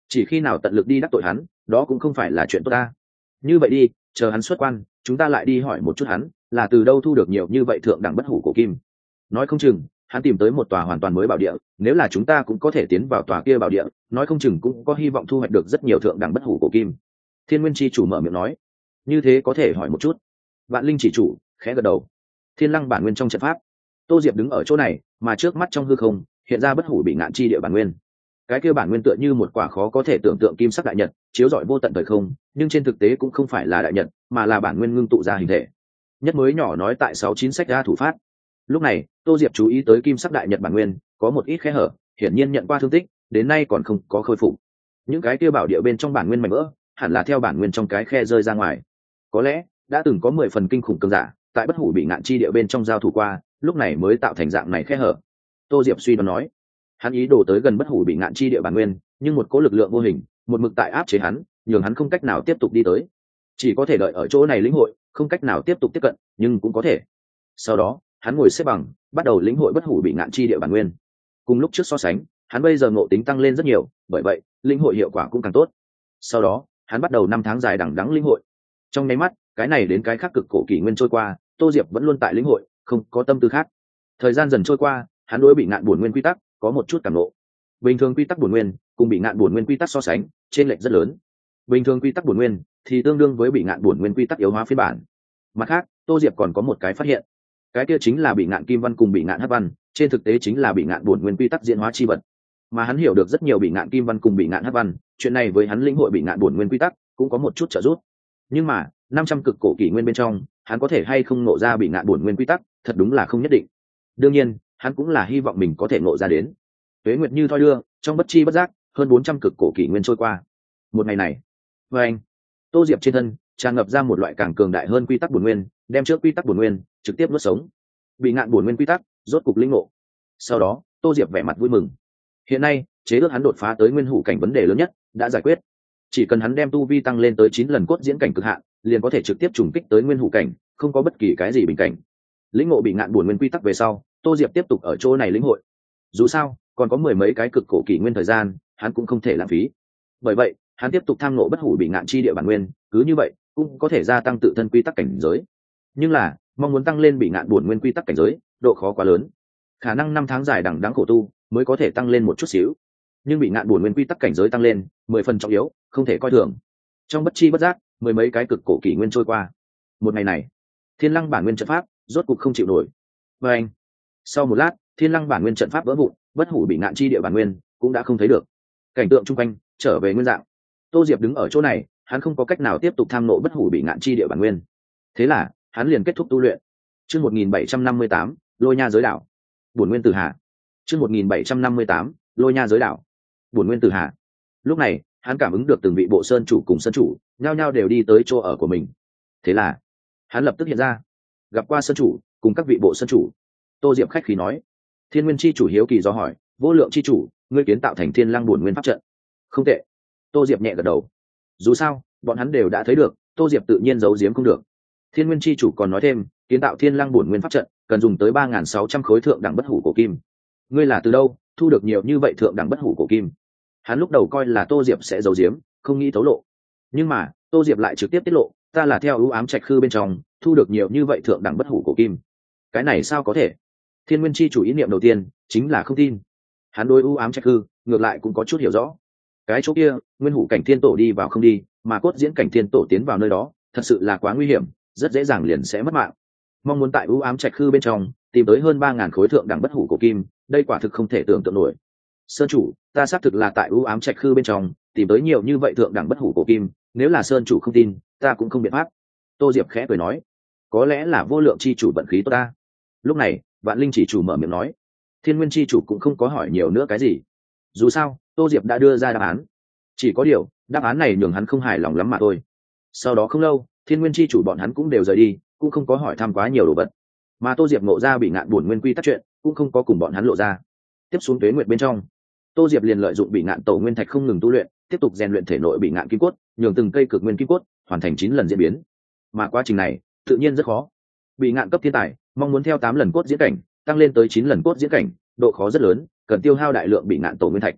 S1: chỉ khi nào tận lực đi đắc tội hắn, đó cũng không phải là chuyện tốt ta. Như vậy đi, chờ hắn xuất quan, chúng ta lại đi hỏi một chút hắn là từ đâu thu được nhiều như vậy thượng đẳng bất hủ cổ kim. Nói không chừng hắn tìm tới một tòa hoàn toàn mới bảo địa, nếu là chúng ta cũng có thể tiến vào tòa kia bảo địa, nói không chừng cũng có hy vọng thu hoạch được rất nhiều thượng đẳng bất hủ cổ kim. Thiên Nguyên chi chủ mở miệng nói. Như thế có thể hỏi một chút. Vạn Linh chỉ chủ khẽ gật đầu. Thiên Lăng bản nguyên trong trận pháp, Tô Diệp đứng ở chỗ này, mà trước mắt trong hư không hiện ra bất hủ bị ngạn chi địa bản nguyên. Cái kia bản nguyên tựa như một quả khó có thể tưởng tượng kim sắc đại nhật, chiếu rọi vô tận thời không, nhưng trên thực tế cũng không phải là đại nhật, mà là bản nguyên ngưng tụ ra hình thể. Nhất mới nhỏ nói tại 69 sách ra thủ phát. Lúc này, Tô Diệp chú ý tới kim sắc đại nhật bản nguyên có một ít khe hở, hiển nhiên nhận qua thương tích, đến nay còn không có khôi phục. Những cái kia bảo địa bên trong bản nguyên mảnh vỡ, hẳn là theo bản nguyên trong cái khe rơi ra ngoài. Có lẽ đã từng có 10 phần kinh khủng cường giả tại bất hủ bị ngạn chi địa bên trong giao thủ qua, lúc này mới tạo thành dạng này khe hở. Tô Diệp suy đoán nói, hắn ý đồ tới gần bất hủ bị ngạn chi địa bản nguyên, nhưng một cỗ lực lượng vô hình một mực tại áp chế hắn, nhường hắn không cách nào tiếp tục đi tới, chỉ có thể đợi ở chỗ này lĩnh hội, không cách nào tiếp tục tiếp cận, nhưng cũng có thể. Sau đó hắn ngồi xếp bằng, bắt đầu lĩnh hội bất hủ bị ngạn chi địa bản nguyên. Cùng lúc trước so sánh, hắn bây giờ ngộ tính tăng lên rất nhiều, bởi vậy lĩnh hội hiệu quả cũng càng tốt. Sau đó hắn bắt đầu 5 tháng dài đằng đẵng lĩnh hội. Trong nháy mắt, cái này đến cái khác cực cổ kỷ nguyên trôi qua, Tô Diệp vẫn luôn tại lĩnh hội, không có tâm tư khác. Thời gian dần trôi qua, hắn đối bị ngạn bổn nguyên quy tắc có một chút cảm ngộ. Bình thường quy tắc bổn nguyên cùng bị ngạn bổn nguyên quy tắc so sánh, trên lệch rất lớn. Bình thường quy tắc bổn nguyên thì tương đương với bị ngạn bổn nguyên quy tắc yếu hóa phiên bản. Mặt khác, Tô Diệp còn có một cái phát hiện, cái kia chính là bị ngạn kim văn cùng bị ngạn hắc văn, trên thực tế chính là bị ngạn bổn nguyên quy tắc diễn hóa chi vật. Mà hắn hiểu được rất nhiều bị ngạn kim văn cùng bị ngạn hắc văn, chuyện này với hắn lĩnh hội bị ngạn bổn nguyên quy tắc cũng có một chút trợ giúp. Nhưng mà 500 cực cổ kỷ nguyên bên trong, hắn có thể hay không ngộ ra bị ngạn bổn nguyên quy tắc, thật đúng là không nhất định. Đương nhiên, hắn cũng là hy vọng mình có thể ngộ ra đến. Tuế nguyệt như thoi đưa, trong bất chi bất giác, hơn 400 cực cổ kỷ nguyên trôi qua. Một ngày này, với anh, Tô Diệp trên thân tràn ngập ra một loại càng cường đại hơn quy tắc bổn nguyên, đem trước quy tắc bổn nguyên trực tiếp nuốt sống. Bị ngạn bổn nguyên quy tắc rốt cục linh ngộ. Sau đó, Tô Diệp vẻ mặt vui mừng. Hiện nay, chế ước hắn đột phá tới nguyên hủ cảnh vấn đề lớn nhất đã giải quyết. Chỉ cần hắn đem tu vi tăng lên tới 9 lần cốt diễn cảnh cực hạn, liền có thể trực tiếp trùng kích tới nguyên hủ cảnh, không có bất kỳ cái gì bình cảnh. Lĩnh ngộ bị ngạn bổn nguyên quy tắc về sau, Tô Diệp tiếp tục ở chỗ này lĩnh hội. Dù sao, còn có 10 mấy cái cực cổ kỷ nguyên thời gian, hắn cũng không thể lãng phí. Bởi vậy, hắn tiếp tục tham ngộ bất hủ bị ngạn chi địa bản nguyên, cứ như vậy, cũng có thể gia tăng tự thân quy tắc cảnh giới. Nhưng là, mong muốn tăng lên bị ngạn bổn nguyên quy tắc cảnh giới, độ khó quá lớn. Khả năng 5 tháng dài đằng đẵng khổ tu mới có thể tăng lên một chút xíu. Nhưng bị ngạn bổn nguyên quy tắc cảnh giới tăng lên, 10 phần trọng yếu, không thể coi thường. Trong bất chi bất giác, 10 mấy cái cực cổ kỷ nguyên trôi qua. Một ngày này, Thiên Lăng bản nguyên trận pháp rốt cục không chịu nổi. Và anh, sau một lát, Thiên Lăng bản nguyên trận pháp vỡ vụn, bất hủ bị ngạn chi địa bản nguyên cũng đã không thấy được. Cảnh tượng chung quanh trở về nguyên dạng. Tô Diệp đứng ở chỗ này, hắn không có cách nào tiếp tục tham nộ bất hủ bị ngạn chi địa bản nguyên. Thế là, hắn liền kết thúc tu luyện. Chương 1758, Lôi Nha giới đảo. Bổn nguyên tử hạ. Chương 1758, Lôi Nha giới đảo. Bổn nguyên tử hạ. Lúc này, hắn cảm ứng được từng vị bộ sơn chủ cùng sơn chủ nhao nhao đều đi tới chỗ ở của mình. Thế là hắn lập tức hiện ra, gặp qua sơn chủ cùng các vị bộ sơn chủ. Tô Diệp khách khí nói. Thiên Nguyên chi chủ hiếu kỳ do hỏi, Vô Lượng chi chủ, ngươi kiến tạo thành Thiên Lăng bổn nguyên pháp trận. Không tệ. Tô Diệp nhẹ gật đầu. Dù sao bọn hắn đều đã thấy được, Tô Diệp tự nhiên giấu giếm không được. Thiên Nguyên chi chủ còn nói thêm, kiến tạo Thiên Lăng bổn nguyên pháp trận cần dùng tới 3.600 khối thượng đẳng bất hủ cổ kim. Ngươi là từ đâu thu được nhiều như vậy thượng đẳng bất hủ cổ kim? Hắn lúc đầu coi là Tô Diệp sẽ giấu giếm, không nghĩ thấu lộ. Nhưng mà Tô Diệp lại trực tiếp tiết lộ, ta là theo ưu ám trạch khư bên trong thu được nhiều như vậy thượng đẳng bất hủ cổ kim. Cái này sao có thể? Thiên Nguyên chi chủ ý niệm đầu tiên chính là không tin. Hắn đối ưu ám trạch khư ngược lại cũng có chút hiểu rõ. Cái chỗ kia, nguyên hủ cảnh thiên tổ đi vào không đi, mà cốt diễn cảnh thiên tổ tiến vào nơi đó, thật sự là quá nguy hiểm, rất dễ dàng liền sẽ mất mạng. Mong muốn tại ưu ám trạch khư bên trong tìm tới hơn 3.000 khối thượng đẳng bất hủ cổ kim, đây quả thực không thể tưởng tượng nổi. Sơn chủ, ta xác thực là tại ưu ám trạch khư bên trong tìm tới nhiều như vậy thượng đẳng bất hủ cổ kim, nếu là sơn chủ không tin, ta cũng không biện pháp. Tô Diệp khẽ cười nói, có lẽ là Vô Lượng chi chủ vận khí tốt ta. Lúc này, Vạn Linh chỉ chủ mở miệng nói. Thiên Nguyên chi chủ cũng không có hỏi nhiều nữa cái gì. Dù sao, Tô Diệp đã đưa ra đáp án. Chỉ có điều, đáp án này nhường hắn không hài lòng lắm mà thôi. Sau đó không lâu, Thiên Nguyên chi chủ bọn hắn cũng đều rời đi, cũng không có hỏi thăm quá nhiều đồ vật. Mà Tô Diệp ngộ ra bị ngạn bổn nguyên quy tắc chuyện, cũng không có cùng bọn hắn lộ ra. Tiếp xuống tuế nguyệt bên trong, Tô Diệp liền lợi dụng bị ngạn tổ nguyên thạch không ngừng tu luyện, tiếp tục rèn luyện thể nội bị ngạn kim cốt, nhường từng cây cực nguyên kim cốt hoàn thành 9 lần diễn biến. Mà quá trình này, tự nhiên rất khó. Bị ngạn cấp thiên tài, mong muốn theo 8 lần cốt diễn cảnh tăng lên tới 9 lần cốt diễn cảnh, độ khó rất lớn, cần tiêu hao đại lượng bị ngạn tổ nguyên thạch.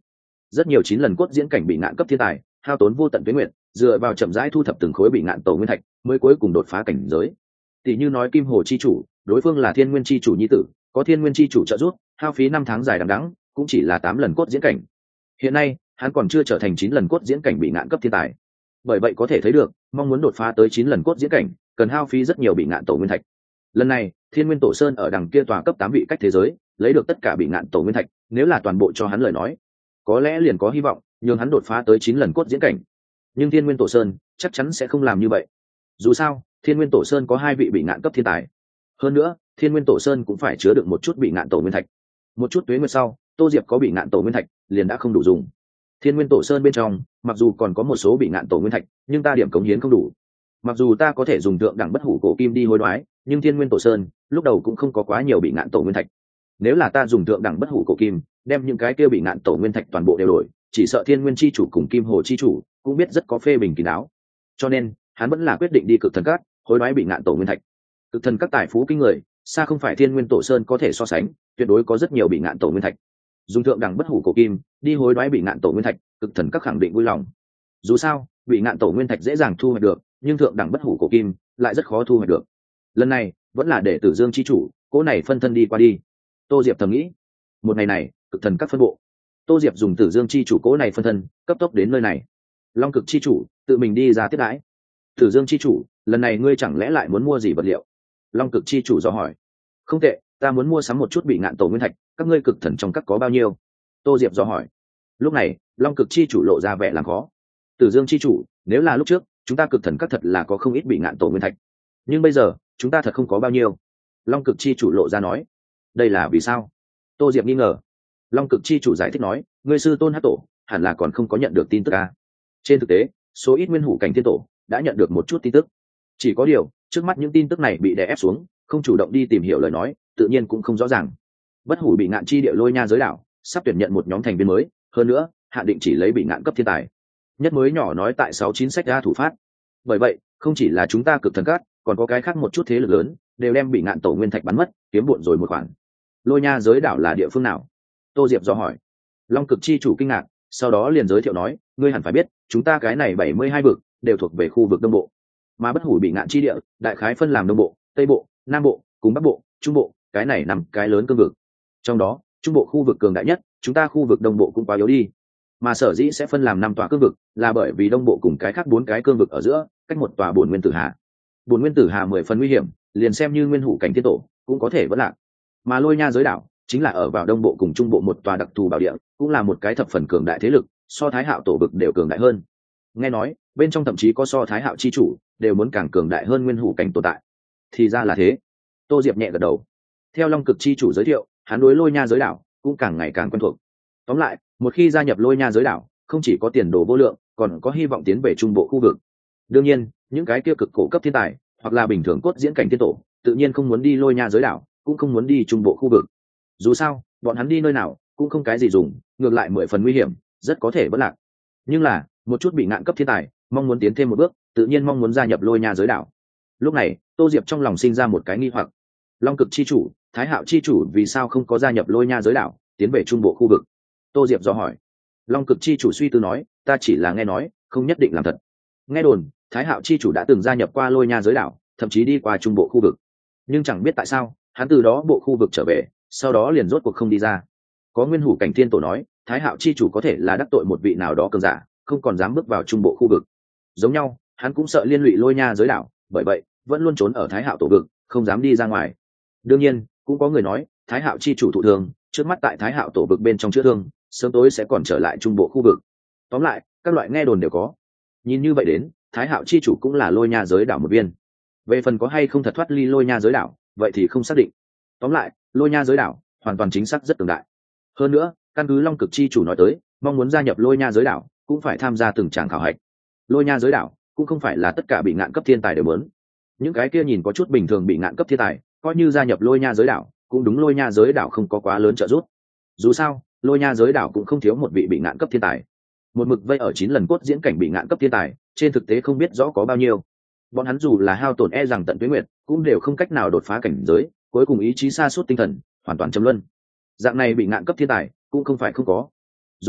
S1: rất nhiều 9 lần cốt diễn cảnh bị ngạn cấp thiên tài hao tốn vô tận tuyến nguyện, dựa vào chậm rãi thu thập từng khối bị ngạn tổ nguyên thạch mới cuối cùng đột phá cảnh giới. Tỷ như nói Kim Hồ chi chủ, đối phương là Thiên Nguyên chi chủ nhi tử, có Thiên Nguyên chi chủ trợ giúp, hao phí 5 tháng dài đằng đẵng, cũng chỉ là 8 lần cốt diễn cảnh. Hiện nay, hắn còn chưa trở thành 9 lần cốt diễn cảnh bị ngạn cấp thiên tài. Bởi vậy có thể thấy được, mong muốn đột phá tới 9 lần cốt diễn cảnh, cần hao phí rất nhiều bị ngạn tổ nguyên thạch. Lần này, Thiên Nguyên Tổ Sơn ở đằng kia tòa cấp 8 vị cách thế giới, lấy được tất cả bị ngạn tổ nguyên thạch, nếu là toàn bộ cho hắn lời nói, có lẽ liền có hy vọng, nhưng hắn đột phá tới 9 lần cốt diễn cảnh. Nhưng Thiên Nguyên Tổ Sơn chắc chắn sẽ không làm như vậy. Dù sao, Thiên Nguyên Tổ Sơn có 2 vị bị ngạn cấp thiên tài. Hơn nữa, Thiên Nguyên Tổ Sơn cũng phải chứa đựng một chút bị ngạn tổ nguyên thạch. Một chút tuế nguyệt sau, Tô Diệp có bị ngạn tổ nguyên thạch, liền đã không đủ dùng. Thiên Nguyên Tổ Sơn bên trong, mặc dù còn có một số bị ngạn tổ nguyên thạch, nhưng ta điểm cống hiến không đủ. Mặc dù ta có thể dùng thượng đẳng bất hủ cổ kim đi hối đoái, nhưng Thiên Nguyên Tổ Sơn lúc đầu cũng không có quá nhiều bị ngạn tổ nguyên thạch. Nếu là ta dùng thượng đẳng bất hủ cổ kim, đem những cái kia bị ngạn tổ nguyên thạch toàn bộ đều đổi, chỉ sợ Thiên Nguyên chi chủ cùng Kim Hồ chi chủ cũng biết rất có phê bình kín đáo. Cho nên, hắn vẫn là quyết định đi Cực Thần Các, hối đoái bị ngạn tổ nguyên thạch. Cực Thần Các tài phú kinh người, xa không phải Thiên Nguyên Tổ Sơn có thể so sánh, tuyệt đối có rất nhiều bị ngạn tổ nguyên thạch. Dùng thượng đẳng bất hủ cổ kim đi hối đoái bị ngạn tổ nguyên thạch, Cực Thần Các khẳng định vui lòng. Dù sao, bị ngạn tổ nguyên thạch dễ dàng thu hoạch được, nhưng thượng đẳng bất hủ cổ kim lại rất khó thu hoạch được. Lần này, vẫn là để Tử Dương chi chủ, cố này phân thân đi qua đi. Tô Diệp thầm nghĩ. Một ngày này, Cực Thần Các phân bộ, Tô Diệp dùng Tử Dương chi chủ cố này phân thân, cấp tốc đến nơi này. Long Cực chi chủ tự mình đi ra tiếp đãi. Tử Dương chi chủ, lần này ngươi chẳng lẽ lại muốn mua gì vật liệu? Long Cực chi chủ dò hỏi. Không tệ, ta muốn mua sắm một chút bị ngạn tổ nguyên thạch, các ngươi Cực Thần trong các có bao nhiêu? Tô Diệp dò hỏi. Lúc này, Long Cực chi chủ lộ ra vẻ làm khó. Tử Dương chi chủ, nếu là lúc trước, chúng ta Cực Thần các thật là có không ít bị ngạn tổ nguyên thạch, nhưng bây giờ, chúng ta thật không có bao nhiêu. Long Cực chi chủ lộ ra nói. Đây là vì sao? Tô Diệp nghi ngờ. Long Cực chi chủ giải thích nói, ngươi sư tôn Hắc tổ hẳn là còn không có nhận được tin tức à? Trên thực tế, số ít nguyên hủ cảnh thiên tổ đã nhận được một chút tin tức. Chỉ có điều, trước mắt những tin tức này bị đè ép xuống, không chủ động đi tìm hiểu lời nói, tự nhiên cũng không rõ ràng. Bất hủ bị ngạn chi địa Lôi Nha giới đảo sắp tuyển nhận một nhóm thành viên mới, hơn nữa, hạn định chỉ lấy bị ngạn cấp thiên tài. Nhất mới nhỏ nói tại 69 sách ra thủ phát. Bởi vậy, không chỉ là chúng ta Cực Thần Các, còn có cái khác một chút thế lực lớn, đều đem bị ngạn tổ nguyên thạch bắn mất, kiếm bộn rồi một khoản. Lôi Nha giới đảo là địa phương nào? Tô Diệp dò hỏi. Long Cực chi chủ kinh ngạc, sau đó liền giới thiệu nói, ngươi hẳn phải biết, chúng ta cái này 72 vực đều thuộc về khu vực đông bộ, mà bất hủ bị ngạn chi địa đại khái phân làm đông bộ, tây bộ, nam bộ cùng bắc bộ, trung bộ, cái này nằm cái lớn cương vực. Trong đó, trung bộ khu vực cường đại nhất, chúng ta khu vực đông bộ cũng quá yếu đi. Mà sở dĩ sẽ phân làm 5 tòa cương vực, là bởi vì đông bộ cùng cái khác 4 cái cương vực ở giữa, cách một tòa bổn nguyên tử hà. Bổn nguyên tử hà 10 phần nguy hiểm, liền xem như nguyên hủ cảnh thiên tổ, cũng có thể vẫn lạc. Mà Lôi Nha giới đảo chính là ở vào đông bộ cùng trung bộ một tòa đặc thù bảo địa, cũng là một cái thập phần cường đại thế lực, so Thái Hạo tổ vực đều cường đại hơn. Nghe nói, bên trong thậm chí có so Thái Hạo chi chủ đều muốn càng cường đại hơn nguyên hủ cảnh tồn tại. Thì ra là thế. Tô Diệp nhẹ gật đầu. Theo Long Cực chi chủ giới thiệu, hắn đối Lôi Nha giới đảo cũng càng ngày càng quen thuộc. Tóm lại, một khi gia nhập Lôi Nha giới đảo, không chỉ có tiền đồ vô lượng, còn có hy vọng tiến về trung bộ khu vực. Đương nhiên, những cái kia cực cổ cấp thiên tài, hoặc là bình thường cốt diễn cảnh thiên tổ, tự nhiên không muốn đi Lôi Nha giới đảo, cũng không muốn đi trung bộ khu vực. Dù sao, bọn hắn đi nơi nào cũng không cái gì dùng, ngược lại 10 phần nguy hiểm, rất có thể bất lạc. Nhưng là, một chút bị ngạn cấp thiên tài, mong muốn tiến thêm một bước, tự nhiên mong muốn gia nhập Lôi Nha giới đảo. Lúc này, Tô Diệp trong lòng sinh ra một cái nghi hoặc. Long Cực chi chủ, Thái Hạo chi chủ vì sao không có gia nhập Lôi Nha giới đảo, tiến về trung bộ khu vực? Tô Diệp dò hỏi. Long Cực chi chủ suy tư nói, ta chỉ là nghe nói, không nhất định làm thật. Nghe đồn, Thái Hạo chi chủ đã từng gia nhập qua Lôi Nha giới đảo, thậm chí đi qua trung bộ khu vực. Nhưng chẳng biết tại sao, hắn từ đó bộ khu vực trở về, sau đó liền rốt cuộc không đi ra. Có nguyên hủ cảnh thiên tổ nói, Thái Hạo chi chủ có thể là đắc tội một vị nào đó cường giả, không còn dám bước vào trung bộ khu vực. Giống nhau, hắn cũng sợ liên lụy Lôi Nha giới đảo, bởi vậy vẫn luôn trốn ở Thái Hạo tổ vực, không dám đi ra ngoài. Đương nhiên, cũng có người nói, Thái Hạo chi chủ thụ thương, trước mắt tại Thái Hạo tổ vực bên trong chữa thương, sớm tối sẽ còn trở lại trung bộ khu vực. Tóm lại, các loại nghe đồn đều có. Nhìn như vậy đến, Thái Hạo chi chủ cũng là Lôi Nha giới đảo một viên. Về phần có hay không thật thoát ly Lôi Nha giới đảo, vậy thì không xác định. Tóm lại, Lôi Nha giới đảo hoàn toàn chính xác rất cường đại. Hơn nữa, căn cứ Long Cực chi chủ nói tới, mong muốn gia nhập Lôi Nha giới đảo, cũng phải tham gia từng tràng khảo hạch. Lôi Nha giới đảo cũng không phải là tất cả bị ngạn cấp thiên tài đều muốn. Những cái kia nhìn có chút bình thường bị ngạn cấp thiên tài, coi như gia nhập Lôi Nha giới đảo, cũng đúng Lôi Nha giới đảo không có quá lớn trợ giúp. Dù sao, Lôi Nha giới đảo cũng không thiếu một vị bị ngạn cấp thiên tài. Một mực vây ở 9 lần cốt diễn cảnh bị ngạn cấp thiên tài, trên thực tế không biết rõ có bao nhiêu. Bọn hắn dù là hao tổn rằng tận tuế nguyệt, cũng đều không cách nào đột phá cảnh giới, cuối cùng ý chí sa sút tinh thần, hoàn toàn châm luân. Dạng này bị ngạn cấp thiên tài cũng không phải không có. Dù sao,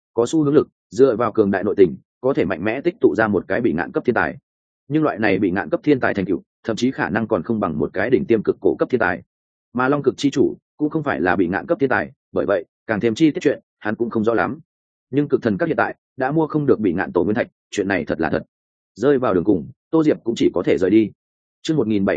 S1: có xu hướng lực, dựa vào cường đại nội tình có thể mạnh mẽ tích tụ ra một cái bị ngạn cấp thiên tài. Nhưng loại này bị ngạn cấp thiên tài thành tựu thậm chí khả năng còn không bằng một cái đỉnh tiêm cực cổ cấp thiên tài. Mà long cực chi chủ cũng không phải là bị ngạn cấp thiên tài, bởi vậy càng thêm chi tiết chuyện hắn cũng không rõ lắm. Nhưng cực thần các hiện tại đã mua không được bị ngạn tổ nguyên thạch, chuyện này thật là thật. Rơi vào đường cùng, Tô Diệp cũng chỉ có thể rời đi. Chương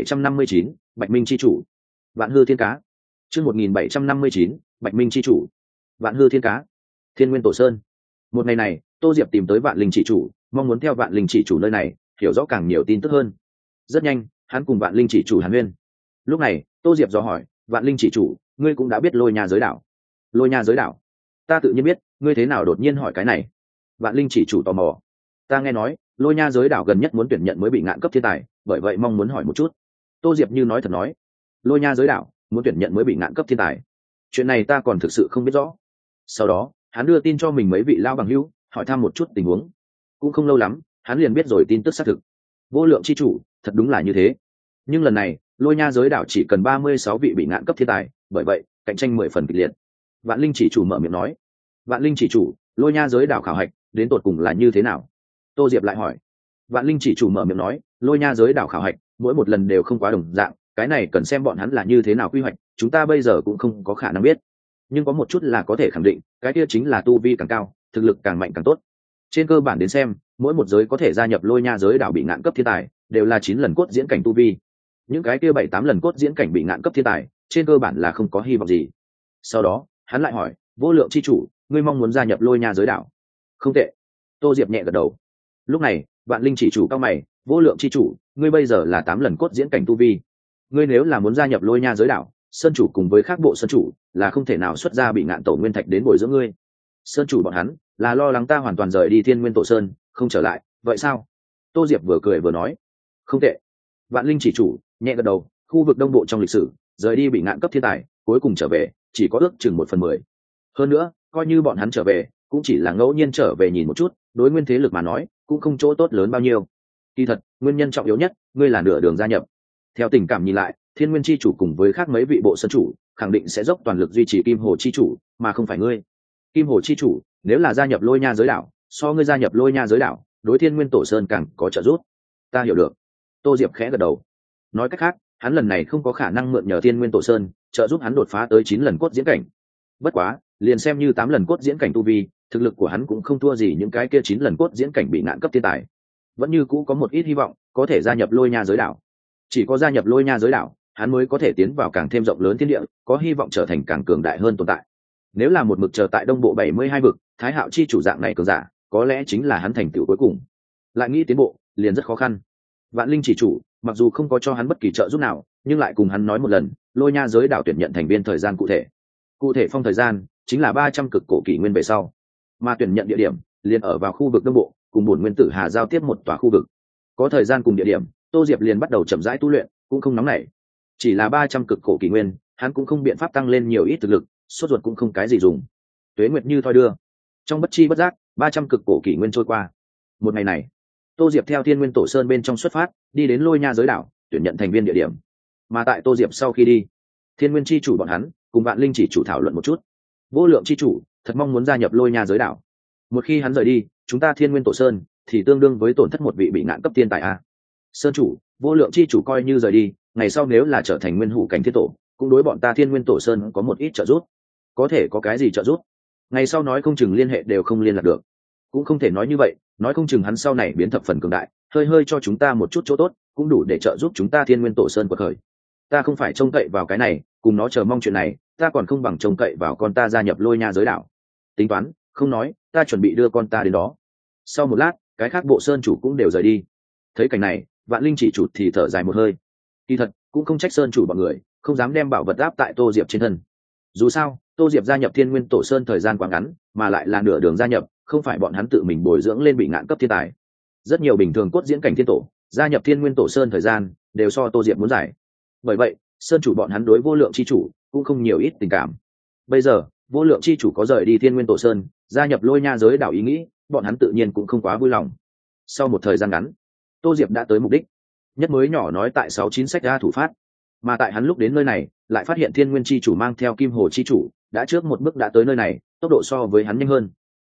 S1: 1759, Bạch Minh chi chủ. Vạn hư thiên cá. Chương 1759, Bạch Minh chi chủ. Vạn hư thiên cá. Thiên Nguyên Tổ Sơn. Một ngày này, Tô Diệp tìm tới Vạn Linh chỉ chủ, mong muốn theo Vạn Linh chỉ chủ nơi này hiểu rõ càng nhiều tin tức hơn. Rất nhanh, hắn cùng Vạn Linh chỉ chủ hàn huyên. Lúc này, Tô Diệp dò hỏi, Vạn Linh chỉ chủ, ngươi cũng đã biết Lôi Nha giới đảo? Lôi Nha giới đảo? Ta tự nhiên biết, ngươi thế nào đột nhiên hỏi cái này? Vạn Linh chỉ chủ tò mò. Ta nghe nói, Lôi Nha giới đảo gần nhất muốn tuyển nhận mới bị ngạn cấp thiên tài, bởi vậy mong muốn hỏi một chút. Tô Diệp như nói thật nói. Lôi Nha giới đảo muốn tuyển nhận mới bị ngạn cấp thiên tài, chuyện này ta còn thực sự không biết rõ. Sau đó hắn đưa tin cho mình mấy vị lao bằng hữu, hỏi thăm một chút tình huống. Cũng không lâu lắm hắn liền biết rồi tin tức xác thực. Vô lượng chi chủ, thật đúng là như thế. Nhưng lần này Lôi Nha giới đảo chỉ cần 36 vị bị ngạn cấp thiên tài, bởi vậy cạnh tranh 10 phần kịch liệt. Vạn Linh chỉ chủ mở miệng nói. Vạn Linh chỉ chủ, Lôi Nha giới đảo khảo hạch đến tột cùng là như thế nào? Tô Diệp lại hỏi. Vạn Linh chỉ chủ mở miệng nói, Lôi Nha giới đảo khảo hạch mỗi một lần đều không quá đồng dạng, cái này cần xem bọn hắn là như thế nào quy hoạch, chúng ta bây giờ cũng không có khả năng biết. Nhưng có một chút là có thể khẳng định, cái kia chính là tu vi càng cao, thực lực càng mạnh càng tốt. Trên cơ bản đến xem, mỗi một giới có thể gia nhập Lôi Nha giới đảo bị ngạn cấp thiên tài đều là 9 lần cốt diễn cảnh tu vi. Những cái kia 7-8 lần cốt diễn cảnh bị ngạn cấp thiên tài trên cơ bản là không có hy vọng gì. Sau đó hắn lại hỏi, Vô lượng chi chủ, ngươi mong muốn gia nhập Lôi Nha giới đảo? Không tệ. Tô Diệp nhẹ gật đầu. Lúc này Vạn Linh chỉ chủ cao mày, Vô lượng chi chủ, ngươi bây giờ là 8 lần cốt diễn cảnh tu vi, ngươi nếu là muốn gia nhập Lôi Nha giới đảo, sơn chủ cùng với các bộ sơn chủ là không thể nào xuất ra bị ngạn tổ nguyên thạch đến bồi dưỡng ngươi. Sơn chủ bọn hắn là lo lắng ta hoàn toàn rời đi Thiên Nguyên Tổ Sơn không trở lại, vậy sao? Tô Diệp vừa cười vừa nói. Không tệ. Vạn Linh chỉ chủ nhẹ gật đầu. Khu vực đông bộ trong lịch sử rời đi bị ngạn cấp thiên tài cuối cùng trở về chỉ có ước chừng 1/10. Hơn nữa coi như bọn hắn trở về cũng chỉ là ngẫu nhiên trở về nhìn một chút, đối nguyên thế lực mà nói cũng không chỗ tốt lớn bao nhiêu. Kỳ thật nguyên nhân trọng yếu nhất, ngươi là nửa đường gia nhập. Theo tình cảm nhìn lại, Thiên Nguyên chi chủ cùng với khác mấy vị bộ sơn chủ khẳng định sẽ dốc toàn lực duy trì Kim Hồ chi chủ, mà không phải ngươi. Kim Hồ chi chủ nếu là gia nhập Lôi Nha giới đảo, so ngươi gia nhập Lôi Nha giới đảo, đối Thiên Nguyên Tổ Sơn càng có trợ giúp. Ta hiểu được. Tô Diệp khẽ gật đầu. Nói cách khác, hắn lần này không có khả năng mượn nhờ Thiên Nguyên Tổ Sơn trợ giúp hắn đột phá tới 9 lần cốt diễn cảnh. Bất quá, liền xem như 8 lần cốt diễn cảnh tu vi, thực lực của hắn cũng không thua gì những cái kia 9 lần cốt diễn cảnh bị ngạn cấp thiên tài. Vẫn như cũ có một ít hy vọng có thể gia nhập Lôi Nha giới đảo. Chỉ có gia nhập Lôi Nha giới đảo, hắn mới có thể tiến vào càng thêm rộng lớn thiên địa, có hy vọng trở thành càng cường đại hơn tồn tại. Nếu là một mực chờ tại đông bộ 72 vực, Thái Hạo chi chủ dạng này cường giả, có lẽ chính là hắn thành tựu cuối cùng. Lại nghĩ tiến bộ, liền rất khó khăn. Vạn Linh chỉ chủ, mặc dù không có cho hắn bất kỳ trợ giúp nào, nhưng lại cùng hắn nói một lần, Lôi Nha giới đảo tuyển nhận thành viên thời gian cụ thể. Cụ thể phong thời gian chính là 300 cực cổ kỷ nguyên về sau. Mà tuyển nhận địa điểm liền ở vào khu vực đông bộ, cùng bổn nguyên tử hà giao tiếp một tòa khu vực. Có thời gian cùng địa điểm, Tô Diệp liền bắt đầu chậm rãi tu luyện, cũng không nóng nảy. Chỉ là 300 cực cổ kỷ nguyên, hắn cũng không biện pháp tăng lên nhiều ít thực lực, sốt ruột cũng không cái gì dùng. Tuế nguyệt như thoi đưa. Trong bất chi bất giác, 300 cực cổ kỷ nguyên trôi qua. Một ngày này, Tô Diệp theo Thiên Nguyên Tổ Sơn bên trong xuất phát, đi đến Lôi Nha giới đảo, tuyển nhận thành viên địa điểm. Mà tại Tô Diệp sau khi đi, Thiên Nguyên chi chủ bọn hắn cùng Vạn Linh chỉ chủ thảo luận một chút. Vô lượng chi chủ thật mong muốn gia nhập Lôi Nha giới đảo. Một khi hắn rời đi, chúng ta Thiên Nguyên Tổ Sơn thì tương đương với tổn thất một vị bị ngạn cấp thiên tài a. Sơn chủ, Vô lượng chi chủ coi như rời đi, ngày sau nếu là trở thành nguyên hủ cảnh thiên tổ, cũng đối bọn ta Thiên Nguyên Tổ Sơn có một ít trợ giúp. Có thể có cái gì trợ giúp? Ngày sau nói không chừng liên hệ đều không liên lạc được. Cũng không thể nói như vậy, nói không chừng hắn sau này biến thập phần cường đại, hơi hơi cho chúng ta một chút chỗ tốt, cũng đủ để trợ giúp chúng ta Thiên Nguyên Tổ Sơn quật khởi. Ta không phải trông cậy vào cái này, cùng nó chờ mong chuyện này, ta còn không bằng trông cậy vào con ta gia nhập Lôi Nha giới đảo. Tính toán, không nói, ta chuẩn bị đưa con ta đến đó. Sau một lát, cái khác bộ sơn chủ cũng đều rời đi. Thấy cảnh này, Vạn Linh chỉ chủ thì thở dài một hơi. Kỳ thật cũng không trách sơn chủ bọn người không dám đem bảo vật áp tại Tô Diệp trên thân. Dù sao Tô Diệp gia nhập Thiên Nguyên Tổ Sơn thời gian quá ngắn, mà lại là nửa đường gia nhập, không phải bọn hắn tự mình bồi dưỡng lên bị ngạn cấp thiên tài. Rất nhiều bình thường cốt diễn cảnh thiên tổ gia nhập Thiên Nguyên Tổ Sơn thời gian đều so Tô Diệp muốn dài. Bởi vậy sơn chủ bọn hắn đối Vô lượng chi chủ cũng không nhiều ít tình cảm. Bây giờ Vô lượng chi chủ có rời đi Thiên Nguyên Tổ Sơn, gia nhập Lôi Nha giới đảo ý nghĩ, bọn hắn tự nhiên cũng không quá vui lòng. Sau một thời gian ngắn, Tô Diệp đã tới mục đích. Nhất mới nhỏ nói tại 69 sách ra thủ phát, mà tại hắn lúc đến nơi này lại phát hiện Thiên Nguyên chi chủ mang theo Kim Hồ chi chủ đã trước một bước đã tới nơi này, tốc độ so với hắn nhanh hơn.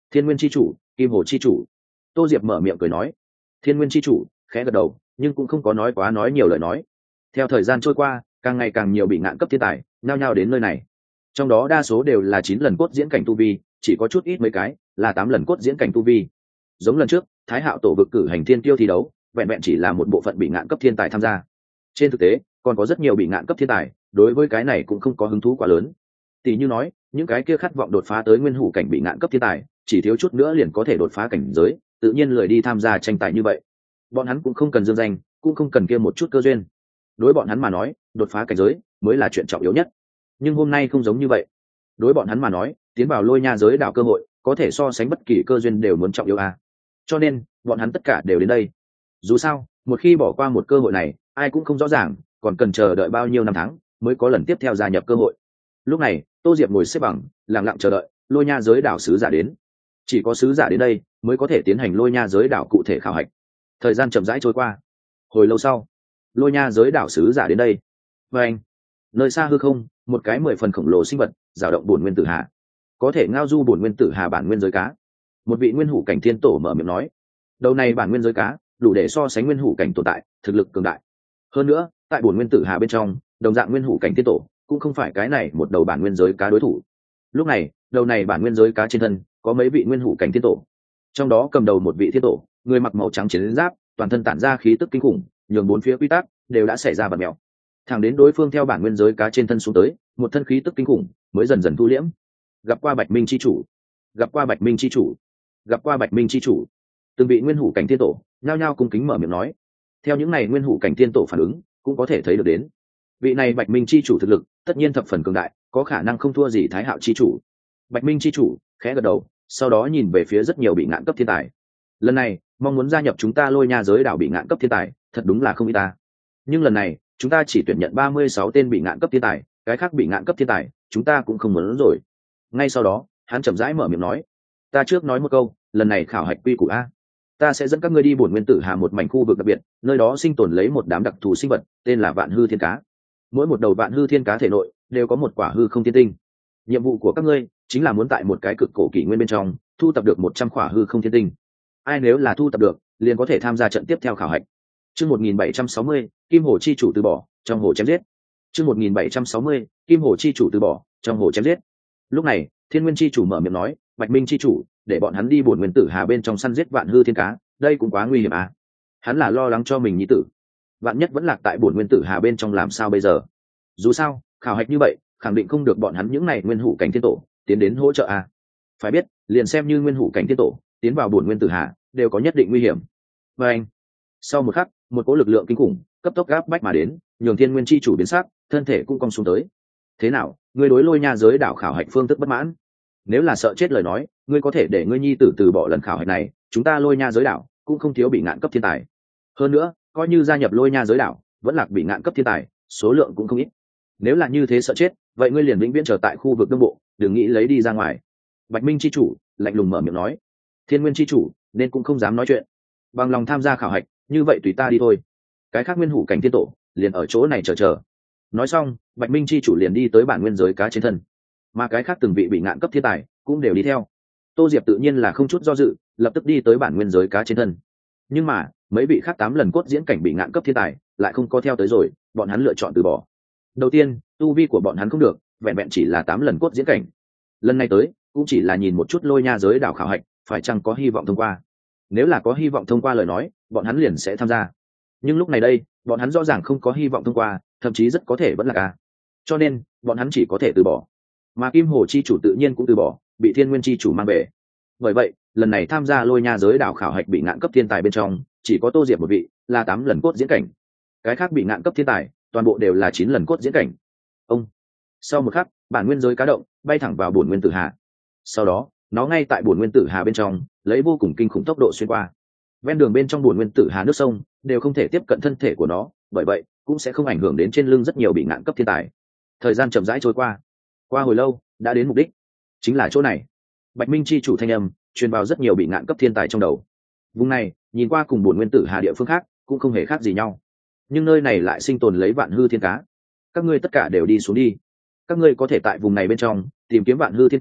S1: Thiên nguyên chi chủ, kim hồ chi chủ. Tô Diệp mở miệng cười nói. Thiên nguyên chi chủ khẽ gật đầu, nhưng cũng không có nói nhiều lời nói. Theo thời gian trôi qua, càng ngày càng nhiều bị ngạn cấp thiên tài nhao nhao đến nơi này, trong đó đa số đều là 9 lần cốt diễn cảnh tu vi, chỉ có chút ít mấy cái là 8 lần cốt diễn cảnh tu vi. Giống lần trước Thái Hạo tổ vực cử hành thiên tiêu thi đấu, vẹn vẹn chỉ là một bộ phận bị ngạn cấp thiên tài tham gia. Trên thực tế còn có rất nhiều bị ngạn cấp thiên tài đối với cái này cũng không có hứng thú quá lớn. Tỷ như nói những cái kia khát vọng đột phá tới nguyên hủ cảnh bị ngạn cấp thiên tài, chỉ thiếu chút nữa liền có thể đột phá cảnh giới, tự nhiên lười đi tham gia tranh tài như vậy. Bọn hắn cũng không cần dương danh, cũng không cần kia một chút cơ duyên. Đối bọn hắn mà nói, đột phá cảnh giới mới là chuyện trọng yếu nhất. Nhưng hôm nay không giống như vậy. Đối bọn hắn mà nói, tiến vào Lôi Nha giới đảo cơ hội có thể so sánh bất kỳ cơ duyên đều muốn trọng yếu a. Cho nên bọn hắn tất cả đều đến đây. Dù sao một khi bỏ qua một cơ hội này, ai cũng không rõ ràng còn cần chờ đợi bao nhiêu năm tháng mới có lần tiếp theo gia nhập cơ hội. Lúc này Tô Diệp ngồi xếp bằng lặng lặng chờ đợi Lôi Nha giới đảo sứ giả đến. Chỉ có sứ giả đến đây mới có thể tiến hành Lôi Nha giới đảo cụ thể khảo hạch. Thời gian chậm rãi trôi qua. Hồi lâu sau, Lôi Nha giới đảo sứ giả đến đây. Và anh, nơi xa hư không, một cái 10 phần khổng lồ sinh vật dao động bổn nguyên tử hà, có thể ngao du bổn nguyên tử hà bản nguyên giới cá. Một vị nguyên hủ cảnh thiên tổ mở miệng nói, đầu này bản nguyên giới cá đủ để so sánh nguyên hủ cảnh tồn tại, thực lực cường đại. Hơn nữa tại bổn nguyên tử hà bên trong, đồng dạng nguyên hủ cảnh thiên tổ cũng không phải cái này một đầu bản nguyên giới cá đối thủ. Lúc này đầu này bản nguyên giới cá trên thân có mấy vị nguyên hủ cảnh thiên tổ, trong đó cầm đầu một vị thiên tổ, người mặc màu trắng chiến giáp, toàn thân tản ra khí tức kinh khủng, nhường bốn phía quy tắc đều đã xảy ra bật mèo. Thẳng đến đối phương theo bản nguyên giới cá trên thân xuống tới, một thân khí tức kinh khủng mới dần dần thu liễm. Gặp qua Bạch Minh chi chủ, gặp qua Bạch Minh chi chủ, gặp qua Bạch Minh chi chủ. Từng vị nguyên hủ cảnh thiên tổ nhao nhao cung kính mở miệng nói. Theo những này nguyên hủ cảnh thiên tổ phản ứng, cũng có thể thấy được đến vị này Bạch Minh chi chủ thực lực tất nhiên thập phần cường đại, có khả năng không thua gì Thái Hạo chi chủ. Bạch Minh chi chủ khẽ gật đầu, sau đó nhìn về phía rất nhiều bị ngạn cấp thiên tài. Lần này mong muốn gia nhập chúng ta Lôi Nha giới đảo bị ngạn cấp thiên tài thật đúng là không ít ta, nhưng lần này chúng ta chỉ tuyển nhận 36 tên bị ngạn cấp thiên tài, cái khác bị ngạn cấp thiên tài chúng ta cũng không muốn rồi. Ngay sau đó hắn chậm rãi mở miệng nói, ta trước nói một câu, lần này khảo hạch quy củ a, ta sẽ dẫn các ngươi đi bổn nguyên tử hà một mảnh khu vực đặc biệt, nơi đó sinh tồn lấy một đám đặc thù sinh vật tên là vạn hư thiên cá. Mỗi một đầu vạn hư thiên cá thể nội đều có một quả hư không thiên tinh. Nhiệm vụ của các ngươi chính là muốn tại một cái cực cổ kỷ nguyên bên trong thu tập được 100 quả hư không thiên tinh. Ai nếu là thu tập được liền có thể tham gia trận tiếp theo khảo hạch. Chương 1760, Kim Hồ chi chủ từ bỏ, trong hồ chém giết. Chương 1760, Kim Hồ chi chủ từ bỏ, trong hồ chém giết. Lúc này, Thiên Nguyên chi chủ mở miệng nói, Bạch Minh chi chủ, để bọn hắn đi bổn nguyên tử hà bên trong săn giết vạn hư thiên cá, đây cũng quá nguy hiểm à? Hắn là lo lắng cho mình nhi tử, vạn nhất vẫn lạc tại bổn nguyên tử hà bên trong làm sao bây giờ? Dù sao, khảo hạch như vậy, khẳng định không được bọn hắn những này nguyên hủ cảnh thiên tổ tiến đến hỗ trợ à? Phải biết, liền xem như nguyên hủ cảnh thiên tổ tiến vào bổn nguyên tử hà, đều có nhất định nguy hiểm. Và anh, sau một khắc, một cỗ lực lượng kinh khủng cấp tốc gáp bách mà đến, nhường Thiên Nguyên chi chủ biến sắc, thân thể cũng cong xuống tới. Thế nào, ngươi đối Lôi Nha giới đảo khảo hạch phương thức bất mãn? Nếu là sợ chết lời nói, ngươi có thể để ngươi nhi tử từ bỏ lần khảo hạch này, chúng ta Lôi Nha giới đảo cũng không thiếu bị ngạn cấp thiên tài. Hơn nữa, coi như gia nhập Lôi Nha giới đảo, vẫn lạc bị ngạn cấp thiên tài, số lượng cũng không ít. Nếu là như thế sợ chết, vậy ngươi liền vĩnh viễn chờ tại khu vực đông bộ, đừng nghĩ lấy đi ra ngoài. Bạch Minh chi chủ lạnh lùng mở miệng nói. Thiên Nguyên chi chủ nên cũng không dám nói chuyện, bằng lòng tham gia khảo hạch, như vậy tùy ta đi thôi. Cái khác nguyên hủ cảnh thiên tổ liền ở chỗ này chờ. Nói xong, Bạch Minh chi chủ liền đi tới bản nguyên giới cá trên thân, mà cái khác từng vị bị ngạn cấp thiên tài cũng đều đi theo. Tô Diệp tự nhiên là không chút do dự, lập tức đi tới bản nguyên giới cá trên thân. Nhưng mà mấy vị khác 8 lần cốt diễn cảnh bị ngạn cấp thiên tài lại không có theo tới rồi, bọn hắn lựa chọn từ bỏ. Đầu tiên, tu vi của bọn hắn không được, vẹn vẹn chỉ là 8 lần cốt diễn cảnh. Lần này tới cũng chỉ là nhìn một chút Lôi Nha giới đảo khảo hạch phải chăng có hy vọng thông qua. Nếu là có hy vọng thông qua lời nói, bọn hắn liền sẽ tham gia. Nhưng lúc này đây, bọn hắn rõ ràng không có hy vọng thông qua, thậm chí rất có thể vẫn là ca. Cho nên bọn hắn chỉ có thể từ bỏ. Mà Kim Hồ chi chủ tự nhiên cũng từ bỏ, bị Thiên Nguyên chi chủ mang về. Bởi vậy lần này tham gia Lôi Nha giới đảo khảo hạch bị ngạn cấp thiên tài bên trong chỉ có Tô Diệp một vị là 8 lần cốt diễn cảnh, cái khác bị ngạn cấp thiên tài toàn bộ đều là 9 lần cốt diễn cảnh. Ông, sau một khắc, bản nguyên giới cá động bay thẳng vào bổn nguyên tử hà. Sau đó nó ngay tại bổn nguyên tử hà bên trong lấy vô cùng kinh khủng tốc độ xuyên qua. Ven đường bên trong bổn nguyên tử hà nước sông đều không thể tiếp cận thân thể của nó, bởi vậy cũng sẽ không ảnh hưởng đến trên lưng rất nhiều bị ngạn cấp thiên tài. Thời gian chậm rãi trôi qua hồi lâu đã đến mục đích, chính là chỗ này. Bạch Minh chi chủ thanh âm truyền vào rất nhiều bị ngạn cấp thiên tài trong đầu. Vùng này nhìn qua cùng bổn nguyên tử hà địa phương khác cũng không hề khác gì nhau, nhưng nơi này lại sinh tồn lấy vạn hư thiên cá. Các ngươi tất cả đều đi xuống đi, các ngươi có thể tại vùng này bên trong tìm kiếm vạn hư thiên cá,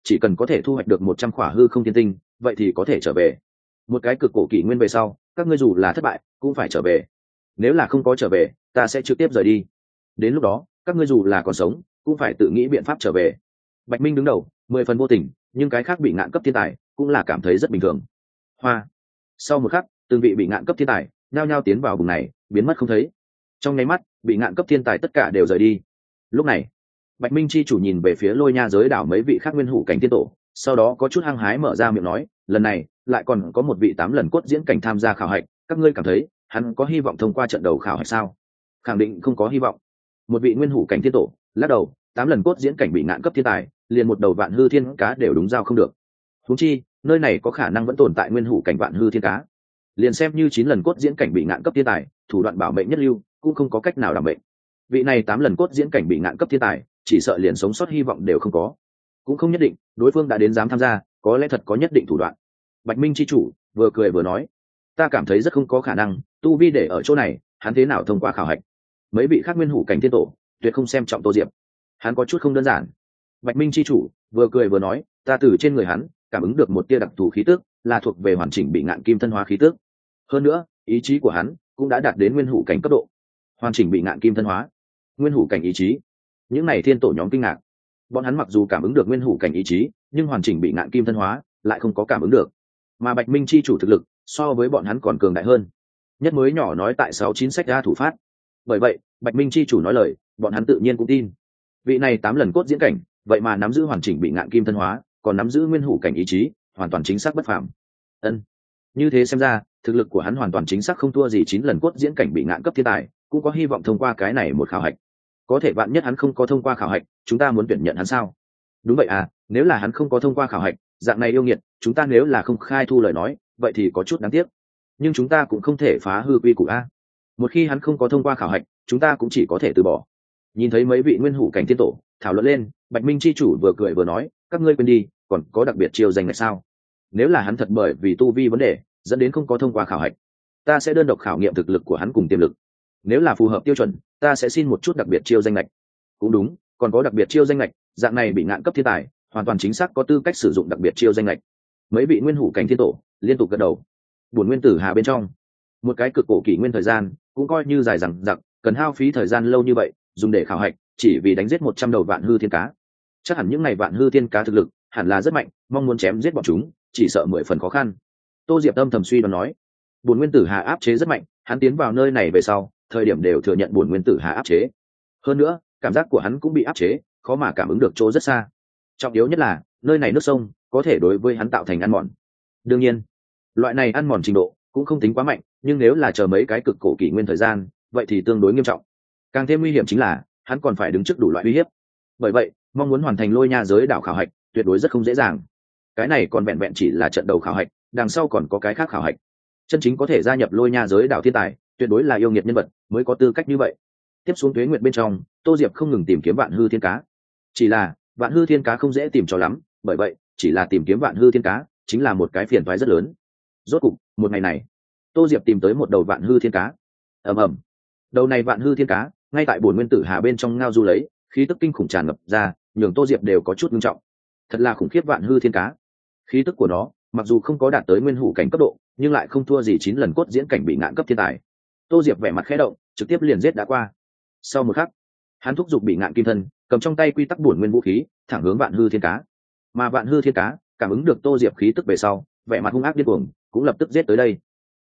S1: chỉ cần có thể thu hoạch được 100 khỏa hư không thiên tinh vậy thì có thể trở về. Một cái cực cổ kỷ nguyên về sau các ngươi dù là thất bại cũng phải trở về, nếu là không có trở về ta sẽ trực tiếp rời đi, đến lúc đó các ngươi dù là còn sống cũng phải tự nghĩ biện pháp trở về. Bạch Minh đứng đầu 10 phần vô tình, nhưng cái khác bị ngạn cấp thiên tài cũng là cảm thấy rất bình thường. Hoa. Sau một khắc từng vị bị ngạn cấp thiên tài nhao nhao tiến vào vùng này biến mất không thấy, trong nháy mắt bị ngạn cấp thiên tài tất cả đều rời đi. Lúc này Bạch Minh chi chủ nhìn về phía Lôi Nha giới đảo mấy vị khác nguyên hủ cảnh tiên tổ, sau đó có chút hăng hái mở ra miệng nói, lần này lại còn có một vị 8 lần cốt diễn cảnh tham gia khảo hạch, các ngươi cảm thấy hắn có hy vọng thông qua trận đầu khảo hạch sao? Khẳng định không có hy vọng. Một vị nguyên hủ cảnh tiên tổ lắc đầu, 8 lần cốt diễn cảnh bị ngạn cấp thiên tài liền một đầu vạn hư thiên cá đều đúng giao không được, huống chi nơi này có khả năng vẫn tồn tại nguyên hủ cảnh vạn hư thiên cá, liền xem như 9 lần cốt diễn cảnh bị ngạn cấp thiên tài thủ đoạn bảo mệnh nhất lưu cũng không có cách nào đảm mệnh. Vị này 8 lần cốt diễn cảnh bị ngạn cấp thiên tài chỉ sợ liền sống sót hy vọng đều không có. Cũng không nhất định, đối phương đã đến dám tham gia có lẽ thật có nhất định thủ đoạn. Bạch Minh chi chủ vừa cười vừa nói, ta cảm thấy rất không có khả năng, tu vi để ở chỗ này hắn thế nào thông qua khảo hạch. Mấy vị khác nguyên hủ cảnh thiên tổ tuyệt không xem trọng Tô Diệp, hắn có chút không đơn giản. Bạch Minh chi chủ vừa cười vừa nói, ta từ trên người hắn cảm ứng được một tia đặc thù khí tức, là thuộc về hoàn chỉnh bị ngạn kim thân hóa khí tức, hơn nữa ý chí của hắn cũng đã đạt đến nguyên hủ cảnh cấp độ. Hoàn chỉnh bị ngạn kim thân hóa, nguyên hủ cảnh ý chí. Những này thiên tổ nhóm kinh ngạc, bọn hắn mặc dù cảm ứng được nguyên hủ cảnh ý chí nhưng hoàn chỉnh bị ngạn kim thân hóa lại không có cảm ứng được, mà Bạch Minh chi chủ thực lực so với bọn hắn còn cường đại hơn. Nhất mới nhỏ nói tại 69 sách ra thủ phát, bởi vậy Bạch Minh chi chủ nói lời bọn hắn tự nhiên cũng tin. Vị này 8 lần cốt diễn cảnh vậy mà nắm giữ hoàn chỉnh bị ngạn kim thân hóa, còn nắm giữ nguyên hủ cảnh ý chí, hoàn toàn chính xác bất phàm. Như thế xem ra thực lực của hắn hoàn toàn chính xác không thua gì 9 lần cốt diễn cảnh bị ngạn cấp thiên tài, cũng có hy vọng thông qua cái này một khảo hạch. Có thể vạn nhất hắn không có thông qua khảo hạch, chúng ta muốn tuyển nhận hắn sao? Đúng vậy à, nếu là hắn không có thông qua khảo hạch, dạng này yêu nghiệt chúng ta nếu là không khai thu lời nói vậy thì có chút đáng tiếc, nhưng chúng ta cũng không thể phá hư quy củ a. Một khi hắn không có thông qua khảo hạch chúng ta cũng chỉ có thể từ bỏ. Nhìn thấy mấy vị nguyên hủ cảnh thiên tổ thảo luận lên, Bạch Minh chi chủ vừa cười vừa nói, các ngươi quên đi còn có đặc biệt chiêu danh là sao? Nếu là hắn thật bởi vì tu vi vấn đề dẫn đến không có thông qua khảo hạch, ta sẽ đơn độc khảo nghiệm thực lực của hắn cùng tiềm lực, nếu là phù hợp tiêu chuẩn ta sẽ xin một chút đặc biệt chiêu danh lệch. Cũng đúng, còn có đặc biệt chiêu danh lệch, dạng này bị ngạn cấp thiên tài hoàn toàn chính xác có tư cách sử dụng đặc biệt chiêu danh lệch. Mấy vị nguyên hủ cảnh thiên tổ liên tục gật đầu. Bổn nguyên tử hà bên trong một cái cực cổ kỷ nguyên thời gian cũng coi như dài dằng dặc, cần hao phí thời gian lâu như vậy dùng để khảo hạch chỉ vì đánh giết 100 đầu vạn hư thiên cá. Chắc hẳn những ngày vạn hư thiên cá thực lực hẳn là rất mạnh, mong muốn chém giết bọn chúng chỉ sợ 10 phần khó khăn. Tô Diệp âm thầm suy đoán nói, bổn nguyên tử hà áp chế rất mạnh, hắn tiến vào nơi này về sau thời điểm đều thừa nhận bổn nguyên tử hà áp chế, hơn nữa cảm giác của hắn cũng bị áp chế, khó mà cảm ứng được chỗ rất xa. Trọng yếu nhất là nơi này nước sông có thể đối với hắn tạo thành ăn mòn. Đương nhiên loại này ăn mòn trình độ cũng không tính quá mạnh, nhưng nếu là chờ mấy cái cực cổ kỷ nguyên thời gian vậy thì tương đối nghiêm trọng. Càng thêm nguy hiểm chính là hắn còn phải đứng trước đủ loại uy hiếp, bởi vậy mong muốn hoàn thành Lôi Nha giới đảo khảo hạch tuyệt đối rất không dễ dàng. Cái này còn vẹn vẹn chỉ là trận đầu khảo hạch, đằng sau còn có cái khác khảo hạch. Chân chính có thể gia nhập Lôi Nha giới đảo thiên tài tuyệt đối là yêu nghiệt nhân vật mới có tư cách như vậy. Tiếp xuống tuế nguyệt bên trong, Tô Diệp không ngừng tìm kiếm vạn hư thiên cá, chỉ là vạn hư thiên cá không dễ tìm cho lắm, bởi vậy chỉ là tìm kiếm vạn hư thiên cá chính là một cái phiền toái rất lớn. Rốt cục một ngày này Tô Diệp tìm tới một đầu vạn hư thiên cá. ầm ầm, đầu này vạn hư thiên cá ngay tại bổn nguyên tử hà bên trong ngao du lấy, khí tức kinh khủng tràn ngập ra, nhường Tô Diệp đều có chút nghiêm trọng. Thật là khủng khiếp vạn hư thiên cá, khí tức của nó mặc dù không có đạt tới nguyên hủ cảnh cấp độ nhưng lại không thua gì 9 lần cốt diễn cảnh bị ngạn cấp thiên tài. Tô Diệp vẻ mặt khẽ động, trực tiếp liền giết đã qua. Sau một khắc hắn thúc giục bị ngạn kim thân, cầm trong tay quy tắc bổn nguyên vũ khí thẳng hướng vạn hư thiên cá. Mà vạn hư thiên cá cảm ứng được Tô Diệp khí tức về sau vẻ mặt hung ác điên cuồng cũng lập tức giết tới đây.